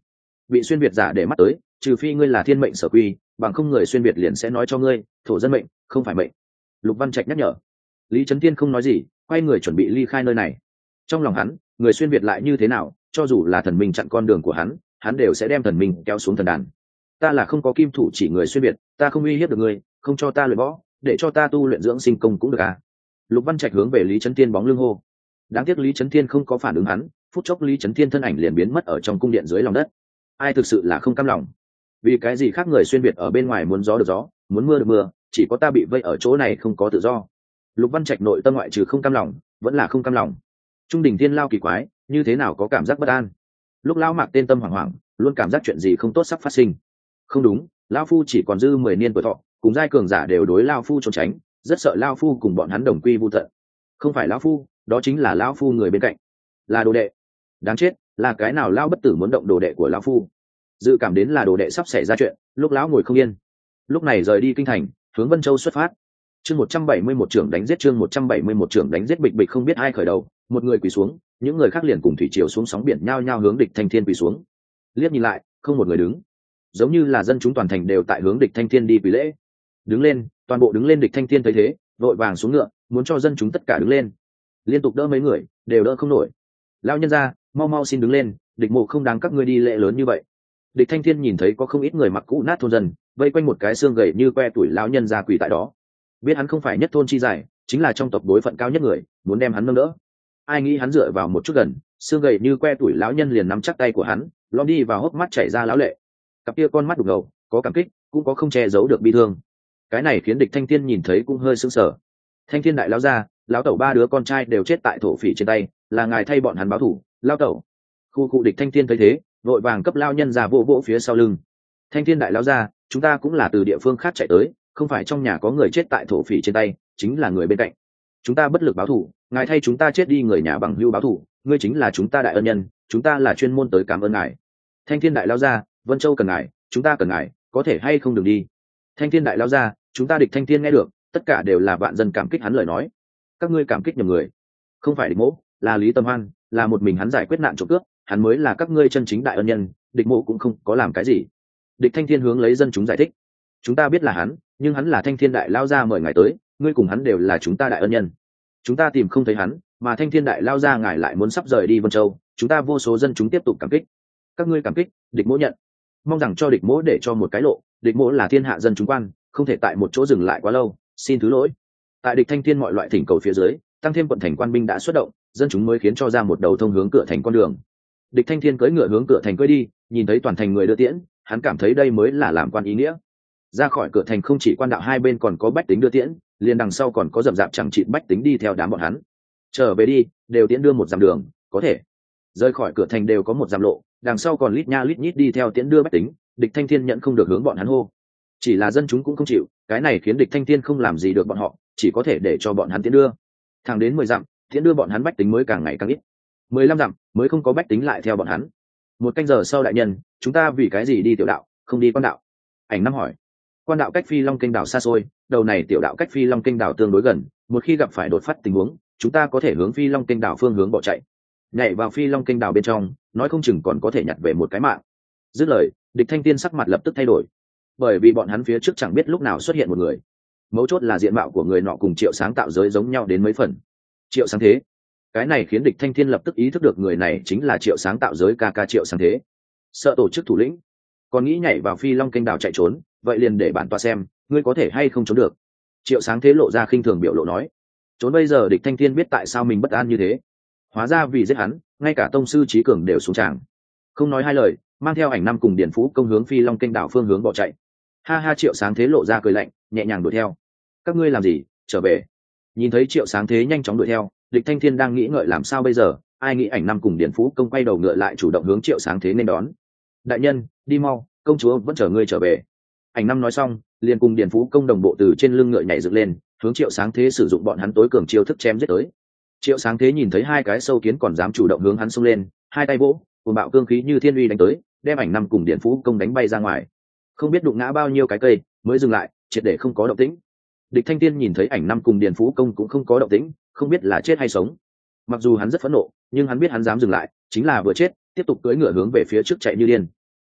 bị xuyên việt giả để mắt tới, trừ phi ngươi là thiên mệnh sở quy, bằng không người xuyên việt liền sẽ nói cho ngươi thổ dân mệnh không phải mệnh. Lục Văn Trạch nhắc nhở. Lý Chấn Thiên không nói gì, quay người chuẩn bị ly khai nơi này. Trong lòng hắn, người xuyên việt lại như thế nào, cho dù là thần minh chặn con đường của hắn đều sẽ đem thần minh kéo xuống thần đàn. Ta là không có kim thủ chỉ người xuyên việt, ta không uy hiếp được ngươi, không cho ta luyện võ, để cho ta tu luyện dưỡng sinh công cũng được à? Lục Văn Trạch hướng về Lý Chấn Thiên bóng lưng hô. Đáng tiếc Lý Chấn Thiên không có phản ứng hắn, phút chốc Lý Chấn Thiên thân ảnh liền biến mất ở trong cung điện dưới lòng đất. Ai thực sự là không cam lòng? Vì cái gì khác người xuyên việt ở bên ngoài muốn gió được gió, muốn mưa được mưa, chỉ có ta bị vây ở chỗ này không có tự do. Lục Văn Trạch nội tâm ngoại trừ không cam lòng, vẫn là không cam lòng. Trung đỉnh thiên lao kỳ quái, như thế nào có cảm giác bất an. Lúc lão Mạc tên tâm hoảng hoảng, luôn cảm giác chuyện gì không tốt sắp phát sinh. Không đúng, lão phu chỉ còn dư 10 niên tuổi thọ, cùng giai cường giả đều đối lão phu trốn tránh, rất sợ lão phu cùng bọn hắn đồng quy vu tận. Không phải lão phu, đó chính là lão phu người bên cạnh, là đồ đệ. Đáng chết, là cái nào lão bất tử muốn động đồ đệ của lão phu? Dự cảm đến là đồ đệ sắp xảy ra chuyện, lúc lão ngồi không yên. Lúc này rời đi kinh thành, hướng Vân Châu xuất phát. Chương 171 trưởng đánh giết, chương 171 trưởng đánh giết. Bịch bịch không biết ai khởi đầu, một người quỳ xuống, những người khác liền cùng thủy triều xuống sóng biển nhao nhao hướng Địch Thanh Thiên quỳ xuống. Liếc nhìn lại, không một người đứng, giống như là dân chúng toàn thành đều tại hướng Địch Thanh Thiên đi quỳ lễ. Đứng lên, toàn bộ đứng lên. Địch Thanh Thiên thấy thế, vội vàng xuống ngựa, muốn cho dân chúng tất cả đứng lên. Liên tục đỡ mấy người, đều đỡ không nổi. Lão nhân gia, mau mau xin đứng lên, địch mộ không đáng các ngươi đi lễ lớn như vậy. Địch Thanh Thiên nhìn thấy có không ít người mặc cũ nát thôn dân vây quanh một cái xương gầy như que tuổi lão nhân gia quỳ tại đó. Biết hắn không phải nhất thôn chi giải, chính là trong tộc đối phận cao nhất người, muốn đem hắn nâng đỡ. Ai nghĩ hắn dựa vào một chút gần, xương gầy như que tuổi lão nhân liền nắm chắc tay của hắn, lom đi vào hốc mắt chảy ra lão lệ. Cặp kia con mắt đục ngầu, có cảm kích, cũng có không che giấu được bi thương. Cái này khiến Địch Thanh Thiên nhìn thấy cũng hơi sững sờ. Thanh Thiên đại lão gia, lão tẩu ba đứa con trai đều chết tại thổ phỉ trên tay, là ngài thay bọn hắn báo thù. Lão tẩu. Khu cụ Địch Thanh Thiên thấy thế, vội vàng cấp lao nhân già vỗ vỗ phía sau lưng. Thanh Thiên đại lão gia, chúng ta cũng là từ địa phương khác chạy tới, không phải trong nhà có người chết tại thổ phỉ trên tay, chính là người bên cạnh. Chúng ta bất lực báo thù, ngài thay chúng ta chết đi người nhà bằng hữu báo thù, ngươi chính là chúng ta đại ân nhân, chúng ta là chuyên môn tới cảm ơn ngài. Thanh Thiên đại lão gia, Vân Châu cần ngài, chúng ta cần ngài, có thể hay không đừng đi. Thanh Thiên đại lão gia, chúng ta Địch Thanh Thiên nghe được, tất cả đều là vạn dân cảm kích hắn lời nói. Các ngươi cảm kích nhầm người, không phải Địch Mỗ, là Lý Tâm Hoan, là một mình hắn giải quyết nạn trộm cướp, hắn mới là các ngươi chân chính đại ân nhân, Địch Mộ cũng không có làm cái gì. Địch Thanh Thiên hướng lấy dân chúng giải thích. Chúng ta biết là hắn, nhưng hắn là Thanh Thiên đại lao gia mời ngài tới, ngươi cùng hắn đều là chúng ta đại ân nhân. Chúng ta tìm không thấy hắn, mà Thanh Thiên đại lao gia ngài lại muốn sắp rời đi Vân Châu, chúng ta vô số dân chúng tiếp tục cảm kích. Các ngươi cảm kích, Địch Mỗ nhận. Mong rằng cho Địch Mỗ để cho một cái lộ, Địch Mỗ là thiên hạ dân chúng quan, không thể tại một chỗ dừng lại quá lâu, xin thứ lỗi. Tại Địch Thanh Thiên mọi loại thỉnh cầu phía dưới, tăng thêm quận thành quan binh đã xuất động, dân chúng mới khiến cho ra một đầu thông hướng cửa thành con đường. Địch Thanh Thiên cưỡi ngựa hướng cửa thành cưỡi đi, nhìn thấy toàn thành người đưa tiễn, hắn cảm thấy đây mới là làm quan ý nghĩa. Ra khỏi cửa thành không chỉ quan đạo hai bên còn có bách tính đưa tiễn, liền đằng sau còn có dậm dạp chẳng chịt bách tính đi theo đám bọn hắn. Trở về đi, đều tiễn đưa một dặm đường, có thể. Rời khỏi cửa thành đều có một dặm lộ, đằng sau còn lít nha lít nhít đi theo tiễn đưa bách tính, Địch Thanh Thiên nhận không được hướng bọn hắn hô. Chỉ là dân chúng cũng không chịu, cái này khiến Địch Thanh Thiên không làm gì được bọn họ, chỉ có thể để cho bọn hắn tiễn đưa. Thẳng đến 10 dặm, tiễn đưa bọn hắn bách tính mới càng ngày càng ít. 15 dặm mới không có bách tính lại theo bọn hắn. Một canh giờ sau đại nhân, chúng ta vì cái gì đi tiểu đạo, không đi quan đạo? Ảnh Năm hỏi. Quan đạo cách Phi Long kênh đảo xa xôi, đầu này tiểu đạo cách Phi Long kênh đảo tương đối gần, một khi gặp phải đột phát tình huống, chúng ta có thể hướng Phi Long kênh đảo phương hướng bỏ chạy. Nhảy vào Phi Long kênh đảo bên trong, nói không chừng còn có thể nhặt về một cái mạng. Dứt lời, Địch Thanh Tiên sắc mặt lập tức thay đổi, bởi vì bọn hắn phía trước chẳng biết lúc nào xuất hiện một người. Mấu chốt là diện mạo của người nọ cùng Triệu Sáng tạo giới giống nhau đến mấy phần. Triệu Sáng Thế. Cái này khiến Địch Thanh Thiên lập tức ý thức được người này chính là Triệu Sáng tạo giới ca Triệu Sáng Thế. Sợ tổ chức thủ lĩnh, còn nghĩ nhảy vào Phi Long kênh đảo chạy trốn, vậy liền để bản tọa xem ngươi có thể hay không trốn được. Triệu Sáng Thế lộ ra khinh thường biểu lộ nói. Trốn bây giờ Địch Thanh Thiên biết tại sao mình bất an như thế. Hóa ra vì giết hắn, ngay cả tông sư Trí Cường đều xuống tràng. Không nói hai lời, mang theo Ảnh Năm cùng Điền Phú công hướng Phi Long kênh đảo phương hướng bỏ chạy. Ha ha, Triệu Sáng Thế lộ ra cười lạnh, nhẹ nhàng đuổi theo. Các ngươi làm gì, trở về. Nhìn thấy Triệu Sáng Thế nhanh chóng đuổi theo, Địch Thanh Thiên đang nghĩ ngợi làm sao bây giờ, ai nghĩ Ảnh Năm cùng Điền Phú công quay đầu ngựa lại chủ động hướng Triệu Sáng Thế nên đón. Đại nhân, đi mau, công chúa vẫn chờ ngươi trở về. Ảnh Năm nói xong, liền cùng Điền Phú công đồng bộ từ trên lưng ngựa nhảy dựng lên, hướng Triệu Sáng Thế sử dụng bọn hắn tối cường chiêu thức chém giết tới. Triệu Sáng Thế nhìn thấy hai cái sâu kiến còn dám chủ động hướng hắn xông lên, hai tay vỗ, cuồng bạo cương khí như thiên uy đánh tới, đem Ảnh Năm cùng Điền Phú công đánh bay ra ngoài. Không biết đụng ngã bao nhiêu cái cây, mới dừng lại, triệt để không có động tĩnh. Địch Thanh Tiên nhìn thấy Ảnh Năm cùng Điền Phú công cũng không có động tĩnh, không biết là chết hay sống. Mặc dù hắn rất phẫn nộ, nhưng hắn biết hắn dám dừng lại, chính là vừa chết, tiếp tục cưỡi ngựa hướng về phía trước chạy như điên.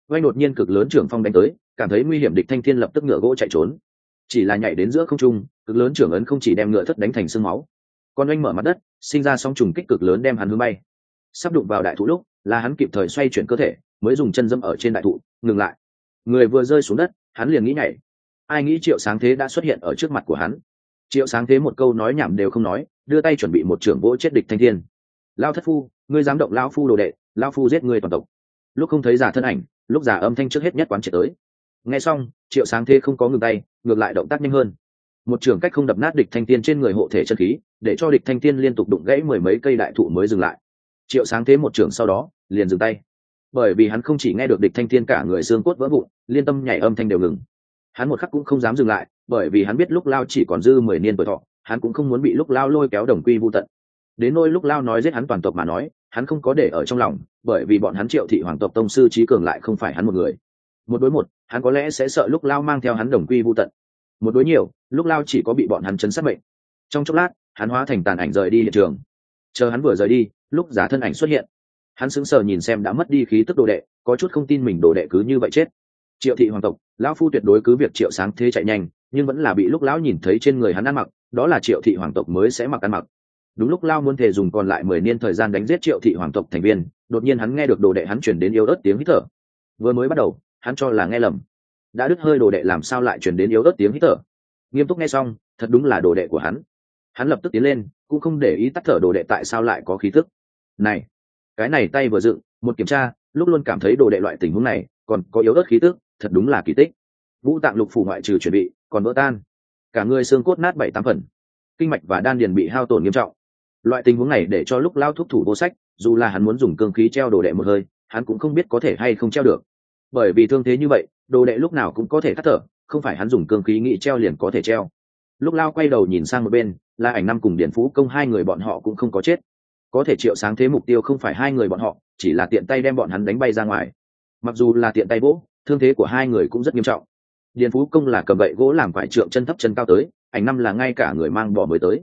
Oanh đột nhiên cực lớn trưởng phong đánh tới, cảm thấy nguy hiểm địch thanh thiên lập tức ngựa gỗ chạy trốn, chỉ là nhảy đến giữa không trung, cực lớn trưởng ấn không chỉ đem ngựa thất đánh thành xương máu, còn oanh mở mặt đất sinh ra sóng trùng kích cực lớn đem hắn hướng bay. Sắp đụng vào đại thụ lúc là hắn kịp thời xoay chuyển cơ thể, mới dùng chân dẫm ở trên đại thụ ngừng lại. Người vừa rơi xuống đất hắn liền nghĩ nhảy, ai nghĩ Triệu Sáng Thế đã xuất hiện ở trước mặt của hắn. Triệu Sáng Thế một câu nói nhảm đều không nói, đưa tay chuẩn bị một trưởng vỗ chết địch thanh thiên. Lao thất phu, ngươi dám động lão phu đồ đệ, lão phu giết ngươi toàn tộc. Lúc không thấy giả thân ảnh, lúc giả âm thanh trước hết nhất quán triệt tới. Nghe xong, Triệu Sáng Thế không có ngừng tay, ngược lại động tác nhanh hơn, một trưởng cách không đập nát địch thanh thiên trên người hộ thể chân khí, để cho địch thanh thiên liên tục đụng gãy mười mấy cây đại thụ mới dừng lại. Triệu Sáng Thế một trưởng sau đó liền dừng tay, bởi vì hắn không chỉ nghe được địch thanh thiên cả người xương cốt vỡ vụn, liên tâm nhảy âm thanh đều ngừng. Hắn một khắc cũng không dám dừng lại, bởi vì hắn biết lúc Lao chỉ còn dư 10 niên tuổi thọ, hắn cũng không muốn bị lúc Lao lôi kéo đồng quy vu tận. Đến nỗi lúc Lao nói giết hắn toàn tộc mà nói, hắn không có để ở trong lòng, bởi vì bọn hắn Triệu thị hoàng tộc tông sư trí cường lại không phải hắn một người. Một đối một, hắn có lẽ sẽ sợ lúc Lao mang theo hắn đồng quy vu tận. Một đối nhiều, lúc Lao chỉ có bị bọn hắn chấn sát mệnh. Trong chốc lát, hắn hóa thành tàn ảnh rời đi hiện trường. Chờ hắn vừa rời đi, lúc giả thân ảnh xuất hiện, hắn sững sờ nhìn xem đã mất đi khí tức đồ đệ, có chút không tin mình đồ đệ cứ như vậy chết. Triệu thị hoàng tộc, lão phu tuyệt đối cứ việc Triệu Sáng Thế chạy nhanh, nhưng vẫn là bị lúc lão nhìn thấy trên người hắn ăn mặc, đó là Triệu thị hoàng tộc mới sẽ mặc ăn mặc. Đúng lúc Lao muốn thể dùng còn lại 10 niên thời gian đánh giết Triệu thị hoàng tộc thành viên, đột nhiên hắn nghe được đồ đệ hắn chuyển đến yếu ớt tiếng hít thở. Vừa mới bắt đầu, hắn cho là nghe lầm, đã đứt hơi đồ đệ làm sao lại chuyển đến yếu ớt tiếng hít thở. Nghiêm túc nghe xong, thật đúng là đồ đệ của hắn. Hắn lập tức tiến lên, cũng không để ý tắt thở đồ đệ tại sao lại có khí tức. Này, cái này tay vừa dựng, một kiểm tra, lúc luôn cảm thấy đồ đệ loại tình huống này còn có yếu ớt khí tức, thật đúng là kỳ tích. Vũ tạng lục phủ ngoại trừ chuẩn bị, còn vỡ tan, cả người xương cốt nát 7-8 phần, kinh mạch và đan điền bị hao tổn nghiêm trọng. Loại tình huống này để cho lúc Lao thúc thủ vô sách, dù là hắn muốn dùng cương khí treo đồ đệ một hơi, hắn cũng không biết có thể hay không treo được, bởi vì thương thế như vậy, đồ đệ lúc nào cũng có thể tắt thở, không phải hắn dùng cương khí nghĩ treo liền có thể treo. Lúc Lao quay đầu nhìn sang một bên, là Ảnh Năm cùng Điền Phú Công, hai người bọn họ cũng không có chết, có thể Triệu Sáng Thế mục tiêu không phải hai người bọn họ, chỉ là tiện tay đem bọn hắn đánh bay ra ngoài. Mặc dù là tiện tay vỗ, thương thế của hai người cũng rất nghiêm trọng. Điền Phú Công là cầm gậy gỗ làm quải trượng chân thấp chân cao tới, Ảnh Năm là ngay cả người mang bò mới tới.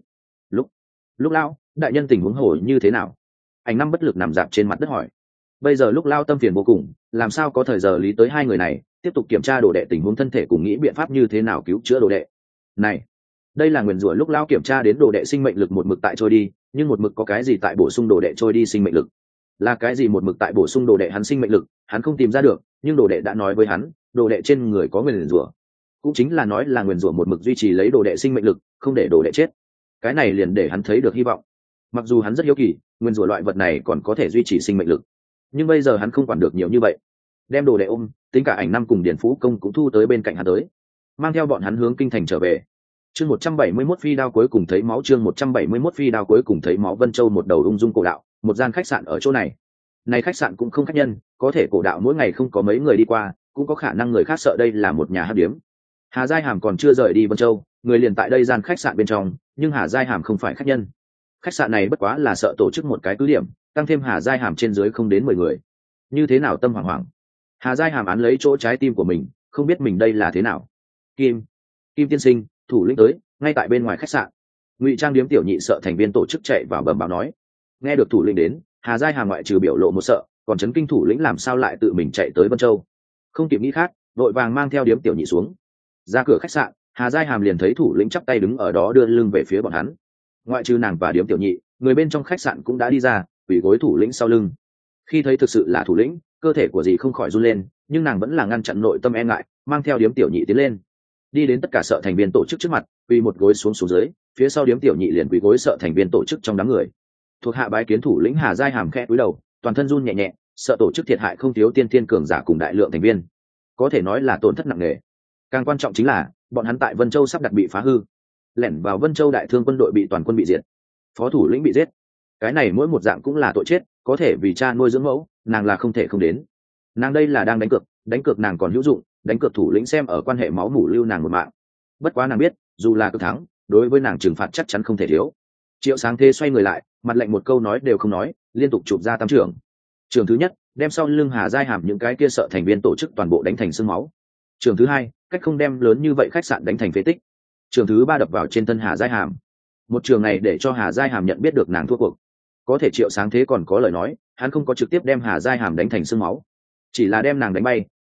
Lúc Lao, đại nhân tình huống hồi như thế nào? Ảnh Năm bất lực nằm dạp trên mặt đất hỏi. Bây giờ lúc Lao tâm phiền vô cùng, làm sao có thời giờ lý tới hai người này, tiếp tục kiểm tra đồ đệ tình huống thân thể cùng nghĩ biện pháp như thế nào cứu chữa đồ đệ. Này, đây là nguyền rủa lúc Lao kiểm tra đến đồ đệ sinh mệnh lực một mực tại trôi đi, nhưng một mực có cái gì tại bổ sung đồ đệ trôi đi sinh mệnh lực? Là cái gì một mực tại bổ sung đồ đệ hắn sinh mệnh lực, hắn không tìm ra được, nhưng đồ đệ đã nói với hắn, đồ đệ trên người có nguyền rủa. Cũng chính là nói là nguyền rủa một mực duy trì lấy đồ đệ sinh mệnh lực, không để đồ đệ chết. Cái này liền để hắn thấy được hy vọng. Mặc dù hắn rất hiếu kỳ, nguyên rủa loại vật này còn có thể duy trì sinh mệnh lực, nhưng bây giờ hắn không quản được nhiều như vậy. Đem đồ đệ ôm, tính cả Ảnh Năm cùng Điền Phú Công cũng thu tới bên cạnh hắn tới, mang theo bọn hắn hướng kinh thành trở về. Chương 171 phi đao cuối cùng thấy máu, chương 171 phi đao cuối cùng thấy máu. Vân Châu một đầu ung dung cổ đạo, một gian khách sạn ở chỗ này. Này khách sạn cũng không khách nhân, có thể cổ đạo mỗi ngày không có mấy người đi qua, cũng có khả năng người khác sợ đây là một nhà hắc điếm. Hà Giai Hàm còn chưa rời đi Vân Châu, người liền tại đây gian khách sạn bên trong, nhưng Hà Giai Hàm không phải khách nhân. Khách sạn này bất quá là sợ tổ chức một cái cứ điểm, tăng thêm Hà Giai Hàm trên dưới không đến 10 người. Như thế nào tâm hoảng hoảng. Hà Giai Hàm án lấy chỗ trái tim của mình, không biết mình đây là thế nào. Kim tiên sinh, thủ lĩnh tới, ngay tại bên ngoài khách sạn. Ngụy Trang điếm tiểu nhị sợ thành viên tổ chức chạy vào bẩm báo nói. Nghe được thủ lĩnh đến, Hà Giai Hàm ngoại trừ biểu lộ một sợ, còn chấn kinh thủ lĩnh làm sao lại tự mình chạy tới Vân Châu. Không kịp nghĩ khác, đội vàng mang theo điếm tiểu nhị xuống. Ra cửa khách sạn, Hà Giai Hàm liền thấy thủ lĩnh chắp tay đứng ở đó đưa lưng về phía bọn hắn. Ngoại trừ nàng và điếm tiểu nhị, người bên trong khách sạn cũng đã đi ra, quỳ gối thủ lĩnh sau lưng. Khi thấy thực sự là thủ lĩnh, cơ thể của dì không khỏi run lên, nhưng nàng vẫn là ngăn chặn nội tâm e ngại, mang theo điếm tiểu nhị tiến lên, đi đến tất cả sợ thành viên tổ chức trước mặt, quỳ một gối xuống dưới, phía sau điếm tiểu nhị liền quỳ gối sợ thành viên tổ chức trong đám người. Thuộc hạ bái kiến thủ lĩnh. Hà Giai Hàm khẽ cúi đầu, toàn thân run nhẹ nhẹ, sợ tổ chức thiệt hại không thiếu tiên thiên cường giả cùng đại lượng thành viên, có thể nói là tổn thất nặng nề. Càng quan trọng chính là bọn hắn tại Vân Châu sắp đặt bị phá hư, lẻn vào Vân Châu đại thương quân đội bị toàn quân bị diệt, phó thủ lĩnh bị giết. Cái này mỗi một dạng cũng là tội chết, có thể vì cha nuôi dưỡng mẫu, nàng là không thể không đến. Nàng đây là đang đánh cược nàng còn hữu dụng, đánh cược thủ lĩnh xem ở quan hệ máu mủ lưu nàng một mạng. Bất quá nàng biết, dù là cực thắng, đối với nàng trừng phạt chắc chắn không thể thiếu. Triệu Sáng Thế xoay người lại, mặt lạnh một câu nói đều không nói, liên tục chụp ra tam trưởng. Trường thứ nhất, đem sau lưng Hà Giai Hàm những cái kia sợ thành viên tổ chức toàn bộ đánh thành xương máu. Trường thứ hai, cách không đem lớn như vậy khách sạn đánh thành phế tích. Trường thứ ba đập vào trên thân Hà Giai Hàm. Một trường này để cho Hà Giai Hàm nhận biết được nàng thua cuộc. Có thể Triệu Sáng Thế còn có lời nói, hắn không có trực tiếp đem Hà Giai Hàm đánh thành xương máu, chỉ là đem nàng đánh bay,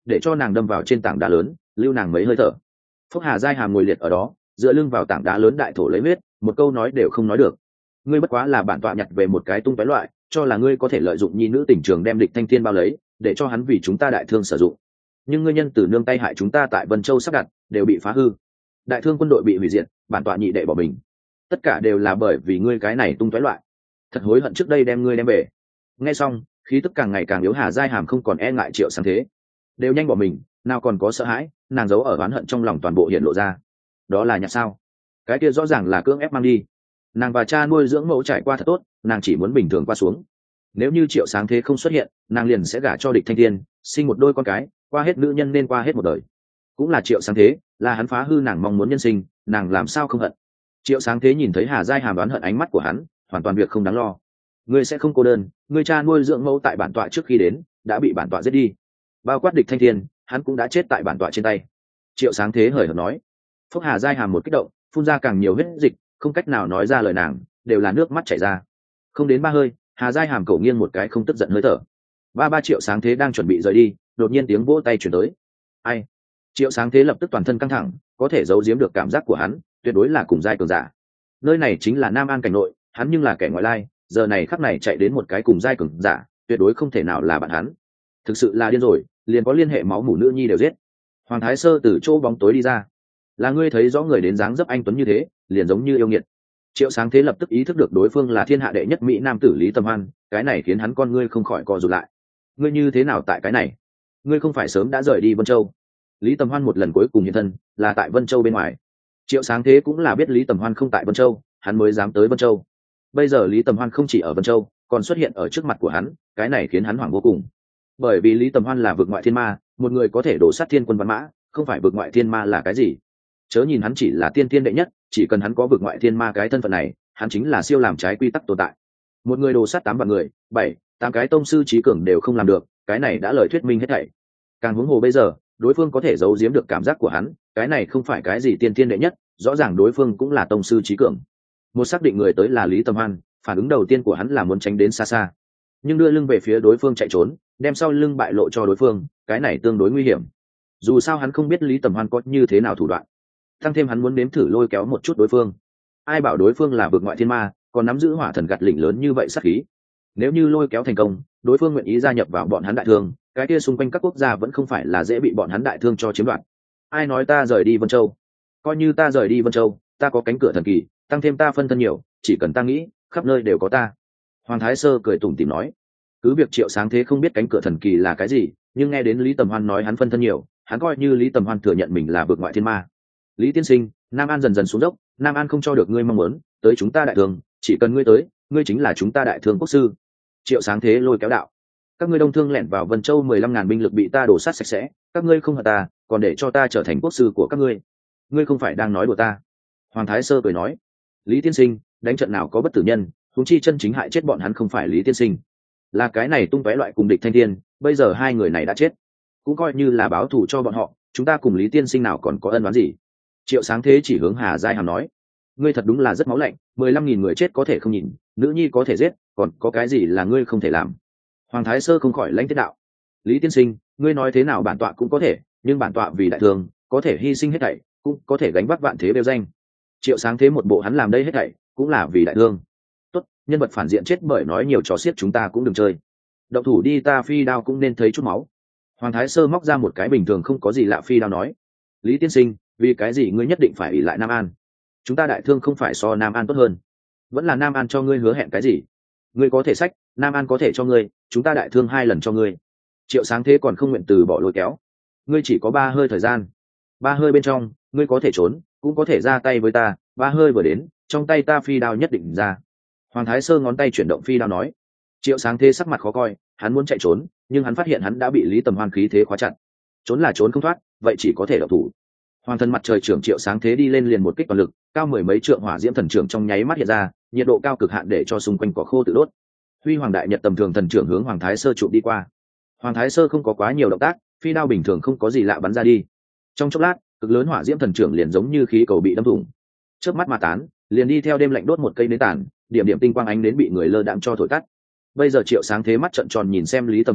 để cho nàng đâm vào trên tảng đá lớn, lưu nàng mấy hơi thở. Phúc Hà Giai Hàm ngồi liệt ở đó, dựa lưng vào tảng đá lớn đại thổ lấy huyết, một câu nói đều không nói được. Ngươi bất quá là bản tọa nhặt về một cái tung tóe loại, cho là ngươi có thể lợi dụng nhi nữ tình trường đem Địch Thanh Thiên bao lấy, để cho hắn vì chúng ta đại thương sử dụng. Nhưng ngươi nhân từ nương tay hại chúng ta tại Vân Châu sắp đặt, đều bị phá hư. Đại thương quân đội bị hủy diệt, bản tọa nhị đệ bỏ mình. Tất cả đều là bởi vì ngươi cái này tung tóe loại. Thật hối hận trước đây đem ngươi đem về. Nghe xong, khí tức càng ngày càng yếu, Hà Giai Hàm không còn e ngại Triệu Sáng Thế, đều nhanh bỏ mình, nào còn có sợ hãi, nàng giấu ở oán hận trong lòng toàn bộ hiện lộ ra. Đó là nhặt sao? Cái kia rõ ràng là cưỡng ép mang đi. Nàng và cha nuôi dưỡng mẫu trải qua thật tốt, nàng chỉ muốn bình thường qua xuống. Nếu như Triệu Sáng Thế không xuất hiện, nàng liền sẽ gả cho Địch Thanh Thiên, sinh một đôi con cái, qua hết nữ nhân nên qua hết một đời. Cũng là Triệu Sáng Thế, là hắn phá hư nàng mong muốn nhân sinh, nàng làm sao không hận. Triệu Sáng Thế nhìn thấy Hà Giai Hàm đoán hận ánh mắt của hắn, hoàn toàn việc không đáng lo. Ngươi sẽ không cô đơn, ngươi cha nuôi dưỡng mẫu tại bản tọa trước khi đến đã bị bản tọa giết đi, bao quát Địch Thanh Thiên, hắn cũng đã chết tại bản tọa trên tay. Triệu Sáng Thế hời hợt nói. Phúc Hà Giai Hàm một kích động, phun ra càng nhiều huyết dịch, không cách nào nói ra lời, nàng đều là nước mắt chảy ra. Không đến 3 hơi, Hà Giai Hàm cổ nghiêng một cái không tức giận hơi thở. Ba Triệu Sáng Thế đang chuẩn bị rời đi, đột nhiên tiếng vỗ tay chuyển tới. Ai? Triệu Sáng Thế lập tức toàn thân căng thẳng, có thể giấu giếm được cảm giác của hắn, tuyệt đối là cùng giai cường giả. Nơi này chính là Nam An cảnh nội, hắn nhưng là kẻ ngoại lai, giờ này khắc này chạy đến một cái cùng giai cường giả, tuyệt đối không thể nào là bạn hắn. Thực sự là điên rồi, liền có liên hệ máu mủ nữ nhi đều giết. Hoàng Thái Sơ từ chỗ bóng tối đi ra. Là ngươi thấy rõ người đến dáng dấp anh tuấn như thế, liền giống như yêu nghiệt. Triệu Sáng Thế lập tức ý thức được đối phương là thiên hạ đệ nhất mỹ nam tử Lý Tầm Hoan, cái này khiến hắn con ngươi không khỏi co rụt lại. Ngươi như thế nào tại cái này? Ngươi không phải sớm đã rời đi Vân Châu? Lý Tầm Hoan một lần cuối cùng hiện thân là tại Vân Châu bên ngoài. Triệu Sáng Thế cũng là biết Lý Tầm Hoan không tại Vân Châu, hắn mới dám tới Vân Châu. Bây giờ Lý Tầm Hoan không chỉ ở Vân Châu, còn xuất hiện ở trước mặt của hắn, cái này khiến hắn hoảng vô cùng. Bởi vì Lý Tầm Hoan là vực ngoại thiên ma, một người có thể đổ sát thiên quân văn mã, không phải vực ngoại thiên ma là cái gì? Chớ nhìn hắn chỉ là tiên thiên đệ nhất, chỉ cần hắn có vực ngoại thiên ma cái thân phận này, hắn chính là siêu làm trái quy tắc tồn tại. Một người đồ sát 8 vạn người, 7, 8 cái tông sư trí cường đều không làm được, cái này đã lời thuyết minh hết thảy. Càng huống hồ bây giờ, đối phương có thể giấu giếm được cảm giác của hắn, cái này không phải cái gì tiên thiên đệ nhất, rõ ràng đối phương cũng là tông sư trí cường. Một xác định người tới là Lý Tầm Hoan, phản ứng đầu tiên của hắn là muốn tránh đến xa xa, nhưng đưa lưng về phía đối phương chạy trốn, đem sau lưng bại lộ cho đối phương, cái này tương đối nguy hiểm. Dù sao hắn không biết Lý Tầm Hoan có như thế nào thủ đoạn, tăng thêm hắn muốn nếm thử lôi kéo một chút đối phương. Ai bảo đối phương là vực ngoại thiên ma, còn nắm giữ hỏa thần gạt lỉnh lớn như vậy sát khí. Nếu như lôi kéo thành công, đối phương nguyện ý gia nhập vào bọn hắn đại thương, cái kia xung quanh các quốc gia vẫn không phải là dễ bị bọn hắn đại thương cho chiếm đoạt. Ai nói ta rời đi Vân Châu? Coi như ta rời đi Vân Châu, ta có cánh cửa thần kỳ, tăng thêm ta phân thân nhiều, chỉ cần ta nghĩ, khắp nơi đều có ta. Hoàng Thái Sơ cười tủm tỉm nói. Cứ việc Triệu Sáng Thế không biết cánh cửa thần kỳ là cái gì, nhưng nghe đến Lý Tầm Hoan nói hắn phân thân nhiều, hắn coi như Lý Tầm Hoan thừa nhận mình là vực ngoại thiên ma. Lý tiên sinh, Nam An dần dần xuống dốc, Nam An không cho được ngươi mong muốn, tới chúng ta đại thương, chỉ cần ngươi tới, ngươi chính là chúng ta đại thương quốc sư. Triệu Sáng Thế lôi kéo đạo. Các ngươi đông thương lẻn vào Vân Châu 15.000 binh lực bị ta đổ sát sạch sẽ, các ngươi không hận ta, còn để cho ta trở thành quốc sư của các ngươi. Ngươi không phải đang nói đùa ta? Hoàng Thái Sơ cười nói. Lý tiên sinh, đánh trận nào có bất tử nhân, huống chi chân chính hại chết bọn hắn không phải Lý tiên sinh, là cái này tung tóe loại cùng Địch Thanh Thiên, bây giờ hai người này đã chết, cũng coi như là báo thù cho bọn họ, chúng ta cùng Lý tiên sinh nào còn có ân oán gì. Triệu Sáng Thế chỉ hướng Hà Giai Hàm nói. Ngươi thật đúng là rất máu lạnh, 15.000 người chết có thể không nhìn, nữ nhi có thể giết, còn có cái gì là ngươi không thể làm? Hoàng Thái Sơ không khỏi lãnh tiết đạo. Lý tiên sinh, ngươi nói thế nào bản tọa cũng có thể, nhưng bản tọa vì đại thương, có thể hy sinh hết thảy, cũng có thể gánh vác vạn thế đều danh. Triệu Sáng Thế một bộ hắn làm đây hết thảy, cũng là vì đại thương. Tốt, nhân vật phản diện chết bởi nói nhiều trò xiết chúng ta cũng đừng chơi. Động thủ đi, ta phi đao cũng nên thấy chút máu. Hoàng Thái Sơ móc ra một cái bình thường không có gì lạ phi đao nói. Lý tiên sinh, vì cái gì ngươi nhất định phải ỷ lại Nam An? Chúng ta đại thương không phải so Nam An tốt hơn? Vẫn là Nam An cho ngươi hứa hẹn cái gì? Ngươi có thể sách, Nam An có thể cho ngươi, chúng ta đại thương 2 lần cho ngươi. Triệu Sáng Thế còn không nguyện từ bỏ lôi kéo. Ngươi chỉ có 3 hơi thời gian, 3 hơi bên trong, ngươi có thể trốn, cũng có thể ra tay với ta, 3 hơi vừa đến, trong tay ta phi đao nhất định ra. Hoàng Thái Sơ ngón tay chuyển động phi đao nói. Triệu Sáng Thế sắc mặt khó coi, hắn muốn chạy trốn, nhưng hắn phát hiện hắn đã bị Lý Tầm Hoan khí thế khóa chặt. Trốn là trốn không thoát, vậy chỉ có thể động thủ. Hoàng thần mặt trời trưởng Triệu Sáng Thế đi lên liền một kích toàn lực, cao 10 mấy trượng hỏa diễm thần trưởng trong nháy mắt hiện ra, nhiệt độ cao cực hạn để cho xung quanh cỏ khô tự đốt. Huy Hoàng đại nhật tầm thường thần trưởng hướng Hoàng Thái Sơ chụp đi qua. Hoàng Thái Sơ không có quá nhiều động tác, phi đao bình thường không có gì lạ bắn ra đi. Trong chốc lát, cực lớn hỏa diễm thần trưởng liền giống như khí cầu bị đâm thủng. Chớp mắt mà tán, liền đi theo đêm lạnh đốt một cây nến tàn, điểm điểm tinh quang ánh đến bị người lơ đãng cho thổi tắt. Bây giờ Triệu Sáng Thế mắt trợn tròn nhìn xem Lý Tầm Hoan,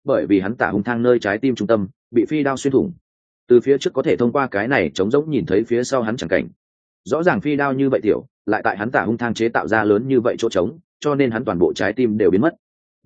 bởi vì hắn tả hung thang nơi trái tim trung tâm bị phi đao xuyên thủng. Từ phía trước có thể thông qua cái này trống rỗng nhìn thấy phía sau hắn chẳng cảnh. Rõ ràng phi đao như vậy tiểu, lại tại hắn tả hung thang chế tạo ra lớn như vậy chỗ trống, cho nên hắn toàn bộ trái tim đều biến mất.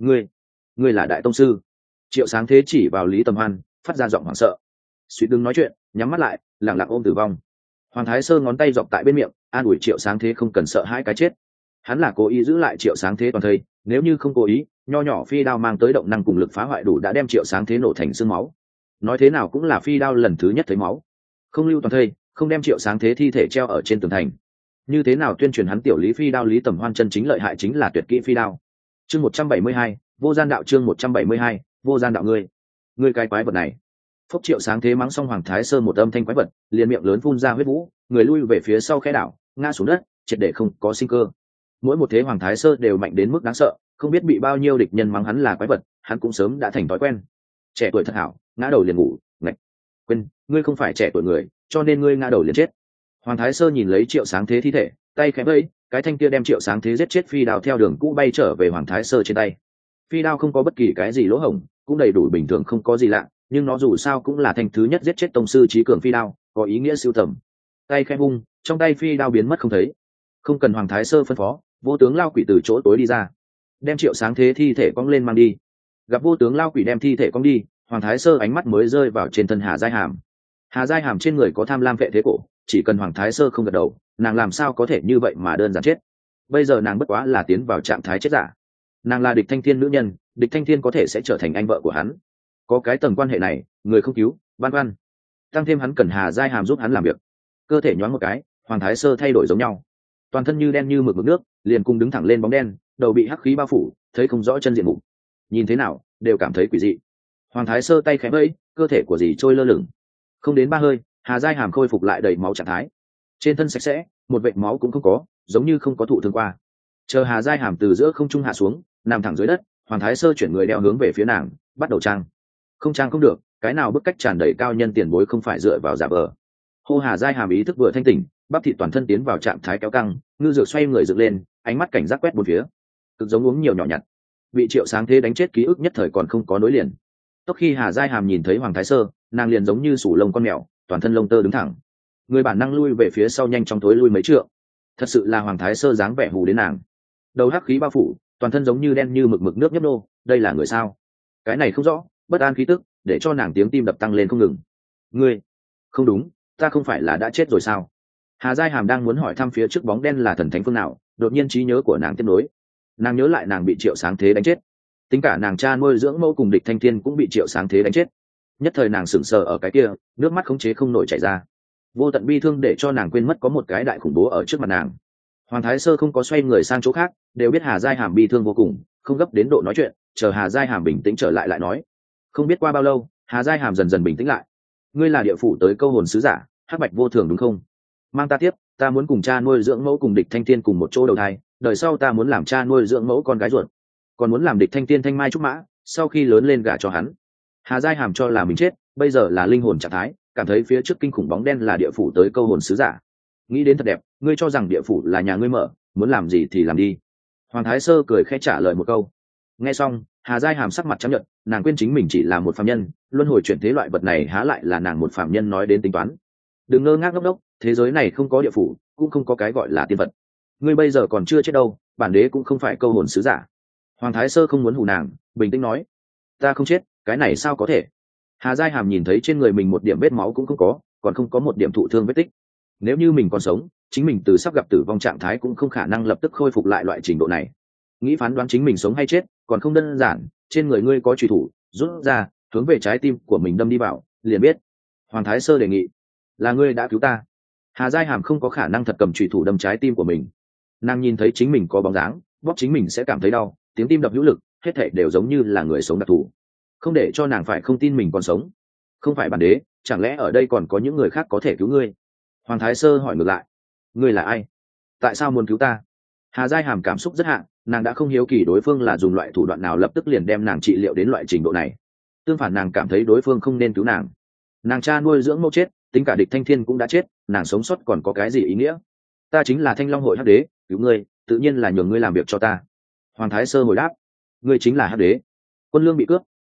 Ngươi là đại tông sư. Triệu Sáng Thế chỉ vào Lý Tầm Hoan, phát ra giọng hoảng sợ. Suýt đừng nói chuyện, nhắm mắt lại, lẳng lặng ôm tử vong. Hoàng Thái Sơ ngón tay dọc tại bên miệng, an ủi Triệu Sáng Thế không cần sợ hãi cái chết. Hắn là cố ý giữ lại Triệu Sáng Thế toàn thây, nếu như không cố ý, nho nhỏ phi đao mang tới động năng cùng lực phá hoại đủ đã đem Triệu Sáng Thế nổ thành xương máu. Nói thế nào cũng là phi đao lần thứ nhất thấy máu, không lưu toàn thây, không đem Triệu Sáng Thế thi thể treo ở trên tường thành. Như thế nào tuyên truyền hắn tiểu Lý phi đao Lý Tầm Hoan chân chính lợi hại chính là tuyệt kỹ phi đao. Chương 172, vô gian đạo. Chương 172, vô gian đạo. Ngươi cái quái vật này. Phúc Triệu Sáng Thế mắng xong Hoàng Thái Sơ một âm thanh quái vật, liền miệng lớn phun ra huyết vũ, người lui về phía sau khẽ đảo, ngã xuống đất, triệt để không có sinh cơ. Mỗi một thế Hoàng Thái Sơ đều mạnh đến mức đáng sợ, không biết bị bao nhiêu địch nhân mắng hắn là quái vật, hắn cũng sớm đã thành thói quen. Trẻ tuổi thật hảo, ngã đầu liền ngủ, ngạch. Quên, ngươi không phải trẻ tuổi người, cho nên ngươi ngã đầu liền chết. Hoàng Thái Sơ nhìn lấy Triệu Sáng Thế thi thể, tay khẽ vẫy, cái thanh kia đem Triệu Sáng Thế giết chết phi đao theo đường cũ bay trở về Hoàng Thái Sơ trên tay. Phi đao không có bất kỳ cái gì lỗ hổng, cũng đầy đủ bình thường, không có gì lạ, nhưng nó dù sao cũng là thanh thứ nhất giết chết tông sư trí cường phi đao, có ý nghĩa siêu tầm. Tay khẽ vung, trong tay phi đao biến mất không thấy. Không cần Hoàng Thái Sơ phân phó, vô tướng lao quỷ từ chỗ tối đi ra, đem Triệu Sáng Thế thi thể cong lên mang đi. Gặp vô tướng lao quỷ đem thi thể cong đi, Hoàng Thái Sơ ánh mắt mới rơi vào trên thân Hà Giai Hàm. Hà Giai Hàm trên người có tham lam vệ thế cổ, chỉ cần Hoàng Thái Sơ không gật đầu, nàng làm sao có thể như vậy mà đơn giản chết. Bây giờ nàng bất quá là tiến vào trạng thái chết giả. Nàng là Địch Thanh Thiên nữ nhân, Địch Thanh Thiên có thể sẽ trở thành anh vợ của hắn. Có cái tầng quan hệ này, người không cứu, băn khoăn. Tăng thêm hắn cần Hà Giai Hàm giúp hắn làm việc. Cơ thể nhoáng một cái, Hoàng Thái Sơ thay đổi giống nhau. Toàn thân như đen như mực nước, liền cùng đứng thẳng lên bóng đen, đầu bị hắc khí bao phủ, thấy không rõ chân diện mục. Nhìn thế nào, đều cảm thấy quỷ dị. Hoàng Thái Sơ tay khẽ vẫy, cơ thể của dì trôi lơ lửng. Không đến 3 hơi, Hà Giai Hàm khôi phục lại đầy máu trạng thái. Trên thân sạch sẽ, một vệt máu cũng không có, giống như không có thụ thương qua. Chờ Hà Giai Hàm từ giữa không trung hạ xuống, nằm thẳng dưới đất, Hoàng Thái Sơ chuyển người đeo hướng về phía nàng, bắt đầu trang. Không trang không được, cái nào bức cách tràn đầy cao nhân tiền bối không phải dựa vào giả vờ. Hô Hà Giai Hàm ý thức vừa thanh tỉnh, bắp thịt toàn thân tiến vào trạng thái kéo căng, ngư dược xoay người dựng lên, ánh mắt cảnh giác quét bốn phía. Cực giống uống nhiều nhỏ nhặt. Bị Triệu Sáng Thế đánh chết ký ức nhất thời còn không có nối liền. Tốc khi Hà Giai Hàm nhìn thấy Hoàng Thái Sơ, nàng liền giống như sủ lông con mèo, toàn thân lông tơ đứng thẳng. Người bản năng lui về phía sau nhanh chóng tối lui mấy trượng. Thật sự là Hoàng Thái Sơ dáng vẻ hù đến nàng. Đầu hắc khí bao phủ, toàn thân giống như đen như mực nước nhấp nô, đây là người sao? Cái này không rõ, bất an khí tức, để cho nàng tiếng tim đập tăng lên không ngừng. Ngươi, không đúng, ta không phải là đã chết rồi sao? Hà Giai Hàm đang muốn hỏi thăm phía trước bóng đen là thần thánh phương nào, đột nhiên trí nhớ của nàng tiếp nối. Nàng nhớ lại nàng bị Triệu Sáng Thế đánh chết, tính cả nàng cha nuôi dưỡng mẫu cùng Địch Thanh Thiên cũng bị Triệu Sáng Thế đánh chết. Nhất thời nàng sững sờ ở cái kia, nước mắt khống chế không nổi chảy ra. Vô tận bi thương để cho nàng quên mất có một cái đại khủng bố ở trước mặt nàng. Hoàng Thái Sơ không có xoay người sang chỗ khác, đều biết Hà Giai Hàm bi thương vô cùng, không gấp đến độ nói chuyện, chờ Hà Giai Hàm bình tĩnh trở lại lại nói. Không biết qua bao lâu, Hà Giai Hàm dần dần bình tĩnh lại. Ngươi là địa phủ tới câu hồn sứ giả, Hắc Bạch vô thường đúng không? Mang ta tiếp, ta muốn cùng cha nuôi dưỡng mẫu cùng Địch Thanh Thiên cùng một chỗ đầu thai, đời sau ta muốn làm cha nuôi dưỡng mẫu con gái ruột, còn muốn làm Địch Thanh Thiên thanh mai trúc mã, sau khi lớn lên gả cho hắn. Hà Giai Hàm cho là mình chết, bây giờ là linh hồn trạng thái, cảm thấy phía trước kinh khủng bóng đen là địa phủ tới câu hồn sứ giả. Nghĩ đến thật đẹp, ngươi cho rằng địa phủ là nhà ngươi mở, muốn làm gì thì làm đi. Hoàng Thái Sơ cười khẽ trả lời một câu. Nghe xong, Hà Giai Hàm sắc mặt chấp nhận, nàng quên chính mình chỉ là một phàm nhân, luân hồi chuyển thế loại vật này há lại là nàng một phàm nhân nói đến tính toán. Đừng ngơ ngác ngốc đốc, thế giới này không có địa phủ, cũng không có cái gọi là tiên vật. Ngươi bây giờ còn chưa chết đâu, bản đế cũng không phải câu hồn sứ giả. Hoàng Thái Sơ không muốn hù nàng, bình tĩnh nói. Ta không chết, cái này sao có thể? Hà Giai Hàm nhìn thấy trên người mình một điểm vết máu cũng không có, còn không có một điểm thụ thương vết tích. Nếu như mình còn sống, chính mình từ sắp gặp tử vong trạng thái cũng không khả năng lập tức khôi phục lại loại trình độ này. Nghĩ phán đoán chính mình sống hay chết, còn không đơn giản, trên người ngươi có chùy thủ, rút ra, hướng về trái tim của mình đâm đi vào, liền biết. Hoàng Thái Sơ đề nghị, là ngươi đã cứu ta. Hà Giai Hàm không có khả năng thật cầm chùy thủ đâm trái tim của mình. Nàng nhìn thấy chính mình có bóng dáng, bóp chính mình sẽ cảm thấy đau, tiếng tim đập hữu lực, hết thảy đều giống như là người sống đặc thù. Không để cho nàng phải không tin mình còn sống. Không phải bản đế, chẳng lẽ ở đây còn có những người khác có thể cứu ngươi? Hoàng Thái Sơ hỏi ngược lại, ngươi là ai? Tại sao muốn cứu ta? Hà Giai Hàm cảm xúc rất hạn, nàng đã không hiếu kỳ đối phương là dùng loại thủ đoạn nào lập tức liền đem nàng trị liệu đến loại trình độ này. Tương phản nàng cảm thấy đối phương không nên cứu nàng. Nàng cha nuôi dưỡng mẫu chết, tính cả Địch Thanh Thiên cũng đã chết, nàng sống sót còn có cái gì ý nghĩa? Ta chính là Thanh Long hội Hắc Đế, cứu ngươi, tự nhiên là nhường ngươi làm việc cho ta. Hoàng Thái Sơ hồi đáp, ngươi chính là Hắc Đế. Quân lương bị cướp,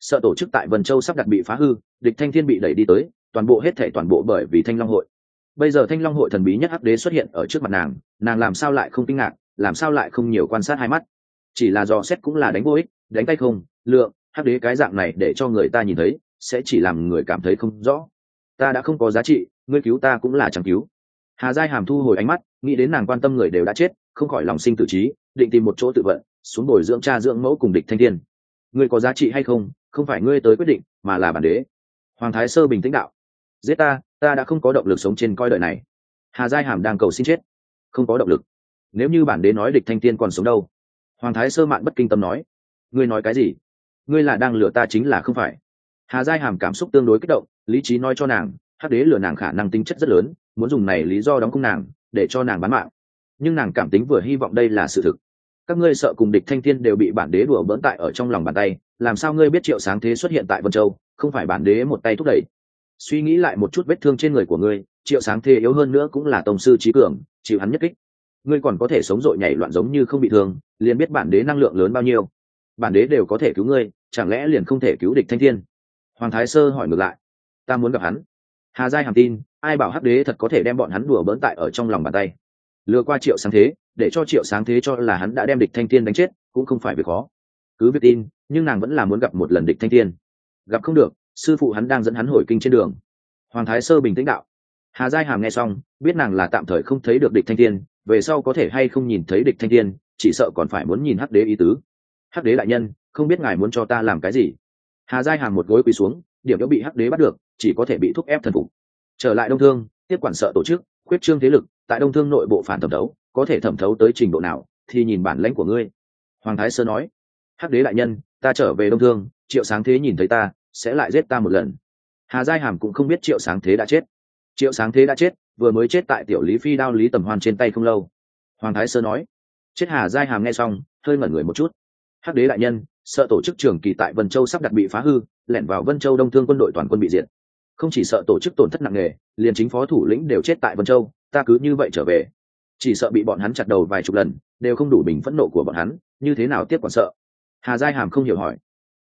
sợ tổ chức tại Vân Châu sắp đặt bị phá hư, địch Thanh Thiên bị đẩy đi tới, toàn bộ hết thảy toàn bộ bởi vì Thanh Long hội. Bây giờ Thanh Long hội thần bí nhất hắc đế xuất hiện ở trước mặt nàng làm sao lại không kinh ngạc, làm sao lại không nhiều quan sát hai mắt. Chỉ là dò xét cũng là đánh vô ích, đánh tay không lượng, hắc đế cái dạng này để cho người ta nhìn thấy sẽ chỉ làm người cảm thấy không rõ. Ta đã không có giá trị, ngươi cứu ta cũng là chẳng cứu. Hà Giai Hàm thu hồi ánh mắt, nghĩ đến nàng quan tâm người đều đã chết, không khỏi lòng sinh tử trí, định tìm một chỗ tự vận, xuống bồi dưỡng cha dưỡng mẫu cùng địch Thanh Thiên. Ngươi có giá trị hay không, không phải ngươi tới quyết định, mà là bản đế. Hoàng Thái Sơ bình tĩnh đạo. Giết ta đã không có động lực sống trên coi đời này. Hà Giai Hàm đang cầu xin chết, không có động lực. Nếu như bản đế nói địch Thanh Thiên còn sống đâu? Hoàng Thái Sơ mạn bất kinh tâm nói. Ngươi nói cái gì? Ngươi là đang lừa ta chính là không phải? Hà Giai Hàm cảm xúc tương đối kích động, lý trí nói cho nàng, hắc đế lừa nàng khả năng tính chất rất lớn, muốn dùng này lý do đóng cung nàng, để cho nàng bán mạng. Nhưng nàng cảm tính vừa hy vọng đây là sự thực. Các ngươi sợ cùng địch Thanh Thiên đều bị bản đế đùa bỡn tại ở trong lòng bàn tay, làm sao ngươi biết Triệu Sáng Thế xuất hiện tại Vân Châu, không phải bản đế một tay thúc đẩy? Suy nghĩ lại một chút vết thương trên người của ngươi, Triệu Sáng Thế yếu hơn nữa cũng là tông sư trí cường, chịu hắn nhất kích, ngươi còn có thể sống dội nhảy loạn giống như không bị thương, liền biết bản đế năng lượng lớn bao nhiêu. Bản đế đều có thể cứu ngươi, chẳng lẽ liền không thể cứu địch Thanh Thiên? Hoàng Thái Sơ hỏi ngược lại. Ta muốn gặp hắn. Hà Giai Hàm tin, ai bảo hắc đế thật có thể đem bọn hắn đùa bỡn tại ở trong lòng bàn tay, lừa qua Triệu Sáng Thế, để cho Triệu Sáng Thế cho là hắn đã đem địch Thanh Thiên đánh chết, cũng không phải việc khó. Cứ việc tin, nhưng nàng vẫn là muốn gặp một lần địch Thanh Thiên. Gặp không được, sư phụ hắn đang dẫn hắn hồi kinh trên đường. Hoàng Thái Sơ bình tĩnh đạo. Hà Giai Hàm nghe xong, biết nàng là tạm thời không thấy được địch Thanh Thiên, về sau có thể hay không nhìn thấy địch Thanh Thiên, chỉ sợ còn phải muốn nhìn hắc đế ý tứ. Hắc đế đại nhân, không biết ngài muốn cho ta làm cái gì? Hà Giai Hàm một gối quỳ xuống, điểm đã bị hắc đế bắt được, chỉ có thể bị thúc ép thần phục. Trở lại Đông Thương, tiếp quản sợ tổ chức, khuyết trương thế lực, tại Đông Thương nội bộ phản thẩm thấu, có thể thẩm thấu tới trình độ nào thì nhìn bản lãnh của ngươi. Hoàng Thái Sơ nói. Hắc đế đại nhân, ta trở về Đông Thương, Triệu Sáng Thế nhìn thấy ta sẽ lại giết ta một lần. Hà Giai Hàm cũng không biết Triệu Sáng Thế đã chết. Triệu Sáng Thế đã chết, vừa mới chết tại tiểu Lý Phi đao Lý Tầm Hoan trên tay không lâu. Hoàng Thái Sơ nói. Chết. Hà Giai Hàm nghe xong hơi ngẩn người một chút. Hắc đế đại nhân, sợ tổ chức trường kỳ tại Vân Châu sắp đặt bị phá hư, lẻn vào Vân Châu Đông Thương quân đội toàn quân bị diệt. Không chỉ sợ tổ chức tổn thất nặng nề, liền chính phó thủ lĩnh đều chết tại Vân Châu, ta cứ như vậy trở về, chỉ sợ bị bọn hắn chặt đầu vài chục lần, đều không đủ bình phẫn nộ của bọn hắn, như thế nào tiếp còn sợ? Hà Giai Hàm không hiểu hỏi.